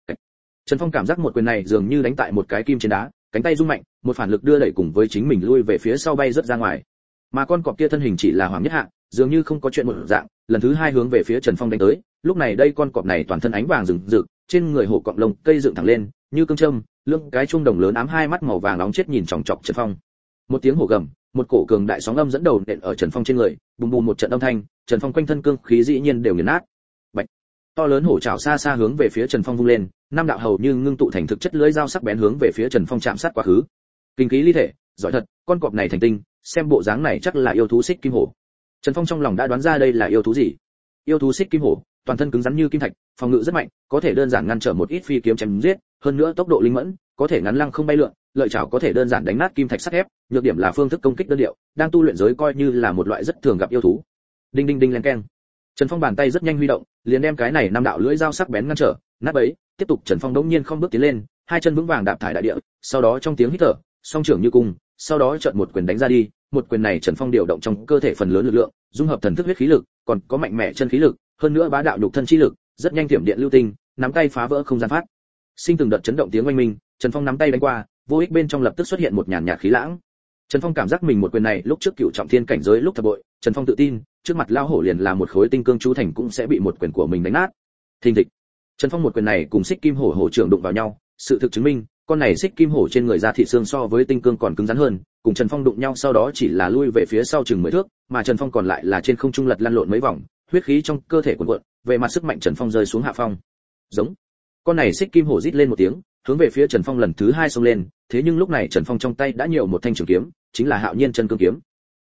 Trần Phong cảm giác một quyền này dường như đánh tại một cái kim trên đá, cánh tay rung mạnh, một phản lực đưa đẩy cùng với chính mình lui về phía sau bay rất ra ngoài. Mà con cọp kia thân hình chỉ là hoàng nhất hạ, dường như không có chuyện một dạng, lần thứ hai hướng về phía Trần Phong đánh tới. Lúc này đây con cọp này toàn thân ánh vàng rực rực, trên người hổ cọp lông cây dựng thẳng lên, như cương châm, lưng cái chuông đồng lớn ám hai mắt màu vàng nóng chết nhìn chòng chọc Trần Phong. Một tiếng hổ gầm, một cổ cường đại sóng âm dẫn đầu nện ở Trần Phong trên người, bùng bùng một trận âm thanh, Trần Phong quanh thân cương khí dĩ nhiên đều nghiền nát. Bạch. To lớn hổ trảo xa xa hướng về phía Trần Phong vung lên, năm đạo hầu như ngưng tụ thành thực chất lưỡi dao sắc bén hướng về phía Trần Phong chạm sát quá khứ. Kinh khí ly thể, giỏi thật, con cọp này thành tinh, xem bộ dáng này chắc là yêu thú xích kim hổ. Trần Phong trong lòng đã đoán ra đây là yêu thú gì. Yêu thú xích kim hổ, toàn thân cứng rắn như kim thạch, phòng ngự rất mạnh, có thể đơn giản ngăn trở một ít phi kiếm chém giết, hơn nữa tốc độ linh mẫn, có thể ngắn lăng không bay lượn, lợi chảo có thể đơn giản đánh nát kim thạch sắt thép, nhược điểm là phương thức công kích đơn điệu, đang tu luyện giới coi như là một loại rất thường gặp yêu thú. Đinh đinh đinh len keng. Trần Phong bàn tay rất nhanh huy động, liền đem cái này năm đạo lưỡi dao sắc bén ngăn trở, nát bấy, tiếp tục Trần Phong đống nhiên không bước tiến lên, hai chân vững vàng đạp thải đại địa, sau đó trong tiếng hít thở, song trưởng như cung, sau đó chợt một quyền đánh ra đi, một quyền này Trần Phong điều động trong cơ thể phần lớn lực lượng, dung hợp thần thức huyết khí lực, còn có mạnh mẽ chân khí lực, hơn nữa bá đạo nhục thân chi lực, rất nhanh tiệm điện lưu tinh, nắm tay phá vỡ không gian phát. Sinh từng đợt chấn động tiếng oanh minh, Trần Phong nắm tay đánh qua, vô ích bên trong lập tức xuất hiện một nhàn nhạt khí lãng. Trần Phong cảm giác mình một quyền này lúc trước cựu trọng thiên cảnh giới lúc thập bội, Trần Phong tự tin, trước mặt lao hổ liền là một khối tinh cương chú thành cũng sẽ bị một quyền của mình đánh nát. Thình thịch. Trần Phong một quyền này cùng xích kim hổ hổ trưởng đụng vào nhau, sự thực chứng minh, con này xích kim hổ trên người da thịt xương so với tinh cương còn cứng rắn hơn, cùng Trần Phong đụng nhau sau đó chỉ là lui về phía sau chừng mười thước, mà Trần Phong còn lại là trên không trung lật lăn lộn mấy vòng, huyết khí trong cơ thể cuồn cuộn, về mặt sức mạnh Trần Phong rơi xuống hạ phong. Giống. Con này xích kim hổ rít lên một tiếng, hướng về phía Trần Phong lần thứ hai xông lên, thế nhưng lúc này Trần Phong trong tay đã nhiều một thanh trường kiếm, chính là Hạo Nhiên chân cương kiếm.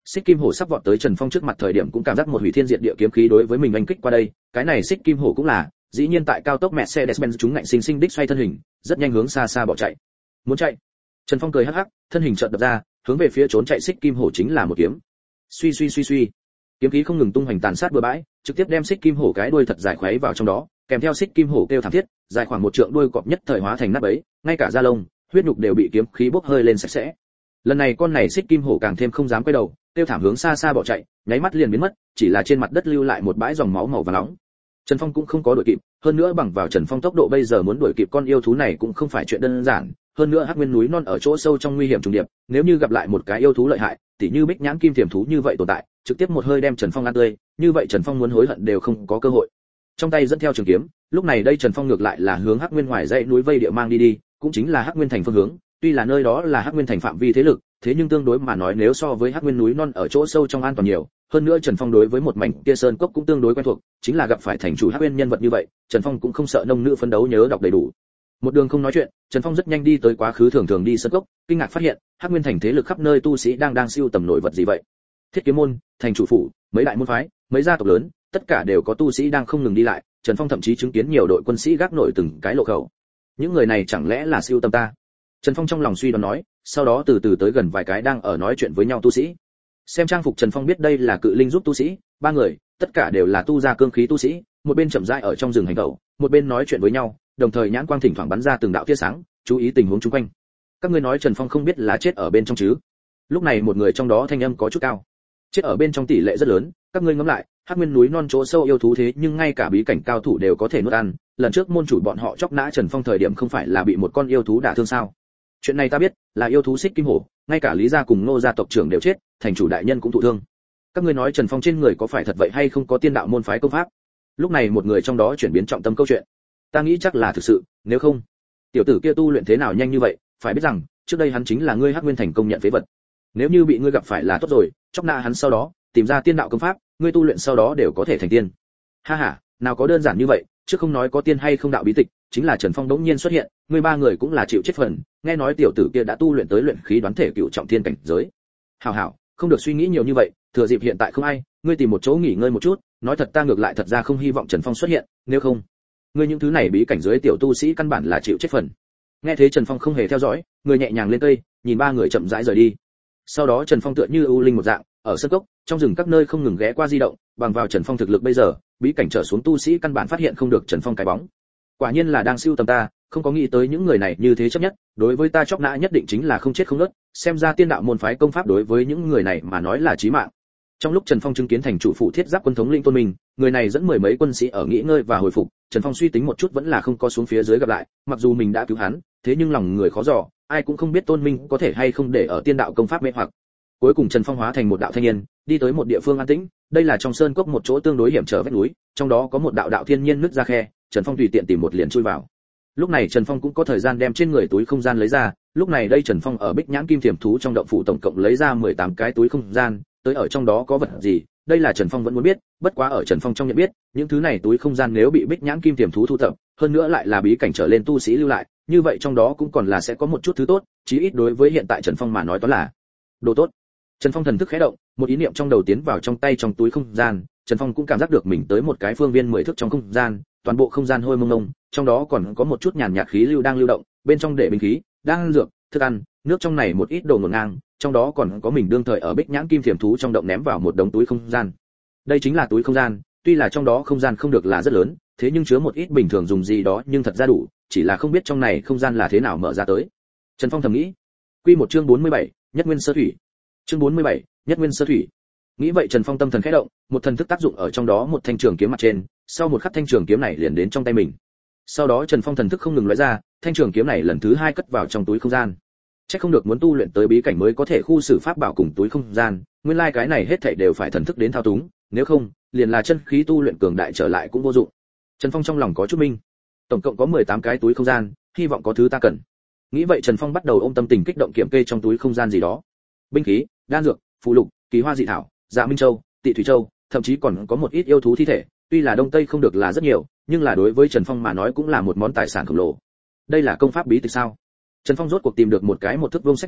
Xích kim hổ sắp vọt tới Trần Phong trước mặt thời điểm cũng cảm giác một hủy thiên diệt địa kiếm khí đối với mình anh kích qua đây, cái này xích kim hổ cũng là, dĩ nhiên tại cao tốc Mercedes-Benz chúng ngạnh sinh sinh đích xoay thân hình, rất nhanh hướng xa xa bỏ chạy. Muốn chạy. Trần Phong cười hắc hắc, thân hình chợt đập ra, hướng về phía trốn chạy xích kim hổ chính là một kiếm. Suy suy suy suy. Kiếm khí không ngừng tung hoành tàn sát bừa bãi, trực tiếp đem xích kim hổ cái đuôi thật dài khuấy vào trong đó, kèm theo xích kim hổ kêu thảm thiết, dài khoảng một trượng đuôi cọp nhất thời hóa thành nát bấy, ngay cả da lông, huyết nhục đều bị kiếm khí bốc hơi lên sạch sẽ. Lần này con này xích kim hổ càng thêm không dám quay đầu, kêu thảm hướng xa xa bỏ chạy, nháy mắt liền biến mất, chỉ là trên mặt đất lưu lại một bãi dòng máu màu vàng nóng. Trần Phong cũng không có đuổi kịp, hơn nữa bằng vào Trần Phong tốc độ bây giờ muốn đuổi kịp con yêu thú này cũng không phải chuyện đơn giản, hơn nữa Hắc Nguyên núi non ở chỗ sâu trong nguy hiểm trùng điệp, nếu như gặp lại một cái yêu thú lợi hại, tỉ như Bích Nhãn Kim Thiểm thú như vậy tồn tại, trực tiếp một hơi đem Trần Phong ăn tươi, như vậy Trần Phong muốn hối hận đều không có cơ hội. Trong tay dẫn theo trường kiếm, lúc này đây Trần Phong ngược lại là hướng Hắc Nguyên ngoài dãy núi vây địa mang đi đi, cũng chính là Hắc Nguyên thành phương hướng, tuy là nơi đó là Hắc Nguyên thành phạm vi thế lực, thế nhưng tương đối mà nói nếu so với Hắc Nguyên núi non ở chỗ sâu trong an toàn nhiều, hơn nữa Trần Phong đối với một mảnh kia sơn cốc cũng tương đối quen thuộc, chính là gặp phải thành chủ Hắc Nguyên nhân vật như vậy, Trần Phong cũng không sợ nông nữ phấn đấu nhớ đọc đầy đủ. Một đường không nói chuyện, Trần Phong rất nhanh đi tới quá khứ thường thường đi sơn cốc, kinh ngạc phát hiện, Hắc Nguyên thành thế lực khắp nơi tu sĩ đang đang siêu tầm nổi vật gì vậy? Thiết Kiếm môn, thành chủ phủ, mấy đại môn phái, mấy gia tộc lớn, tất cả đều có tu sĩ đang không ngừng đi lại, Trần Phong thậm chí chứng kiến nhiều đội quân sĩ gác nổi từng cái lộ khẩu. Những người này chẳng lẽ là siêu tầm ta? Trần Phong trong lòng suy đoán nói, sau đó từ từ tới gần vài cái đang ở nói chuyện với nhau tu sĩ. Xem trang phục Trần Phong biết đây là cự linh giúp tu sĩ, ba người, tất cả đều là tu gia cương khí tu sĩ, một bên chậm rãi ở trong rừng hành tẩu, một bên nói chuyện với nhau, đồng thời nhãn quang thỉnh thoảng bắn ra từng đạo tia sáng, chú ý tình huống xung quanh. Các ngươi nói Trần Phong không biết là chết ở bên trong chứ? Lúc này một người trong đó thanh âm có chút cao. Chết ở bên trong tỷ lệ rất lớn, các ngươi ngẫm lại, Hắc Nguyên núi non chỗ sâu yêu thú thế nhưng ngay cả bí cảnh cao thủ đều có thể nuốt ăn, lần trước môn chủ bọn họ chọc nã Trần Phong thời điểm không phải là bị một con yêu thú đả thương sao? Chuyện này ta biết, là yêu thú xích kim hổ, ngay cả Lý gia cùng Ngô gia tộc trưởng đều chết, thành chủ đại nhân cũng thụ thương. Các ngươi nói Trần Phong trên người có phải thật vậy hay không có tiên đạo môn phái công pháp? Lúc này một người trong đó chuyển biến trọng tâm câu chuyện. Ta nghĩ chắc là thực sự, nếu không, tiểu tử kia tu luyện thế nào nhanh như vậy, phải biết rằng, trước đây hắn chính là ngươi Hắc Nguyên thành công nhận phế vật. Nếu như bị ngươi gặp phải là tốt rồi, chọc nã hắn sau đó, tìm ra tiên đạo công pháp, ngươi tu luyện sau đó đều có thể thành tiên. Ha ha, nào có đơn giản như vậy, chứ không nói có tiên hay không đạo bí tịch, chính là Trần Phong đống nhiên xuất hiện, ngươi ba người cũng là chịu chết phần, nghe nói tiểu tử kia đã tu luyện tới luyện khí đoán thể cựu trọng thiên cảnh giới. Hảo hảo, không được suy nghĩ nhiều như vậy, thừa dịp hiện tại không ai, ngươi tìm một chỗ nghỉ ngơi một chút, nói thật ta ngược lại thật ra không hy vọng Trần Phong xuất hiện, nếu không, ngươi những thứ này bí cảnh giới tiểu tu sĩ căn bản là chịu chết phần. Nghe thế Trần Phong không hề theo dõi, người nhẹ nhàng lên cây, nhìn ba người chậm rãi rời đi. Sau đó Trần Phong tựa như ưu linh một dạng, ở sân cốc, trong rừng các nơi không ngừng ghé qua di động, bằng vào Trần Phong thực lực bây giờ, bí cảnh trở xuống tu sĩ căn bản phát hiện không được Trần Phong cái bóng. Quả nhiên là đang siêu tầm ta, không có nghĩ tới những người này như thế chấp nhất, đối với ta chọc nã nhất định chính là không chết không nứt, xem ra tiên đạo môn phái công pháp đối với những người này mà nói là chí mạng. Trong lúc Trần Phong chứng kiến thành chủ phụ thiết giáp quân thống lĩnh Tôn Minh, người này dẫn mười mấy quân sĩ ở nghỉ ngơi và hồi phục, Trần Phong suy tính một chút vẫn là không có xuống phía dưới gặp lại, mặc dù mình đã cứu hắn, thế nhưng lòng người khó dò, ai cũng không biết Tôn Minh có thể hay không để ở tiên đạo công pháp mê hoặc. Cuối cùng Trần Phong hóa thành một đạo thanh niên, đi tới một địa phương an tĩnh, đây là trong sơn cốc một chỗ tương đối hiểm trở vách núi, trong đó có một đạo đạo thiên nhiên nứt ra khe, Trần Phong tùy tiện tìm một liền chui vào. Lúc này Trần Phong cũng có thời gian đem trên người túi không gian lấy ra, lúc này đây Trần Phong ở Bích Nhãn Kim Thiểm thú trong động phủ tổng cộng lấy ra mười tám cái túi không gian, tới ở trong đó có vật gì, đây là Trần Phong vẫn muốn biết, bất quá ở Trần Phong trong nhận biết, những thứ này túi không gian nếu bị Bích Nhãn Kim Thiểm thú thu thập, hơn nữa lại là bí cảnh trở lên tu sĩ lưu lại, như vậy trong đó cũng còn là sẽ có một chút thứ tốt, chí ít đối với hiện tại Trần Phong mà nói đó là đồ tốt. Trần Phong thần thức khẽ động, một ý niệm trong đầu tiến vào trong tay trong túi không gian, Trần Phong cũng cảm giác được mình tới một cái phương viên mười thước trong không gian, toàn bộ không gian hôi mông mông, trong đó còn có một chút nhàn nhạt khí lưu đang lưu động, bên trong để binh khí, đang dược, thức ăn, nước trong này một ít đồ ngổn ngang, trong đó còn có mình đương thời ở Bích Nhãn Kim Thiểm thú trong động ném vào một đống túi không gian. Đây chính là túi không gian, tuy là trong đó không gian không được là rất lớn, thế nhưng chứa một ít bình thường dùng gì đó nhưng thật ra đủ, chỉ là không biết trong này không gian là thế nào mở ra tới. Trần Phong thầm nghĩ. Quy một chương bốn mươi bảy, Nhất Nguyên Sơ Thủy. Chương bốn mươi bảy, Nhất Nguyên Sơ Thủy. Nghĩ vậy Trần Phong tâm thần khẽ động, một thần thức tác dụng ở trong đó một thanh trường kiếm mặt trên, sau một khắc thanh trường kiếm này liền đến trong tay mình. Sau đó Trần Phong thần thức không ngừng lóe ra, thanh trường kiếm này lần thứ hai cất vào trong túi không gian. Chắc không được muốn tu luyện tới bí cảnh mới có thể khu xử pháp bảo cùng túi không gian, nguyên lai like cái này hết thảy đều phải thần thức đến thao túng, nếu không, liền là chân khí tu luyện cường đại trở lại cũng vô dụng. Trần Phong trong lòng có chút minh. Tổng cộng có mười tám cái túi không gian, hy vọng có thứ ta cần. Nghĩ vậy Trần Phong bắt đầu ôm tâm tình kích động kiểm kê trong túi không gian gì đó. Binh khí, đan dược, phù lục, kỳ hoa dị thảo, dạ minh châu, tị thủy châu, thậm chí còn có một ít yêu thú thi thể, tuy là đông tây không được là rất nhiều, nhưng là đối với Trần Phong mà nói cũng là một món tài sản khổng lồ. Đây là công pháp bí tịch sao? Trần Phong rốt cuộc tìm được một cái một thước vuông sách nhỏ,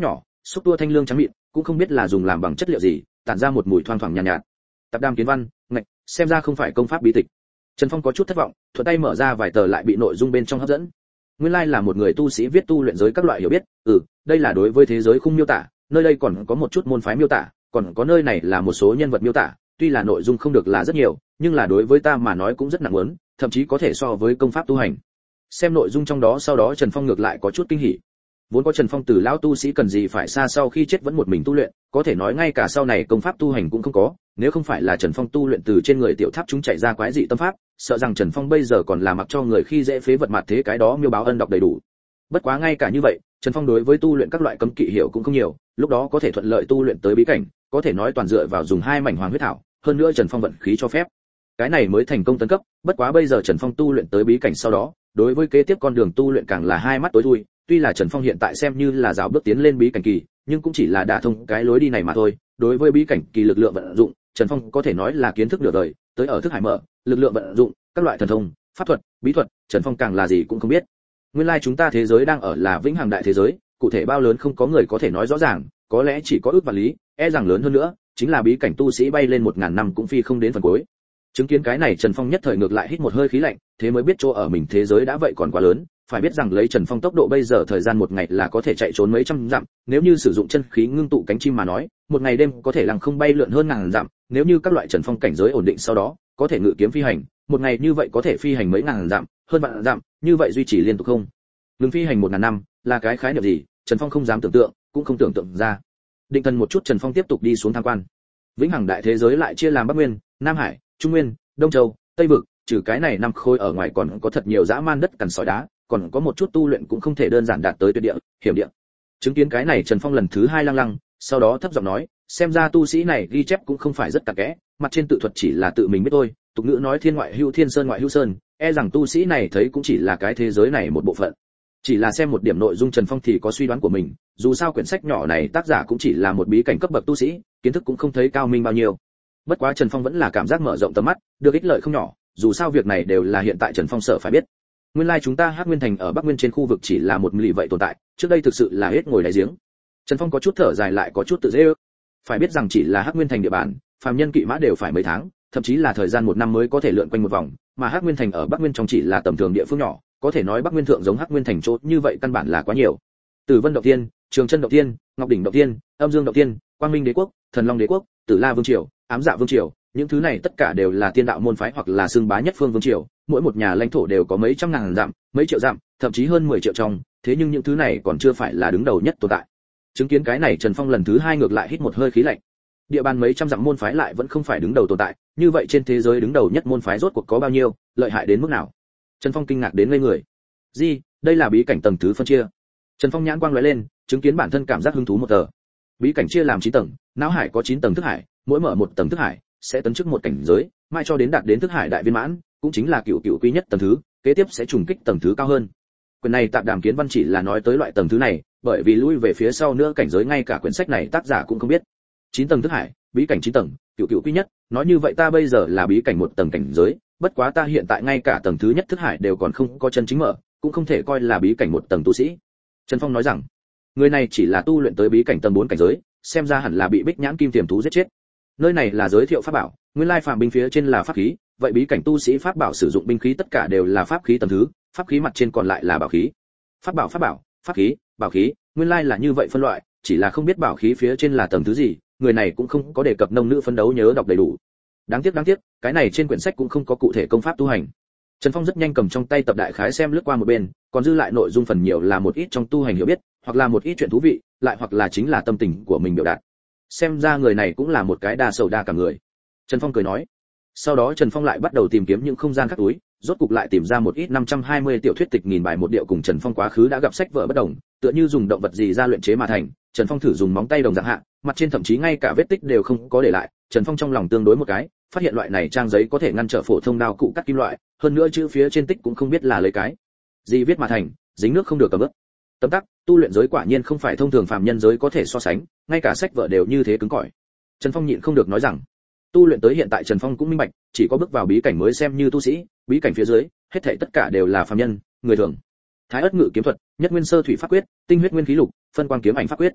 xúc tua thanh lương trắng mịn, cũng không biết là dùng làm bằng chất liệu gì, tản ra một mùi thoang thoảng nhàn nhạt, nhạt. Tạp đàm kiến văn, ngạch, xem ra không phải công pháp bí tịch. Trần Phong có chút thất vọng, thuận tay mở ra vài tờ lại bị nội dung bên trong hấp dẫn. Nguyên lai là một người tu sĩ viết tu luyện giới các loại hiểu biết, ừ, đây là đối với thế giới khung miêu tả, nơi đây còn có một chút môn phái miêu tả, còn có nơi này là một số nhân vật miêu tả, tuy là nội dung không được là rất nhiều, nhưng là đối với ta mà nói cũng rất nặng muốn, thậm chí có thể so với công pháp tu hành. Xem nội dung trong đó sau đó Trần Phong ngược lại có chút kinh hỉ. Vốn có Trần Phong từ lão tu sĩ cần gì phải xa sau khi chết vẫn một mình tu luyện, có thể nói ngay cả sau này công pháp tu hành cũng không có, nếu không phải là Trần Phong tu luyện từ trên người tiểu tháp chúng chạy ra quái dị tâm pháp, sợ rằng Trần Phong bây giờ còn là mặc cho người khi dễ phế vật mặt thế cái đó miêu báo ân đọc đầy đủ. Bất quá ngay cả như vậy, Trần Phong đối với tu luyện các loại cấm kỵ hiểu cũng không nhiều, lúc đó có thể thuận lợi tu luyện tới bí cảnh, có thể nói toàn dựa vào dùng hai mảnh hoàng huyết thảo, hơn nữa Trần Phong vận khí cho phép. Cái này mới thành công tấn cấp, bất quá bây giờ Trần Phong tu luyện tới bí cảnh sau đó, đối với kế tiếp con đường tu luyện càng là hai mắt tối thui, tuy là Trần Phong hiện tại xem như là rào bước tiến lên bí cảnh kỳ, nhưng cũng chỉ là đả thông cái lối đi này mà thôi, đối với bí cảnh kỳ lực lượng vận dụng, Trần Phong có thể nói là kiến thức nửa đời, tới ở thức hải mở, lực lượng vận dụng, các loại thần thông, pháp thuật, bí thuật, Trần Phong càng là gì cũng không biết. Nguyên lai chúng ta thế giới đang ở là vĩnh hằng đại thế giới, cụ thể bao lớn không có người có thể nói rõ ràng, có lẽ chỉ có ước vạn lý, e rằng lớn hơn nữa, chính là bí cảnh tu sĩ bay lên một ngàn năm cũng phi không đến phần cuối. Chứng kiến cái này Trần Phong nhất thời ngược lại hít một hơi khí lạnh, thế mới biết chỗ ở mình thế giới đã vậy còn quá lớn, phải biết rằng lấy Trần Phong tốc độ bây giờ thời gian một ngày là có thể chạy trốn mấy trăm dặm, nếu như sử dụng chân khí ngưng tụ cánh chim mà nói, một ngày đêm có thể lăng không bay lượn hơn ngàn dặm, nếu như các loại Trần Phong cảnh giới ổn định sau đó, có thể ngự kiếm phi hành, một ngày như vậy có thể phi hành mấy ngàn dặm, hơn vạn dặm, như vậy duy trì liên tục không? Đừng phi hành một ngàn năm, là cái khái niệm gì, Trần Phong không dám tưởng tượng, cũng không tưởng tượng ra. Định thần một chút Trần Phong tiếp tục đi xuống tham quan. Vĩnh hằng đại thế giới lại chia làm Bắc Nguyên, Nam Hải, Trung Nguyên, Đông Châu, Tây vực, trừ cái này năm khối ở ngoài còn có thật nhiều dã man đất cằn sỏi đá, còn có một chút tu luyện cũng không thể đơn giản đạt tới tuyệt địa, hiểm địa. Chứng kiến cái này Trần Phong lần thứ hai lăng lăng, sau đó thấp giọng nói, xem ra tu sĩ này ghi chép cũng không phải rất cặn kẽ, mặt trên tự thuật chỉ là tự mình biết thôi, tục ngữ nói thiên ngoại hữu thiên sơn ngoại hữu sơn, e rằng tu sĩ này thấy cũng chỉ là cái thế giới này một bộ phận. Chỉ là xem một điểm nội dung Trần Phong thì có suy đoán của mình, dù sao quyển sách nhỏ này tác giả cũng chỉ là một bí cảnh cấp bậc tu sĩ, kiến thức cũng không thấy cao minh bao nhiêu. Bất quá Trần Phong vẫn là cảm giác mở rộng tầm mắt, được ích lợi không nhỏ, dù sao việc này đều là hiện tại Trần Phong sợ phải biết. Nguyên lai like chúng ta Hắc Nguyên Thành ở Bắc Nguyên trên khu vực chỉ là một lì vậy tồn tại, trước đây thực sự là hết ngồi đáy giếng. Trần Phong có chút thở dài lại có chút tự dễ ước. Phải biết rằng chỉ là Hắc Nguyên Thành địa bàn, phàm nhân kỵ mã đều phải mấy tháng, thậm chí là thời gian một năm mới có thể lượn quanh một vòng, mà Hắc Nguyên Thành ở Bắc Nguyên trong chỉ là tầm thường địa phương nhỏ, có thể nói Bắc Nguyên thượng giống Hắc Nguyên Thành chỗ như vậy căn bản là quá nhiều. Tử Vân động tiên, Trường Chân động tiên, Ngọc đỉnh động tiên, Âm Dương động tiên, Quang Minh đế quốc, Thần Long đế quốc, Tử La vương triều, Ám Dạ vương triều, những thứ này tất cả đều là tiên đạo môn phái hoặc là xương bá nhất phương vương triều, mỗi một nhà lãnh thổ đều có mấy trăm ngàn dặm, mấy triệu dặm, thậm chí hơn mười triệu trong, thế nhưng những thứ này còn chưa phải là đứng đầu nhất tồn tại. Chứng kiến cái này Trần Phong lần thứ hai ngược lại hít một hơi khí lạnh. Địa bàn mấy trăm dặm môn phái lại vẫn không phải đứng đầu tồn tại, như vậy trên thế giới đứng đầu nhất môn phái rốt cuộc có bao nhiêu, lợi hại đến mức nào? Trần Phong kinh ngạc đến ngây người. Gì, đây là bí cảnh tầng thứ phân chia. Trần Phong nhãn quang lóe lên, chứng kiến bản thân cảm giác hứng thú một tờ. Bí cảnh chia làm chín tầng, não hải có chín tầng thức hải, mỗi mở một tầng thức hải sẽ tấn chức một cảnh giới, mai cho đến đạt đến thức hải đại viên mãn, cũng chính là cựu cựu quý nhất tầng thứ, kế tiếp sẽ trùng kích tầng thứ cao hơn. Quyển này Tạp Đàm Kiến Văn chỉ là nói tới loại tầng thứ này, bởi vì lui về phía sau nữa cảnh giới ngay cả quyển sách này tác giả cũng không biết. chín tầng thức hải, bí cảnh chín tầng, cựu cựu quý nhất, nói như vậy ta bây giờ là bí cảnh một tầng cảnh giới, bất quá ta hiện tại ngay cả tầng thứ nhất thức hải đều còn không có chân chính mở, cũng không thể coi là bí cảnh một tầng tu sĩ. Trần Phong nói rằng, người này chỉ là tu luyện tới bí cảnh tầng bốn cảnh giới, xem ra hẳn là bị Bích Nhãn Kim Tiềm thú giết chết. Nơi này là giới thiệu pháp bảo, nguyên lai phàm binh phía trên là pháp khí, vậy bí cảnh tu sĩ pháp bảo sử dụng binh khí tất cả đều là pháp khí tầng thứ, pháp khí mặt trên còn lại là bảo khí. Pháp bảo pháp bảo, pháp khí, bảo khí, nguyên lai là như vậy phân loại, chỉ là không biết bảo khí phía trên là tầng thứ gì, người này cũng không có đề cập nông nữ phấn đấu nhớ đọc đầy đủ. Đáng tiếc đáng tiếc, cái này trên quyển sách cũng không có cụ thể công pháp tu hành. Trần Phong rất nhanh cầm trong tay tập đại khái xem lướt qua một bên, còn dư lại nội dung phần nhiều là một ít trong tu hành hiểu biết, hoặc là một ít chuyện thú vị, lại hoặc là chính là tâm tình của mình biểu đạt. Xem ra người này cũng là một cái đa sầu đa cảm người. Trần Phong cười nói. Sau đó Trần Phong lại bắt đầu tìm kiếm những không gian khác túi, rốt cục lại tìm ra một ít năm trăm hai mươi tiểu thuyết tịch nghìn bài một điệu cùng Trần Phong quá khứ đã gặp sách vở bất đồng, tựa như dùng động vật gì ra luyện chế mà thành. Trần Phong thử dùng móng tay đồng dạng hạ, mặt trên thậm chí ngay cả vết tích đều không có để lại. Trần Phong trong lòng tương đối một cái, phát hiện loại này trang giấy có thể ngăn trở phổ thông đao cụ cắt kim loại, hơn nữa chữ phía trên tích cũng không biết là lấy cái gì viết mà thành, dính nước không được cầm ướt. Tấm tắc, tu luyện giới quả nhiên không phải thông thường phàm nhân giới có thể so sánh, ngay cả sách vở đều như thế cứng cỏi. Trần Phong nhịn không được nói rằng, tu luyện tới hiện tại Trần Phong cũng minh bạch, chỉ có bước vào bí cảnh mới xem như tu sĩ, bí cảnh phía dưới, hết thảy tất cả đều là phàm nhân, người thường. Thái Ức Ngự kiếm thuật, Nhất Nguyên Sơ Thủy pháp quyết, Tinh huyết nguyên khí lục, Phân quang kiếm ảnh pháp quyết.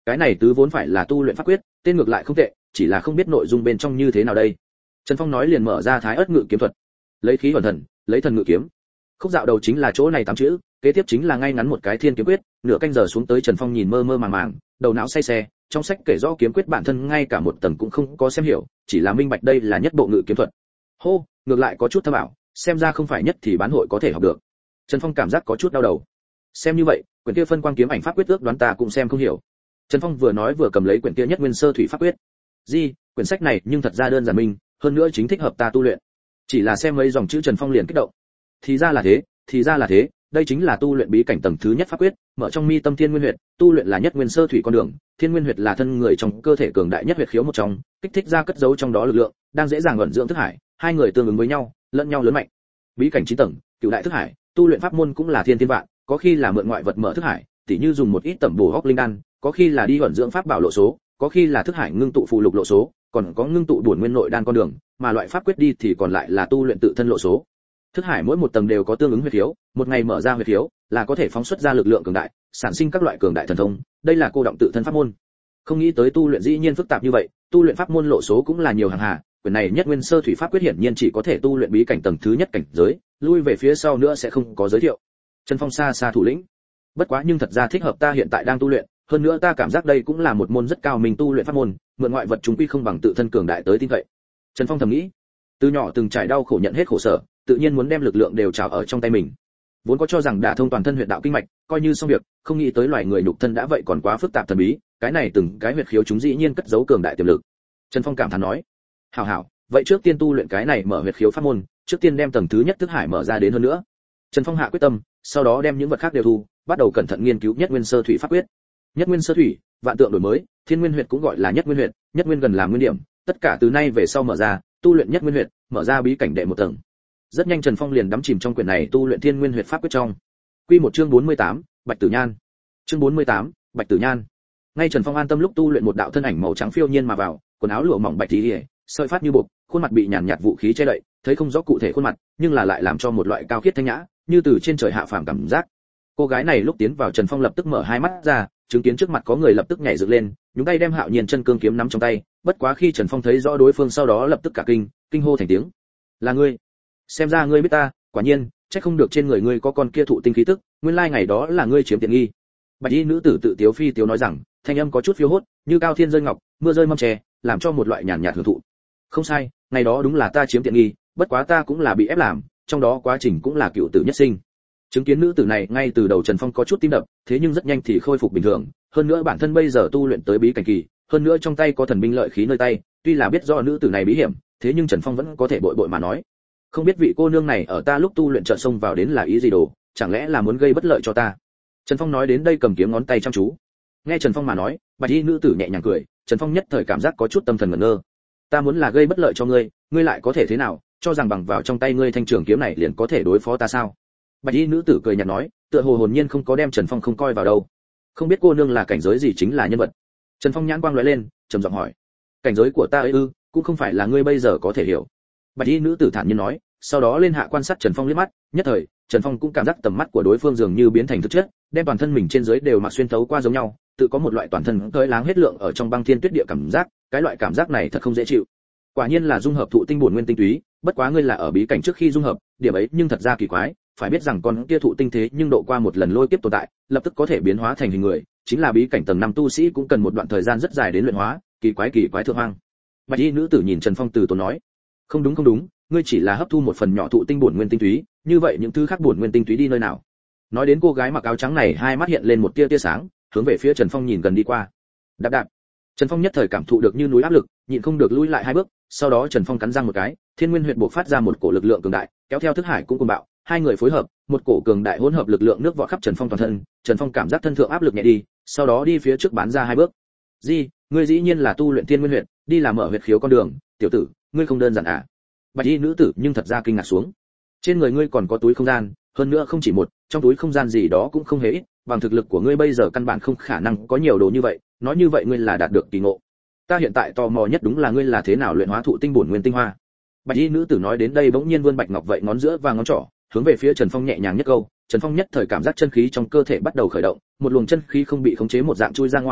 Cái này tứ vốn phải là tu luyện pháp quyết, tên ngược lại không tệ, chỉ là không biết nội dung bên trong như thế nào đây. Trần Phong nói liền mở ra Thái Ức Ngự Kiếm thuật. Lấy khí hoàn thần, lấy thần ngự kiếm. Khúc dạo đầu chính là chỗ này tám chữ, kế tiếp chính là ngay ngắn một cái Thiên Kiếm Quyết, nửa canh giờ xuống tới Trần Phong nhìn mơ mơ màng màng, đầu não say xe, trong sách kể rõ kiếm quyết bản thân ngay cả một tầng cũng không có xem hiểu, chỉ là minh bạch đây là nhất bộ ngự kiếm thuật. Hô, ngược lại có chút thâm ảo, xem ra không phải nhất thì bán hội có thể học được. Trần Phong cảm giác có chút đau đầu. Xem như vậy, quyển kia phân quang kiếm ảnh pháp quyết ước đoán ta cũng xem không hiểu. Trần Phong vừa nói vừa cầm lấy quyển kia nhất nguyên sơ thủy pháp quyết. Di, quyển sách này nhưng thật ra đơn giản minh, hơn nữa chính thích hợp ta tu luyện. Chỉ là xem mấy dòng chữ Trần Phong liền kích động. Thì ra là thế, thì ra là thế, đây chính là tu luyện bí cảnh tầng thứ nhất pháp quyết, mở trong mi tâm thiên nguyên huyệt, tu luyện là nhất nguyên sơ thủy con đường, thiên nguyên huyệt là thân người trong cơ thể cường đại nhất huyệt khiếu một trong, kích thích ra cất giấu trong đó lực lượng, đang dễ dàng ẩn dưỡng thức hải, hai người tương ứng với nhau, lẫn nhau lớn mạnh. Bí cảnh chín tầng, cửu đại thức hải, tu luyện pháp môn cũng là thiên thiên vạn, có khi là mượn ngoại vật mở thức hải, tỉ như dùng một ít tẩm bổ hốc linh đan, có khi là đi ẩn dưỡng pháp bảo lộ số, có khi là thức hải ngưng tụ phù lục lộ số, còn có ngưng tụ bổn nguyên nội đan con đường, mà loại pháp quyết đi thì còn lại là tu luyện tự thân lộ số. Thức hải mỗi một tầng đều có tương ứng huyệt khiếu, một ngày mở ra huyệt khiếu là có thể phóng xuất ra lực lượng cường đại, sản sinh các loại cường đại thần thông, đây là cô động tự thân pháp môn. Không nghĩ tới tu luyện dĩ nhiên phức tạp như vậy, tu luyện pháp môn lộ số cũng là nhiều hàng hà, quyển này nhất nguyên sơ thủy pháp quyết hiển nhiên chỉ có thể tu luyện bí cảnh tầng thứ nhất cảnh giới, lui về phía sau nữa sẽ không có giới thiệu. Trần Phong xa xa thủ lĩnh. Bất quá nhưng thật ra thích hợp ta hiện tại đang tu luyện, hơn nữa ta cảm giác đây cũng là một môn rất cao mình tu luyện pháp môn, mượn ngoại vật chúng quy không bằng tự thân cường đại tới tin cậy. Trần Phong thầm nghĩ, từ nhỏ từng trải đau khổ nhận hết khổ sở, tự nhiên muốn đem lực lượng đều trào ở trong tay mình. Vốn có cho rằng đả thông toàn thân huyệt đạo kinh mạch, coi như xong việc, không nghĩ tới loài người nhục thân đã vậy còn quá phức tạp thần bí, cái này từng cái huyệt khiếu chúng dĩ nhiên cất giấu cường đại tiềm lực. Trần Phong cảm thán nói, hảo hảo, vậy trước tiên tu luyện cái này mở huyệt khiếu pháp môn, trước tiên đem tầng thứ nhất thức hải mở ra đến hơn nữa. Trần Phong hạ quyết tâm, sau đó đem những vật khác đều thu, bắt đầu cẩn thận nghiên cứu nhất nguyên sơ thủy pháp quyết. Nhất nguyên sơ thủy, vạn tượng đổi mới, thiên nguyên huyệt cũng gọi là nhất nguyên huyệt, nhất nguyên gần làm nguyên điểm, tất cả từ nay về sau mở ra, tu luyện nhất nguyên huyệt, mở ra bí cảnh đệ một tầng. Rất nhanh Trần Phong liền đắm chìm trong quyển này tu luyện thiên nguyên huyệt pháp quyết trong. Quy một chương bốn mươi tám, Bạch Tử Nhan. Chương bốn mươi tám, Bạch Tử Nhan. Ngay Trần Phong an tâm lúc tu luyện một đạo thân ảnh màu trắng phiêu nhiên mà vào, quần áo lụa mỏng bạch tí liễu, sợi phát như buộc, khuôn mặt bị nhàn nhạt vũ khí che đậy, thấy không rõ cụ thể khuôn mặt, nhưng là lại làm cho một loại cao khiết thanh nhã, như từ trên trời hạ phàm cảm giác. Cô gái này lúc tiến vào Trần Phong lập tức mở hai mắt ra, chứng kiến trước mặt có người lập tức nhảy dựng lên, nhúng tay đem Hạo Nhiên chân cương kiếm nắm trong tay, bất quá khi Trần Phong thấy rõ đối phương sau đó lập tức cả kinh, kinh hô thành tiếng. Là ngươi? Xem ra ngươi biết ta, quả nhiên, chắc không được trên người ngươi có con kia thụ tinh khí tức, nguyên lai ngày đó là ngươi chiếm tiện nghi. Bạch y nữ tử tự tiếu phi tiếu nói rằng, thanh âm có chút phiêu hốt, như cao thiên rơi ngọc, mưa rơi mâm chè, làm cho một loại nhàn nhạt hưởng thụ. Không sai, ngày đó đúng là ta chiếm tiện nghi, bất quá ta cũng là bị ép làm, trong đó quá trình cũng là cựu tử nhất sinh. Chứng kiến nữ tử này ngay từ đầu Trần Phong có chút tim đập, thế nhưng rất nhanh thì khôi phục bình thường, hơn nữa bản thân bây giờ tu luyện tới bí cảnh kỳ, hơn nữa trong tay có thần binh lợi khí nơi tay, tuy là biết rõ nữ tử này bí hiểm, thế nhưng Trần Phong vẫn có thể bội bội mà nói. Không biết vị cô nương này ở ta lúc tu luyện chợt xông vào đến là ý gì đồ, chẳng lẽ là muốn gây bất lợi cho ta? Trần Phong nói đến đây cầm kiếm ngón tay chăm chú. Nghe Trần Phong mà nói, bạch y nữ tử nhẹ nhàng cười, Trần Phong nhất thời cảm giác có chút tâm thần ngẩn ngơ. Ta muốn là gây bất lợi cho ngươi, ngươi lại có thể thế nào, cho rằng bằng vào trong tay ngươi thanh trường kiếm này liền có thể đối phó ta sao? Bạch y nữ tử cười nhạt nói, tựa hồ hồn nhiên không có đem Trần Phong không coi vào đâu. Không biết cô nương là cảnh giới gì chính là nhân vật. Trần Phong nhãn quang lóe lên, trầm giọng hỏi. Cảnh giới của ta ấy ư, cũng không phải là ngươi bây giờ có thể hiểu. Bạch y nữ tử thản nhiên nói, sau đó lên hạ quan sát Trần Phong liếc mắt, nhất thời, Trần Phong cũng cảm giác tầm mắt của đối phương dường như biến thành thực chất, đem toàn thân mình trên dưới đều mặc xuyên thấu qua giống nhau, tự có một loại toàn thân tới láng hết lượng ở trong băng thiên tuyết địa cảm giác, cái loại cảm giác này thật không dễ chịu. Quả nhiên là dung hợp thụ tinh bổn nguyên tinh túy, bất quá ngươi là ở bí cảnh trước khi dung hợp, điểm ấy nhưng thật ra kỳ quái, phải biết rằng con kia thụ tinh thế nhưng độ qua một lần lôi kiếp tồn tại, lập tức có thể biến hóa thành hình người, chính là bí cảnh tầng năm tu sĩ cũng cần một đoạn thời gian rất dài đến luyện hóa, kỳ quái kỳ quái thượng hoang. Bạch y nữ tử nhìn Trần Phong từ tốn nói, không đúng không đúng, ngươi chỉ là hấp thu một phần nhỏ thụ tinh bổn nguyên tinh túy, như vậy những thứ khác bổn nguyên tinh túy đi nơi nào? Nói đến cô gái mặc áo trắng này, hai mắt hiện lên một tia tia sáng, hướng về phía Trần Phong nhìn gần đi qua. Đạp đạp. Trần Phong nhất thời cảm thụ được như núi áp lực, nhịn không được lùi lại hai bước, sau đó Trần Phong cắn răng một cái, thiên nguyên huyệt bộc phát ra một cổ lực lượng cường đại, kéo theo thức hải cũng cuồng bạo, hai người phối hợp, một cổ cường đại hỗn hợp lực lượng nước vọt khắp Trần Phong toàn thân, Trần Phong cảm giác thân thượng áp lực nhẹ đi, sau đó đi phía trước bán ra hai bước. "Gì, ngươi dĩ nhiên là tu luyện thiên nguyên huyệt, đi làm mở huyệt khiếu con đường, tiểu tử, ngươi không đơn giản à?" Bạch y nữ tử nhưng thật ra kinh ngạc xuống. "Trên người ngươi còn có túi không gian, hơn nữa không chỉ một, trong túi không gian gì đó cũng không hề ít, bằng thực lực của ngươi bây giờ căn bản không khả năng có nhiều đồ như vậy, nói như vậy ngươi là đạt được kỳ ngộ. Ta hiện tại tò mò nhất đúng là ngươi là thế nào luyện hóa thụ tinh bổn nguyên tinh hoa." Bạch y nữ tử nói đến đây bỗng nhiên vươn bạch ngọc vậy ngón giữa và ngón trỏ, hướng về phía Trần Phong nhẹ nhàng nhất câu, Trần Phong nhất thời cảm giác chân khí trong cơ thể bắt đầu khởi động, một luồng chân khí không bị khống chế một dạng chui ra ngoài,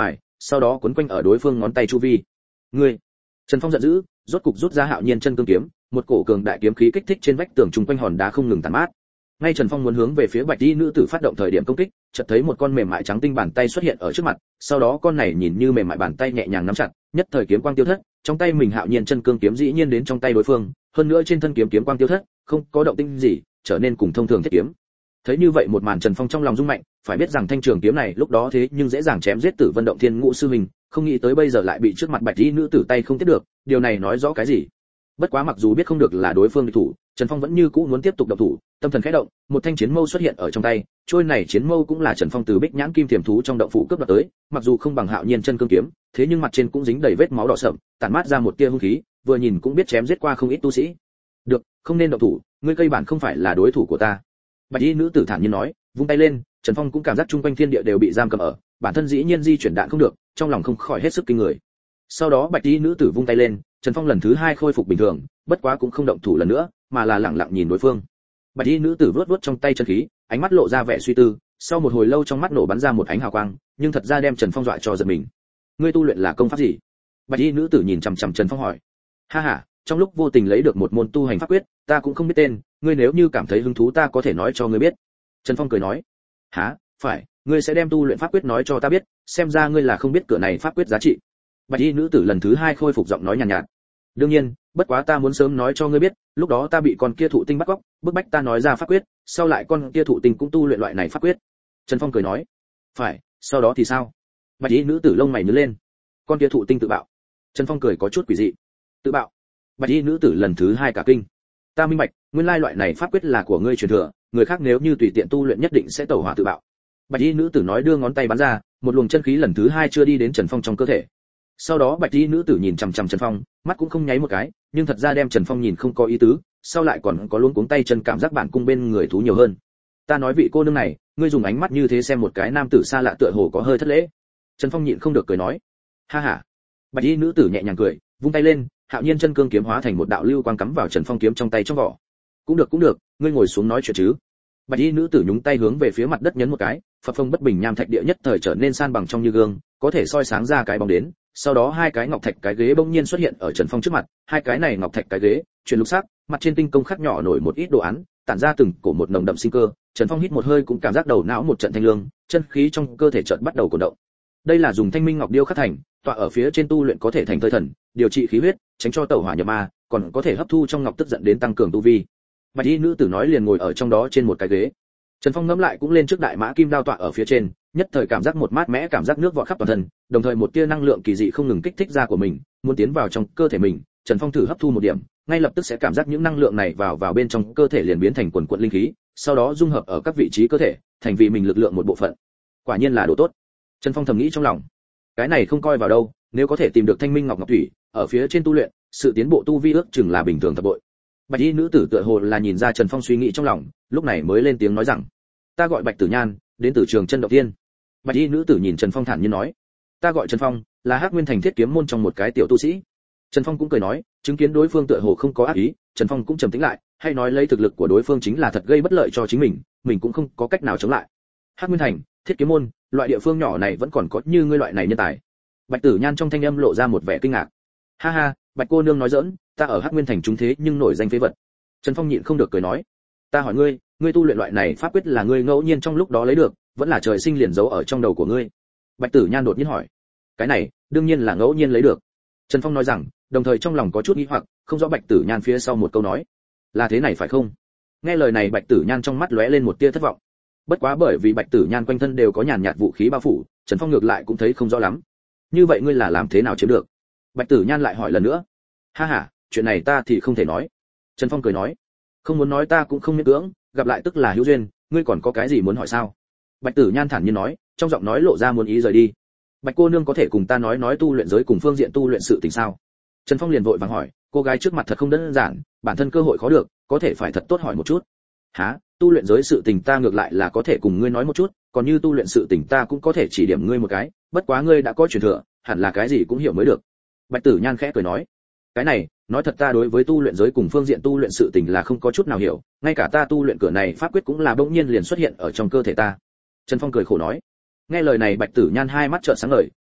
sau đó quấn quanh ở đối phương ngón tay chu vi. Ngươi! Trần Phong giận dữ, rốt cục rút ra Hạo Nhiên chân cương kiếm, một cổ cường đại kiếm khí kích thích trên vách tường chung quanh hòn đá không ngừng tàn mát. Ngay Trần Phong muốn hướng về phía Bạch Y nữ tử phát động thời điểm công kích, chợt thấy một con mềm mại trắng tinh bàn tay xuất hiện ở trước mặt, sau đó con này nhìn như mềm mại bàn tay nhẹ nhàng nắm chặt, nhất thời kiếm quang tiêu thất, trong tay mình Hạo Nhiên chân cương kiếm dĩ nhiên đến trong tay đối phương, hơn nữa trên thân kiếm kiếm quang tiêu thất, không có động tĩnh gì, trở nên cùng thông thường thiết kiếm. Thấy như vậy một màn, Trần Phong trong lòng rung mạnh, phải biết rằng thanh trường kiếm này lúc đó thế nhưng dễ dàng chém giết Tử Vân Động Thiên Ngũ sư huynh, không nghĩ tới bây giờ lại bị trước mặt Bạch Y nữ tử tay không tiếp được, điều này nói rõ cái gì? Bất quá mặc dù biết không được là đối phương địch thủ, Trần Phong vẫn như cũ muốn tiếp tục động thủ, tâm thần khẽ động, một thanh chiến mâu xuất hiện ở trong tay, trôi này chiến mâu cũng là Trần Phong từ Bích Nhãn Kim Tiềm thú trong động phủ cướp đoạt tới, mặc dù không bằng Hạo Nhiên chân cương kiếm, thế nhưng mặt trên cũng dính đầy vết máu đỏ sẫm, tản mát ra một tia hung khí, vừa nhìn cũng biết chém giết qua không ít tu sĩ. Được, không nên động thủ, ngươi cây bản không phải là đối thủ của ta. Bạch Y nữ tử thản nhiên nói, vung tay lên, Trần Phong cũng cảm giác chung quanh thiên địa đều bị giam cầm ở, bản thân dĩ nhiên di chuyển đạn không được, trong lòng không khỏi hết sức kinh người. Sau đó Bạch Y nữ tử vung tay lên, Trần Phong lần thứ hai khôi phục bình thường, bất quá cũng không động thủ lần nữa, mà là lặng lặng nhìn đối phương. Bạch Y nữ tử vớt vớt trong tay chân khí, ánh mắt lộ ra vẻ suy tư, sau một hồi lâu trong mắt nổ bắn ra một ánh hào quang, nhưng thật ra đem Trần Phong dọa cho giật mình. Ngươi tu luyện là công pháp gì? Bạch Y nữ tử nhìn chằm chằm Trần Phong hỏi. Ha ha, trong lúc vô tình lấy được một môn tu hành pháp quyết, ta cũng không biết tên, ngươi nếu như cảm thấy hứng thú ta có thể nói cho ngươi biết. Trần Phong cười nói. Hả, phải, ngươi sẽ đem tu luyện pháp quyết nói cho ta biết, xem ra ngươi là không biết cửa này pháp quyết giá trị. Bạch Y nữ tử lần thứ hai khôi phục giọng nói nhàn nhạt, nhạt. Đương nhiên, bất quá ta muốn sớm nói cho ngươi biết, lúc đó ta bị con kia thụ tinh bắt cóc, bức bách ta nói ra pháp quyết, sau lại con kia thụ tinh cũng tu luyện loại này pháp quyết. Trần Phong cười nói. Phải, sau đó thì sao? Bạch Y nữ tử lông mày nhướng lên. Con kia thụ tinh tự bạo. Trần Phong cười có chút quỷ dị. Tự bạo? Bạch Y nữ tử lần thứ hai cả kinh. Ta minh bạch, nguyên lai loại này pháp quyết là của ngươi truyền thừa, người khác nếu như tùy tiện tu luyện nhất định sẽ tẩu hỏa tự bạo. Bạch Y nữ tử nói, đưa ngón tay bắn ra, một luồng chân khí lần thứ hai chưa đi đến Trần Phong trong cơ thể. Sau đó Bạch Y nữ tử nhìn chằm chằm Trần Phong, mắt cũng không nháy một cái, nhưng thật ra đem Trần Phong nhìn không có ý tứ, sau lại còn có luống cuống tay chân cảm giác bản cung bên người thú nhiều hơn. Ta nói vị cô nương này, ngươi dùng ánh mắt như thế xem một cái nam tử xa lạ tựa hồ có hơi thất lễ. Trần Phong nhịn không được cười nói. Ha ha. Bạch Y nữ tử nhẹ nhàng cười, vung tay lên, Hạo Nhiên chân cương kiếm hóa thành một đạo lưu quang cắm vào Trần Phong kiếm trong tay trong vỏ. Cũng được cũng được, ngươi ngồi xuống nói chuyện chứ. Bạch Y nữ tử nhúng tay hướng về phía mặt đất nhấn một cái, phập phồng bất bình nham thạch địa nhất thời trở nên san bằng trong như gương, có thể soi sáng ra cái bóng đến. Sau đó hai cái ngọc thạch cái ghế bỗng nhiên xuất hiện ở Trần Phong trước mặt, hai cái này ngọc thạch cái ghế, chuyển lục sắc, mặt trên tinh công khắc nhỏ nổi một ít đồ án, tản ra từng cổ một nồng đậm sinh cơ. Trần Phong hít một hơi cũng cảm giác đầu não một trận thanh lương, chân khí trong cơ thể chợt bắt đầu cổ động. Đây là dùng thanh minh ngọc điêu khắc thành, tọa ở phía trên tu luyện có thể thành thời thần, điều trị khí huyết, tránh cho tẩu hỏa nhập ma, còn có thể hấp thu trong ngọc tức giận đến tăng cường tu vi. Bạch Y nữ tử nói liền ngồi ở trong đó trên một cái ghế. Trần Phong ngẫm lại cũng lên trước đại mã kim đao tọa ở phía trên, nhất thời cảm giác một mát mẽ cảm giác nước vọt khắp toàn thân, đồng thời một tia năng lượng kỳ dị không ngừng kích thích ra của mình, muốn tiến vào trong cơ thể mình. Trần Phong thử hấp thu một điểm, ngay lập tức sẽ cảm giác những năng lượng này vào vào bên trong cơ thể liền biến thành quần quần linh khí, sau đó dung hợp ở các vị trí cơ thể, thành vì mình lực lượng một bộ phận. Quả nhiên là đồ tốt. Trần Phong thầm nghĩ trong lòng. Cái này không coi vào đâu, nếu có thể tìm được Thanh Minh Ngọc Ngọc Thủy, ở phía trên tu luyện, sự tiến bộ tu vi ước chừng là bình thường thập bội. Bạch Y nữ tử tựa hồ là nhìn ra Trần Phong suy nghĩ trong lòng, lúc này mới lên tiếng nói rằng: "Ta gọi Bạch Tử Nhan, đến từ Trường Chân Động Thiên." Bạch Y nữ tử nhìn Trần Phong thản nhiên nói: "Ta gọi Trần Phong, là Hắc Nguyên Thành Thiết Kiếm môn trong một cái tiểu tu sĩ." Trần Phong cũng cười nói, chứng kiến đối phương tựa hồ không có ác ý, Trần Phong cũng trầm tĩnh lại, hay nói lấy thực lực của đối phương chính là thật gây bất lợi cho chính mình, mình cũng không có cách nào chống lại. Hắc Nguyên Thành, Thiết Kiếm môn, loại địa phương nhỏ này vẫn còn có như ngươi loại này nhân tài. Bạch Tử Nhan trong thanh âm lộ ra một vẻ kinh ngạc. Ha ha, Bạch cô nương nói giỡn, ta ở Hắc Nguyên Thành chúng thế nhưng nổi danh phế vật. Trần Phong nhịn không được cười nói, ta hỏi ngươi, ngươi tu luyện loại này pháp quyết là ngươi ngẫu nhiên trong lúc đó lấy được, vẫn là trời sinh liền giấu ở trong đầu của ngươi? Bạch Tử Nhan đột nhiên hỏi. Cái này, đương nhiên là ngẫu nhiên lấy được. Trần Phong nói rằng, đồng thời trong lòng có chút nghi hoặc, không rõ Bạch Tử Nhan phía sau một câu nói, là thế này phải không? Nghe lời này Bạch Tử Nhan trong mắt lóe lên một tia thất vọng. Bất quá bởi vì Bạch Tử Nhan quanh thân đều có nhàn nhạt vũ khí bao phủ, Trần Phong ngược lại cũng thấy không rõ lắm. Như vậy ngươi là làm thế nào chiếm được? Bạch Tử Nhan lại hỏi lần nữa. Ha ha, chuyện này ta thì không thể nói. Trần Phong cười nói, không muốn nói ta cũng không miễn cưỡng, gặp lại tức là hữu duyên, ngươi còn có cái gì muốn hỏi sao? Bạch Tử Nhan thản nhiên nói, trong giọng nói lộ ra muốn ý rời đi. Bạch cô nương có thể cùng ta nói nói tu luyện giới cùng phương diện tu luyện sự tình sao? Trần Phong liền vội vàng hỏi, cô gái trước mặt thật không đơn giản, bản thân cơ hội khó được, có thể phải thật tốt hỏi một chút. Hả? Tu luyện giới sự tình ta ngược lại là có thể cùng ngươi nói một chút, còn như tu luyện sự tình ta cũng có thể chỉ điểm ngươi một cái, bất quá ngươi đã có truyền thừa, hẳn là cái gì cũng hiểu mới được. Bạch Tử Nhan khẽ cười nói, cái này, nói thật ta đối với tu luyện giới cùng phương diện tu luyện sự tình là không có chút nào hiểu, ngay cả ta tu luyện cửa này pháp quyết cũng là bỗng nhiên liền xuất hiện ở trong cơ thể ta. Trần Phong cười khổ nói. Nghe lời này Bạch Tử Nhan hai mắt trợn sáng ngời,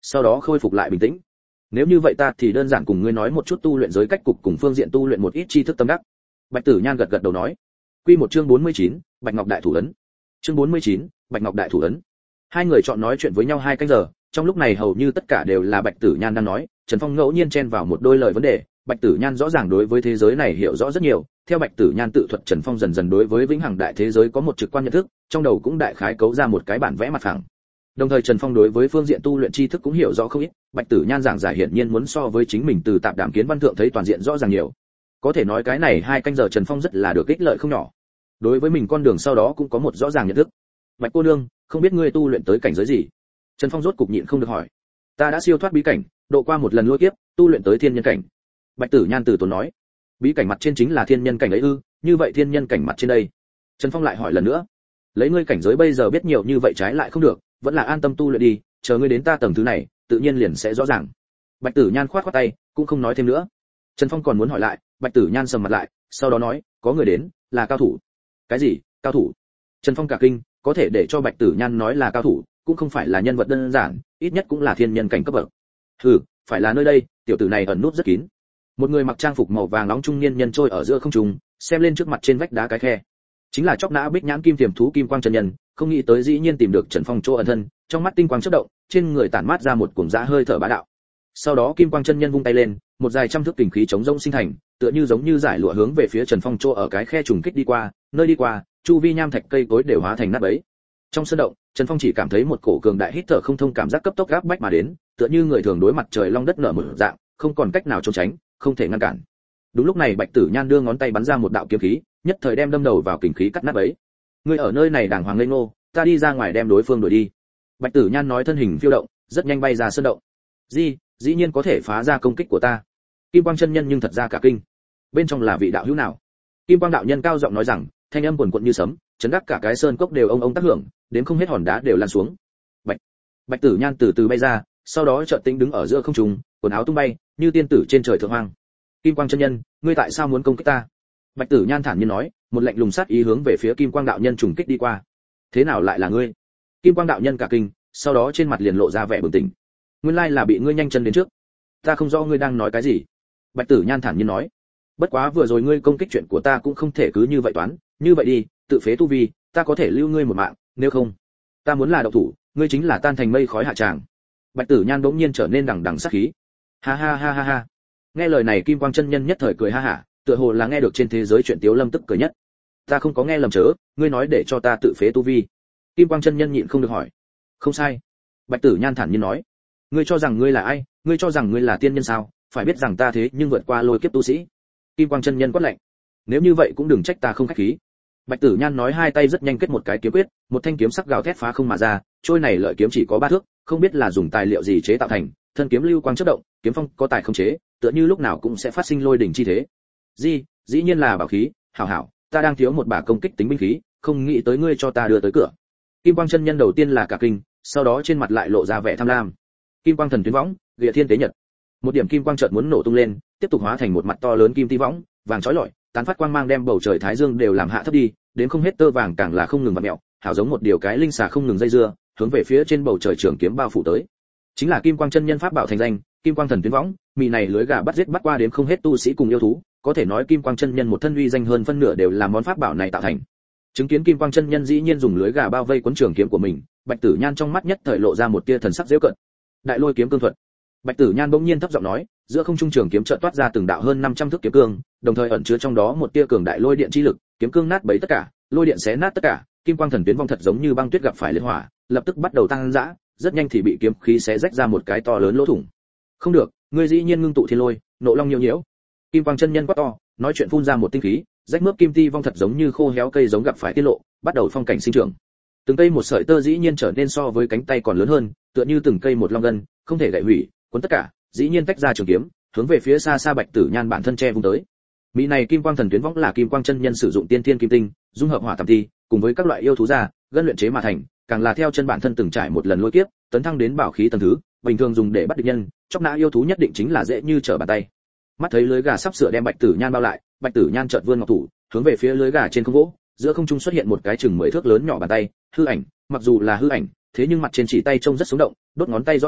sau đó khôi phục lại bình tĩnh. Nếu như vậy ta thì đơn giản cùng ngươi nói một chút tu luyện giới cách cục cùng phương diện tu luyện một ít tri thức tâm đắc. Bạch Tử Nhan gật gật đầu nói. Quy một chương bốn mươi chín, Bạch Ngọc Đại Thủ ấn. Chương bốn mươi chín, Bạch Ngọc Đại Thủ ấn. Hai người chọn nói chuyện với nhau hai canh giờ, trong lúc này hầu như tất cả đều là Bạch Tử Nhan đang nói, Trần Phong ngẫu nhiên chen vào một đôi lời vấn đề. Bạch Tử Nhan rõ ràng đối với thế giới này hiểu rõ rất nhiều, theo Bạch Tử Nhan tự thuật Trần Phong dần dần đối với vĩnh hằng đại thế giới có một trực quan nhận thức, trong đầu cũng đại khái cấu ra một cái bản vẽ mặt phẳng. Đồng thời Trần Phong đối với phương diện tu luyện tri thức cũng hiểu rõ không ít, Bạch Tử Nhan giảng giải hiển nhiên muốn so với chính mình từ tạp đàm kiến văn thượng thấy toàn diện rõ ràng nhiều. Có thể nói cái này hai canh giờ Trần Phong rất là được ích lợi không nhỏ. Đối với mình con đường sau đó cũng có một rõ ràng nhận thức. Bạch cô nương, không biết ngươi tu luyện tới cảnh giới gì? Trần Phong rốt cục nhịn không được hỏi. Ta đã siêu thoát bí cảnh, độ qua một lần lôi kiếp, tu luyện tới thiên nhân cảnh. Bạch Tử Nhan từ tốn nói. Bí cảnh mặt trên chính là thiên nhân cảnh ấy ư? Như vậy thiên nhân cảnh mặt trên đây? Trần Phong lại hỏi lần nữa. Lấy ngươi cảnh giới bây giờ biết nhiều như vậy trái lại không được, vẫn là an tâm tu luyện đi, chờ ngươi đến ta tầng thứ này, tự nhiên liền sẽ rõ ràng. Bạch Tử Nhan khoát khoát tay, cũng không nói thêm nữa. Trần Phong còn muốn hỏi lại, Bạch Tử Nhan sầm mặt lại, sau đó nói, có người đến, là cao thủ. Cái gì? Cao thủ? Trần Phong cả kinh, có thể để cho Bạch Tử Nhan nói là cao thủ, cũng không phải là nhân vật đơn giản, ít nhất cũng là thiên nhân cảnh cấp bậc. Hừ, phải là nơi đây, tiểu tử này ẩn nút rất kín. Một người mặc trang phục màu vàng nóng trung niên nhân trôi ở giữa không trung, xem lên trước mặt trên vách đá cái khe. Chính là chóc nã bích nhãn kim tiềm thú Kim Quang chân nhân, không nghĩ tới dĩ nhiên tìm được Trần Phong chỗ ẩn thân, trong mắt tinh quang chớp động, trên người tản mát ra một cuồng dã hơi thở bá đạo. Sau đó Kim Quang chân nhân vung tay lên, một dài trăm thước kình khí chống rông sinh thành, tựa như giống như giải lụa hướng về phía Trần Phong chỗ ở cái khe trùng kích đi qua, nơi đi qua, chu vi nham thạch cây cối đều hóa thành nát bấy. Trong sân động, Trần Phong chỉ cảm thấy một cổ cường đại hít thở không thông cảm giác cấp tốc gáp bách mà đến, tựa như người thường đối mặt trời long đất nở một dạng, không còn cách nào trốn tránh, không thể ngăn cản. Đúng lúc này Bạch Tử Nhan đưa ngón tay bắn ra một đạo kiếm khí, nhất thời đem đâm đầu vào kình khí cắt nát bấy. Ngươi ở nơi này đàng hoàng lên ngô, ta đi ra ngoài đem đối phương đuổi đi. Bạch Tử Nhan nói thân hình phiêu động, rất nhanh bay ra sơn động. Gì, dĩ nhiên có thể phá ra công kích của ta. Kim Quang chân nhân nhưng thật ra cả kinh. Bên trong là vị đạo hữu nào? Kim Quang đạo nhân cao giọng nói rằng, thanh âm quần quật như sấm, chấn đắc cả cái sơn cốc đều ông ông tác hưởng, đến không hết hòn đá đều lăn xuống. Bạch, Bạch Tử Nhan từ từ bay ra, sau đó chợt tĩnh đứng ở giữa không trung, quần áo tung bay, như tiên tử trên trời thượng hoang. Kim Quang chân nhân, ngươi tại sao muốn công kích ta? Bạch Tử Nhan thản nhiên nói, một lệnh lùng sát ý hướng về phía Kim Quang đạo nhân trùng kích đi qua. Thế nào lại là ngươi? Kim Quang đạo nhân cả kinh, sau đó trên mặt liền lộ ra vẻ bừng tỉnh. Nguyên lai là bị ngươi nhanh chân đến trước. Ta không rõ ngươi đang nói cái gì. Bạch Tử Nhan thản nhiên nói, bất quá vừa rồi ngươi công kích chuyện của ta cũng không thể cứ như vậy toán, như vậy đi, tự phế tu vi, ta có thể lưu ngươi một mạng, nếu không, ta muốn là độc thủ, ngươi chính là tan thành mây khói hạ tràng. Bạch Tử Nhan bỗng nhiên trở nên đằng đằng sát khí. Ha ha ha ha ha. Nghe lời này Kim Quang chân nhân nhất thời cười ha hả, tựa hồ là nghe được trên thế giới chuyện Tiếu Lâm tức cười nhất. Ta không có nghe lầm chớ, ngươi nói để cho ta tự phế tu vi. Kim Quang chân nhân nhịn không được hỏi. Không sai. Bạch Tử Nhan thản nhiên nói. Ngươi cho rằng ngươi là ai, ngươi cho rằng ngươi là tiên nhân sao, phải biết rằng ta thế nhưng vượt qua lôi kiếp tu sĩ. Kim Quang chân nhân quát lạnh. Nếu như vậy cũng đừng trách ta không khách khí. Bạch Tử Nhan nói hai tay rất nhanh kết một cái kiếm quyết, một thanh kiếm sắc gào thét phá không mà ra, trôi này lợi kiếm chỉ có ba thước, không biết là dùng tài liệu gì chế tạo thành, thân kiếm lưu quang chớp động, kiếm phong có tài không chế, tựa như lúc nào cũng sẽ phát sinh lôi đỉnh chi thế. Gì, dĩ nhiên là bảo khí, hảo hảo, ta đang thiếu một bả công kích tính binh khí, không nghĩ tới ngươi cho ta đưa tới cửa. Kim Quang chân nhân đầu tiên là cả kinh, sau đó trên mặt lại lộ ra vẻ tham lam. Kim Quang thần tuyến võng, địa thiên tế nhật. Một điểm kim quang chợt muốn nổ tung lên, tiếp tục hóa thành một mặt to lớn kim ti võng, vàng chói lọi, tán phát quang mang đem bầu trời thái dương đều làm hạ thấp đi, đến không hết tơ vàng càng là không ngừng vặn mèo, hảo giống một điều cái linh xà không ngừng dây dưa, hướng về phía trên bầu trời trường kiếm bao phủ tới. Chính là Kim Quang chân nhân pháp bảo thành danh, Kim Quang thần tuyến võng, mị này lưới gà bắt giết bắt qua đến không hết tu sĩ cùng yêu thú, có thể nói Kim Quang chân nhân một thân uy danh hơn phân nửa đều là món pháp bảo này tạo thành. Chứng kiến Kim Quang chân nhân dĩ nhiên dùng lưới gà bao vây cuốn trường kiếm của mình, Bạch Tử Nhan trong mắt nhất thời lộ ra một tia thần sắc giễu cợt. Đại lôi kiếm cương thuật. Bạch Tử Nhan bỗng nhiên thấp giọng nói, giữa không trung trường kiếm chợt toát ra từng đạo hơn năm trăm thước kiếm cương, đồng thời ẩn chứa trong đó một tia cường đại lôi điện chi lực, kiếm cương nát bấy tất cả, lôi điện xé nát tất cả, Kim Quang thần tuyến vong thật giống như băng tuyết gặp phải liệt hỏa, lập tức bắt đầu tăng dã, rất nhanh thì bị kiếm khí xé rách ra một cái to lớn lỗ thủng. Không được, ngươi dĩ nhiên ngưng tụ thiên lôi, nộ long nhiễu nhiễu. Kim Quang chân nhân quát to, nói chuyện phun ra một tinh khí, rách mướp kim ti vong thật giống như khô héo cây giống gặp phải tiết lộ, bắt đầu phong cảnh sinh trưởng. Từng cây một sợi tơ dĩ nhiên trở nên so với cánh tay còn lớn hơn, tựa như từng cây một long gân, không thể gãy hủy, cuốn tất cả, dĩ nhiên tách ra trường kiếm, hướng về phía xa xa Bạch Tử Nhan bản thân che vung tới. Mỹ này Kim Quang thần tuyến võng là Kim Quang chân nhân sử dụng tiên thiên kim tinh, dung hợp hỏa tam thi, cùng với các loại yêu thú ra, gân luyện chế mà thành, càng là theo chân bản thân từng trải một lần lôi kiếp, tấn thăng đến bảo khí tầng thứ, bình thường dùng để bắt địch nhân, chọc nã yêu thú nhất định chính là dễ như trở bàn tay. Mắt thấy lưới gà sắp sửa đem Bạch Tử Nhan bao lại, Bạch Tử Nhan chợt vươn ngọc thủ, hướng về phía lưới gà trên không gỗ, giữa không trung xuất hiện một cái chừng mười thước lớn nhỏ bàn tay, hư ảnh, mặc dù là hư ảnh, thế nhưng mặt trên chỉ tay trông rất sống động, đốt ngón tay rõ ràng,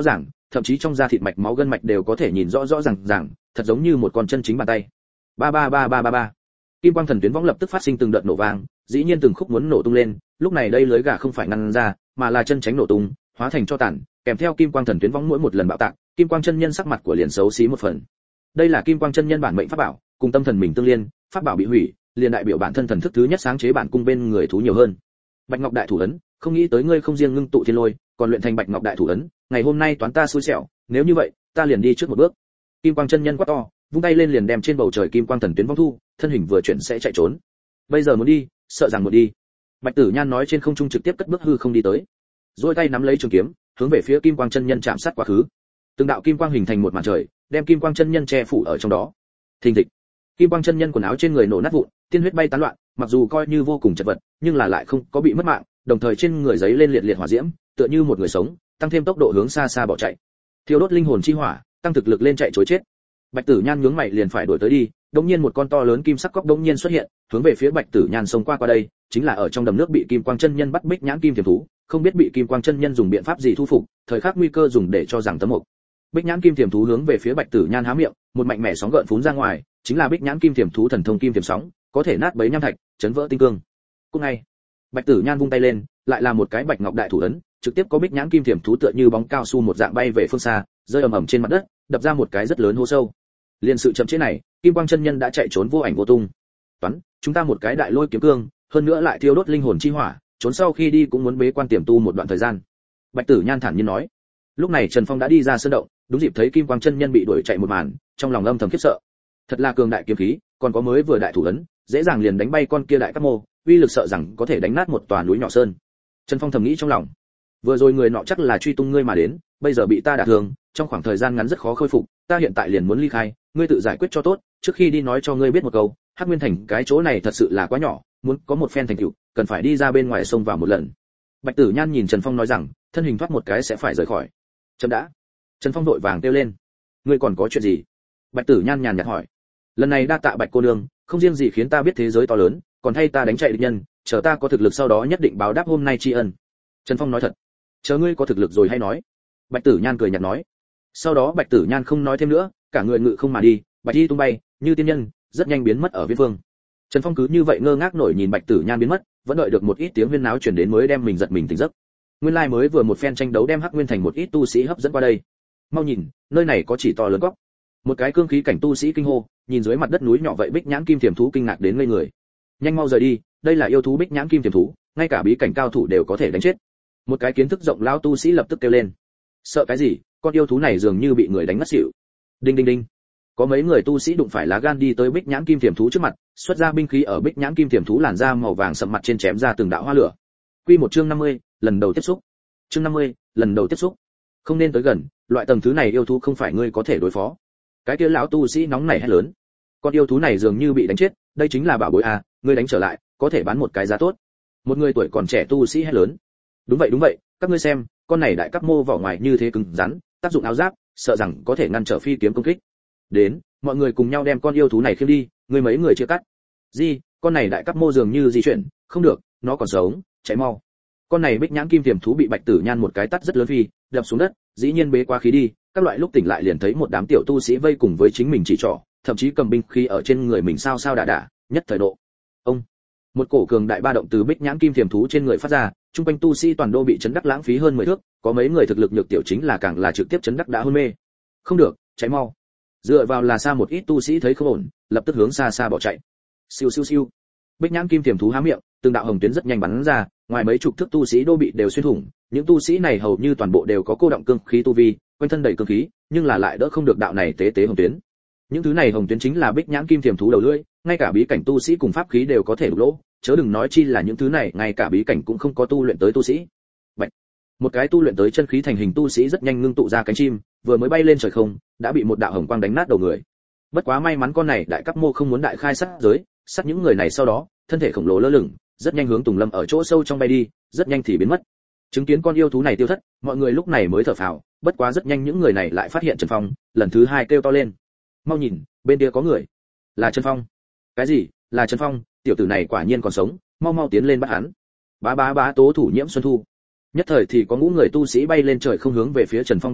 thậm chí trong da thịt mạch máu gân mạch đều có thể nhìn rõ rõ ràng ràng, thật giống như một con chân chính bàn tay. Ba ba ba ba ba ba. Kim quang thần tuyến võng lập tức phát sinh từng đợt nổ vang, dĩ nhiên từng khúc muốn nổ tung lên, lúc này đây lưới gà không phải ngăn ra, mà là chân tránh nổ tung, hóa thành cho tàn, kèm theo kim quang thần tuyến võng mỗi một lần bạo tạc, kim quang chân nhân sắc mặt của liền xấu xí một phần. Đây là kim quang chân nhân bản mệnh pháp bảo, cùng tâm thần mình tương liên, pháp bảo bị hủy, liền đại biểu bản thân thần thức thứ nhất sáng chế bản cung bên người thú nhiều hơn. Bạch Ngọc đại thủ ấn, không nghĩ tới ngươi không riêng ngưng tụ thiên lôi, còn luyện thành Bạch Ngọc đại thủ ấn, ngày hôm nay toán ta xui xẻo, nếu như vậy, ta liền đi trước một bước. Kim quang chân nhân quát to, vung tay lên liền đem trên bầu trời kim quang thần tuyến vong thu, thân hình vừa chuyển sẽ chạy trốn. Bây giờ muốn đi, sợ rằng muốn đi. Bạch Tử Nhan nói trên không trung trực tiếp cất bước hư không đi tới, duỗi tay nắm lấy trường kiếm, hướng về phía kim quang chân nhân chạm sát quá khứ. Từng đạo kim quang hình thành một màn trời, đem kim quang chân nhân che phủ ở trong đó. Thình thịch, kim quang chân nhân quần áo trên người nổ nát vụn, tiên huyết bay tán loạn, mặc dù coi như vô cùng chật vật, nhưng là lại không có bị mất mạng, đồng thời trên người giấy lên liệt liệt hỏa diễm, tựa như một người sống, tăng thêm tốc độ hướng xa xa bỏ chạy. Thiêu đốt linh hồn chi hỏa, tăng thực lực lên chạy trối chết. Bạch Tử Nhan nhướng mày liền phải đuổi tới đi, đột nhiên một con to lớn kim sắc cóc đột nhiên xuất hiện, hướng về phía Bạch Tử Nhan xông qua qua đây, chính là ở trong đầm nước bị kim quang chân nhân bắt bích nhãn kim thiềm thú, không biết bị kim quang chân nhân dùng biện pháp gì thu phục, thời khắc nguy cơ dùng để cho rằng tấm mục. Bích nhãn kim thiềm thú hướng về phía Bạch Tử Nhan há miệng, một mạnh mẽ sóng gợn phún ra ngoài, chính là bích nhãn kim thiềm thú thần thông kim thiềm sóng, có thể nát bấy nham thạch, chấn vỡ tinh cương. Cùng ngay, Bạch Tử Nhan vung tay lên, lại là một cái Bạch Ngọc đại thủ ấn, trực tiếp có bích nhãn kim thiềm thú tựa như bóng cao su một dạng bay về phương xa, rơi ầm ầm trên mặt đất, đập ra một cái rất lớn hố sâu. Liên sự chậm chế này, kim quang chân nhân đã chạy trốn vô ảnh vô tung. Toán, chúng ta một cái đại lôi kiếm cương, hơn nữa lại thiêu đốt linh hồn chi hỏa, trốn sau khi đi cũng muốn bế quan tiềm tu một đoạn thời gian. Bạch Tử Nhan thản nhiên nói. Lúc này Trần Phong đã đi ra sơn động, đúng dịp thấy kim quang chân nhân bị đuổi chạy một màn, trong lòng âm thầm khiếp sợ. Thật là cường đại kiếm khí, còn có mới vừa đại thủ ấn, dễ dàng liền đánh bay con kia đại các mô, uy lực sợ rằng có thể đánh nát một tòa núi nhỏ sơn. Trần Phong thầm nghĩ trong lòng, vừa rồi người nọ chắc là truy tung ngươi mà đến, bây giờ bị ta đả thương, trong khoảng thời gian ngắn rất khó khôi phục, ta hiện tại liền muốn ly khai, ngươi tự giải quyết cho tốt, trước khi đi nói cho ngươi biết một câu, Hắc Nguyên Thành cái chỗ này thật sự là quá nhỏ, muốn có một phen thành tựu, cần phải đi ra bên ngoài sông vào một lần. Bạch Tử Nhan nhìn Trần Phong nói rằng, thân hình thoát một cái sẽ phải rời khỏi. Chấm đã. Trần Phong đội vàng kêu lên, ngươi còn có chuyện gì? Bạch Tử Nhan nhàn nhạt hỏi. Lần này đa tạ Bạch cô nương, không riêng gì khiến ta biết thế giới to lớn, còn thay ta đánh chạy địch nhân, chờ ta có thực lực sau đó nhất định báo đáp hôm nay tri ân. Trần Phong nói thật. Chờ ngươi có thực lực rồi hay nói. Bạch Tử Nhan cười nhạt nói. Sau đó Bạch Tử Nhan không nói thêm nữa, cả người ngự không mà đi, bạch y tung bay, như tiên nhân, rất nhanh biến mất ở viễn phương. Trần Phong cứ như vậy ngơ ngác nổi nhìn Bạch Tử Nhan biến mất, vẫn đợi được một ít tiếng huyên náo truyền đến mới đem mình giật mình tỉnh giấc. Nguyên lai mới vừa một phen tranh đấu đem Hắc Nguyên Thành một ít tu sĩ hấp dẫn qua đây. Mau nhìn, nơi này có chỉ to lớn góc. Một cái cương khí cảnh tu sĩ kinh hô, nhìn dưới mặt đất núi nhỏ vậy bích nhãn kim thiềm thú kinh ngạc đến ngây người. Nhanh mau rời đi, đây là yêu thú bích nhãn kim thiềm thú, ngay cả bí cảnh cao thủ đều có thể đánh chết. Một cái kiến thức rộng lão tu sĩ lập tức kêu lên. Sợ cái gì, con yêu thú này dường như bị người đánh ngất xỉu. Đinh đinh đinh. Có mấy người tu sĩ đụng phải lá gan đi tới bích nhãn kim thiềm thú trước mặt, xuất ra binh khí ở bích nhãn kim thiềm thú làn da màu vàng sậm mặt trên chém ra từng đạo hoa lửa. Quy một chương năm mươi, lần đầu tiếp xúc. Chương năm mươi, lần đầu tiếp xúc. Không nên tới gần, loại tầng thứ này yêu thú không phải ngươi có thể đối phó. Cái kia lão tu sĩ nóng nảy hét lớn. Con yêu thú này dường như bị đánh chết, đây chính là bảo bối à, ngươi đánh trở lại, có thể bán một cái giá tốt. Một người tuổi còn trẻ tu sĩ hét lớn. Đúng vậy đúng vậy, các ngươi xem, con này đại cấp mô vỏ ngoài như thế cứng rắn, tác dụng áo giáp, sợ rằng có thể ngăn trở phi kiếm công kích. Đến, mọi người cùng nhau đem con yêu thú này khiêng đi, người mấy người chia cắt. Di, con này đại cấp mô dường như di chuyển, không được, nó còn sống, chạy mau. Con này bích nhãn kim tiềm thú bị Bạch Tử Nhan một cái tát rất lớn phi, đập xuống đất, dĩ nhiên bế qua khí đi, các loại lúc tỉnh lại liền thấy một đám tiểu tu sĩ vây cùng với chính mình chỉ trỏ, thậm chí cầm binh khí ở trên người mình sao sao đả đả, nhất thời độ. Ông, một cổ cường đại ba động từ bích nhãn kim tiềm thú trên người phát ra, trung quanh tu sĩ toàn đô bị chấn đắc lãng phí hơn mười thước, có mấy người thực lực nhược tiểu chính là càng là trực tiếp chấn đắc đã hôn mê. Không được, cháy mau. Dựa vào là xa một ít tu sĩ thấy không ổn, lập tức hướng xa xa bỏ chạy. Siêu siêu siêu. Bích nhãn kim tiềm thú há miệng, từng đạo hồng tuyến rất nhanh bắn ra, ngoài mấy chục thước tu sĩ đô bị đều xuyên thủng, những tu sĩ này hầu như toàn bộ đều có cô động cương khí tu vi, quanh thân đầy cương khí, nhưng là lại đỡ không được đạo này tế tế hồng tuyến. Những thứ này hồng tuyến chính là bích nhãn kim tiềm thú đầu lưỡi, ngay cả bí cảnh tu sĩ cùng pháp khí đều có thể đục lỗ, chớ đừng nói chi là những thứ này, ngay cả bí cảnh cũng không có tu luyện tới tu sĩ. Bạch. Một cái tu luyện tới chân khí thành hình tu sĩ rất nhanh ngưng tụ ra cánh chim, vừa mới bay lên trời không, đã bị một đạo hồng quang đánh nát đầu người. Bất quá may mắn con này đại cấp mô không muốn đại khai sát giới, sát những người này sau đó, thân thể khổng lồ lơ lửng, rất nhanh hướng Tùng Lâm ở chỗ sâu trong bay đi, rất nhanh thì biến mất. Chứng kiến con yêu thú này tiêu thất, mọi người lúc này mới thở phào, bất quá rất nhanh những người này lại phát hiện Trần Phong, lần thứ hai kêu to lên. Mau nhìn, bên kia có người. Là Trần Phong. Cái gì? Là Trần Phong, tiểu tử này quả nhiên còn sống, mau mau tiến lên bắt hắn. Bá bá bá tố thủ Nhiễm Xuân Thu. Nhất thời thì có ngũ người tu sĩ bay lên trời không hướng về phía Trần Phong bay đi,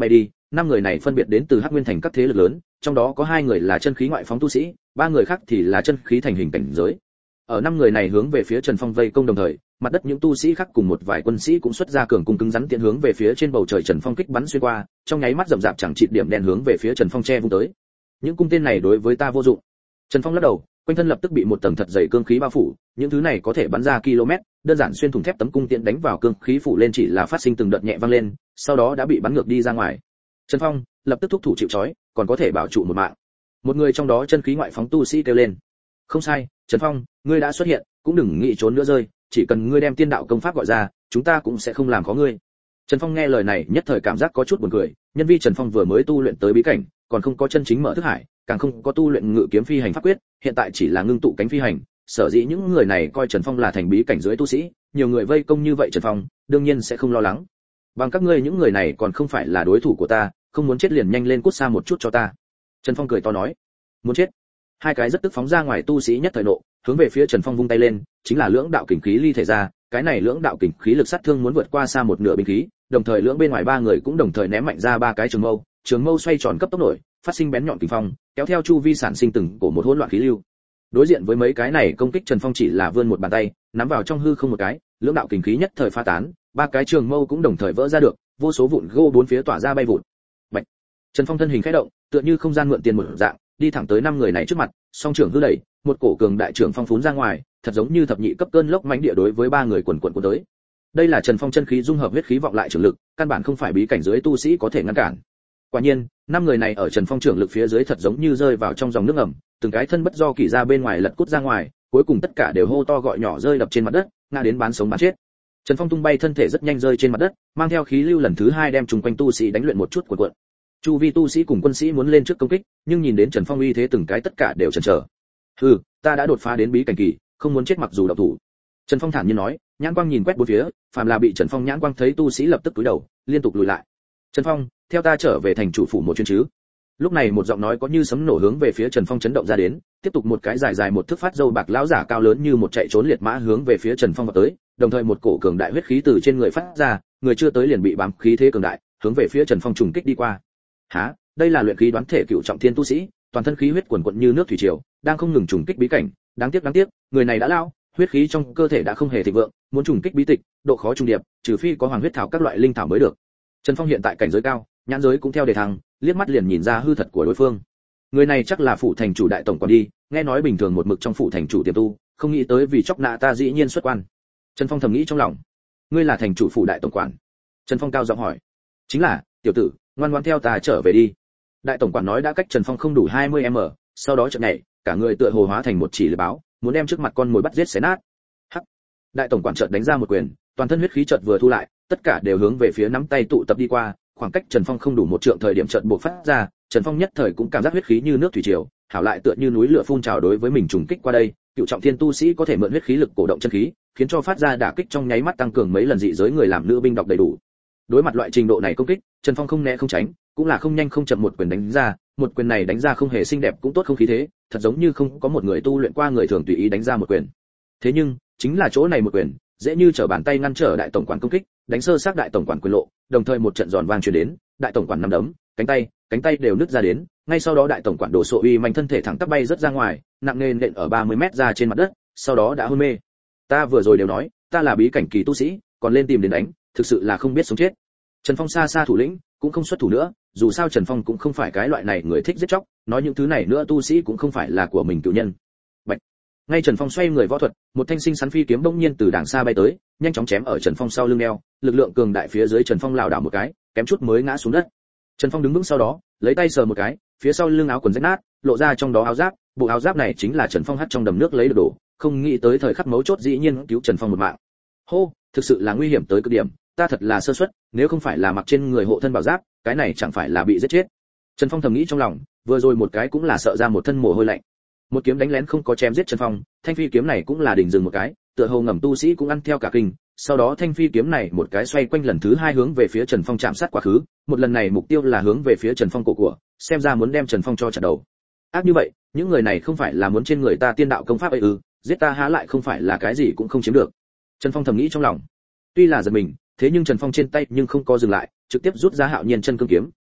năm người này phân biệt đến từ Hắc Nguyên thành các thế lực lớn, trong đó có hai người là chân khí ngoại phóng tu sĩ, ba người khác thì là chân khí thành hình cảnh giới. Ở năm người này hướng về phía Trần Phong vây công đồng thời, mặt đất những tu sĩ khác cùng một vài quân sĩ cũng xuất ra cường cung cứng rắn tiện hướng về phía trên bầu trời Trần Phong kích bắn xuyên qua, trong nháy mắt rậm rạp chẳng chịt điểm đen hướng về phía Trần Phong che vung tới. Những cung tên này đối với ta vô dụng. Trần Phong lắc đầu, quanh thân lập tức bị một tầng thật dày cương khí bao phủ, những thứ này có thể bắn ra km, đơn giản xuyên thủng thép tấm cung tiện đánh vào cương khí phủ lên chỉ là phát sinh từng đợt nhẹ vang lên, sau đó đã bị bắn ngược đi ra ngoài. Trần Phong lập tức thúc thủ chịu trói, còn có thể bảo trụ một mạng. Một người trong đó chân khí ngoại phóng tu sĩ kêu lên. Không sai, Trần Phong, ngươi đã xuất hiện, cũng đừng nghĩ trốn nữa rơi, chỉ cần ngươi đem tiên đạo công pháp gọi ra, chúng ta cũng sẽ không làm khó ngươi. Trần Phong nghe lời này nhất thời cảm giác có chút buồn cười, nhân vi Trần Phong vừa mới tu luyện tới bí cảnh, còn không có chân chính mở thức hải, càng không có tu luyện ngự kiếm phi hành pháp quyết, hiện tại chỉ là ngưng tụ cánh phi hành, sở dĩ những người này coi Trần Phong là thành bí cảnh dưới tu sĩ, nhiều người vây công như vậy Trần Phong, đương nhiên sẽ không lo lắng. Bằng các ngươi những người này còn không phải là đối thủ của ta, không muốn chết liền nhanh lên cút xa một chút cho ta. Trần Phong cười to nói, muốn chết. Hai cái rất tức phóng ra ngoài tu sĩ nhất thời nộ, hướng về phía Trần Phong vung tay lên, chính là lưỡng đạo kình khí ly thể ra, cái này lưỡng đạo kình khí lực sát thương muốn vượt qua xa một nửa binh khí, đồng thời lưỡng bên ngoài ba người cũng đồng thời ném mạnh ra ba cái trường mâu, trường mâu xoay tròn cấp tốc nổi, phát sinh bén nhọn kình phong, kéo theo chu vi sản sinh từng cổ một hỗn loạn khí lưu. Đối diện với mấy cái này công kích Trần Phong chỉ là vươn một bàn tay, nắm vào trong hư không một cái, lưỡng đạo kình khí nhất thời pha tán, ba cái trường mâu cũng đồng thời vỡ ra được, vô số vụn gỗ bốn phía tỏa ra bay vụt. Bạch. Trần Phong thân hình khẽ động, tựa như không gian mượn tiền một dạng, đi thẳng tới năm người này trước mặt, song trưởng hư đẩy, một cổ cường đại trưởng phong phún ra ngoài, thật giống như thập nhị cấp cơn lốc mãnh địa đối với ba người quần quần cuốn tới. Đây là Trần Phong chân khí dung hợp huyết khí vọng lại trưởng lực, căn bản không phải bí cảnh dưới tu sĩ có thể ngăn cản. Quả nhiên, năm người này ở Trần Phong trưởng lực phía dưới thật giống như rơi vào trong dòng nước ngầm, từng cái thân bất do kỳ ra bên ngoài lật cút ra ngoài, cuối cùng tất cả đều hô to gọi nhỏ rơi đập trên mặt đất, ngã đến bán sống bán chết. Trần Phong tung bay thân thể rất nhanh rơi trên mặt đất, mang theo khí lưu lần thứ hai đem trùng quanh tu sĩ đánh luyện một chút cuộn cuộn. Chu vi tu sĩ cùng quân sĩ muốn lên trước công kích, nhưng nhìn đến Trần Phong uy thế từng cái tất cả đều chần chờ. Hừ, ta đã đột phá đến bí cảnh kỳ, không muốn chết mặc dù độc thủ. Trần Phong thản nhiên nói, nhãn quang nhìn quét bốn phía, phàm là bị Trần Phong nhãn quang thấy tu sĩ lập tức cúi đầu, liên tục lùi lại. Trần Phong, theo ta trở về thành chủ phủ một chuyến chứ. Lúc này một giọng nói có như sấm nổ hướng về phía Trần Phong chấn động ra đến, tiếp tục một cái dài dài một thước phát dâu bạc lão giả cao lớn như một chạy trốn liệt mã hướng về phía Trần Phong vào tới, đồng thời một cổ cường đại huyết khí từ trên người phát ra, người chưa tới liền bị bám khí thế cường đại, hướng về phía Trần Phong trùng kích đi qua. Hả, đây là luyện khí đoán thể cựu trọng thiên tu sĩ, toàn thân khí huyết cuồn cuộn như nước thủy triều, đang không ngừng trùng kích bí cảnh, đáng tiếc đáng tiếc, người này đã lao, huyết khí trong cơ thể đã không hề thịnh vượng, muốn trùng kích bí tịch, độ khó trung điệp, trừ phi có hoàng huyết thảo các loại linh thảo mới được. Trần Phong hiện tại cảnh giới cao, nhãn giới cũng theo đề thăng, liếc mắt liền nhìn ra hư thật của đối phương. Người này chắc là phủ thành chủ đại tổng quản đi, nghe nói bình thường một mực trong phủ thành chủ tiềm tu, không nghĩ tới vì chóc nạ ta dĩ nhiên xuất quan. Trần Phong thầm nghĩ trong lòng, ngươi là thành chủ phủ đại tổng quản? Trần Phong cao giọng hỏi. Chính là, tiểu tử, ngoan ngoãn theo ta trở về đi. Đại tổng quản nói đã cách Trần Phong không đủ hai mươi mét, sau đó chợt nhảy, cả người tựa hồ hóa thành một chỉ lưỡi báo, muốn đem trước mặt con mồi bắt giết xé nát. Hắc. Đại tổng quản chợt đánh ra một quyền, toàn thân huyết khí chợt vừa thu lại, tất cả đều hướng về phía nắm tay tụ tập đi qua, khoảng cách Trần Phong không đủ một trượng thời điểm chợt bộc phát ra, Trần Phong nhất thời cũng cảm giác huyết khí như nước thủy triều, hảo lại tựa như núi lửa phun trào đối với mình trùng kích qua đây, cựu trọng thiên tu sĩ có thể mượn huyết khí lực cổ động chân khí, khiến cho phát ra đả kích trong nháy mắt tăng cường mấy lần dị giới người làm nữ binh đọc đầy đủ. Đối mặt loại trình độ này công kích, Trần Phong không né không tránh, cũng là không nhanh không chậm một quyền đánh ra, một quyền này đánh ra không hề xinh đẹp cũng tốt không khí thế, thật giống như không có một người tu luyện qua người thường tùy ý đánh ra một quyền. Thế nhưng, chính là chỗ này một quyền, dễ như trở bàn tay ngăn trở đại tổng quản công kích, đánh sơ xác đại tổng quản quyền lộ, đồng thời một trận giòn vang truyền đến, đại tổng quản nắm đấm, cánh tay, cánh tay đều nứt ra đến, ngay sau đó đại tổng quản đổ sộ uy mạnh thân thể thẳng tắp bay rất ra ngoài, nặng nề nện ở ba mươi mét ra trên mặt đất, sau đó đã hôn mê. Ta vừa rồi đều nói, ta là bí cảnh kỳ tu sĩ, còn lên tìm đến đánh, thực sự là không biết sống chết. Trần Phong xa xa thủ lĩnh, cũng không xuất thủ nữa, dù sao Trần Phong cũng không phải cái loại này người thích giết chóc, nói những thứ này nữa tu sĩ cũng không phải là của mình cựu nhân. Bạch. Ngay Trần Phong xoay người võ thuật, một thanh sinh sắn phi kiếm bỗng nhiên từ đàng xa bay tới, nhanh chóng chém ở Trần Phong sau lưng đeo, lực lượng cường đại phía dưới Trần Phong lảo đảo một cái, kém chút mới ngã xuống đất. Trần Phong đứng vững sau đó, lấy tay sờ một cái, phía sau lưng áo quần rách nát, lộ ra trong đó áo giáp, bộ áo giáp này chính là Trần Phong hắt trong đầm nước lấy được đổ, không nghĩ tới thời khắc mấu chốt dĩ nhiên cứu Trần Phong một mạng. Hô, thực sự là nguy hiểm tới cực điểm, ta thật là sơ suất, nếu không phải là mặc trên người hộ thân bảo giáp, cái này chẳng phải là bị giết chết. Trần Phong thầm nghĩ trong lòng, vừa rồi một cái cũng là sợ ra một thân mồ hôi lạnh. Một kiếm đánh lén không có chém giết Trần Phong, thanh phi kiếm này cũng là đỉnh dừng một cái, tựa hồ ngầm tu sĩ cũng ăn theo cả kinh, sau đó thanh phi kiếm này một cái xoay quanh lần thứ hai hướng về phía Trần Phong chạm sát quá khứ, một lần này mục tiêu là hướng về phía Trần Phong cổ của, xem ra muốn đem Trần Phong cho chặt đầu. Ác như vậy, những người này không phải là muốn trên người ta tiên đạo công pháp ấy ư, giết ta há lại không phải là cái gì cũng không chiếm được. Trần Phong thầm nghĩ trong lòng. Tuy là giật mình, thế nhưng Trần Phong trên tay nhưng không có dừng lại, trực tiếp rút ra Hạo Nhiên chân cương kiếm,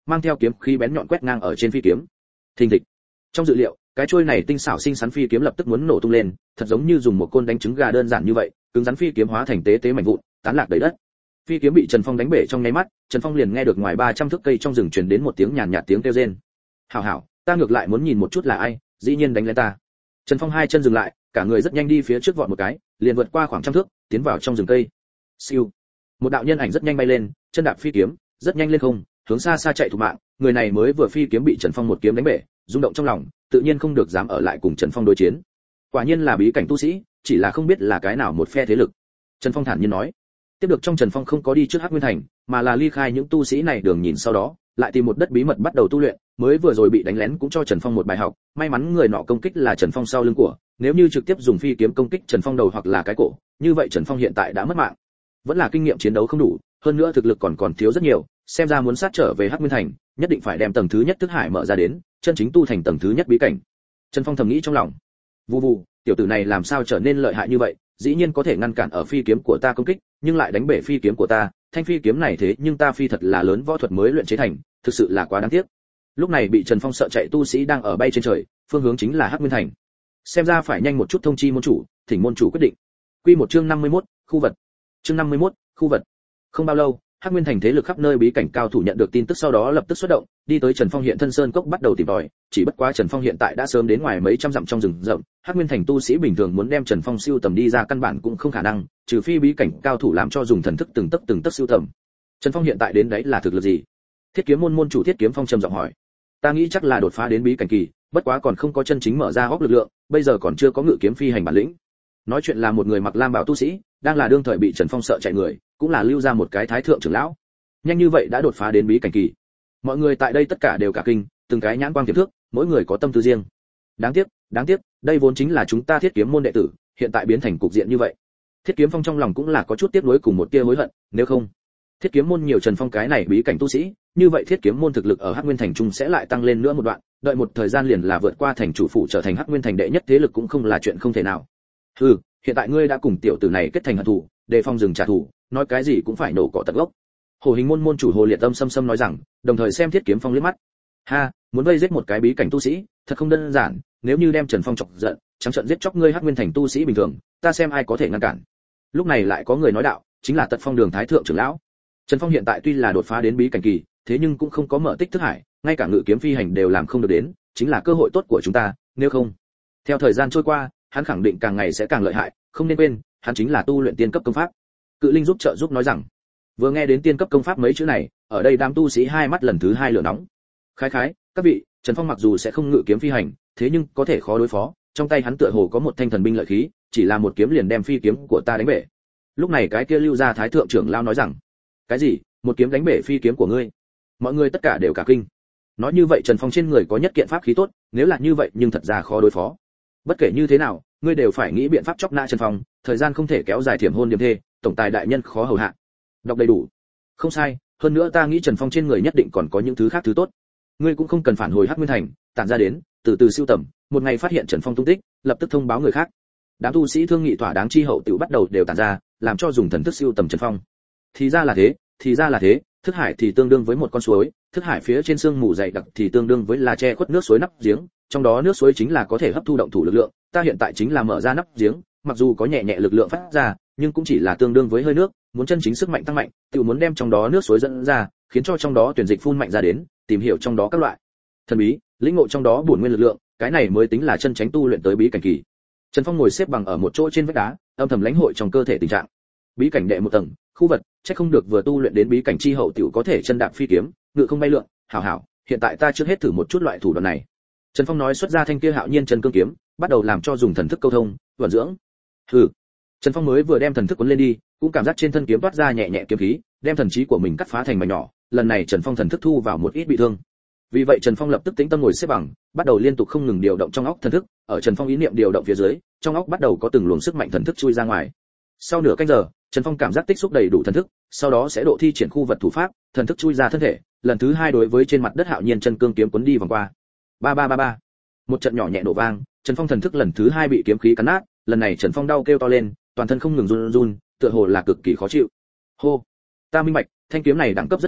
mang theo kiếm khí bén nhọn quét ngang ở trên phi kiếm. Thình thịch. Trong dự liệu, cái chuôi này tinh xảo xinh xắn phi kiếm lập tức muốn nổ tung lên, thật giống như dùng một côn đánh trứng gà đơn giản như vậy, cứng rắn phi kiếm hóa thành tế tế mảnh vụn, tán lạc đầy đất. Phi kiếm bị Trần Phong đánh bể trong nháy mắt, Trần Phong liền nghe được ngoài ba trăm thước cây trong rừng truyền đến một tiếng nhàn nhạt tiếng kêu rên. "Hảo hảo, ta ngược lại muốn nhìn một chút là ai, dĩ nhiên đánh lên ta." Trần Phong hai chân dừng lại, cả người rất nhanh đi phía trước vọt một cái, liền vượt qua khoảng trăm thước, tiến vào trong rừng cây. Siêu. Một đạo nhân ảnh rất nhanh bay lên, chân đạp phi kiếm, rất nhanh lên không, hướng xa xa chạy thục mạng, người này mới vừa phi kiếm bị Trần Phong một kiếm đánh bể, rung động trong lòng, tự nhiên không được dám ở lại cùng Trần Phong đối chiến. Quả nhiên là bí cảnh tu sĩ, chỉ là không biết là cái nào một phe thế lực. Trần Phong thản nhiên nói. Tiếp được trong Trần Phong không có đi trước Hắc Nguyên Thành, mà là ly khai những tu sĩ này đường nhìn sau đó, lại tìm một đất bí mật bắt đầu tu luyện, mới vừa rồi bị đánh lén cũng cho Trần Phong một bài học, may mắn người nọ công kích là Trần Phong sau lưng của, nếu như trực tiếp dùng phi kiếm công kích Trần Phong đầu hoặc là cái cổ, như vậy Trần Phong hiện tại đã mất mạng. Vẫn là kinh nghiệm chiến đấu không đủ, hơn nữa thực lực còn còn thiếu rất nhiều, xem ra muốn sát trở về Hắc Nguyên Thành, nhất định phải đem tầng thứ nhất thức hải mở ra đến, chân chính tu thành tầng thứ nhất bí cảnh. Trần Phong thầm nghĩ trong lòng. Vù vù, tiểu tử này làm sao trở nên lợi hại như vậy, dĩ nhiên có thể ngăn cản ở phi kiếm của ta công kích, nhưng lại đánh bể phi kiếm của ta, thanh phi kiếm này thế nhưng ta phi thật là lớn võ thuật mới luyện chế thành, thực sự là quá đáng tiếc. Lúc này bị Trần Phong sợ chạy tu sĩ đang ở bay trên trời, phương hướng chính là Hắc Nguyên Thành. Xem ra phải nhanh một chút thông chi môn chủ, thỉnh môn chủ quyết định. Quy một chương năm mươi mốt, khu vật. Chương năm mươi mốt, khu vật. Không bao lâu, Hắc Nguyên Thành thế lực khắp nơi bí cảnh cao thủ nhận được tin tức sau đó lập tức xuất động, đi tới Trần Phong hiện thân sơn cốc bắt đầu tìm tòi, chỉ bất quá Trần Phong hiện tại đã sớm đến ngoài mấy trăm dặm trong rừng rậm, Hắc Nguyên Thành tu sĩ bình thường muốn đem Trần Phong siêu tầm đi ra căn bản cũng không khả năng, trừ phi bí cảnh cao thủ làm cho dùng thần thức từng tấc từng tấc siêu tầm. Trần Phong hiện tại đến đấy là thực lực gì? Thiết Kiếm môn môn chủ Thiết Kiếm Phong trầm giọng hỏi. Ta nghĩ chắc là đột phá đến bí cảnh kỳ, bất quá còn không có chân chính mở ra hốc lực lượng, bây giờ còn chưa có ngự kiếm phi hành bản lĩnh. Nói chuyện là một người mặc lam bào tu sĩ, đang là đương thời bị Trần Phong sợ chạy người, cũng là lưu ra một cái thái thượng trưởng lão. Nhanh như vậy đã đột phá đến bí cảnh kỳ. Mọi người tại đây tất cả đều cả kinh, từng cái nhãn quang tiềm thước, mỗi người có tâm tư riêng. Đáng tiếc, đáng tiếc, đây vốn chính là chúng ta Thiết Kiếm môn đệ tử, hiện tại biến thành cục diện như vậy. Thiết Kiếm Phong trong lòng cũng là có chút tiếc nuối cùng một tia hối hận, nếu không, Thiết Kiếm môn nhiều Trần Phong cái này bí cảnh tu sĩ, như vậy Thiết Kiếm môn thực lực ở Hắc Nguyên Thành trung sẽ lại tăng lên nữa một đoạn, đợi một thời gian liền là vượt qua thành chủ phủ trở thành Hắc Nguyên Thành đệ nhất thế lực cũng không là chuyện không thể nào. Hừ, hiện tại ngươi đã cùng tiểu tử này kết thành hận thù, đề phòng dừng trả thù, nói cái gì cũng phải nổ cỏ tận gốc. Hồ Hình môn môn chủ Hồ Liệt Tâm xâm xâm nói rằng, đồng thời xem Thiết Kiếm Phong liếc mắt. Ha, muốn vây giết một cái bí cảnh tu sĩ, thật không đơn giản, nếu như đem Trần Phong chọc giận, trắng trợn giết chóc ngươi Hắc Nguyên Thành tu sĩ bình thường, ta xem ai có thể ngăn cản. Lúc này lại có người nói đạo, chính là Tật Phong Đường thái thượng trưởng lão. Trần Phong hiện tại tuy là đột phá đến bí cảnh kỳ, thế nhưng cũng không có mở tích thức hải, ngay cả ngự kiếm phi hành đều làm không được đến, chính là cơ hội tốt của chúng ta, nếu không, theo thời gian trôi qua, hắn khẳng định càng ngày sẽ càng lợi hại, không nên quên, hắn chính là tu luyện tiên cấp công pháp. Cự Linh giúp trợ giúp nói rằng, vừa nghe đến tiên cấp công pháp mấy chữ này, ở đây đám tu sĩ hai mắt lần thứ hai lửa nóng. Khái khái, các vị, Trần Phong mặc dù sẽ không ngự kiếm phi hành, thế nhưng có thể khó đối phó, trong tay hắn tựa hồ có một thanh thần binh lợi khí, chỉ là một kiếm liền đem phi kiếm của ta đánh bể. Lúc này cái kia lưu gia thái thượng trưởng lão nói rằng, cái gì? Một kiếm đánh bể phi kiếm của ngươi? Mọi người tất cả đều cả kinh. Nói như vậy Trần Phong trên người có nhất kiện pháp khí tốt, nếu là như vậy nhưng thật ra khó đối phó. Bất kể như thế nào, ngươi đều phải nghĩ biện pháp chọc nã Trần Phong, thời gian không thể kéo dài thiểm hôn điểm thê, tổng tài đại nhân khó hầu hạ. Đọc đầy đủ. Không sai, hơn nữa ta nghĩ Trần Phong trên người nhất định còn có những thứ khác thứ tốt. Ngươi cũng không cần phản hồi Hắc Nguyên Thành, tản ra đến, từ từ siêu tầm, một ngày phát hiện Trần Phong tung tích, lập tức thông báo người khác. Đám tu sĩ thương nghị thỏa đáng chi hậu tiểu bắt đầu đều tản ra, làm cho dùng thần thức siêu tầm Trần Phong. Thì ra là thế, thì ra là thế, thức hải thì tương đương với một con suối, thức hải phía trên sương mù dày đặc thì tương đương với là che khuất nước suối nắp giếng, trong đó nước suối chính là có thể hấp thu động thủ lực lượng, ta hiện tại chính là mở ra nắp giếng, mặc dù có nhẹ nhẹ lực lượng phát ra, nhưng cũng chỉ là tương đương với hơi nước, muốn chân chính sức mạnh tăng mạnh, tự muốn đem trong đó nước suối dẫn ra, khiến cho trong đó tuyển dịch phun mạnh ra đến, tìm hiểu trong đó các loại thần bí, lĩnh ngộ trong đó bổn nguyên lực lượng, cái này mới tính là chân chính tu luyện tới bí cảnh kỳ. Trần Phong ngồi xếp bằng ở một chỗ trên vách đá, âm thầm lãnh hội trong cơ thể tình trạng. Bí cảnh đệ một tầng, khu vật, chắc không được vừa tu luyện đến bí cảnh chi hậu tiểu có thể chân đạp phi kiếm, ngự không bay lượn, hảo hảo, hiện tại ta trước hết thử một chút loại thủ đoạn này. Trần Phong nói xuất ra thanh kia hạo nhiên chân cương kiếm, bắt đầu làm cho dùng thần thức câu thông, vận dưỡng. Hừ. Trần Phong mới vừa đem thần thức cuốn lên đi, cũng cảm giác trên thân kiếm toát ra nhẹ nhẹ kiếm khí, đem thần trí của mình cắt phá thành mảnh nhỏ, lần này Trần Phong thần thức thu vào một ít bị thương. Vì vậy Trần Phong lập tức tĩnh tâm ngồi xếp bằng, bắt đầu liên tục không ngừng điều động trong óc thần thức, ở Trần Phong ý niệm điều động phía dưới, trong óc bắt đầu có từng luồng sức mạnh thần thức chui ra ngoài. Sau nửa canh giờ, Trần Phong cảm giác tích xúc đầy đủ thần thức, sau đó sẽ độ thi triển khu vật thủ pháp, thần thức chui ra thân thể, lần thứ hai đối với trên mặt đất hạo nhiên chân cương kiếm cuốn đi vòng qua. Ba ba ba ba. Một trận nhỏ nhẹ nổ vang, Trần Phong thần thức lần thứ hai bị kiếm khí cắn nát, lần này Trần Phong đau kêu to lên, toàn thân không ngừng run run, tựa hồ là cực kỳ khó chịu. Hô, ta minh bạch, thanh kiếm này đẳng cấp rất cao,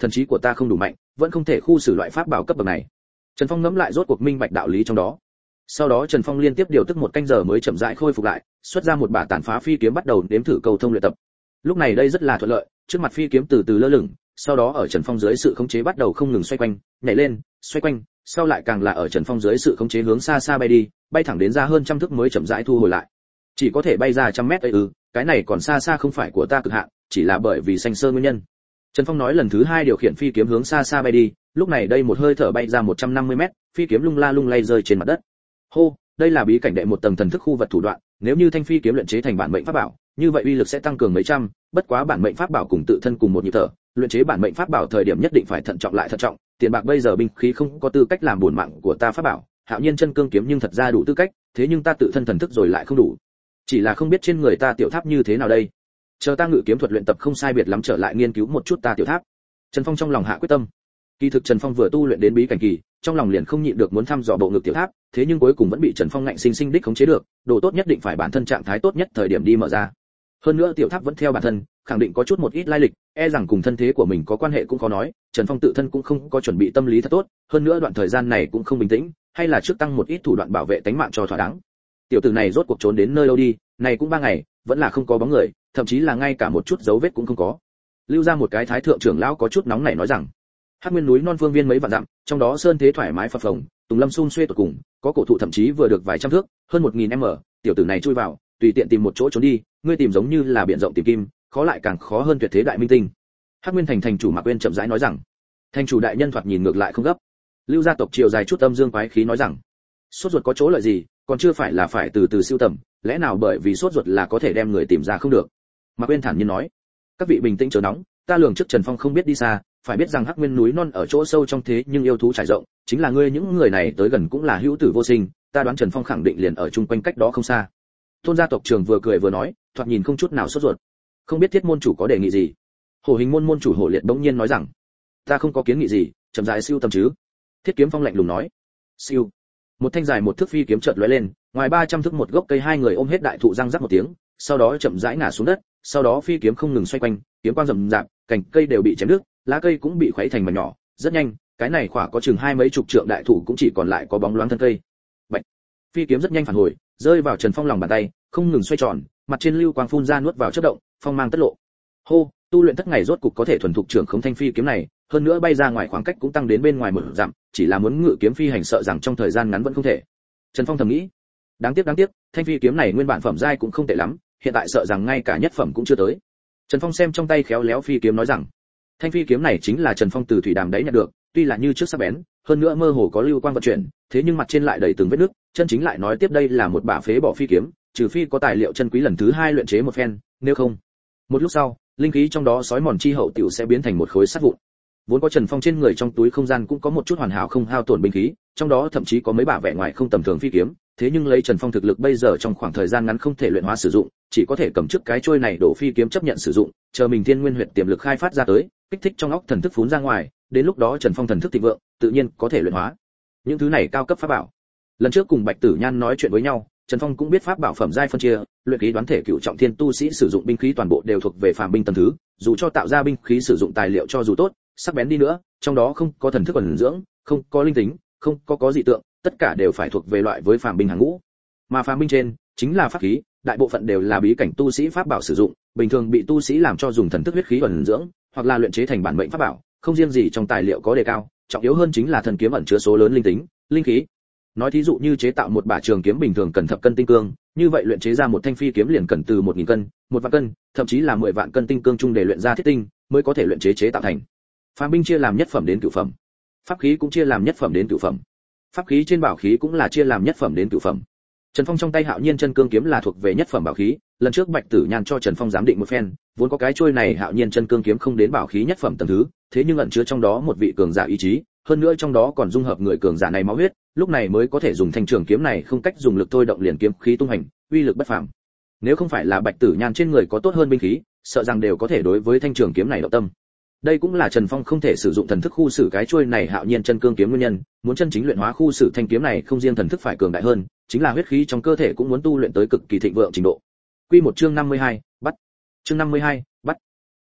thần trí của ta không đủ mạnh, vẫn không thể khu xử loại pháp bảo cấp bậc này. Trần Phong ngẫm lại rốt cuộc minh bạch đạo lý trong đó. Sau đó Trần Phong liên tiếp điều tức một canh giờ mới chậm rãi khôi phục lại, xuất ra một bả tàn phá phi kiếm bắt đầu nếm thử cầu thông luyện tập. Lúc này đây rất là thuận lợi, trước mặt phi kiếm từ từ lơ lửng, sau đó ở Trần Phong dưới sự khống chế bắt đầu không ngừng xoay quanh, nhảy lên, xoay quanh, sau lại càng là ở Trần Phong dưới sự khống chế hướng xa xa bay đi, bay thẳng đến ra hơn trăm thước mới chậm rãi thu hồi lại. Chỉ có thể bay ra trăm mét ấy ư, cái này còn xa xa không phải của ta cực hạn, chỉ là bởi vì xanh sơ nguyên nhân. Trần Phong nói lần thứ hai điều khiển phi kiếm hướng xa xa bay đi, lúc này đây một hơi thở bay ra một trăm năm mươi mét, phi kiếm lung la lung lay rơi trên mặt đất. Hô, đây là bí cảnh đệ một tầng thần thức khu vật thủ đoạn, nếu như thanh phi kiếm luyện chế thành bản mệnh pháp bảo, như vậy uy lực sẽ tăng cường mấy trăm, bất quá bản mệnh pháp bảo cùng tự thân cùng một nhịp thở, luyện chế bản mệnh pháp bảo thời điểm nhất định phải thận trọng lại thận trọng, tiền bạc bây giờ binh khí không có tư cách làm bổn mạng của ta pháp bảo, hạo nhiên chân cương kiếm nhưng thật ra đủ tư cách, thế nhưng ta tự thân thần thức rồi lại không đủ. Chỉ là không biết trên người ta tiểu tháp như thế nào đây. Chờ ta ngự kiếm thuật luyện tập không sai biệt lắm trở lại nghiên cứu một chút ta tiểu tháp. Trần Phong trong lòng hạ quyết tâm. Kỳ thực Trần Phong vừa tu luyện đến bí cảnh kỳ, trong lòng liền không nhịn được muốn thăm dò bộ ngực tiểu tháp, thế nhưng cuối cùng vẫn bị Trần Phong ngạnh sinh sinh đích khống chế được, đồ tốt nhất định phải bản thân trạng thái tốt nhất thời điểm đi mở ra. Hơn nữa tiểu tháp vẫn theo bản thân, khẳng định có chút một ít lai lịch, e rằng cùng thân thế của mình có quan hệ cũng khó nói, Trần Phong tự thân cũng không có chuẩn bị tâm lý thật tốt, hơn nữa đoạn thời gian này cũng không bình tĩnh, hay là trước tăng một ít thủ đoạn bảo vệ tính mạng cho thỏa đáng. Tiểu tử này rốt cuộc trốn đến nơi đâu đi, này cũng ba ngày, vẫn là không có bóng người, thậm chí là ngay cả một chút dấu vết cũng không có. Lưu ra một cái thái thượng trưởng lão có chút nóng nảy nói rằng, Hắc Nguyên núi non phương viên mấy vạn dặm, trong đó sơn thế thoải mái phập phồng, tùng lâm xum xuê tột cùng, có cổ thụ thậm chí vừa được vài trăm thước, hơn một nghìn m, tiểu tử này chui vào, tùy tiện tìm một chỗ trốn đi, ngươi tìm giống như là biển rộng tìm kim, khó lại càng khó hơn tuyệt thế đại minh tinh. Hắc Nguyên thành thành chủ Mạc Uyên chậm rãi nói rằng, thành chủ đại nhân thoạt nhìn ngược lại không gấp. Lưu gia tộc triều dài chút âm dương quái khí nói rằng, sốt ruột có chỗ lợi gì, còn chưa phải là phải từ từ siêu tầm, lẽ nào bởi vì sốt ruột là có thể đem người tìm ra không được. Mạc Uyên thản nhiên nói, các vị bình tĩnh chờ nóng, ta lường trước Trần Phong không biết đi xa, phải biết rằng Hắc Nguyên núi non ở chỗ sâu trong thế nhưng yêu thú trải rộng, chính là ngươi những người này tới gần cũng là hữu tử vô sinh, ta đoán Trần Phong khẳng định liền ở chung quanh cách đó không xa. Thôn gia tộc trưởng vừa cười vừa nói, thoạt nhìn không chút nào sốt ruột. Không biết Thiết môn chủ có đề nghị gì? Hổ Hình môn môn chủ Hổ Liệt bỗng nhiên nói rằng, ta không có kiến nghị gì, chậm rãi siêu tầm chứ. Thiết Kiếm Phong lạnh lùng nói, siêu. Một thanh dài một thước phi kiếm chợt lóe lên, ngoài ba trăm thước một gốc cây hai người ôm hết đại thụ răng rắc một tiếng, sau đó chậm rãi ngã xuống đất, sau đó phi kiếm không ngừng xoay quanh, kiếm quang rầm rạp, cành cây đều bị chém đứt, lá cây cũng bị khuấy thành mảnh nhỏ, rất nhanh, cái này khỏa có chừng hai mấy chục trượng đại thụ cũng chỉ còn lại có bóng loáng thân cây. Bạch. Phi kiếm rất nhanh phản hồi, rơi vào Trần Phong lòng bàn tay, không ngừng xoay tròn, mặt trên lưu quang phun ra nuốt vào chớp động, phong mang tất lộ. Hô, tu luyện thất ngày rốt cục có thể thuần thục trưởng khống thanh phi kiếm này, hơn nữa bay ra ngoài khoảng cách cũng tăng đến bên ngoài một dặm, chỉ là muốn ngự kiếm phi hành sợ rằng trong thời gian ngắn vẫn không thể. Trần Phong thầm nghĩ, đáng tiếc đáng tiếc, thanh phi kiếm này nguyên bản phẩm giai cũng không tệ lắm, hiện tại sợ rằng ngay cả nhất phẩm cũng chưa tới. Trần Phong xem trong tay khéo léo phi kiếm nói rằng, thanh phi kiếm này chính là Trần Phong từ thủy đàm đấy nhận được, tuy là như trước sắc bén, hơn nữa mơ hồ có lưu quang vận chuyển, thế nhưng mặt trên lại đầy từng vết nứt, chân chính lại nói tiếp đây là một bả phế bỏ phi kiếm, trừ phi có tài liệu chân quý lần thứ hai luyện chế một phen, nếu không, một lúc sau, linh khí trong đó sói mòn chi hậu tiểu sẽ biến thành một khối sắt vụn. Vốn có Trần Phong trên người trong túi không gian cũng có một chút hoàn hảo không hao tổn binh khí, trong đó thậm chí có mấy bả vẻ ngoài không tầm thường phi kiếm, thế nhưng lấy Trần Phong thực lực bây giờ trong khoảng thời gian ngắn không thể luyện hóa sử dụng, chỉ có thể cầm trước cái trôi này đổ phi kiếm chấp nhận sử dụng, chờ mình thiên nguyên huyệt tiềm lực khai phát ra tới, kích thích trong óc thần thức phún ra ngoài, đến lúc đó Trần Phong thần thức thịnh vượng, tự nhiên có thể luyện hóa. Những thứ này cao cấp pháp bảo. Lần trước cùng Bạch Tử Nhan nói chuyện với nhau, Trần Phong cũng biết pháp bảo phẩm giai phân chia, luyện khí đoán thể cựu trọng thiên tu sĩ sử dụng binh khí toàn bộ đều thuộc về phàm binh tầng thứ, dù cho tạo ra binh khí sử dụng tài liệu cho dù tốt, sắc bén đi nữa, trong đó không có thần thức ẩn dưỡng, không có linh tính, không có có dị tượng, tất cả đều phải thuộc về loại với phàm binh hàng ngũ. Mà phàm binh trên chính là pháp khí, đại bộ phận đều là bí cảnh tu sĩ pháp bảo sử dụng, bình thường bị tu sĩ làm cho dùng thần thức huyết khí ẩn dưỡng, hoặc là luyện chế thành bản mệnh pháp bảo, không riêng gì trong tài liệu có đề cao, trọng yếu hơn chính là thần kiếm ẩn chứa số lớn linh tính, linh khí. Nói thí dụ như chế tạo một bả trường kiếm bình thường cần thập cân tinh cương, như vậy luyện chế ra một thanh phi kiếm liền cần từ một nghìn cân, một vạn cân, thậm chí là mười vạn cân tinh cương chung để luyện ra thiết tinh, mới có thể luyện chế chế tạo thành. Phàm binh chia làm nhất phẩm đến cửu phẩm, pháp khí cũng chia làm nhất phẩm đến cửu phẩm. Pháp khí trên bảo khí cũng là chia làm nhất phẩm đến cửu phẩm. Trần Phong trong tay Hạo Nhiên chân cương kiếm là thuộc về nhất phẩm bảo khí, lần trước Bạch Tử Nhan cho Trần Phong giám định một phen, vốn có cái chuôi này Hạo Nhiên chân cương kiếm không đến bảo khí nhất phẩm tầng thứ, thế nhưng ẩn chứa trong đó một vị cường giả ý chí, hơn nữa trong đó còn dung hợp người cường giả này máu huyết, lúc này mới có thể dùng thanh trường kiếm này không cách dùng lực thôi động liền kiếm khí tung hành, uy lực bất phàm. Nếu không phải là Bạch Tử Nhan trên người có tốt hơn binh khí, sợ rằng đều có thể đối với thanh trường kiếm này động tâm. Đây cũng là Trần Phong không thể sử dụng thần thức khu xử cái chuôi này Hạo Nhiên chân cương kiếm nguyên nhân, muốn chân chính luyện hóa khu xử thanh kiếm này không riêng thần thức phải cường đại hơn, chính là huyết khí trong cơ thể cũng muốn tu luyện tới cực kỳ thịnh vượng trình độ. Quy một chương năm mươi hai, bắt. Chương năm mươi hai, bắt.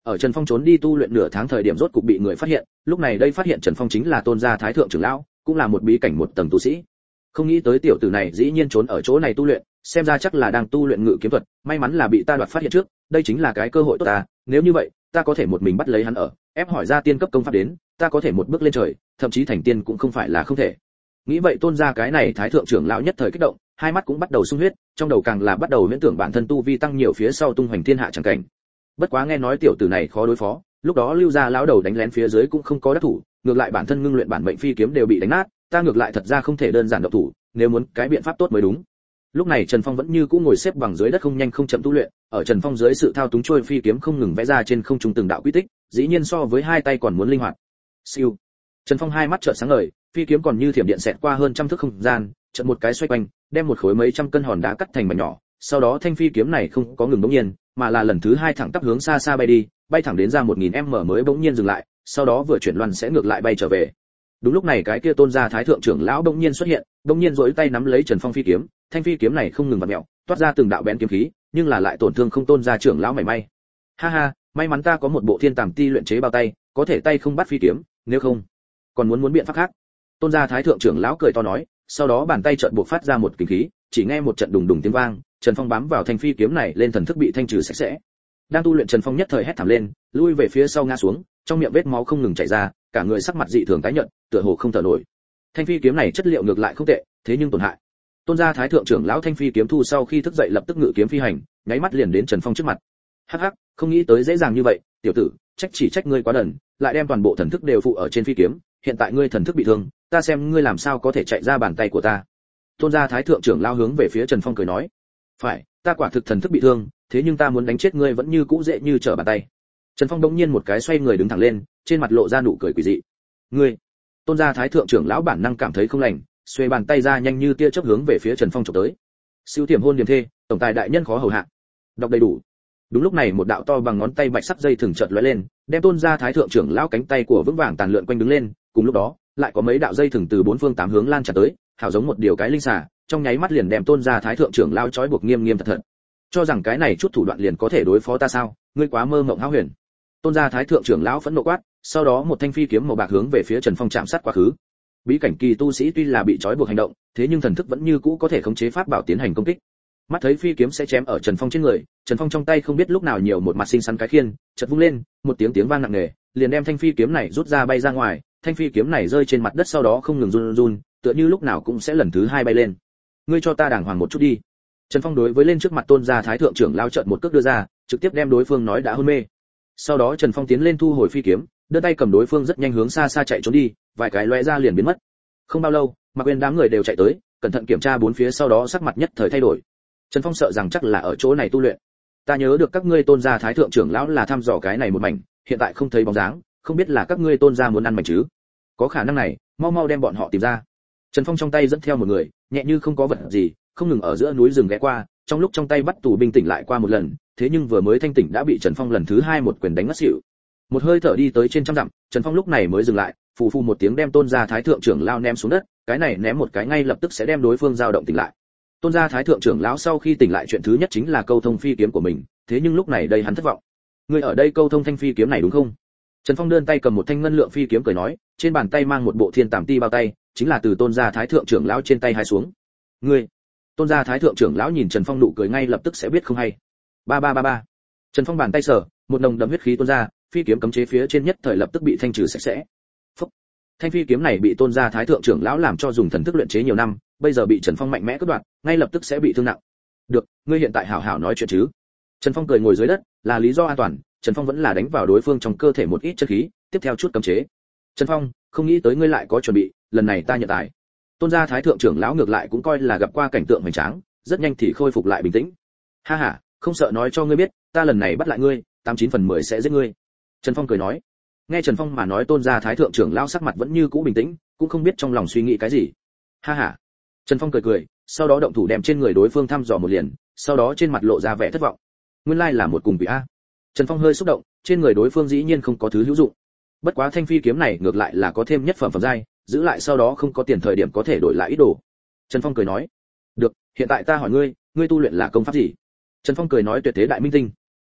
Ở Trần Phong trốn đi tu luyện nửa tháng thời điểm rốt cục bị người phát hiện, lúc này đây phát hiện Trần Phong chính là Tôn gia thái thượng trưởng lão, cũng là một bí cảnh một tầng tu sĩ. Không nghĩ tới tiểu tử này dĩ nhiên trốn ở chỗ này tu luyện, xem ra chắc là đang tu luyện ngự kiếm thuật, may mắn là bị ta đoạt phát hiện trước, đây chính là cái cơ hội tốt ta, nếu như vậy, ta có thể một mình bắt lấy hắn ở, ép hỏi ra tiên cấp công pháp đến, ta có thể một bước lên trời, thậm chí thành tiên cũng không phải là không thể. Nghĩ vậy Tôn gia cái này thái thượng trưởng lão nhất thời kích động, hai mắt cũng bắt đầu sung huyết, trong đầu càng là bắt đầu huyễn tưởng bản thân tu vi tăng nhiều phía sau tung hoành thiên hạ chẳng cảnh. Bất quá nghe nói tiểu tử này khó đối phó, lúc đó lưu gia lão đầu đánh lén phía dưới cũng không có đắc thủ, ngược lại bản thân ngưng luyện bản mệnh phi kiếm đều bị đánh nát, ta ngược lại thật ra không thể đơn giản động thủ, nếu muốn cái biện pháp tốt mới đúng. Lúc này Trần Phong vẫn như cũ ngồi xếp bằng dưới đất không nhanh không chậm tu luyện, ở Trần Phong dưới sự thao túng trôi phi kiếm không ngừng vẽ ra trên không trung từng đạo quy tích, dĩ nhiên so với hai tay còn muốn linh hoạt. Siêu. Trần Phong hai mắt trợn sáng ngời, phi kiếm còn như thiểm điện xẹt qua hơn trăm thước không gian, chợt một cái xoay quanh, đem một khối mấy trăm cân hòn đá cắt thành mảnh nhỏ, sau đó thanh phi kiếm này không có ngừng bỗng nhiên, mà là lần thứ hai thẳng tắp hướng xa xa bay đi, bay thẳng đến ra một nghìn mét mới bỗng nhiên dừng lại, sau đó vừa chuyển loan sẽ ngược lại bay trở về. Đúng lúc này cái kia Tôn gia thái thượng trưởng lão bỗng nhiên xuất hiện, bỗng nhiên giơ tay nắm lấy Trần Phong phi kiếm, thanh phi kiếm này không ngừng vặn mèo, toát ra từng đạo bén kiếm khí, nhưng là lại tổn thương không Tôn gia trưởng lão mảy may. Ha ha, may mắn ta có một bộ thiên tàm ti luyện chế bao tay, có thể tay không bắt phi kiếm, nếu không, còn muốn muốn biện pháp khác. Tôn gia thái thượng trưởng lão cười to nói, sau đó bàn tay chợt bộc phát ra một kình khí, chỉ nghe một trận đùng đùng tiếng vang, Trần Phong bám vào thanh phi kiếm này lên thần thức bị thanh trừ sạch sẽ. Đang tu luyện Trần Phong nhất thời hét thảm lên, lui về phía sau ngã xuống, trong miệng vết máu không ngừng chảy ra, cả người sắc mặt dị thường tái nhợt, tựa hồ không thở nổi. Thanh phi kiếm này chất liệu ngược lại không tệ, thế nhưng tổn hại. Tôn gia thái thượng trưởng lão thanh phi kiếm thu sau khi thức dậy lập tức ngự kiếm phi hành, nháy mắt liền đến Trần Phong trước mặt. Hắc hắc, không nghĩ tới dễ dàng như vậy, tiểu tử, trách chỉ trách ngươi quá đần, lại đem toàn bộ thần thức đều phụ ở trên phi kiếm, hiện tại ngươi thần thức bị thương, ta xem ngươi làm sao có thể chạy ra bàn tay của ta. Tôn gia thái thượng trưởng lão hướng về phía Trần Phong cười nói, phải, ta quả thực thần thức bị thương, thế nhưng ta muốn đánh chết ngươi vẫn như cũ dễ như trở bàn tay. Trần Phong đống nhiên một cái xoay người đứng thẳng lên, trên mặt lộ ra nụ cười quỷ dị. Ngươi? Tôn gia thái thượng trưởng lão bản năng cảm thấy không lành, xuề bàn tay ra nhanh như tia chớp hướng về phía Trần Phong chụp tới. Siêu tiềm hôn điểm thê, tổng tài đại nhân khó hầu hạ. Đọc đầy đủ. Đúng lúc này một đạo to bằng ngón tay bạch sắc dây thừng chợt lóe lên, đem Tôn gia thái thượng trưởng lão cánh tay của vững vàng tàn lượn quanh đứng lên, cùng lúc đó, lại có mấy đạo dây thừng từ bốn phương tám hướng lan tràn tới, hào giống một điều cái linh xà, trong nháy mắt liền đem Tôn gia thái thượng trưởng lão trói buộc nghiêm nghiêm thật thật. Cho rằng cái này chút thủ đoạn liền có thể đối phó ta sao? Ngươi quá mơ mộng hão huyền. Tôn gia thái thượng trưởng lão phẫn nộ quát, sau đó một thanh phi kiếm màu bạc hướng về phía Trần Phong chạm sát quá khứ. Bí cảnh kỳ tu sĩ tuy là bị trói buộc hành động, thế nhưng thần thức vẫn như cũ có thể khống chế pháp bảo tiến hành công kích. Mắt thấy phi kiếm sẽ chém ở Trần Phong trên người, Trần Phong trong tay không biết lúc nào nhiều một mặt xinh xắn cái khiên, chợt vung lên, một tiếng tiếng vang nặng nề, liền đem thanh phi kiếm này rút ra bay ra ngoài, thanh phi kiếm này rơi trên mặt đất sau đó không ngừng run run, tựa như lúc nào cũng sẽ lần thứ hai bay lên. Ngươi cho ta đàng hoàng một chút đi. Trần Phong đối với lên trước mặt Tôn gia thái thượng trưởng lao trợn một cước đưa ra, trực tiếp đem đối phương nói đã hôn mê. Sau đó Trần Phong tiến lên thu hồi phi kiếm, đưa tay cầm đối phương rất nhanh hướng xa xa chạy trốn đi, vài cái lóe ra liền biến mất. Không bao lâu, Mạc Uyên đám người đều chạy tới, cẩn thận kiểm tra bốn phía sau đó sắc mặt nhất thời thay đổi. Trần Phong sợ rằng chắc là ở chỗ này tu luyện. Ta nhớ được các ngươi Tôn gia thái thượng trưởng lão là thăm dò cái này một mảnh, hiện tại không thấy bóng dáng, không biết là các ngươi Tôn gia muốn ăn mảnh chứ? Có khả năng này, mau mau đem bọn họ tìm ra. Trần Phong trong tay dẫn theo một người, nhẹ như không có vật gì, không ngừng ở giữa núi rừng ghé qua, trong lúc trong tay bắt tù binh tỉnh lại qua một lần, thế nhưng vừa mới thanh tỉnh đã bị Trần Phong lần thứ hai một quyền đánh ngất xỉu. Một hơi thở đi tới trên trăm dặm, Trần Phong lúc này mới dừng lại, phù phù một tiếng đem Tôn gia thái thượng trưởng lão ném xuống đất, cái này ném một cái ngay lập tức sẽ đem đối phương dao động tỉnh lại. Tôn gia thái thượng trưởng lão sau khi tỉnh lại chuyện thứ nhất chính là câu thông phi kiếm của mình, thế nhưng lúc này đây hắn thất vọng. Ngươi ở đây câu thông thanh phi kiếm này đúng không? Trần Phong đơn tay cầm một thanh ngân lượng phi kiếm cười nói, trên bàn tay mang một bộ thiên tàm ti bao tay, chính là từ Tôn gia thái thượng trưởng lão trên tay hai xuống. Ngươi? Tôn gia thái thượng trưởng lão nhìn Trần Phong nụ cười ngay lập tức sẽ biết không hay. Ba ba ba ba. Trần Phong bàn tay sờ, một nồng đậm huyết khí tuôn ra, phi kiếm cấm chế phía trên nhất thời lập tức bị thanh trừ sạch sẽ. Phúc. Thanh phi kiếm này bị Tôn gia thái thượng trưởng lão làm cho dùng thần thức luyện chế nhiều năm, bây giờ bị Trần Phong mạnh mẽ cắt đoạn, ngay lập tức sẽ bị thương nặng. Được, ngươi hiện tại hảo hảo nói chuyện chứ? Trần Phong cười ngồi dưới đất, là lý do an toàn, Trần Phong vẫn là đánh vào đối phương trong cơ thể một ít chất khí, tiếp theo chút cấm chế. Trần Phong, không nghĩ tới ngươi lại có chuẩn bị, lần này ta nhận tài. Tôn gia thái thượng trưởng lão ngược lại cũng coi là gặp qua cảnh tượng hoành tráng, rất nhanh thì khôi phục lại bình tĩnh. Ha ha, không sợ nói cho ngươi biết, ta lần này bắt lại ngươi, tám chín phần mười sẽ giết ngươi. Trần Phong cười nói. Nghe Trần Phong mà nói Tôn gia thái thượng trưởng lão sắc mặt vẫn như cũ bình tĩnh, cũng không biết trong lòng suy nghĩ cái gì. Ha ha. Trần Phong cười cười, sau đó động thủ đem trên người đối phương thăm dò một liền, sau đó trên mặt lộ ra vẻ thất vọng. Nguyên lai là một cùng quỷ a. Trần Phong hơi xúc động, trên người đối phương dĩ nhiên không có thứ hữu dụng. Bất quá thanh phi kiếm này ngược lại là có thêm nhất phẩm phẩm giai, giữ lại sau đó không có tiền thời điểm có thể đổi lại ít đồ. Trần Phong cười nói, được, hiện tại ta hỏi ngươi, ngươi tu luyện là công pháp gì? Trần Phong cười nói tuyệt thế đại minh tinh.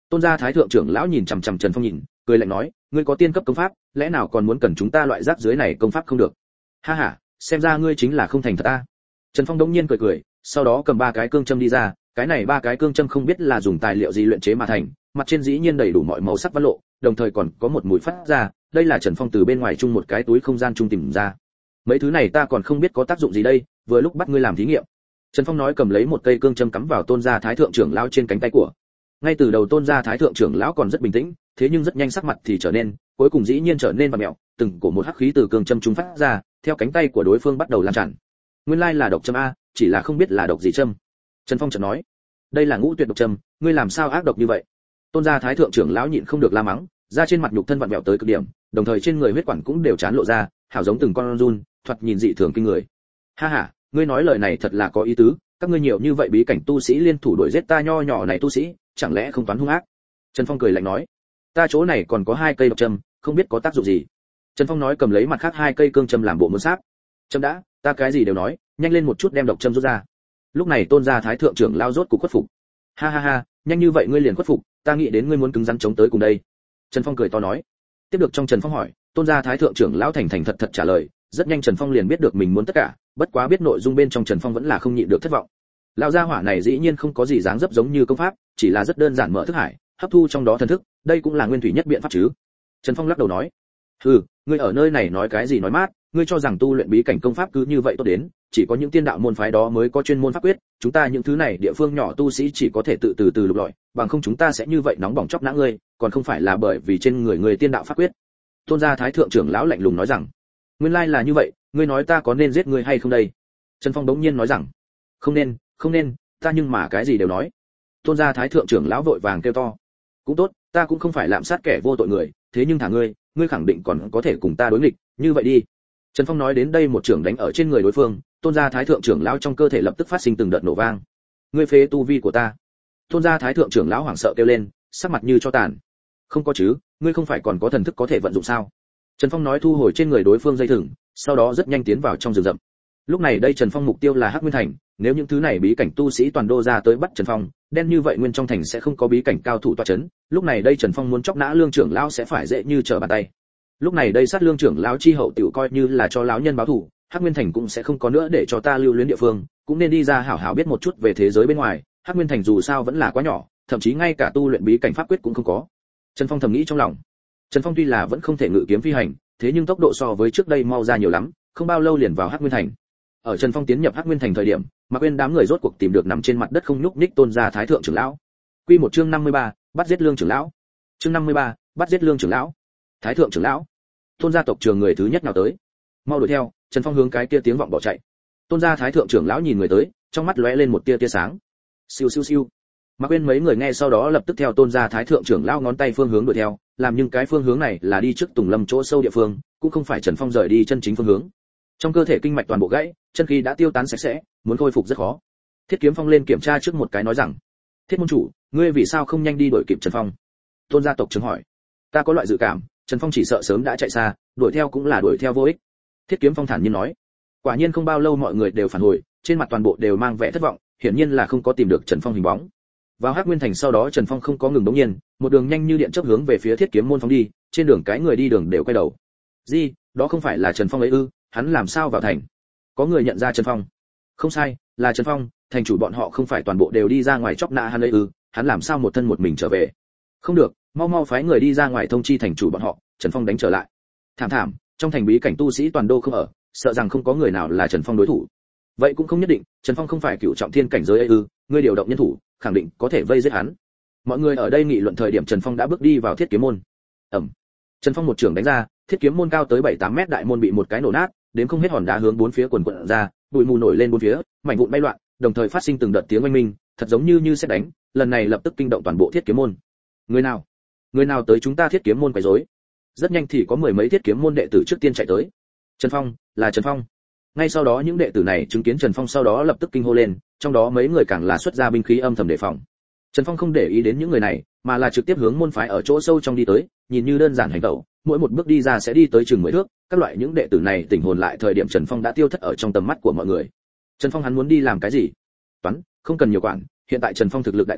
Tôn gia thái thượng trưởng lão nhìn chằm chằm Trần Phong nhìn, cười lạnh nói, ngươi có tiên cấp công pháp, lẽ nào còn muốn cần chúng ta loại rác dưới này công pháp không được? Ha ha, xem ra ngươi chính là không thành thật ta. Trần Phong đống nhiên cười cười, sau đó cầm ba cái cương châm đi ra, cái này ba cái cương châm không biết là dùng tài liệu gì luyện chế mà thành, mặt trên dĩ nhiên đầy đủ mọi màu sắc văn lộ, đồng thời còn có một mùi phát ra, đây là Trần Phong từ bên ngoài chung một cái túi không gian chung tìm ra. Mấy thứ này ta còn không biết có tác dụng gì đây, vừa lúc bắt ngươi làm thí nghiệm. Trần Phong nói cầm lấy một cây cương châm cắm vào Tôn gia thái thượng trưởng lão trên cánh tay của. Ngay từ đầu Tôn gia thái thượng trưởng lão còn rất bình tĩnh, thế nhưng rất nhanh sắc mặt thì trở nên, cuối cùng dĩ nhiên trở nên vặn mèo, từng cổ một hắc khí từ cương châm trung phát ra, theo cánh tay của đối phương bắt đầu lan tràn. Nguyên lai là độc châm a, chỉ là không biết là độc gì châm. Trần Phong chợt nói, đây là ngũ tuyệt độc châm, ngươi làm sao ác độc như vậy? Tôn gia thái thượng trưởng lão nhịn không được la mắng, da trên mặt nhục thân vặn vẹo tới cực điểm, đồng thời trên người huyết quản cũng đều chán lộ ra, hảo giống từng con run, thoạt nhìn dị thường kinh người. Ha ha, ngươi nói lời này thật là có ý tứ, các ngươi nhiều như vậy bí cảnh tu sĩ liên thủ đuổi giết ta nho nhỏ này tu sĩ, chẳng lẽ không toán hung ác? Trần Phong cười lạnh nói, ta chỗ này còn có hai cây độc châm, không biết có tác dụng gì. Trần Phong nói cầm lấy mặt khác hai cây cương châm làm bộ muốn sáp. Châm đã, ta cái gì đều nói, nhanh lên một chút đem độc châm rút ra. Lúc này Tôn gia thái thượng trưởng lao rốt cục khuất phục. Ha ha ha, nhanh như vậy ngươi liền khuất phục, ta nghĩ đến ngươi muốn cứng rắn chống tới cùng đây. Trần Phong cười to nói. Tiếp được trong Trần Phong hỏi, Tôn gia thái thượng trưởng lão thành thành thật thật trả lời, rất nhanh Trần Phong liền biết được mình muốn tất cả, bất quá biết nội dung bên trong Trần Phong vẫn là không nhịn được thất vọng. Lão gia hỏa này dĩ nhiên không có gì dáng dấp giống như công pháp, chỉ là rất đơn giản mở thức hải, hấp thu trong đó thần thức, đây cũng là nguyên thủy nhất biện pháp chứ. Trần Phong lắc đầu nói, hừ, ngươi ở nơi này nói cái gì nói mát, ngươi cho rằng tu luyện bí cảnh công pháp cứ như vậy tốt đến, chỉ có những tiên đạo môn phái đó mới có chuyên môn pháp quyết, chúng ta những thứ này địa phương nhỏ tu sĩ chỉ có thể tự từ từ lục lọi, bằng không chúng ta sẽ như vậy nóng bỏng chóc nã ngươi, còn không phải là bởi vì trên người người tiên đạo pháp quyết. Tôn gia thái thượng trưởng lão lạnh lùng nói rằng, nguyên lai là như vậy, ngươi nói ta có nên giết ngươi hay không đây? Trần Phong đống nhiên nói rằng, không nên, không nên, ta nhưng mà cái gì đều nói. Tôn gia thái thượng trưởng lão vội vàng kêu to, cũng tốt, ta cũng không phải lạm sát kẻ vô tội người, thế nhưng thả ngươi, ngươi khẳng định còn có thể cùng ta đối nghịch, như vậy đi. Trần Phong nói đến đây một trưởng đánh ở trên người đối phương, Tôn gia thái thượng trưởng lão trong cơ thể lập tức phát sinh từng đợt nổ vang. Ngươi phế tu vi của ta. Tôn gia thái thượng trưởng lão hoảng sợ kêu lên, sắc mặt như cho tàn. Không có chứ, ngươi không phải còn có thần thức có thể vận dụng sao? Trần Phong nói thu hồi trên người đối phương dây thừng, sau đó rất nhanh tiến vào trong rừng rậm. Lúc này đây Trần Phong mục tiêu là Hắc Nguyên Thành, nếu những thứ này bí cảnh tu sĩ toàn đô ra tới bắt Trần Phong, đen như vậy nguyên trong thành sẽ không có bí cảnh cao thủ tọa chấn, lúc này đây Trần Phong muốn chọc nã Lương trưởng lão sẽ phải dễ như trở bàn tay. Lúc này đây sát Lương trưởng lão chi hậu tiểu coi như là cho lão nhân báo thù, Hắc Nguyên Thành cũng sẽ không có nữa để cho ta lưu luyến địa phương, cũng nên đi ra hảo hảo biết một chút về thế giới bên ngoài, Hắc Nguyên Thành dù sao vẫn là quá nhỏ, thậm chí ngay cả tu luyện bí cảnh pháp quyết cũng không có. Trần Phong thầm nghĩ trong lòng. Trần Phong tuy là vẫn không thể ngự kiếm phi hành, thế nhưng tốc độ so với trước đây mau ra nhiều lắm, không bao lâu liền vào Hắc Nguyên Thành. Ở Trần Phong tiến nhập Hắc Nguyên Thành thời điểm, Mạc Uyên đám người rốt cuộc tìm được nằm trên mặt đất không nhúc nhích Tôn gia thái thượng trưởng lão. Quy một chương năm mươi ba, bắt giết Lương trưởng lão. Chương năm mươi ba, bắt giết Lương trưởng lão. Thái thượng trưởng lão. Tôn gia tộc trưởng người thứ nhất nào tới. Mau đuổi theo, Trần Phong hướng cái kia tiếng vọng bỏ chạy. Tôn gia thái thượng trưởng lão nhìn người tới, trong mắt lóe lên một tia tia sáng. Siêu siêu siêu. Mạc Uyên mấy người nghe sau đó lập tức theo Tôn gia thái thượng trưởng lão ngón tay phương hướng đuổi theo, làm nhưng cái phương hướng này là đi trước Tùng Lâm chỗ sâu địa phương, cũng không phải Trần Phong rời đi chân chính phương hướng. Trong cơ thể kinh mạch toàn bộ gãy, chân khí đã tiêu tán sạch sẽ, muốn khôi phục rất khó. Thiết Kiếm Phong lên kiểm tra trước một cái nói rằng, Thiết môn chủ, ngươi vì sao không nhanh đi đuổi kịp Trần Phong? Tôn gia tộc trưởng hỏi. Ta có loại dự cảm, Trần Phong chỉ sợ sớm đã chạy xa, đuổi theo cũng là đuổi theo vô ích. Thiết Kiếm Phong thản nhiên nói. Quả nhiên không bao lâu mọi người đều phản hồi, trên mặt toàn bộ đều mang vẻ thất vọng, hiển nhiên là không có tìm được Trần Phong hình bóng. Vào Hắc Nguyên Thành sau đó Trần Phong không có ngừng đống nhiên, một đường nhanh như điện chớp hướng về phía Thiết Kiếm môn phóng đi, trên đường cái người đi đường đều quay đầu. Gì, đó không phải là Trần Phong ấy ư? Hắn làm sao vào thành? Có người nhận ra Trần Phong. Không sai, là Trần Phong, thành chủ bọn họ không phải toàn bộ đều đi ra ngoài chọc nã hắn ấy ư? Hắn làm sao một thân một mình trở về? Không được, mau mau phái người đi ra ngoài thông chi thành chủ bọn họ, Trần Phong đánh trở lại. Thảm thảm, trong thành bí cảnh tu sĩ toàn đô không ở, sợ rằng không có người nào là Trần Phong đối thủ. Vậy cũng không nhất định, Trần Phong không phải cựu trọng thiên cảnh giới ấy ư? Ngươi điều động nhân thủ, khẳng định có thể vây giết hắn. Mọi người ở đây nghị luận thời điểm Trần Phong đã bước đi vào Thiết Kiếm môn. Ầm. Trần Phong một trường đánh ra, Thiết Kiếm môn cao tới bảy tám mét đại môn bị một cái nổ nát, đến không hết hòn đá hướng bốn phía quần quần ra, bụi mù nổi lên bốn phía, mảnh vụn bay loạn, đồng thời phát sinh từng đợt tiếng oanh minh, thật giống như như sét đánh, lần này lập tức kinh động toàn bộ Thiết Kiếm môn. Người nào? Người nào tới chúng ta Thiết Kiếm môn quấy rối? Rất nhanh thì có mười mấy Thiết Kiếm môn đệ tử trước tiên chạy tới. Trần Phong, là Trần Phong. Ngay sau đó những đệ tử này chứng kiến Trần Phong sau đó lập tức kinh hô lên, trong đó mấy người càng là xuất ra binh khí âm thầm đề phòng. Trần Phong không để ý đến những người này, mà là trực tiếp hướng môn phái ở chỗ sâu trong đi tới, nhìn như đơn giản hành động, mỗi một bước đi ra sẽ đi tới chừng mười thước, các loại những đệ tử này tỉnh hồn lại thời điểm Trần Phong đã tiêu thất ở trong tầm mắt của mọi người. Trần Phong hắn muốn đi làm cái gì? Toán, không cần nhiều quản, hiện tại Trần Phong thực lực đại tăng,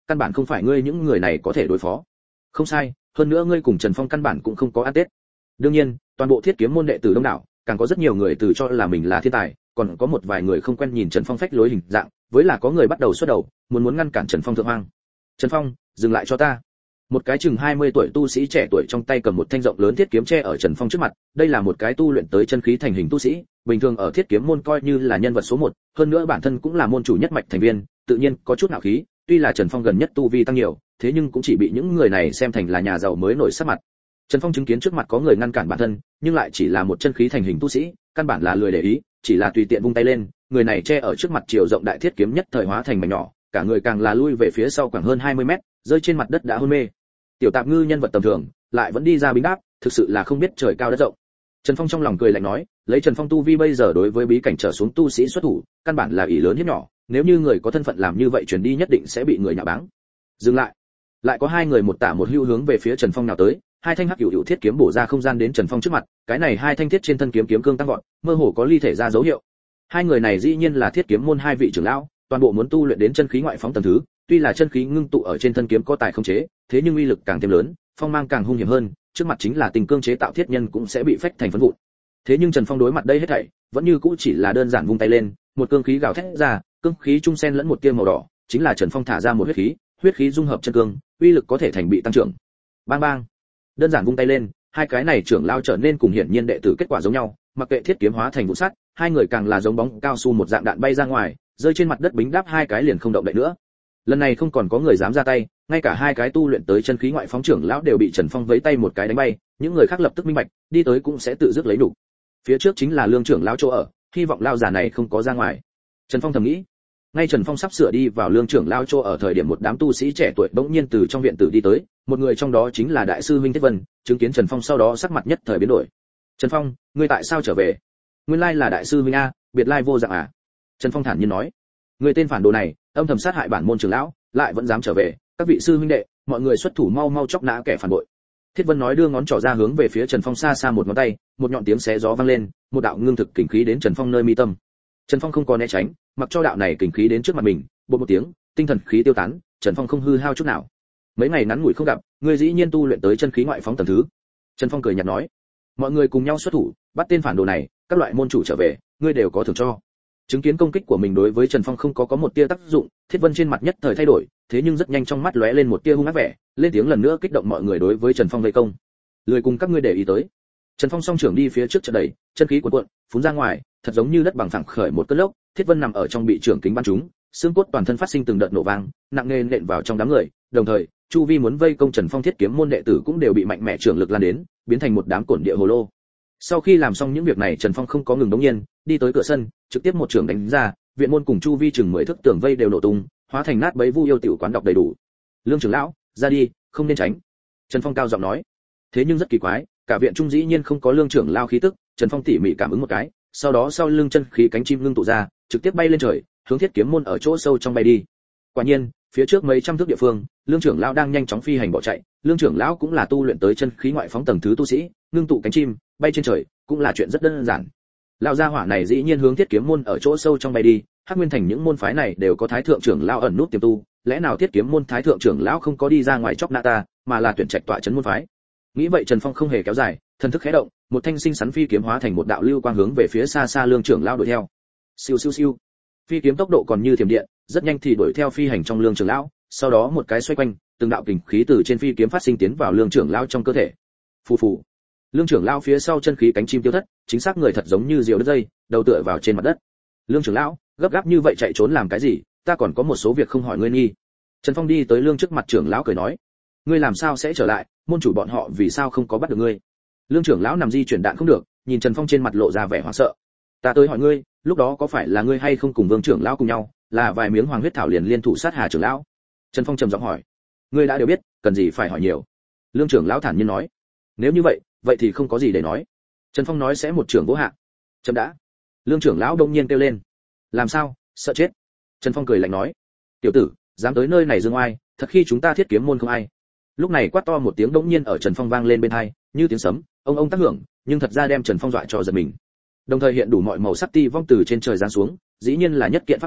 căn bản không phải ngươi những người này có thể đối phó. Không sai, hơn nữa ngươi cùng Trần Phong căn bản cũng không có ăn tết. Đương nhiên, toàn bộ Thiết Kiếm môn đệ tử đông đảo, càng có rất nhiều người tự cho là mình là thiên tài, còn có một vài người không quen nhìn Trần Phong phách lối hình dạng, với là có người bắt đầu xuất đầu, muốn muốn ngăn cản Trần Phong thượng hoang. Trần Phong, dừng lại cho ta. Một cái chừng hai mươi tuổi tu sĩ trẻ tuổi trong tay cầm một thanh rộng lớn thiết kiếm che ở Trần Phong trước mặt, đây là một cái tu luyện tới chân khí thành hình tu sĩ, bình thường ở Thiết Kiếm môn coi như là nhân vật số một, hơn nữa bản thân cũng là môn chủ nhất mạch thành viên, tự nhiên có chút ngạo khí, tuy là Trần Phong gần nhất tu vi tăng nhiều, thế nhưng cũng chỉ bị những người này xem thành là nhà giàu mới nổi sắc mặt. Trần Phong chứng kiến trước mặt có người ngăn cản bản thân, nhưng lại chỉ là một chân khí thành hình tu sĩ, căn bản là lười để ý, chỉ là tùy tiện vung tay lên, người này che ở trước mặt chiều rộng đại thiết kiếm nhất thời hóa thành mảnh nhỏ, cả người càng là lui về phía sau khoảng hơn hai mươi mét, rơi trên mặt đất đã hôn mê. Tiểu Tạp Ngư nhân vật tầm thường, lại vẫn đi ra bính đáp, thực sự là không biết trời cao đất rộng. Trần Phong trong lòng cười lạnh nói, lấy Trần Phong tu vi bây giờ đối với bí cảnh trở xuống tu sĩ xuất thủ, căn bản là ỷ lớn hiếp nhỏ, nếu như người có thân phận làm như vậy truyền đi nhất định sẽ bị người nhạo báng. Dừng lại. Lại có hai người một tả một hữu hướng về phía Trần Phong nào tới, hai thanh hắc hữu hữu thiết kiếm bổ ra không gian đến Trần Phong trước mặt, cái này hai thanh thiết trên thân kiếm kiếm cương tăng vọt, mơ hồ có ly thể ra dấu hiệu. Hai người này dĩ nhiên là Thiết Kiếm môn hai vị trưởng lão, toàn bộ muốn tu luyện đến chân khí ngoại phóng tầng thứ, tuy là chân khí ngưng tụ ở trên thân kiếm có tài không chế, thế nhưng uy lực càng thêm lớn, phong mang càng hung hiểm hơn, trước mặt chính là tình cương chế tạo thiết nhân cũng sẽ bị phách thành phấn vụn. Thế nhưng Trần Phong đối mặt đây hết thảy, vẫn như cũ chỉ là đơn giản vung tay lên, một cương khí gào thét ra, cương khí trung sen lẫn một tia màu đỏ, chính là Trần Phong thả ra một huyết khí, huyết khí dung hợp chân cương, uy lực có thể thành bị tăng trưởng. Bang bang. Đơn giản vung tay lên, hai cái này trưởng lao trở nên cùng hiển nhiên đệ tử kết quả giống nhau, mặc kệ thiết kiếm hóa thành vụ sắt, hai người càng là giống bóng cao su một dạng đạn bay ra ngoài, rơi trên mặt đất bính đáp hai cái liền không động đậy nữa. Lần này không còn có người dám ra tay, ngay cả hai cái tu luyện tới chân khí ngoại phóng trưởng lão đều bị Trần Phong vẫy tay một cái đánh bay, những người khác lập tức minh bạch, đi tới cũng sẽ tự dứt lấy đủ. Phía trước chính là Lương trưởng lão chỗ ở, hy vọng lao già này không có ra ngoài. Trần Phong thầm nghĩ. Ngay Trần Phong sắp sửa đi vào Lương trưởng lão chỗ ở thời điểm một đám tu sĩ trẻ tuổi bỗng nhiên từ trong viện tử đi tới, một người trong đó chính là đại sư huynh Thiết Vân, chứng kiến Trần Phong sau đó sắc mặt nhất thời biến đổi. Trần Phong, ngươi tại sao trở về? Nguyên lai là đại sư huynh a, biệt lai vô dạng à? Trần Phong thản nhiên nói. Người tên phản đồ này, âm thầm sát hại bản môn trưởng lão, lại vẫn dám trở về, các vị sư huynh đệ, mọi người xuất thủ mau mau chọc nã kẻ phản bội. Thiết Vân nói đưa ngón trỏ ra hướng về phía Trần Phong xa xa một ngón tay, một nhọn tiếng xé gió vang lên, một đạo ngưng thực kình khí đến Trần Phong nơi mi tâm. Trần Phong không có né tránh, mặc cho đạo này kình khí đến trước mặt mình, bột một tiếng, tinh thần khí tiêu tán, Trần Phong không hư hao chút nào. Mấy ngày ngắn ngủi không gặp, ngươi dĩ nhiên tu luyện tới chân khí ngoại phóng tầng thứ. Trần Phong cười nhạt nói, mọi người cùng nhau xuất thủ, bắt tên phản đồ này, các loại môn chủ trở về, ngươi đều có thưởng cho. Chứng kiến công kích của mình đối với Trần Phong không có có một tia tác dụng, Thiết Vân trên mặt nhất thời thay đổi, thế nhưng rất nhanh trong mắt lóe lên một tia hung ác vẻ, lên tiếng lần nữa kích động mọi người đối với Trần Phong vây công. Lười cùng các ngươi để ý tới. Trần Phong song trưởng đi phía trước chợt đẩy, chân khí cuộn cuộn, phún ra ngoài, thật giống như đất bằng phẳng khởi một cơn lốc, Thiết Vân nằm ở trong bị trưởng kính bắn trúng, xương cốt toàn thân phát sinh từng đợt nổ vang, nặng nề nện vào trong đám người, đồng thời, chu vi muốn vây công Trần Phong Thiết Kiếm môn đệ tử cũng đều bị mạnh mẽ trưởng lực lan đến, biến thành một đám cổn địa hồ lô. Sau khi làm xong những việc này, Trần Phong không có ngừng đống nhiên, đi tới cửa sân, trực tiếp một trưởng đánh ra, viện môn cùng chu vi chừng mười thước tường vây đều nổ tung, hóa thành nát bấy vu yêu tiểu quán đọc đầy đủ. Lương trưởng lão, ra đi, không nên tránh. Trần Phong cao giọng nói. Thế nhưng rất kỳ quái, cả viện trung dĩ nhiên không có Lương trưởng lão khí tức, Trần Phong tỉ mỉ cảm ứng một cái, sau đó sau lưng chân khí cánh chim ngưng tụ ra, trực tiếp bay lên trời, hướng Thiết Kiếm môn ở chỗ sâu trong bay đi. Quả nhiên, phía trước mấy trăm thước địa phương, Lương trưởng lão đang nhanh chóng phi hành bỏ chạy, Lương trưởng lão cũng là tu luyện tới chân khí ngoại phóng tầng thứ tu sĩ, ngưng tụ cánh chim, bay trên trời, cũng là chuyện rất đơn giản. Lão gia hỏa này dĩ nhiên hướng Thiết Kiếm môn ở chỗ sâu trong bay đi, Hắc Nguyên thành những môn phái này đều có thái thượng trưởng lão ẩn nút tiềm tu, lẽ nào Thiết Kiếm môn thái thượng trưởng lão không có đi ra ngoài chọc nã ta, mà là tuyển trạch tọa trấn môn phái. Nghĩ vậy Trần Phong không hề kéo dài, thần thức khẽ động, một thanh sinh sắn phi kiếm hóa thành một đạo lưu quang hướng về phía xa xa Lương trưởng lão đuổi theo. Siêu siêu siêu. Phi kiếm tốc độ còn như thiểm điện, rất nhanh thì đuổi theo phi hành trong Lương trưởng lão, sau đó một cái xoay quanh, từng đạo kình khí từ trên phi kiếm phát sinh tiến vào Lương trưởng lão trong cơ thể. Phù phù. Lương trưởng lão phía sau chân khí cánh chim tiêu thất, chính xác người thật giống như diều đứt dây, đầu tựa vào trên mặt đất. Lương trưởng lão, gấp gáp như vậy chạy trốn làm cái gì, ta còn có một số việc không hỏi ngươi nghi. Trần Phong đi tới Lương trước mặt trưởng lão cười nói, ngươi làm sao sẽ trở lại, môn chủ bọn họ vì sao không có bắt được ngươi? Lương trưởng lão nằm di chuyển đạn không được, nhìn Trần Phong trên mặt lộ ra vẻ hoảng sợ. Ta tới hỏi ngươi, lúc đó có phải là ngươi hay không cùng Vương trưởng lão cùng nhau, là vài miếng hoàng huyết thảo liền liên thủ sát Hà trưởng lão? Trần Phong trầm giọng hỏi. Ngươi đã đều biết, cần gì phải hỏi nhiều? Lương trưởng lão thản nhiên nói. Nếu như vậy, vậy thì không có gì để nói. Trần Phong nói sẽ một trưởng vỗ hạ. Chấm đã. Lương trưởng lão đông nhiên kêu lên. Làm sao, sợ chết? Trần Phong cười lạnh nói. Tiểu tử, dám tới nơi này dương oai, thật khi chúng ta Thiết Kiếm môn không ai. Lúc này quát to một tiếng đống nhiên ở Trần Phong vang lên bên tai, như tiếng sấm, ông ông tác hưởng, nhưng thật ra đem Trần Phong dọa cho giật mình. Đồng thời hiện đủ mọi màu sắc ti vong từ trên trời giáng xuống, dĩ nhiên là nhất kiện pháp khí,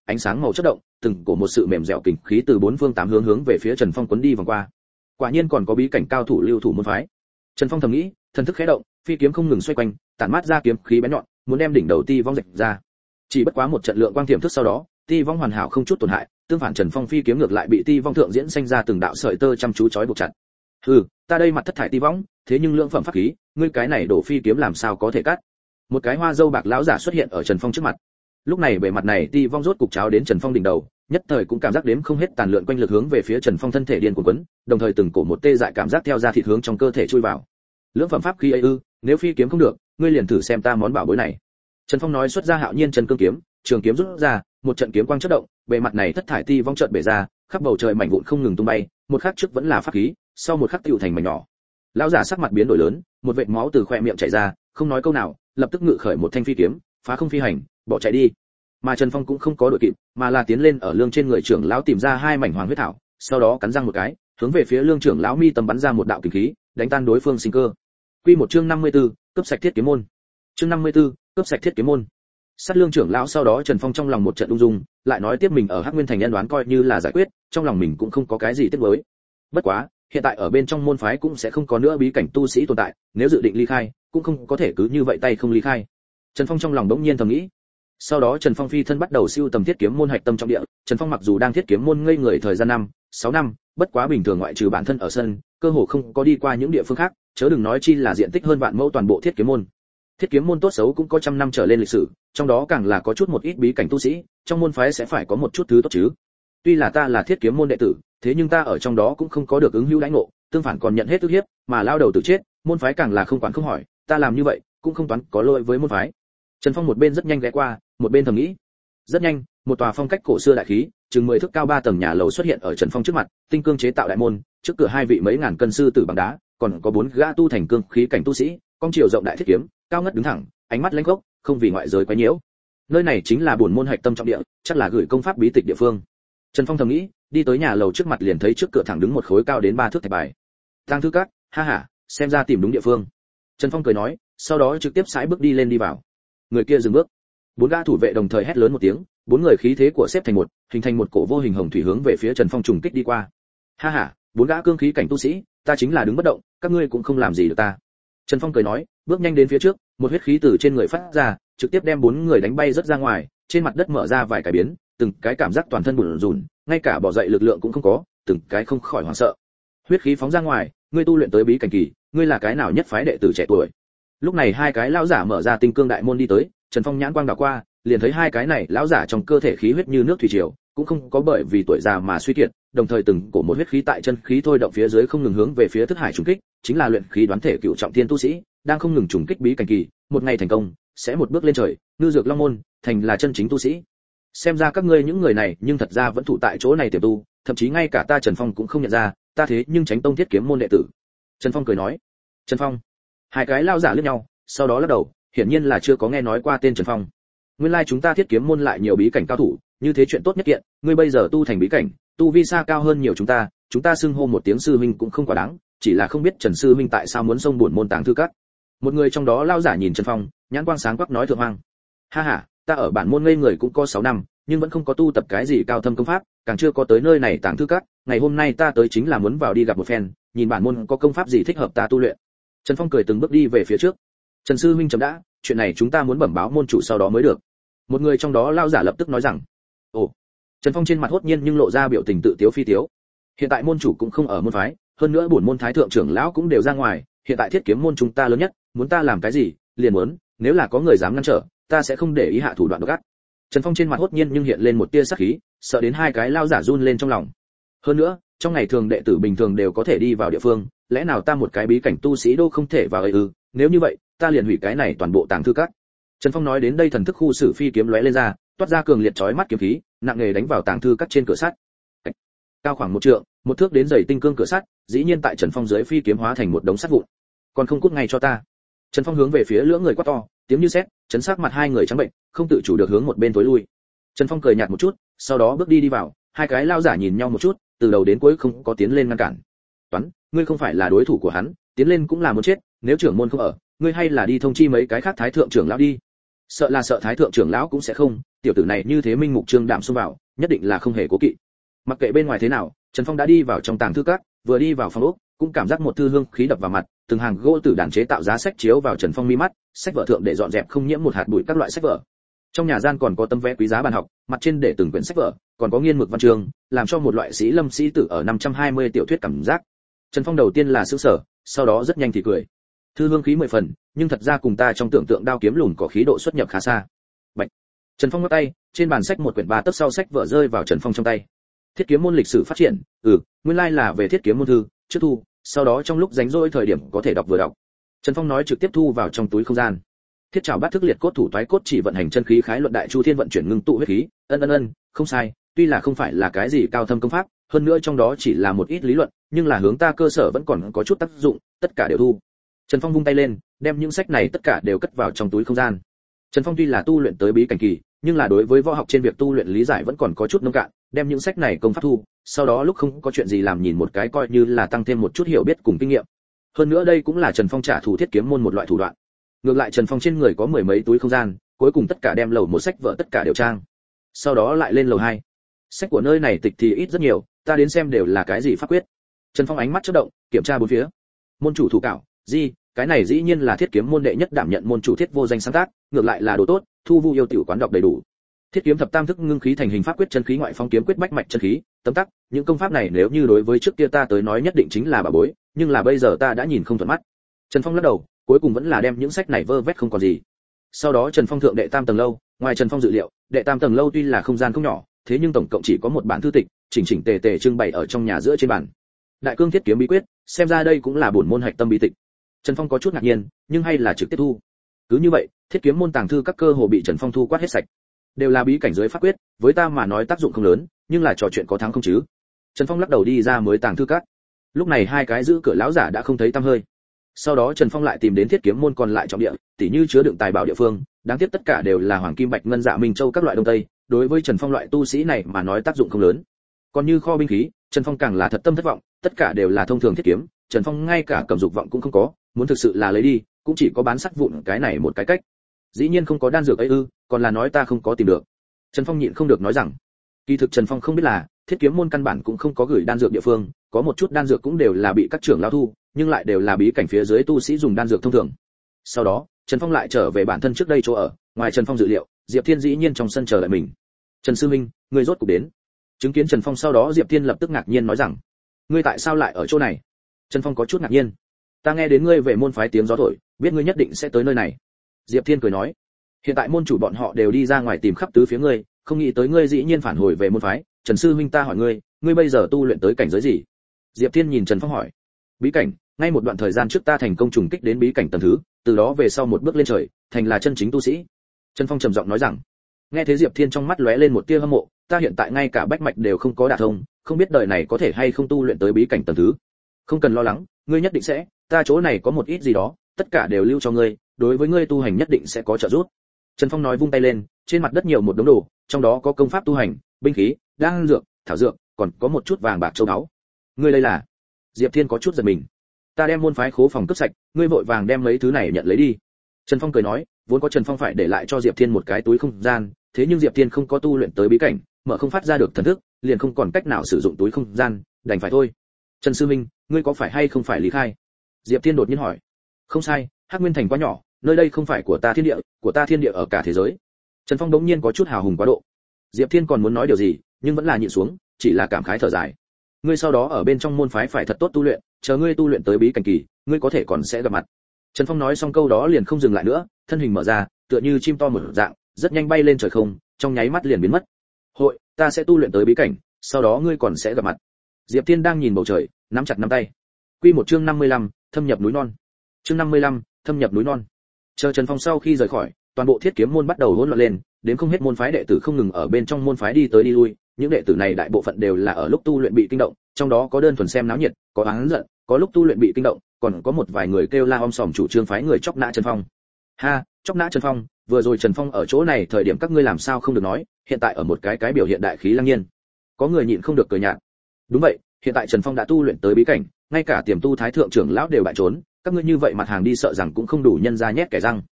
ánh sáng màu chớp động, từng cổ một sự mềm dẻo kình khí từ bốn phương tám hướng hướng về phía Trần Phong quấn đi vòng qua. Quả nhiên còn có bí cảnh cao thủ lưu thủ môn phái. Trần Phong thầm nghĩ, thần thức khẽ động, phi kiếm không ngừng xoay quanh, tản mát ra kiếm khí bén nhọn, muốn đem đỉnh đầu Ti Vong rạch ra. Chỉ bất quá một trận lượng quang tiềm thức sau đó, Ti Vong hoàn hảo không chút tổn hại, tương phản Trần Phong phi kiếm ngược lại bị Ti Vong thượng diễn sinh ra từng đạo sợi tơ chăm chú chói buộc chặt. Hừ, ta đây mặt thất thải Ti Vong, thế nhưng lượng phẩm pháp khí, ngươi cái này đổ phi kiếm làm sao có thể cắt? Một cái hoa dâu bạc lão giả xuất hiện ở Trần Phong trước mặt. Lúc này bề mặt này Ti Vong rốt cục cháo đến Trần Phong đỉnh đầu, nhất thời cũng cảm giác đếm không hết tàn lượn quanh lực hướng về phía Trần Phong thân thể điên cuồng quấn, đồng thời từng cổ một tê dại cảm giác theo da thịt hướng trong cơ thể chui vào. Lưỡng phẩm pháp khí ấy ư, nếu phi kiếm không được, ngươi liền thử xem ta món bảo bối này. Trần Phong nói xuất ra Hạo Nhiên Chân Cương kiếm, trường kiếm rút ra, một trận kiếm quang chớp động, bề mặt này thất thải Ti Vong chợt bể ra, khắp bầu trời mảnh vụn không ngừng tung bay, một khắc trước vẫn là pháp khí, sau một khắc tựu thành mảnh nhỏ. Lão giả sắc mặt biến đổi lớn, một vệt máu từ khóe miệng chảy ra, không nói câu nào, lập tức ngự khởi một thanh phi kiếm, phá không phi hành, bỏ chạy đi. Mà Trần Phong cũng không có đuổi kịp, mà là tiến lên ở lương trên người trưởng lão tìm ra hai mảnh hoàng huyết thảo, sau đó cắn răng một cái, hướng về phía lương trưởng lão mi tâm bắn ra một đạo kình khí, đánh tan đối phương sinh cơ. Quy một chương năm mươi tư, cướp sạch thiết kiếm môn. Chương năm mươi tư, cướp sạch thiết kiếm môn. Sát lương trưởng lão sau đó Trần Phong trong lòng một trận ung dung, lại nói tiếp mình ở Hắc Nguyên thành nhân đoán coi như là giải quyết, trong lòng mình cũng không có cái gì tiếc nuối. Bất quá, hiện tại ở bên trong môn phái cũng sẽ không có nữa bí cảnh tu sĩ tồn tại, nếu dự định ly khai, cũng không có thể cứ như vậy tay không ly khai. Trần Phong trong lòng đống nhiên thầm nghĩ. Sau đó Trần Phong phi thân bắt đầu siêu tầm thiết kiếm môn hạch tâm trong địa, Trần Phong mặc dù đang thiết kiếm môn ngây người thời gian năm, sáu năm, bất quá bình thường ngoại trừ bản thân ở sân, cơ hồ không có đi qua những địa phương khác, chớ đừng nói chi là diện tích hơn vạn mẫu toàn bộ thiết kiếm môn. Thiết kiếm môn tốt xấu cũng có trăm năm trở lên lịch sử, trong đó càng là có chút một ít bí cảnh tu sĩ, trong môn phái sẽ phải có một chút thứ tốt chứ. Tuy là ta là thiết kiếm môn đệ tử, thế nhưng ta ở trong đó cũng không có được ứng hữu đãi ngộ, tương phản còn nhận hết ức hiếp, mà lao đầu tự chết, môn phái càng là không quản không hỏi, ta làm như vậy, cũng không toán có lỗi với môn phái. Trần Phong một bên rất nhanh ghé qua, một bên thầm nghĩ. Rất nhanh, một tòa phong cách cổ xưa đại khí, chừng mười thước cao ba tầng nhà lầu xuất hiện ở Trần Phong trước mặt, tinh cương chế tạo đại môn, trước cửa hai vị mấy ngàn cân sư tử bằng đá, còn có bốn gã tu thành cương khí cảnh tu sĩ, cong chiều rộng đại thiết kiếm, cao ngất đứng thẳng, ánh mắt lanh khốc, không vì ngoại giới quấy nhiễu. Nơi này chính là bổn môn hạch tâm trọng địa, chắc là gửi công pháp bí tịch địa phương. Trần Phong thầm nghĩ, đi tới nhà lầu trước mặt liền thấy trước cửa thẳng đứng một khối cao đến ba thước thạch bài. Tang thư các, ha ha, xem ra tìm đúng địa phương. Trần Phong cười nói, sau đó trực tiếp sải bước đi lên đi vào. Người kia dừng bước. Bốn gã thủ vệ đồng thời hét lớn một tiếng, bốn người khí thế của xếp thành một, hình thành một cổ vô hình hồng thủy hướng về phía Trần Phong trùng kích đi qua. Ha ha, bốn gã cương khí cảnh tu sĩ, ta chính là đứng bất động, các ngươi cũng không làm gì được ta. Trần Phong cười nói, bước nhanh đến phía trước, một huyết khí từ trên người phát ra, trực tiếp đem bốn người đánh bay rất ra ngoài, trên mặt đất mở ra vài cái biến, từng cái cảm giác toàn thân bủn rủn, ngay cả bỏ dậy lực lượng cũng không có, từng cái không khỏi hoảng sợ. Huyết khí phóng ra ngoài, ngươi tu luyện tới bí cảnh kỳ, ngươi là cái nào nhất phái đệ tử trẻ tuổi? Lúc này hai cái lão giả mở ra tinh cương đại môn đi tới, Trần Phong nhãn quang đảo qua, liền thấy hai cái này lão giả trong cơ thể khí huyết như nước thủy triều, cũng không có bởi vì tuổi già mà suy kiệt, đồng thời từng cổ một huyết khí tại chân khí thôi động phía dưới không ngừng hướng về phía thức hải trùng kích, chính là luyện khí đoán thể cựu trọng thiên tu sĩ, đang không ngừng trùng kích bí cảnh kỳ, một ngày thành công, sẽ một bước lên trời, ngư dược long môn, thành là chân chính tu sĩ. Xem ra các ngươi những người này, nhưng thật ra vẫn thủ tại chỗ này tiềm tu, thậm chí ngay cả ta Trần Phong cũng không nhận ra, ta thế nhưng Chánh Tông thiết kiếm môn đệ tử. Trần Phong cười nói. Trần Phong. Hai cái lão giả liếc nhau, sau đó lắc đầu, hiển nhiên là chưa có nghe nói qua tên Trần Phong. Nguyên lai like chúng ta thiết kiếm môn lại nhiều bí cảnh cao thủ, như thế chuyện tốt nhất kiện, ngươi bây giờ tu thành bí cảnh, tu vi xa cao hơn nhiều chúng ta, chúng ta xưng hô một tiếng sư huynh cũng không quá đáng, chỉ là không biết Trần sư huynh tại sao muốn xông buồn môn tàng thư các. Một người trong đó lao giả nhìn Trần Phong, nhãn quang sáng quắc nói thượng hoang. Ha ha, ta ở bản môn ngây người cũng có sáu năm, nhưng vẫn không có tu tập cái gì cao thâm công pháp, càng chưa có tới nơi này tàng thư các, ngày hôm nay ta tới chính là muốn vào đi gặp một phen, nhìn bản môn có công pháp gì thích hợp ta tu luyện. Trần Phong cười từng bước đi về phía trước. Trần sư huynh chấm đã, chuyện này chúng ta muốn bẩm báo môn chủ sau đó mới được. Một người trong đó lao giả lập tức nói rằng. Ồ. Trần Phong trên mặt hốt nhiên nhưng lộ ra biểu tình tự tiếu phi tiếu. Hiện tại môn chủ cũng không ở môn phái, hơn nữa bổn môn thái thượng trưởng lão cũng đều ra ngoài, hiện tại thiết kiếm môn chúng ta lớn nhất, muốn ta làm cái gì, liền muốn, nếu là có người dám ngăn trở, ta sẽ không để ý hạ thủ đoạn độc ác. Trần Phong trên mặt hốt nhiên nhưng hiện lên một tia sắc khí, sợ đến hai cái lao giả run lên trong lòng. Hơn nữa, trong ngày thường đệ tử bình thường đều có thể đi vào địa phương, lẽ nào ta một cái bí cảnh tu sĩ đô không thể vào ấy ư? Nếu như vậy, ta liền hủy cái này toàn bộ tàng thư các. Trần Phong nói đến đây thần thức khu sử phi kiếm lóe lên ra, toát ra cường liệt chói mắt kiếm khí, nặng nề đánh vào tàng thư các trên cửa sắt. Cao khoảng một trượng, một thước đến dày tinh cương cửa sắt, dĩ nhiên tại Trần Phong dưới phi kiếm hóa thành một đống sắt vụn. Còn không cút ngay cho ta. Trần Phong hướng về phía lưỡng người quát to, tiếng như sét, chấn sắc mặt hai người trắng bệnh, không tự chủ được hướng một bên tối lui. Trần Phong cười nhạt một chút, sau đó bước đi đi vào, hai cái lao giả nhìn nhau một chút, từ đầu đến cuối không có tiến lên ngăn cản. Toán, ngươi không phải là đối thủ của hắn, tiến lên cũng là muốn chết, nếu trưởng môn không ở, ngươi hay là đi thông chi mấy cái khác thái thượng trưởng lão đi. Sợ là sợ thái thượng trưởng lão cũng sẽ không, tiểu tử này như thế minh mục trương đạm xông vào, nhất định là không hề cố kỵ. Mặc kệ bên ngoài thế nào, Trần Phong đã đi vào trong tàng thư các, vừa đi vào phòng ốc, cũng cảm giác một thư hương khí đập vào mặt, từng hàng gỗ tử đàn chế tạo giá sách chiếu vào Trần Phong mi mắt, sách vở thượng để dọn dẹp không nhiễm một hạt bụi các loại sách vở. Trong nhà gian còn có tấm vé quý giá bàn học, mặt trên để từng quyển sách vở, còn có nghiên mực văn chương, làm cho một loại sĩ lâm sĩ tử ở năm trăm hai mươi tiểu thuyết cảm giác. Trần Phong đầu tiên là sửng sở, sau đó rất nhanh thì cười. Thư hương khí mười phần, nhưng thật ra cùng ta trong tưởng tượng đao kiếm lùn có khí độ xuất nhập khá xa. Bạch. Trần Phong ngắt tay, trên bàn sách một quyển ba tấc sau sách vở rơi vào Trần Phong trong tay. Thiết kiếm môn lịch sử phát triển, ừ, nguyên lai là về thiết kiếm môn thư, trước thu, sau đó trong lúc rảnh rỗi thời điểm có thể đọc vừa đọc. Trần Phong nói trực tiếp thu vào trong túi không gian. Thiết trảo bát thức liệt cốt thủ toái cốt chỉ vận hành chân khí khái luận đại chu thiên vận chuyển ngưng tụ huyết khí, ân ân ân, không sai, tuy là không phải là cái gì cao thâm công pháp, hơn nữa trong đó chỉ là một ít lý luận, nhưng là hướng ta cơ sở vẫn còn có chút tác dụng, tất cả đều thu. Trần Phong vung tay lên, đem những sách này tất cả đều cất vào trong túi không gian. Trần Phong tuy là tu luyện tới bí cảnh kỳ, nhưng là đối với võ học trên việc tu luyện lý giải vẫn còn có chút nông cạn, đem những sách này công pháp thu, sau đó lúc không có chuyện gì làm nhìn một cái coi như là tăng thêm một chút hiểu biết cùng kinh nghiệm. Hơn nữa đây cũng là Trần Phong trả thù thiết kiếm môn một loại thủ đoạn. Ngược lại Trần Phong trên người có mười mấy túi không gian, cuối cùng tất cả đem lầu một sách vở tất cả đều trang. Sau đó lại lên lầu hai. Sách của nơi này tịch thì ít rất nhiều, ta đến xem đều là cái gì pháp quyết. Trần Phong ánh mắt chớp động, kiểm tra bốn phía. Môn chủ thủ cảo, gì, cái này dĩ nhiên là thiết kiếm môn đệ nhất đảm nhận môn chủ thiết vô danh sáng tác, ngược lại là đồ tốt, thu vu yêu tiểu quán đọc đầy đủ. Thiết kiếm thập tam thức ngưng khí thành hình pháp quyết chân khí ngoại phong kiếm quyết bách mạch chân khí, tấm tắc, những công pháp này nếu như đối với trước kia ta tới nói nhất định chính là bà bối, nhưng là bây giờ ta đã nhìn không thuận mắt. Trần Phong lắc đầu, cuối cùng vẫn là đem những sách này vơ vét không còn gì. Sau đó Trần Phong thượng đệ tam tầng lâu, ngoài Trần Phong dự liệu, đệ tam tầng lâu tuy là không gian không nhỏ, thế nhưng tổng cộng chỉ có một bản thư tịch, chỉnh chỉnh tề tề trưng bày ở trong nhà giữa trên bàn. Đại cương thiết kiếm bí quyết, xem ra đây cũng là bổn môn hạch tâm bí tịch. Trần Phong có chút ngạc nhiên, nhưng hay là trực tiếp thu. Cứ như vậy, thiết kiếm môn tàng thư các cơ hồ bị Trần Phong thu quát hết sạch. Đều là bí cảnh dưới pháp quyết, với ta mà nói tác dụng không lớn, nhưng là trò chuyện có thắng không chứ. Trần Phong lắc đầu đi ra mới tàng thư các. Lúc này hai cái giữ cửa lão giả đã không thấy tăm hơi. Sau đó Trần Phong lại tìm đến thiết kiếm môn còn lại trọng địa, tỉ như chứa đựng tài bảo địa phương, đáng tiếc tất cả đều là hoàng kim bạch ngân dạ minh châu các loại đông tây, đối với Trần Phong loại tu sĩ này mà nói tác dụng không lớn. Còn như kho binh khí, Trần Phong càng là thật tâm thất vọng, tất cả đều là thông thường thiết kiếm, Trần Phong ngay cả cầm dục vọng cũng không có, muốn thực sự là lấy đi, cũng chỉ có bán sắc vụn cái này một cái cách. Dĩ nhiên không có đan dược ấy ư, còn là nói ta không có tìm được. Trần Phong nhịn không được nói rằng, kỳ thực Trần Phong không biết là, thiết kiếm môn căn bản cũng không có gửi đan dược địa phương, có một chút đan dược cũng đều là bị các trưởng lão thu, nhưng lại đều là bí cảnh phía dưới tu sĩ dùng đan dược thông thường. Sau đó, Trần Phong lại trở về bản thân trước đây chỗ ở, ngoài Trần Phong dự liệu, Diệp Thiên dĩ nhiên trong sân chờ đợi mình. Trần sư minh, ngươi rốt cục đến. Chứng kiến Trần Phong sau đó Diệp Thiên lập tức ngạc nhiên nói rằng, ngươi tại sao lại ở chỗ này? Trần Phong có chút ngạc nhiên. Ta nghe đến ngươi về môn phái tiếng gió thổi, biết ngươi nhất định sẽ tới nơi này. Diệp Thiên cười nói, hiện tại môn chủ bọn họ đều đi ra ngoài tìm khắp tứ phía ngươi, không nghĩ tới ngươi dĩ nhiên phản hồi về môn phái. Trần sư huynh, ta hỏi ngươi, ngươi bây giờ tu luyện tới cảnh giới gì? Diệp Thiên nhìn Trần Phong hỏi. Bí cảnh, ngay một đoạn thời gian trước ta thành công trùng kích đến bí cảnh tầng thứ, từ đó về sau một bước lên trời, thành là chân chính tu sĩ. Trần Phong trầm giọng nói rằng. Nghe thấy Diệp Thiên trong mắt lóe lên một tia hâm mộ, ta hiện tại ngay cả bách mạch đều không có đả thông, không biết đời này có thể hay không tu luyện tới bí cảnh tầng thứ. Không cần lo lắng, ngươi nhất định sẽ, ta chỗ này có một ít gì đó, tất cả đều lưu cho ngươi, đối với ngươi tu hành nhất định sẽ có trợ giúp. Trần Phong nói vung tay lên, trên mặt đất nhiều một đống đồ, trong đó có công pháp tu hành, binh khí, đan dược, thảo dược, còn có một chút vàng bạc châu báu. Ngươi đây là? Diệp Thiên có chút giật mình. Ta đem môn phái khố phòng cướp sạch, ngươi vội vàng đem mấy thứ này nhận lấy đi. Trần Phong cười nói, vốn có Trần Phong phải để lại cho Diệp Thiên một cái túi không gian, thế nhưng Diệp Thiên không có tu luyện tới bí cảnh, mở không phát ra được thần thức, liền không còn cách nào sử dụng túi không gian, đành phải thôi. Trần sư minh, ngươi có phải hay không phải lý khai? Diệp Thiên đột nhiên hỏi. Không sai, Hắc Nguyên Thành quá nhỏ, nơi đây không phải của ta thiên địa, của ta thiên địa ở cả thế giới. Trần Phong đống nhiên có chút hào hùng quá độ. Diệp Thiên còn muốn nói điều gì, nhưng vẫn là nhịn xuống, chỉ là cảm khái thở dài. Ngươi sau đó ở bên trong môn phái phải thật tốt tu luyện, chờ ngươi tu luyện tới bí cảnh kỳ, ngươi có thể còn sẽ gặp mặt. Trần Phong nói xong câu đó liền không dừng lại nữa, thân hình mở ra, tựa như chim to mở dạng, rất nhanh bay lên trời không, trong nháy mắt liền biến mất. Hội, ta sẽ tu luyện tới bí cảnh, sau đó ngươi còn sẽ gặp mặt. Diệp Thiên đang nhìn bầu trời, nắm chặt nắm tay. Quy một chương năm mươi lăm, thâm nhập núi non. Chương năm mươi lăm, thâm nhập núi non. Chờ Trần Phong sau khi rời khỏi, toàn bộ thiết kiếm môn bắt đầu hỗn loạn lên, đến không hết môn phái đệ tử không ngừng ở bên trong môn phái đi tới đi lui, những đệ tử này đại bộ phận đều là ở lúc tu luyện bị kinh động, trong đó có đơn thuần xem náo nhiệt, có oán giận, có lúc tu luyện bị kinh động, còn có một vài người kêu la om sòm chủ trương phái người chọc nã Trần Phong. Ha, chọc nã Trần Phong, vừa rồi Trần Phong ở chỗ này thời điểm các ngươi làm sao không được nói, hiện tại ở một cái cái biểu hiện đại khí lăng nhiên. Có người nhịn không được cười nhạt. Đúng vậy, hiện tại Trần Phong đã tu luyện tới bí cảnh, ngay cả tiềm tu thái thượng trưởng lão đều bại trốn, các ngươi như vậy mặt hàng đi sợ rằng cũng không đủ nhân ra nhét kẻ răng.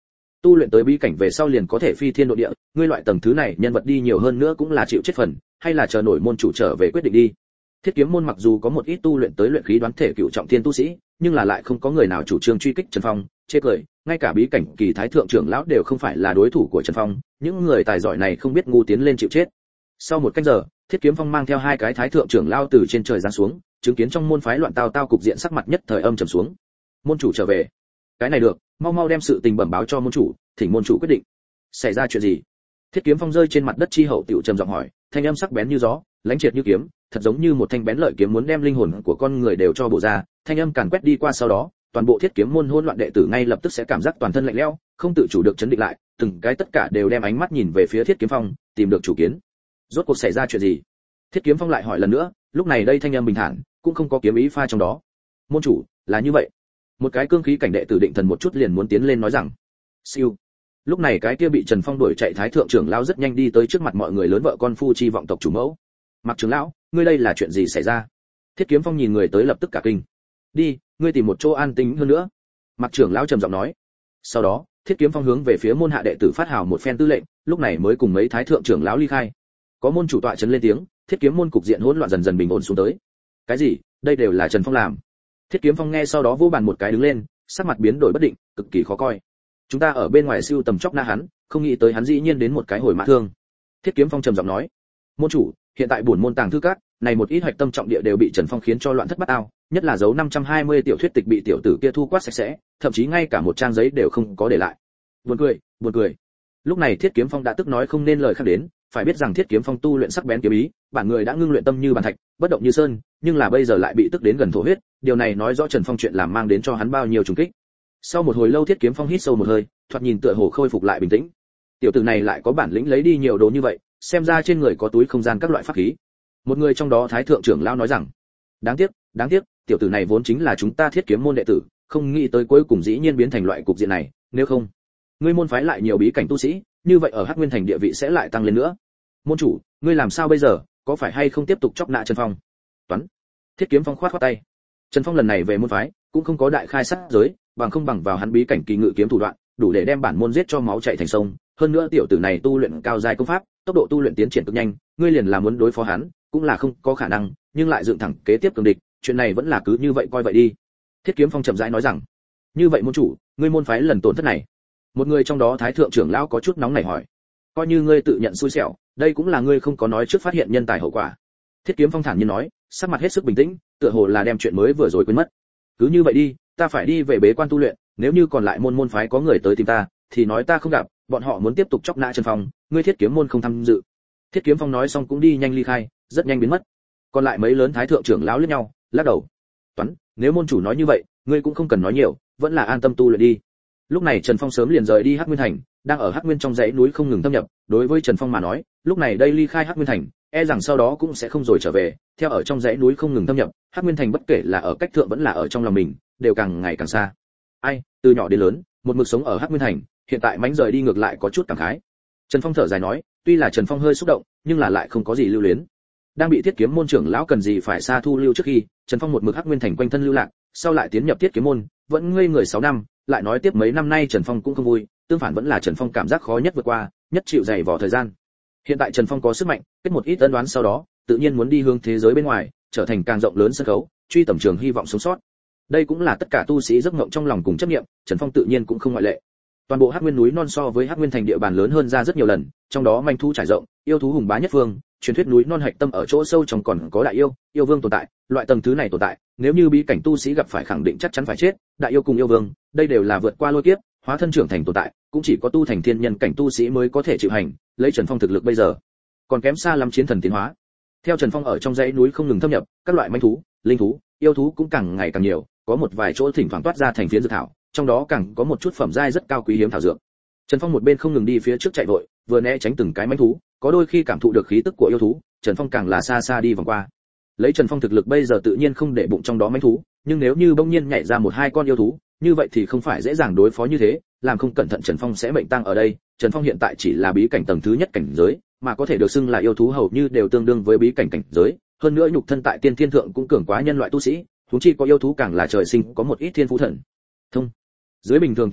Tu luyện tới bí cảnh về sau liền có thể phi thiên độ địa, ngươi loại tầng thứ này nhân vật đi nhiều hơn nữa cũng là chịu chết phần, hay là chờ nổi môn chủ trở về quyết định đi. Thiết kiếm môn mặc dù có một ít tu luyện tới luyện khí đoán thể cựu trọng thiên tu sĩ, nhưng là lại không có người nào chủ trương truy kích Trần Phong, chê cười, ngay cả bí cảnh kỳ thái thượng trưởng lão đều không phải là đối thủ của Trần Phong, những người tài giỏi này không biết ngu tiến lên chịu chết. Sau một canh giờ, Thiết Kiếm Phong mang theo hai cái thái thượng trưởng lão từ trên trời giáng xuống, chứng kiến trong môn phái loạn tao tao cục diện sắc mặt nhất thời âm trầm xuống. Môn chủ trở về. Cái này được, mau mau đem sự tình bẩm báo cho môn chủ, thỉnh môn chủ quyết định. Xảy ra chuyện gì? Thiết Kiếm Phong rơi trên mặt đất chi hậu tiểu trầm giọng hỏi, thanh âm sắc bén như gió, lãnh triệt như kiếm, thật giống như một thanh bén lợi kiếm muốn đem linh hồn của con người đều cho bổ ra, thanh âm càn quét đi qua sau đó, toàn bộ Thiết Kiếm môn hỗn loạn đệ tử ngay lập tức sẽ cảm giác toàn thân lạnh lẽo, không tự chủ được chấn định lại, từng cái tất cả đều đem ánh mắt nhìn về phía Thiết Kiếm Phong, tìm được chủ kiến. Rốt cuộc xảy ra chuyện gì? Thiết Kiếm Phong lại hỏi lần nữa, lúc này đây thanh âm bình thản, cũng không có kiếm ý pha trong đó. Môn chủ, là như vậy. Một cái cương khí cảnh đệ tử Định Thần một chút liền muốn tiến lên nói rằng. Siêu. Lúc này cái kia bị Trần Phong đuổi chạy thái thượng trưởng lão rất nhanh đi tới trước mặt mọi người lớn vợ con phu chi vọng tộc chủ mẫu. Mặc trưởng lão, ngươi đây là chuyện gì xảy ra? Thiết Kiếm Phong nhìn người tới lập tức cả kinh. Đi, ngươi tìm một chỗ an tĩnh hơn nữa. Mặc trưởng lão trầm giọng nói. Sau đó, Thiết Kiếm Phong hướng về phía môn hạ đệ tử phát hào một phen tư lệnh, lúc này mới cùng mấy thái thượng trưởng lão ly khai. Có môn chủ tọa trấn lên tiếng, Thiết Kiếm môn cục diện hỗn loạn dần dần bình ổn xuống tới. Cái gì? Đây đều là Trần Phong làm. Thiết Kiếm Phong nghe sau đó vỗ bàn một cái đứng lên, sắc mặt biến đổi bất định, cực kỳ khó coi. Chúng ta ở bên ngoài siêu tầm chóc na hắn, không nghĩ tới hắn dĩ nhiên đến một cái hồi mã thương. Thiết Kiếm Phong trầm giọng nói, môn chủ, hiện tại bổn môn tàng thư các, này một ít hoạch tâm trọng địa đều bị Trần Phong khiến cho loạn thất bát ao, nhất là dấu năm trăm hai mươi tiểu thuyết tịch bị tiểu tử kia thu quát sạch sẽ, thậm chí ngay cả một trang giấy đều không có để lại. Buồn cười, buồn cười. Lúc này Thiết Kiếm Phong đã tức nói không nên lời khác đến, phải biết rằng Thiết Kiếm Phong tu luyện sắc bén kiếm ý, bản người đã ngưng luyện tâm như bàn thạch, bất động như sơn, nhưng là bây giờ lại bị tức đến gần thổ huyết, điều này nói rõ Trần Phong chuyện làm mang đến cho hắn bao nhiêu trùng kích. Sau một hồi lâu Thiết Kiếm Phong hít sâu một hơi, thoạt nhìn tựa hồ khôi phục lại bình tĩnh. Tiểu tử này lại có bản lĩnh lấy đi nhiều đồ như vậy, xem ra trên người có túi không gian các loại pháp khí. Một người trong đó thái thượng trưởng lão nói rằng, đáng tiếc, đáng tiếc, tiểu tử này vốn chính là chúng ta Thiết Kiếm môn đệ tử, không nghĩ tới cuối cùng dĩ nhiên biến thành loại cục diện này, nếu không, ngươi môn phái lại nhiều bí cảnh tu sĩ, như vậy ở Hắc Nguyên thành địa vị sẽ lại tăng lên nữa. Môn chủ, ngươi làm sao bây giờ, có phải hay không tiếp tục chọc nạ Trần Phong? Toán. Thiết Kiếm Phong khoát khoát tay. Trần Phong lần này về môn phái, cũng không có đại khai sát giới, bằng không bằng vào hắn bí cảnh kỳ ngự kiếm thủ đoạn, đủ để đem bản môn giết cho máu chảy thành sông. Hơn nữa tiểu tử này tu luyện cao giai công pháp, tốc độ tu luyện tiến triển cực nhanh, ngươi liền là muốn đối phó hắn, cũng là không có khả năng, nhưng lại dựng thẳng kế tiếp cường địch, chuyện này vẫn là cứ như vậy coi vậy đi. Thiết Kiếm Phong chậm rãi nói rằng, như vậy môn chủ, ngươi môn phái lần tổn thất này. Một người trong đó thái thượng trưởng lão có chút nóng nảy hỏi, coi như ngươi tự nhận xui xẻo, đây cũng là ngươi không có nói trước phát hiện nhân tài hậu quả. Thiết Kiếm Phong thản nhiên nói, sắc mặt hết sức bình tĩnh, tựa hồ là đem chuyện mới vừa rồi quên mất. Cứ như vậy đi, ta phải đi về bế quan tu luyện, nếu như còn lại môn môn phái có người tới tìm ta, thì nói ta không gặp, bọn họ muốn tiếp tục chọc nã Trần Phong, ngươi Thiết Kiếm môn không tham dự. Thiết Kiếm Phong nói xong cũng đi nhanh ly khai, rất nhanh biến mất. Còn lại mấy lớn thái thượng trưởng lão liếc nhau, lắc đầu. Toán, nếu môn chủ nói như vậy, ngươi cũng không cần nói nhiều, vẫn là an tâm tu luyện đi. Lúc này Trần Phong sớm liền rời đi Hắc Nguyên thành, đang ở Hắc Nguyên trong dãy núi không ngừng thâm nhập, đối với Trần Phong mà nói, lúc này đây ly khai Hắc Nguyên thành, e rằng sau đó cũng sẽ không rồi trở về, theo ở trong dãy núi không ngừng thâm nhập, Hắc Nguyên thành bất kể là ở cách thượng vẫn là ở trong lòng mình, đều càng ngày càng xa. Ai, từ nhỏ đến lớn, một mực sống ở Hắc Nguyên thành, hiện tại mánh rời đi ngược lại có chút cảm khái. Trần Phong thở dài nói, tuy là Trần Phong hơi xúc động, nhưng là lại không có gì lưu luyến. Đang bị Thiết Kiếm môn trưởng lão cần gì phải xa thu lưu trước khi, Trần Phong một mực Hắc Nguyên thành quanh thân lưu lạc, sau lại tiến nhập Thiết Kiếm môn, vẫn ngây người sáu năm, lại nói tiếp mấy năm nay Trần Phong cũng không vui, tương phản vẫn là Trần Phong cảm giác khó nhất vượt qua, nhất chịu dày vò thời gian. Hiện tại Trần Phong có sức mạnh, kết một ít ân đoán sau đó, tự nhiên muốn đi hướng thế giới bên ngoài, trở thành càng rộng lớn sân khấu, truy tầm trường hy vọng sống sót. Đây cũng là tất cả tu sĩ giấc mộng trong lòng cùng chấp niệm, Trần Phong tự nhiên cũng không ngoại lệ. Toàn bộ Hắc Nguyên núi non so với Hắc Nguyên thành địa bàn lớn hơn ra rất nhiều lần, trong đó manh thú trải rộng, yêu thú hùng bá nhất phương, truyền thuyết núi non hạch tâm ở chỗ sâu trong còn có đại yêu, yêu vương tồn tại, loại tầng thứ này tồn tại, nếu như bí cảnh tu sĩ gặp phải khẳng định chắc chắn phải chết, đại yêu cùng yêu vương, đây đều là vượt qua lôi kiếp, hóa thân trưởng thành tồn tại, cũng chỉ có tu thành thiên nhân cảnh tu sĩ mới có thể chịu hành, lấy Trần Phong thực lực bây giờ, còn kém xa lắm chiến thần tiến hóa. Theo Trần Phong ở trong dãy núi không ngừng thâm nhập, các loại manh thú, linh thú, yêu thú cũng càng ngày càng nhiều, có một vài chỗ thỉnh thoảng toát ra thành phiến dược thảo, trong đó càng có một chút phẩm giai rất cao quý hiếm thảo dược. Trần Phong một bên không ngừng đi phía trước chạy vội, vừa né tránh từng cái manh thú, có đôi khi cảm thụ được khí tức của yêu thú, Trần Phong càng là xa xa đi vòng qua. Lấy Trần Phong thực lực bây giờ tự nhiên không để bụng trong đó manh thú, nhưng nếu như bỗng nhiên nhảy ra một hai con yêu thú, như vậy thì không phải dễ dàng đối phó như thế, làm không cẩn thận Trần Phong sẽ mệnh tang ở đây. Trần Phong hiện tại chỉ là bí cảnh tầng thứ nhất cảnh giới, mà có thể được xưng là yêu thú hầu như đều tương đương với bí cảnh cảnh giới, hơn nữa nhục thân tại tiên thiên thượng cũng cường quá nhân loại tu sĩ, huống chi có yêu thú càng là trời sinh có một ít thiên phú thần thông. Dưới bình thường tình huống,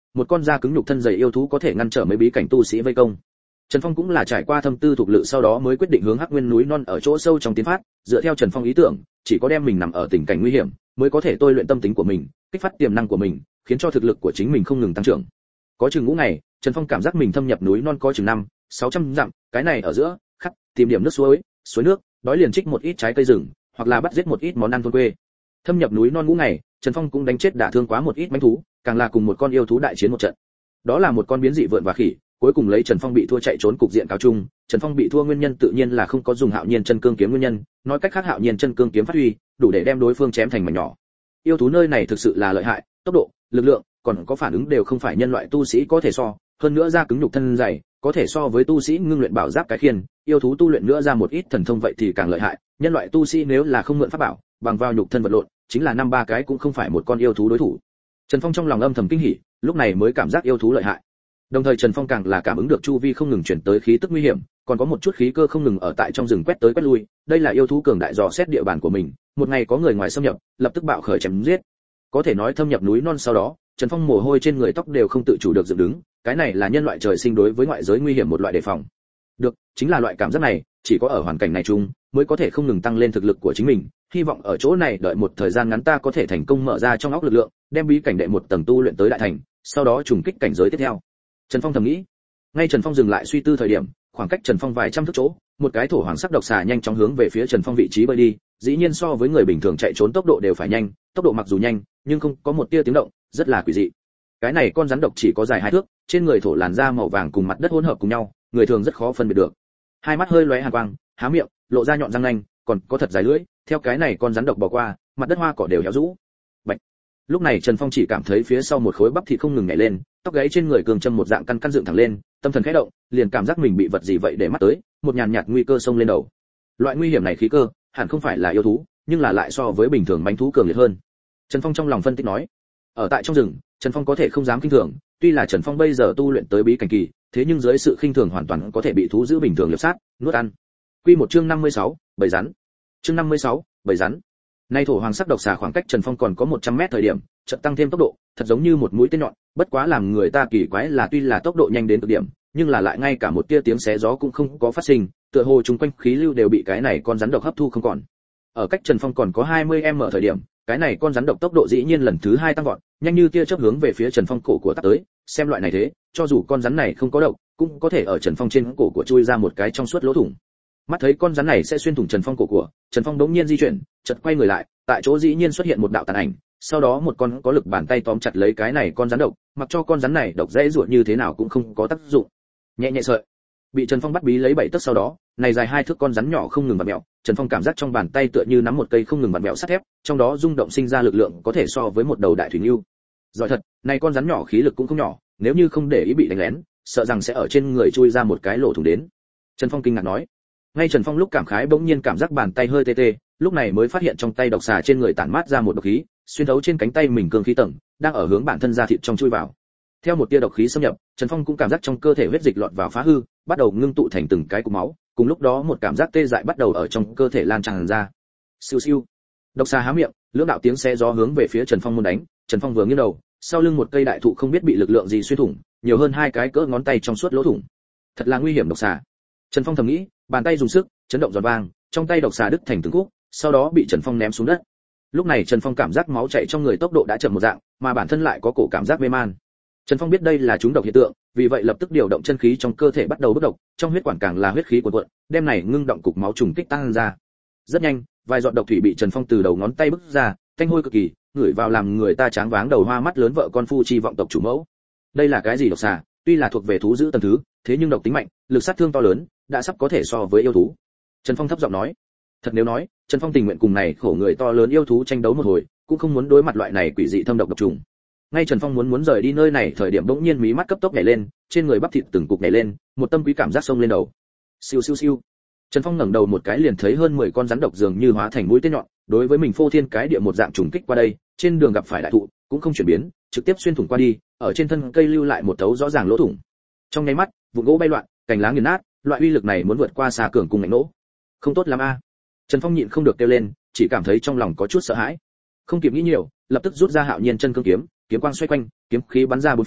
một con da cứng nhục thân dày yêu thú có thể ngăn trở mấy bí cảnh tu sĩ vây công. Trần Phong cũng là trải qua thâm tư thuộc lự sau đó mới quyết định hướng Hắc Nguyên núi non ở chỗ sâu trong tiến phát, dựa theo Trần Phong ý tưởng, chỉ có đem mình nằm ở tình cảnh nguy hiểm, mới có thể tôi luyện tâm tính của mình, kích phát tiềm năng của mình, khiến cho thực lực của chính mình không ngừng tăng trưởng. Có chừng ngũ ngày, Trần Phong cảm giác mình thâm nhập núi non có chừng năm, sáu trăm dặm, cái này ở giữa, khắc, tìm điểm nước suối, suối nước, đói liền trích một ít trái cây rừng, hoặc là bắt giết một ít món ăn thôn quê. Thâm nhập núi non ngũ ngày, Trần Phong cũng đánh chết đả thương quá một ít mãnh thú, càng là cùng một con yêu thú đại chiến một trận. Đó là một con biến dị vượn và khỉ, cuối cùng lấy Trần Phong bị thua chạy trốn cục diện cáo chung. Trần Phong bị thua nguyên nhân tự nhiên là không có dùng Hạo Nhiên chân cương kiếm nguyên nhân, nói cách khác Hạo Nhiên chân cương kiếm phát huy, đủ để đem đối phương chém thành mảnh nhỏ. Yêu thú nơi này thực sự là lợi hại, tốc độ, lực lượng, còn có phản ứng đều không phải nhân loại tu sĩ có thể so, hơn nữa da cứng nhục thân dày, có thể so với tu sĩ ngưng luyện bảo giáp cái khiên, yêu thú tu luyện nữa ra một ít thần thông vậy thì càng lợi hại, nhân loại tu sĩ nếu là không mượn pháp bảo, bằng vào nhục thân vật lộn, chính là năm ba cái cũng không phải một con yêu thú đối thủ. Trần Phong trong lòng âm thầm kinh hỉ, lúc này mới cảm giác yêu thú lợi hại. Đồng thời Trần Phong càng là cảm ứng được chu vi không ngừng chuyển tới khí tức nguy hiểm, còn có một chút khí cơ không ngừng ở tại trong rừng quét tới quét lui, đây là yêu thú cường đại dò xét địa bàn của mình, một ngày có người ngoài xâm nhập, lập tức bạo khởi chém giết. Có thể nói thâm nhập núi non sau đó, Trần Phong mồ hôi trên người tóc đều không tự chủ được dựng đứng, cái này là nhân loại trời sinh đối với ngoại giới nguy hiểm một loại đề phòng. Được, chính là loại cảm giác này, chỉ có ở hoàn cảnh này chung mới có thể không ngừng tăng lên thực lực của chính mình, hy vọng ở chỗ này đợi một thời gian ngắn ta có thể thành công mở ra trong óc lực lượng, đem bí cảnh đệ một tầng tu luyện tới đại thành, sau đó trùng kích cảnh giới tiếp theo. Trần Phong thầm nghĩ. Ngay Trần Phong dừng lại suy tư thời điểm, khoảng cách Trần Phong vài trăm thước chỗ, một cái thổ hoàng sắc độc xà nhanh chóng hướng về phía Trần Phong vị trí bơi đi, dĩ nhiên so với người bình thường chạy trốn tốc độ đều phải nhanh, tốc độ mặc dù nhanh, nhưng không có một tia tiếng động, rất là quỷ dị. Cái này con rắn độc chỉ có dài hai thước, trên người thổ làn da màu vàng cùng mặt đất hỗn hợp cùng nhau, người thường rất khó phân biệt được. Hai mắt hơi lóe hàn quang, há miệng, lộ ra nhọn răng nanh, còn có thật dài lưỡi, theo cái này con rắn độc bò qua, mặt đất hoa cỏ đều héo rũ. Bạch. Lúc này Trần Phong chỉ cảm thấy phía sau một khối bắp thịt không ngừng nhảy lên, tóc gáy trên người cường châm một dạng căn căn dựng thẳng lên, tâm thần khẽ động, liền cảm giác mình bị vật gì vậy để mắt tới, một nhàn nhạt nguy cơ xông lên đầu. Loại nguy hiểm này khí cơ, hẳn không phải là yêu thú, nhưng là lại so với bình thường mãnh thú cường liệt hơn. Trần Phong trong lòng phân tích nói. Ở tại trong rừng, Trần Phong có thể không dám khinh thường, tuy là Trần Phong bây giờ tu luyện tới bí cảnh kỳ, thế nhưng dưới sự khinh thường hoàn toàn có thể bị thú giữ bình thường liệp sát, nuốt ăn. Quy một chương năm mươi sáu, bầy rắn. Chương năm mươi sáu, bầy rắn. Nay thổ hoàng sắc độc xà khoảng cách Trần Phong còn có một trăm mét thời điểm, chợt tăng thêm tốc độ, thật giống như một mũi tên nhọn, bất quá làm người ta kỳ quái là tuy là tốc độ nhanh đến cực điểm, nhưng là lại ngay cả một tia tiếng xé gió cũng không có phát sinh, tựa hồ chúng quanh khí lưu đều bị cái này con rắn độc hấp thu không còn. Ở cách Trần Phong còn có hai mươi mét thời điểm, cái này con rắn độc tốc độ dĩ nhiên lần thứ hai tăng vọt, nhanh như tia chớp hướng về phía Trần Phong cổ của tắt tới, xem loại này thế, cho dù con rắn này không có độc, cũng có thể ở Trần Phong trên cổ của chui ra một cái trong suốt lỗ thủng. Mắt thấy con rắn này sẽ xuyên thủng Trần Phong cổ của, Trần Phong đống nhiên di chuyển, chợt quay người lại, tại chỗ dĩ nhiên xuất hiện một đạo tàn ảnh, sau đó một con có lực bàn tay tóm chặt lấy cái này con rắn độc, mặc cho con rắn này độc dễ ruột như thế nào cũng không có tác dụng. Nhẹ nhẹ sợi, bị Trần Phong bắt bí lấy bảy tấc sau đó, này dài hai thước con rắn nhỏ không ngừng vặn mèo, Trần Phong cảm giác trong bàn tay tựa như nắm một cây không ngừng vặn mèo sắt thép, trong đó rung động sinh ra lực lượng có thể so với một đầu đại thủy ngưu. Giỏi thật, này con rắn nhỏ khí lực cũng không nhỏ, nếu như không để ý bị đánh lén, sợ rằng sẽ ở trên người chui ra một cái lỗ thủng đến. Trần Phong kinh ngạc nói. Ngay Trần Phong lúc cảm khái bỗng nhiên cảm giác bàn tay hơi tê tê, lúc này mới phát hiện trong tay độc xà trên người tản mát ra một độc khí, xuyên thấu trên cánh tay mình cương khí tầng, đang ở hướng bản thân ra thịt trong chui vào. Theo một tia độc khí xâm nhập, Trần Phong cũng cảm giác trong cơ thể huyết dịch lọt vào phá hư, bắt đầu ngưng tụ thành từng cái cục máu, cùng lúc đó một cảm giác tê dại bắt đầu ở trong cơ thể lan tràn ra. Siêu siêu. Độc xà há miệng, lưỡng đạo tiếng xé gió hướng về phía Trần Phong muốn đánh, Trần Phong vừa nghiêng đầu, sau lưng một cây đại thụ không biết bị lực lượng gì xuyên thủng, nhiều hơn hai cái cỡ ngón tay trong suốt lỗ thủng. Thật là nguy hiểm độc xà. Trần Phong thầm nghĩ, bàn tay dùng sức, chấn động giòn vang, trong tay độc xà đứt thành từng khúc, sau đó bị Trần Phong ném xuống đất. Lúc này Trần Phong cảm giác máu chảy trong người tốc độ đã chậm một dạng, mà bản thân lại có cổ cảm giác mê man. Trần Phong biết đây là trúng độc hiện tượng, vì vậy lập tức điều động chân khí trong cơ thể bắt đầu bức độc, trong huyết quản càng là huyết khí cuồn cuộn, đem này ngưng động cục máu trùng kích tăng ra. Rất nhanh, vài giọt độc thủy bị Trần Phong từ đầu ngón tay bức ra, thanh hôi cực kỳ, ngửi vào làm người ta tráng váng đầu hoa mắt lớn vợ con phu chi vọng tộc chủ mẫu. Đây là cái gì độc xà, tuy là thuộc về thú dữ tầng thứ, thế nhưng độc tính mạnh, lực sát thương to lớn, đã sắp có thể so với yêu thú. Trần Phong thấp giọng nói. Thật nếu nói, Trần Phong tình nguyện cùng này khổ người to lớn yêu thú tranh đấu một hồi, cũng không muốn đối mặt loại này quỷ dị thâm độc độc trùng. Ngay Trần Phong muốn muốn rời đi nơi này thời điểm bỗng nhiên mí mắt cấp tốc nhảy lên, trên người bắp thịt từng cục nhảy lên, một tâm quý cảm giác xông lên đầu. Siêu siêu siêu. Trần Phong ngẩng đầu một cái liền thấy hơn mười con rắn độc dường như hóa thành mũi tên nhọn, đối với mình phô thiên cái địa một dạng trùng kích qua đây, trên đường gặp phải đại thụ, cũng không chuyển biến, trực tiếp xuyên thủng qua đi, ở trên thân cây lưu lại một thấu rõ ràng lỗ thủng. Trong nháy mắt, vụn gỗ bay loạn, cành lá nghiền nát, loại uy lực này muốn vượt qua xa cường cùng ngạnh nỗ. Không tốt lắm a. Trần Phong nhịn không được kêu lên, chỉ cảm thấy trong lòng có chút sợ hãi. Không kịp nghĩ nhiều, lập tức rút ra Hạo Nhiên chân cương kiếm, kiếm quang xoay quanh, kiếm khí bắn ra bốn phía,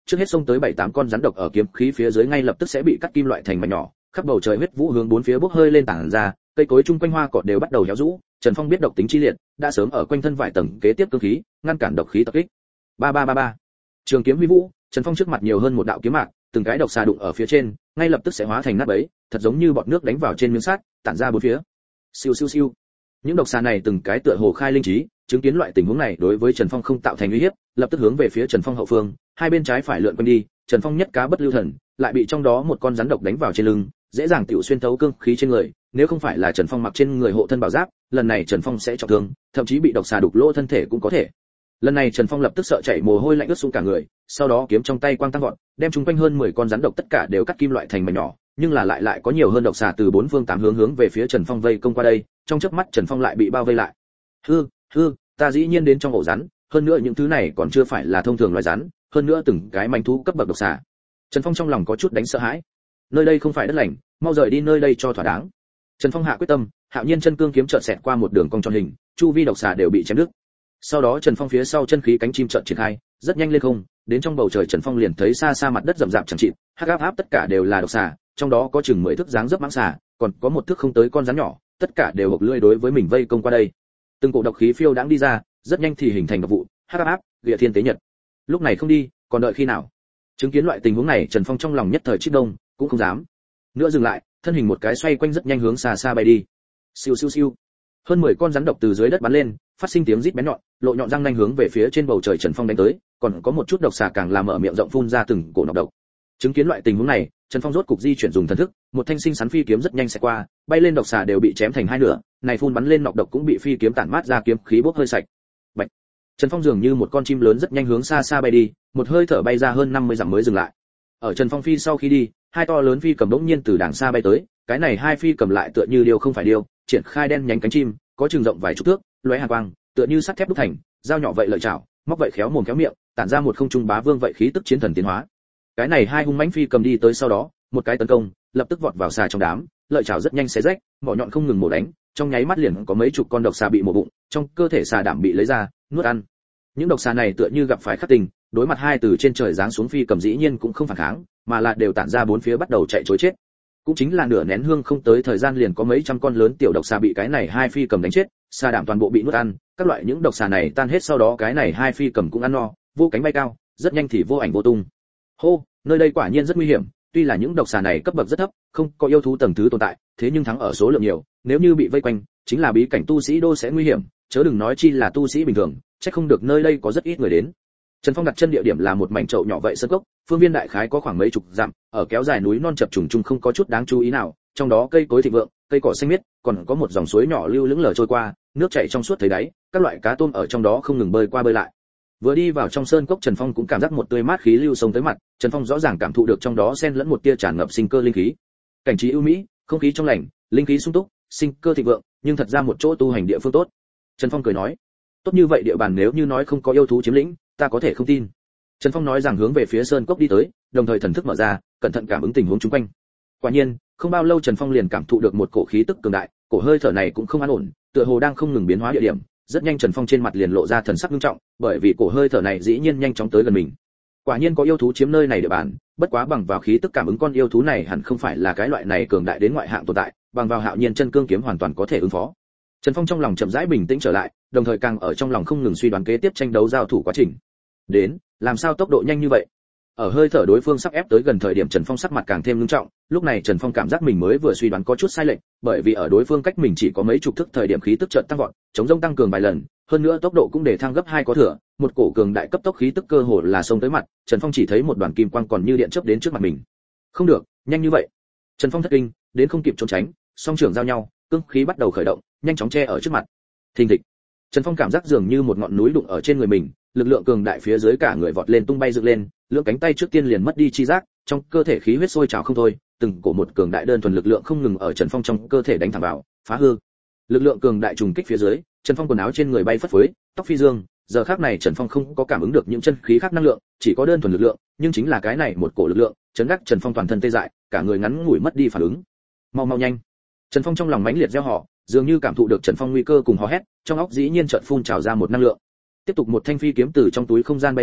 trước hết xông tới bảy tám con rắn độc ở kiếm khí phía dưới ngay lập tức sẽ bị cắt kim loại thành mảnh nhỏ, khắp bầu trời huyết vũ hướng bốn phía bốc hơi lên tản ra, cây cối chung quanh hoa cỏ đều bắt đầu héo rũ. Trần Phong biết độc tính chi liệt, đã sớm ở quanh thân vài tầng kế tiếp cương khí, ngăn cản độc khí tập kích. Ba ba ba ba. Trường kiếm huy vũ, Trần Phong trước mặt nhiều hơn một đạo kiếm mạc, từng cái độc xà đụng ở phía trên, ngay lập tức sẽ hóa thành nát bấy, thật giống như bọt nước đánh vào trên miếng sắt, tản ra bốn phía. Siêu siêu siêu. Những độc xà này từng cái tựa hồ khai linh trí, chứng kiến loại tình huống này đối với Trần Phong không tạo thành uy hiếp, lập tức hướng về phía Trần Phong hậu phương, hai bên trái phải lượn quanh đi, Trần Phong nhất cá bất lưu thần, lại bị trong đó một con rắn độc đánh vào trên lưng, dễ dàng tiểu xuyên thấu cương khí trên người, nếu không phải là Trần Phong mặc trên người hộ thân bảo giáp, lần này Trần Phong sẽ trọng thương, thậm chí bị độc xà đục lỗ thân thể cũng có thể. Lần này Trần Phong lập tức sợ chảy mồ hôi lạnh ướt sũng cả người, sau đó kiếm trong tay quang tăng vọt, đem chúng quanh hơn mười con rắn độc tất cả đều cắt kim loại thành mảnh nhỏ, nhưng là lại lại có nhiều hơn độc xà từ bốn phương tám hướng hướng về phía Trần Phong vây công qua đây, trong chớp mắt Trần Phong lại bị bao vây lại. Hư, hư, ta dĩ nhiên đến trong ổ rắn, hơn nữa những thứ này còn chưa phải là thông thường loài rắn, hơn nữa từng cái manh thú cấp bậc độc xà. Trần Phong trong lòng có chút đánh sợ hãi. Nơi đây không phải đất lành, mau rời đi nơi đây cho thỏa đáng. Trần Phong hạ quyết tâm, Hạo Nhiên chân cương kiếm chợt xẹt qua một đường cong tròn hình, chu vi độc xà đều bị chém đứt. Sau đó Trần Phong phía sau chân khí cánh chim chợt triển khai, rất nhanh lên không, đến trong bầu trời Trần Phong liền thấy xa xa mặt đất rậm rạp chẳng chịt, hắc áp áp tất cả đều là độc xà, trong đó có chừng mười thước dáng dấp mãng xà, còn có một thước không tới con rắn nhỏ, tất cả đều hộc lưỡi đối với mình vây công qua đây. Từng cổ độc khí phiêu đãng đi ra, rất nhanh thì hình thành độc vụ, hắc áp áp, địa thiên tế nhật. Lúc này không đi, còn đợi khi nào? Chứng kiến loại tình huống này, Trần Phong trong lòng nhất thời chích đông, cũng không dám nữa dừng lại, thân hình một cái xoay quanh rất nhanh hướng xa xa bay đi. Siêu siêu siêu. Hơn mười con rắn độc từ dưới đất bắn lên, phát sinh tiếng rít bén nhọn, lộ nhọn răng nanh hướng về phía trên bầu trời Trần Phong đánh tới, còn có một chút độc xà càng làm mở miệng rộng phun ra từng cổ nọc độc. Chứng kiến loại tình huống này, Trần Phong rốt cục di chuyển dùng thần thức, một thanh sinh sắn phi kiếm rất nhanh sẽ qua, bay lên độc xà đều bị chém thành hai nửa, này phun bắn lên nọc độc cũng bị phi kiếm tản mát ra kiếm khí bốc hơi sạch. Bạch. Trần Phong dường như một con chim lớn rất nhanh hướng xa xa bay đi, một hơi thở bay ra hơn năm mươi dặm mới dừng lại. Ở Trần Phong phi sau khi đi, hai to lớn phi cầm đống nhiên từ đàng xa bay tới, cái này hai phi cầm lại tựa như điêu không phải điêu, triển khai đen nhánh cánh chim, có trường rộng vài chục thước, lóe hàn quang, tựa như sắt thép đúc thành, dao nhỏ vậy lợi chảo, móc vậy khéo mồm khéo miệng, tản ra một không trung bá vương vậy khí tức chiến thần tiến hóa. Cái này hai hung mãnh phi cầm đi tới sau đó, một cái tấn công, lập tức vọt vào xà trong đám, lợi chảo rất nhanh xé rách, mỏ nhọn không ngừng mổ đánh, trong nháy mắt liền có mấy chục con độc xà bị mổ bụng, trong cơ thể xà đảm bị lấy ra, nuốt ăn. Những độc xà này tựa như gặp phải khắc tình, đối mặt hai từ trên trời giáng xuống phi cầm dĩ nhiên cũng không phản kháng, mà là đều tản ra bốn phía bắt đầu chạy trối chết. Cũng chính là nửa nén hương không tới thời gian liền có mấy trăm con lớn tiểu độc xà bị cái này hai phi cầm đánh chết, xà đảm toàn bộ bị nuốt ăn, các loại những độc xà này tan hết sau đó cái này hai phi cầm cũng ăn no, vô cánh bay cao, rất nhanh thì vô ảnh vô tung. Hô, nơi đây quả nhiên rất nguy hiểm, tuy là những độc xà này cấp bậc rất thấp, không có yêu thú tầng thứ tồn tại, thế nhưng thắng ở số lượng nhiều, nếu như bị vây quanh, chính là bí cảnh tu sĩ đô sẽ nguy hiểm, chớ đừng nói chi là tu sĩ bình thường, chắc không được nơi đây có rất ít người đến. Trần Phong đặt chân địa điểm là một mảnh chậu nhỏ vậy sơn cốc, phương viên đại khái có khoảng mấy chục dặm, ở kéo dài núi non chập trùng chung không có chút đáng chú ý nào, trong đó cây cối thịnh vượng, cây cỏ xanh miết, còn có một dòng suối nhỏ lưu lững lờ trôi qua, nước chảy trong suốt thấy đáy, các loại cá tôm ở trong đó không ngừng bơi qua bơi lại. Vừa đi vào trong sơn cốc Trần Phong cũng cảm giác một tươi mát khí lưu sông tới mặt, Trần Phong rõ ràng cảm thụ được trong đó xen lẫn một tia tràn ngập sinh cơ linh khí. Cảnh trí ưu mỹ, không khí trong lành, linh khí sung túc, sinh cơ thịnh vượng, nhưng thật ra một chỗ tu hành địa phương tốt. Trần Phong cười nói, tốt như vậy địa bàn nếu như nói không có yêu thú chiếm lĩnh, ta có thể không tin. Trần Phong nói rằng hướng về phía sơn cốc đi tới, đồng thời thần thức mở ra, cẩn thận cảm ứng tình huống xung quanh. Quả nhiên, không bao lâu Trần Phong liền cảm thụ được một cổ khí tức cường đại, cổ hơi thở này cũng không an ổn, tựa hồ đang không ngừng biến hóa địa điểm. Rất nhanh Trần Phong trên mặt liền lộ ra thần sắc nghiêm trọng, bởi vì cổ hơi thở này dĩ nhiên nhanh chóng tới gần mình. Quả nhiên có yêu thú chiếm nơi này địa bàn, bất quá bằng vào khí tức cảm ứng con yêu thú này hẳn không phải là cái loại này cường đại đến ngoại hạng tồn tại, bằng vào Hạo Nhiên chân cương kiếm hoàn toàn có thể ứng phó. Trần Phong trong lòng chậm rãi bình tĩnh trở lại, đồng thời càng ở trong lòng không ngừng suy đoán kế tiếp tranh đấu giao thủ quá trình. Đến, làm sao tốc độ nhanh như vậy? Ở hơi thở đối phương sắp ép tới gần thời điểm Trần Phong sắc mặt càng thêm nghiêm trọng, lúc này Trần Phong cảm giác mình mới vừa suy đoán có chút sai lệch, bởi vì ở đối phương cách mình chỉ có mấy chục thước thời điểm khí tức chợt tăng vọt, chống rông tăng cường vài lần, hơn nữa tốc độ cũng để thăng gấp hai có thừa, một cổ cường đại cấp tốc khí tức cơ hồ là xông tới mặt, Trần Phong chỉ thấy một đoàn kim quang còn như điện chớp đến trước mặt mình. Không được, nhanh như vậy. Trần Phong thất kinh, đến không kịp trốn tránh, song trưởng giao nhau, cương khí bắt đầu khởi động, nhanh chóng che ở trước mặt. Thình thịch. Trần Phong cảm giác dường như một ngọn núi đụng ở trên người mình, lực lượng cường đại phía dưới cả người vọt lên tung bay dựng lên, lưỡng cánh tay trước tiên liền mất đi chi giác, trong cơ thể khí huyết sôi trào không thôi, từng cổ một cường đại đơn thuần lực lượng không ngừng ở Trần Phong trong cơ thể đánh thẳng vào, phá hư. Lực lượng cường đại trùng kích phía dưới, Trần Phong quần áo trên người bay phất phới, tóc phi dương, giờ khắc này Trần Phong không có cảm ứng được những chân khí khác năng lượng, chỉ có đơn thuần lực lượng, nhưng chính là cái này một cổ lực lượng, chấn ngắc Trần Phong toàn thân tê dại, cả người ngắn ngủi mất đi phản ứng. Mau mau nhanh. Trần Phong trong lòng mãnh liệt gieo họ, dường như cảm thụ được Trần Phong nguy cơ cùng hò hét, trong óc dĩ nhiên chợt phun trào ra một năng lượng. Tiếp tục một thanh phi kiếm từ trong túi không gian bay ra,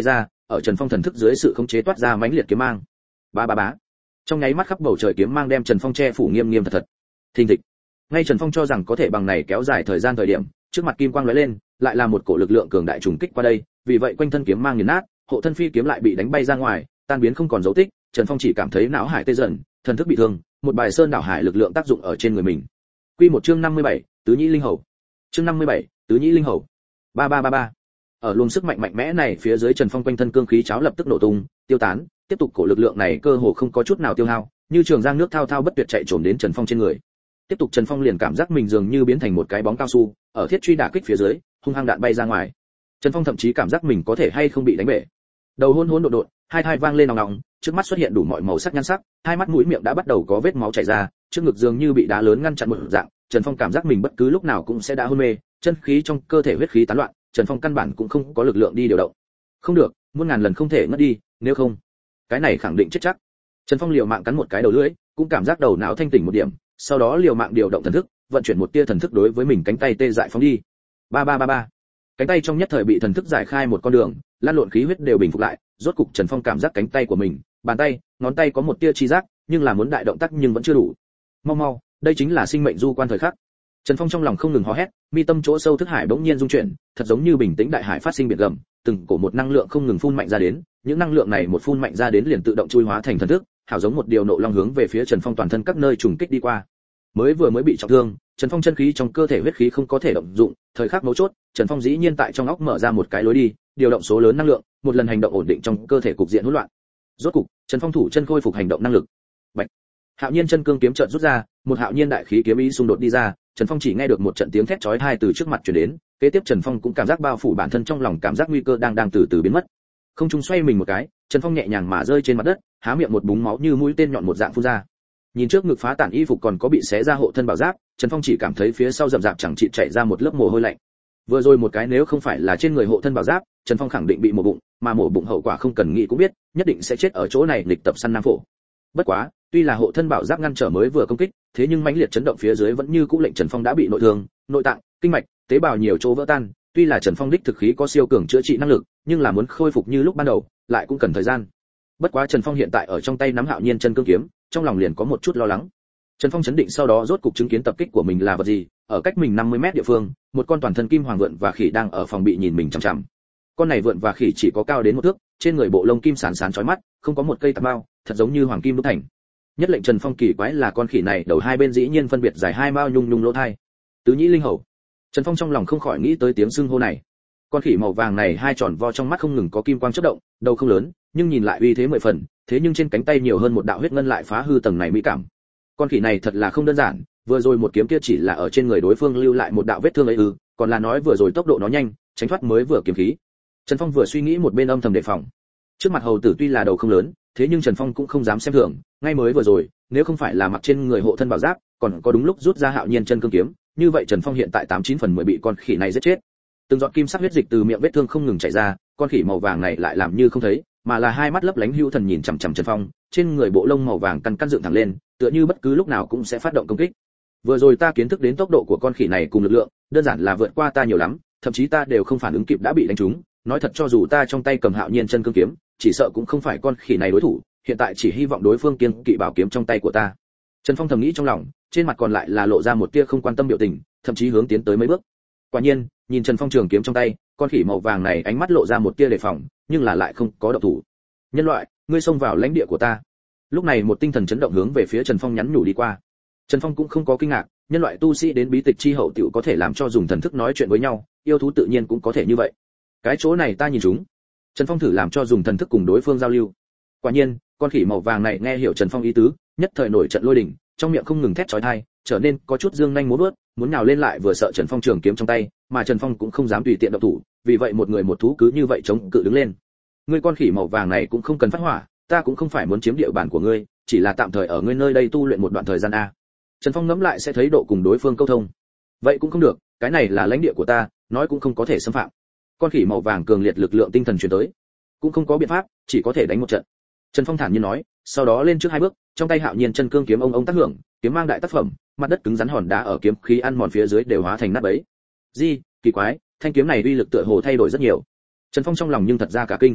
ở Trần Phong thần thức dưới sự khống chế toát ra mãnh liệt kiếm mang. Ba ba bá. Trong nháy mắt khắp bầu trời kiếm mang đem Trần Phong che phủ nghiêm nghiêm thật thật. Thình thịch. Ngay Trần Phong cho rằng có thể bằng này kéo dài thời gian thời điểm, trước mặt kim quang lóe lên, lại là một cổ lực lượng cường đại trùng kích qua đây, vì vậy quanh thân kiếm mang nghiền nát, hộ thân phi kiếm lại bị đánh bay ra ngoài, tan biến không còn dấu tích. Trần Phong chỉ cảm thấy não hải tê dần, thần thức bị thương, một bài sơn đảo hải lực lượng tác dụng ở trên người mình. Quy một chương năm mươi bảy, tứ nhĩ linh hầu. Chương năm mươi bảy, tứ nhĩ linh hầu. Ba ba ba ba. Ở luồng sức mạnh mạnh mẽ này phía dưới, Trần Phong quanh thân cương khí cháo lập tức nổ tung, tiêu tán, tiếp tục cổ lực lượng này cơ hồ không có chút nào tiêu hao, như trường giang nước thao thao bất tuyệt chạy trồm đến Trần Phong trên người. Tiếp tục Trần Phong liền cảm giác mình dường như biến thành một cái bóng cao su, ở thiết truy đả kích phía dưới, hung hăng đạn bay ra ngoài. Trần Phong thậm chí cảm giác mình có thể hay không bị đánh bể. Đầu hỗn hỗn độn độn, hai thai vang lên ong ong, trước mắt xuất hiện đủ mọi màu sắc nhan sắc, hai mắt mũi miệng đã bắt đầu có vết máu chảy ra, trước ngực dường như bị đá lớn ngăn chặn một dạng. Trần Phong cảm giác mình bất cứ lúc nào cũng sẽ đã hôn mê, chân khí trong cơ thể huyết khí tán loạn, Trần Phong căn bản cũng không có lực lượng đi điều động. Không được, muôn ngàn lần không thể ngất đi, nếu không, cái này khẳng định chết chắc. Trần Phong liều mạng cắn một cái đầu lưỡi, cũng cảm giác đầu não thanh tỉnh một điểm, sau đó liều mạng điều động thần thức, vận chuyển một tia thần thức đối với mình cánh tay tê dại phóng đi. Ba ba ba ba. Cánh tay trong nhất thời bị thần thức giải khai một con đường, lan lộn khí huyết đều bình phục lại, rốt cục Trần Phong cảm giác cánh tay của mình, bàn tay, ngón tay có một tia chi giác, nhưng là muốn đại động tác nhưng vẫn chưa đủ. Mau mau, đây chính là sinh mệnh du quan thời khắc. Trần Phong trong lòng không ngừng hò hét, mi tâm chỗ sâu thức hải bỗng nhiên rung chuyển, thật giống như bình tĩnh đại hải phát sinh biển gầm, từng cổ một năng lượng không ngừng phun mạnh ra đến, những năng lượng này một phun mạnh ra đến liền tự động chui hóa thành thần thức, hảo giống một điều nộ long hướng về phía Trần Phong toàn thân các nơi trùng kích đi qua. Mới vừa mới bị trọng thương, Trần Phong chân khí trong cơ thể huyết khí không có thể động dụng, thời khắc mấu chốt, Trần Phong dĩ nhiên tại trong óc mở ra một cái lối đi, điều động số lớn năng lượng, một lần hành động ổn định trong cơ thể cục diện hỗn loạn. Rốt cục, Trần Phong thủ chân khôi phục hành động năng lực. Bạch. Hạo Nhiên chân cương kiếm chợt rút ra, một hạo nhiên đại khí kiếm ý xung đột đi ra, Trần Phong chỉ nghe được một trận tiếng thét chói tai từ trước mặt truyền đến, kế tiếp Trần Phong cũng cảm giác bao phủ bản thân trong lòng cảm giác nguy cơ đang đang từ từ biến mất. Không trung xoay mình một cái, Trần Phong nhẹ nhàng mà rơi trên mặt đất, há miệng một búng máu như mũi tên nhọn một dạng phun ra. Nhìn trước ngực phá tản y phục còn có bị xé ra hộ thân bảo giáp, Trần Phong chỉ cảm thấy phía sau rậm rạp chẳng chịt chảy ra một lớp mồ hôi lạnh. Vừa rồi một cái nếu không phải là trên người hộ thân bảo giáp, Trần Phong khẳng định bị mổ bụng, mà mổ bụng hậu quả không cần nghĩ cũng biết, nhất định sẽ chết ở chỗ này lịch tập săn nam phổ. Bất quá, tuy là hộ thân bảo giáp ngăn trở mới vừa công kích, thế nhưng mãnh liệt chấn động phía dưới vẫn như cũ lệnh Trần Phong đã bị nội thương, nội tạng, kinh mạch, tế bào nhiều chỗ vỡ tan, tuy là Trần Phong đích thực khí có siêu cường chữa trị năng lực, nhưng là muốn khôi phục như lúc ban đầu, lại cũng cần thời gian. Bất quá Trần Phong hiện tại ở trong tay nắm Hạo Nhiên chân cương kiếm, trong lòng liền có một chút lo lắng. Trần Phong chấn định sau đó rốt cục chứng kiến tập kích của mình là vật gì, ở cách mình năm mươi mét địa phương, một con toàn thân kim hoàng vượn và khỉ đang ở phòng bị nhìn mình chằm chằm. Con này vượn và khỉ chỉ có cao đến một thước, trên người bộ lông kim sán sán chói mắt, không có một cây tạp mao, thật giống như hoàng kim đúc thành. Nhất lệnh Trần Phong kỳ quái là con khỉ này đầu hai bên dĩ nhiên phân biệt dài hai mao nhung nhung lỗ thai. Tứ nhĩ linh hầu. Trần Phong trong lòng không khỏi nghĩ tới tiếng xưng hô này. Con khỉ màu vàng này hai tròn vo trong mắt không ngừng có kim quang chớp động, đầu không lớn, nhưng nhìn lại uy thế mười phần, thế nhưng trên cánh tay nhiều hơn một đạo huyết ngân lại phá hư tầng này mỹ cảm. Con khỉ này thật là không đơn giản, vừa rồi một kiếm kia chỉ là ở trên người đối phương lưu lại một đạo vết thương ấy ư, còn là nói vừa rồi tốc độ nó nhanh, tránh thoát mới vừa kiếm khí. Trần Phong vừa suy nghĩ một bên âm thầm đề phòng. Trước mặt hầu tử tuy là đầu không lớn, thế nhưng Trần Phong cũng không dám xem thường, ngay mới vừa rồi, nếu không phải là mặc trên người hộ thân bảo giáp, còn có đúng lúc rút ra Hạo Nhiên chân cương kiếm, như vậy Trần Phong hiện tại tám chín phần mười bị con khỉ này giết chết. Từng giọt kim sắc huyết dịch từ miệng vết thương không ngừng chảy ra, con khỉ màu vàng này lại làm như không thấy, mà là hai mắt lấp lánh hữu thần nhìn chằm chằm Trần Phong, trên người bộ lông màu vàng căn căn dựng thẳng lên, tựa như bất cứ lúc nào cũng sẽ phát động công kích. Vừa rồi ta kiến thức đến tốc độ của con khỉ này cùng lực lượng, đơn giản là vượt qua ta nhiều lắm, thậm chí ta đều không phản ứng kịp đã bị đánh trúng, nói thật cho dù ta trong tay cầm Hạo Nhiên chân cương kiếm, chỉ sợ cũng không phải con khỉ này đối thủ, hiện tại chỉ hy vọng đối phương kiên kỵ bảo kiếm trong tay của ta. Trần Phong thầm nghĩ trong lòng, trên mặt còn lại là lộ ra một tia không quan tâm biểu tình, thậm chí hướng tiến tới mấy bước. Quả nhiên, nhìn Trần Phong trường kiếm trong tay, con khỉ màu vàng này ánh mắt lộ ra một tia đề phòng, nhưng là lại không có động thủ. Nhân loại, ngươi xông vào lãnh địa của ta. Lúc này một tinh thần chấn động hướng về phía Trần Phong nhắn nhủ đi qua. Trần Phong cũng không có kinh ngạc, nhân loại tu sĩ đến bí tịch chi hậu tiểu có thể làm cho dùng thần thức nói chuyện với nhau, yêu thú tự nhiên cũng có thể như vậy. Cái chỗ này ta nhìn chúng. Trần Phong thử làm cho dùng thần thức cùng đối phương giao lưu. Quả nhiên, con khỉ màu vàng này nghe hiểu Trần Phong ý tứ, nhất thời nổi trận lôi đình, trong miệng không ngừng thét chói tai, trở nên có chút dương nhanh múa vuốt, muốn nhào lên lại vừa sợ Trần Phong trường kiếm trong tay, mà Trần Phong cũng không dám tùy tiện động thủ, vì vậy một người một thú cứ như vậy chống cự đứng lên. Ngươi con khỉ màu vàng này cũng không cần phát hỏa, ta cũng không phải muốn chiếm địa bàn của ngươi, chỉ là tạm thời ở ngươi nơi đây tu luyện một đoạn thời gian a. Trần Phong ngẫm lại sẽ thấy độ cùng đối phương câu thông. Vậy cũng không được, cái này là lãnh địa của ta, nói cũng không có thể xâm phạm. Con khỉ màu vàng cường liệt lực lượng tinh thần truyền tới, cũng không có biện pháp, chỉ có thể đánh một trận. Trần Phong thản nhiên nói, sau đó lên trước hai bước, trong tay Hạo Nhiên chân cương kiếm ông ông tác hưởng, kiếm mang đại tác phẩm, mặt đất cứng rắn hòn đá ở kiếm khí ăn mòn phía dưới đều hóa thành nát bấy. Di, kỳ quái, thanh kiếm này uy lực tựa hồ thay đổi rất nhiều. Trần Phong trong lòng nhưng thật ra cả kinh.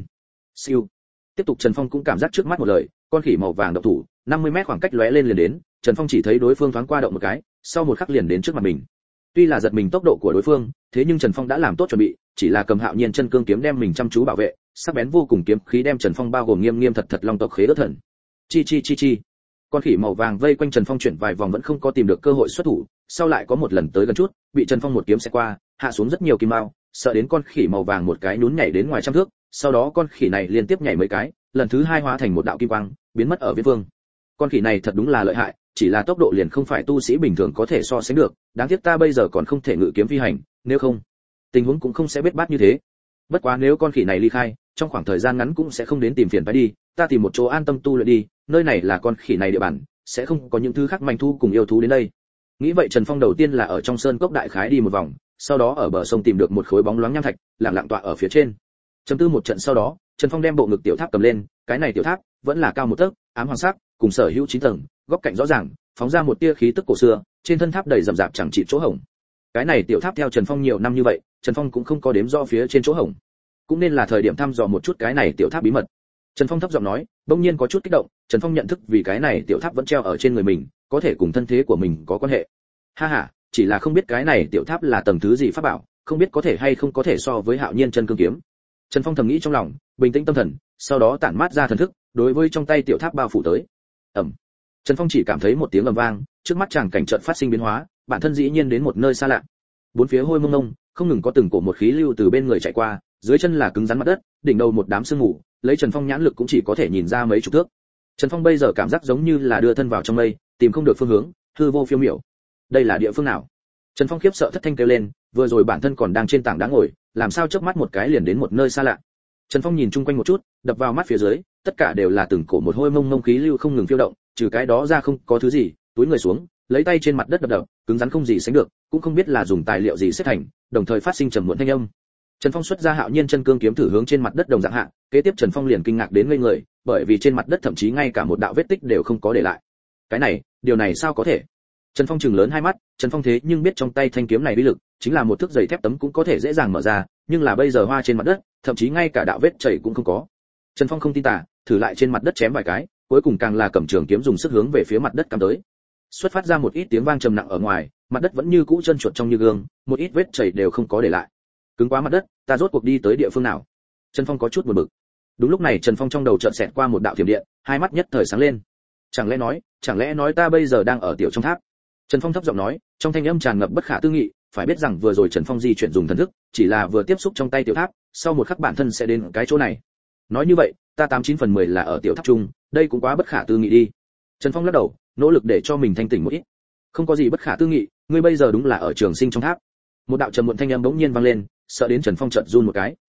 Siêu. Tiếp tục Trần Phong cũng cảm giác trước mắt một lời, con khỉ màu vàng độc thủ, năm mươi mét khoảng cách lóe lên liền đến, Trần Phong chỉ thấy đối phương thoáng qua động một cái, sau một khắc liền đến trước mặt mình. Tuy là giật mình tốc độ của đối phương, thế nhưng Trần Phong đã làm tốt chuẩn bị, chỉ là cầm Hạo Nhiên chân cương kiếm đem mình chăm chú bảo vệ, sắc bén vô cùng kiếm khí đem Trần Phong bao gồm nghiêm nghiêm thật thật long tộc khế ớt thần. Chi chi chi chi. Con khỉ màu vàng vây quanh Trần Phong chuyển vài vòng vẫn không có tìm được cơ hội xuất thủ, sau lại có một lần tới gần chút, bị Trần Phong một kiếm xẹt qua, hạ xuống rất nhiều kim mao, sợ đến con khỉ màu vàng một cái nhún nhảy đến ngoài trăm thước, sau đó con khỉ này liên tiếp nhảy mấy cái, lần thứ hai hóa thành một đạo kim quang, biến mất ở viễn phương. Con khỉ này thật đúng là lợi hại, chỉ là tốc độ liền không phải tu sĩ bình thường có thể so sánh được, đáng tiếc ta bây giờ còn không thể ngự kiếm phi hành, nếu không, tình huống cũng không sẽ biết bát như thế. Bất quá nếu con khỉ này ly khai, trong khoảng thời gian ngắn cũng sẽ không đến tìm phiền phải đi, ta tìm một chỗ an tâm tu luyện đi, nơi này là con khỉ này địa bàn, sẽ không có những thứ khác manh thu cùng yêu thú đến đây. Nghĩ vậy Trần Phong đầu tiên là ở trong sơn cốc đại khái đi một vòng, sau đó ở bờ sông tìm được một khối bóng loáng nham thạch, lặng lặng tọa ở phía trên. Chấm tư một trận sau đó, Trần Phong đem bộ ngực tiểu tháp cầm lên, cái này tiểu tháp vẫn là cao một tấc, ám hoàng sắc, cùng sở hữu chín tầng, góc cạnh rõ ràng, phóng ra một tia khí tức cổ xưa, trên thân tháp đầy rậm rạp chẳng trị chỗ hổng. Cái này tiểu tháp theo Trần Phong nhiều năm như vậy, Trần Phong cũng không có đếm rõ phía trên chỗ hổng. Cũng nên là thời điểm thăm dò một chút cái này tiểu tháp bí mật. Trần Phong thấp giọng nói, bỗng nhiên có chút kích động, Trần Phong nhận thức vì cái này tiểu tháp vẫn treo ở trên người mình, có thể cùng thân thế của mình có quan hệ. Ha ha, chỉ là không biết cái này tiểu tháp là tầng thứ gì pháp bảo, không biết có thể hay không có thể so với Hạo Nhiên chân cương kiếm. Trần Phong thầm nghĩ trong lòng, bình tĩnh tâm thần, sau đó tản mát ra thần thức, đối với trong tay tiểu tháp bao phủ tới. Ầm. Trần Phong chỉ cảm thấy một tiếng ầm vang, trước mắt chàng cảnh chợt phát sinh biến hóa, bản thân dĩ nhiên đến một nơi xa lạ. Bốn phía hôi mông mông, không ngừng có từng cổ một khí lưu từ bên người chạy qua, dưới chân là cứng rắn mặt đất, đỉnh đầu một đám sương mù, lấy Trần Phong nhãn lực cũng chỉ có thể nhìn ra mấy chục thước. Trần Phong bây giờ cảm giác giống như là đưa thân vào trong mây, tìm không được phương hướng, hư vô phiêu miểu. Đây là địa phương nào? Trần Phong khiếp sợ thất thanh kêu lên, vừa rồi bản thân còn đang trên tảng đá ngồi, làm sao chớp mắt một cái liền đến một nơi xa lạ. Trần Phong nhìn chung quanh một chút, đập vào mắt phía dưới, tất cả đều là từng cổ một hôi mông mông khí lưu không ngừng phiêu động, trừ cái đó ra không có thứ gì, túi người xuống, lấy tay trên mặt đất đập đập, cứng rắn không gì sánh được, cũng không biết là dùng tài liệu gì xếp thành, đồng thời phát sinh trầm muộn thanh âm. Trần Phong xuất ra Hạo Nhiên chân cương kiếm thử hướng trên mặt đất đồng dạng hạ, kế tiếp Trần Phong liền kinh ngạc đến ngây người, bởi vì trên mặt đất thậm chí ngay cả một đạo vết tích đều không có để lại. Cái này, điều này sao có thể? Trần Phong trừng lớn hai mắt, Trần Phong thế nhưng biết trong tay thanh kiếm này uy lực, chính là một thước dày thép tấm cũng có thể dễ dàng mở ra, nhưng là bây giờ hoa trên mặt đất, thậm chí ngay cả đạo vết chảy cũng không có. Trần Phong không tin tả, thử lại trên mặt đất chém vài cái, cuối cùng càng là cầm trường kiếm dùng sức hướng về phía mặt đất cắm tới. Xuất phát ra một ít tiếng vang trầm nặng ở ngoài, mặt đất vẫn như cũ trơn trượt trong như gương, một ít vết chảy đều không có để lại. Cứng quá mặt đất, ta rốt cuộc đi tới địa phương nào? Trần Phong có chút buồn bực. Đúng lúc này Trần Phong trong đầu chợt xẹt qua một đạo thiểm điện, hai mắt nhất thời sáng lên. Chẳng lẽ nói, chẳng lẽ nói ta bây giờ đang ở tiểu trong tháp? Trần Phong thấp giọng nói, trong thanh âm tràn ngập bất khả tư nghị, phải biết rằng vừa rồi Trần Phong di chuyển dùng thần thức, chỉ là vừa tiếp xúc trong tay tiểu tháp, sau một khắc bản thân sẽ đến cái chỗ này. Nói như vậy, ta tám chín phần mười là ở tiểu tháp trung, đây cũng quá bất khả tư nghị đi. Trần Phong lắc đầu, nỗ lực để cho mình thanh tỉnh một ít. Không có gì bất khả tư nghị, ngươi bây giờ đúng là ở Trường Sinh trong tháp. Một đạo trầm muộn thanh âm bỗng nhiên vang lên, sợ đến Trần Phong chợt run một cái.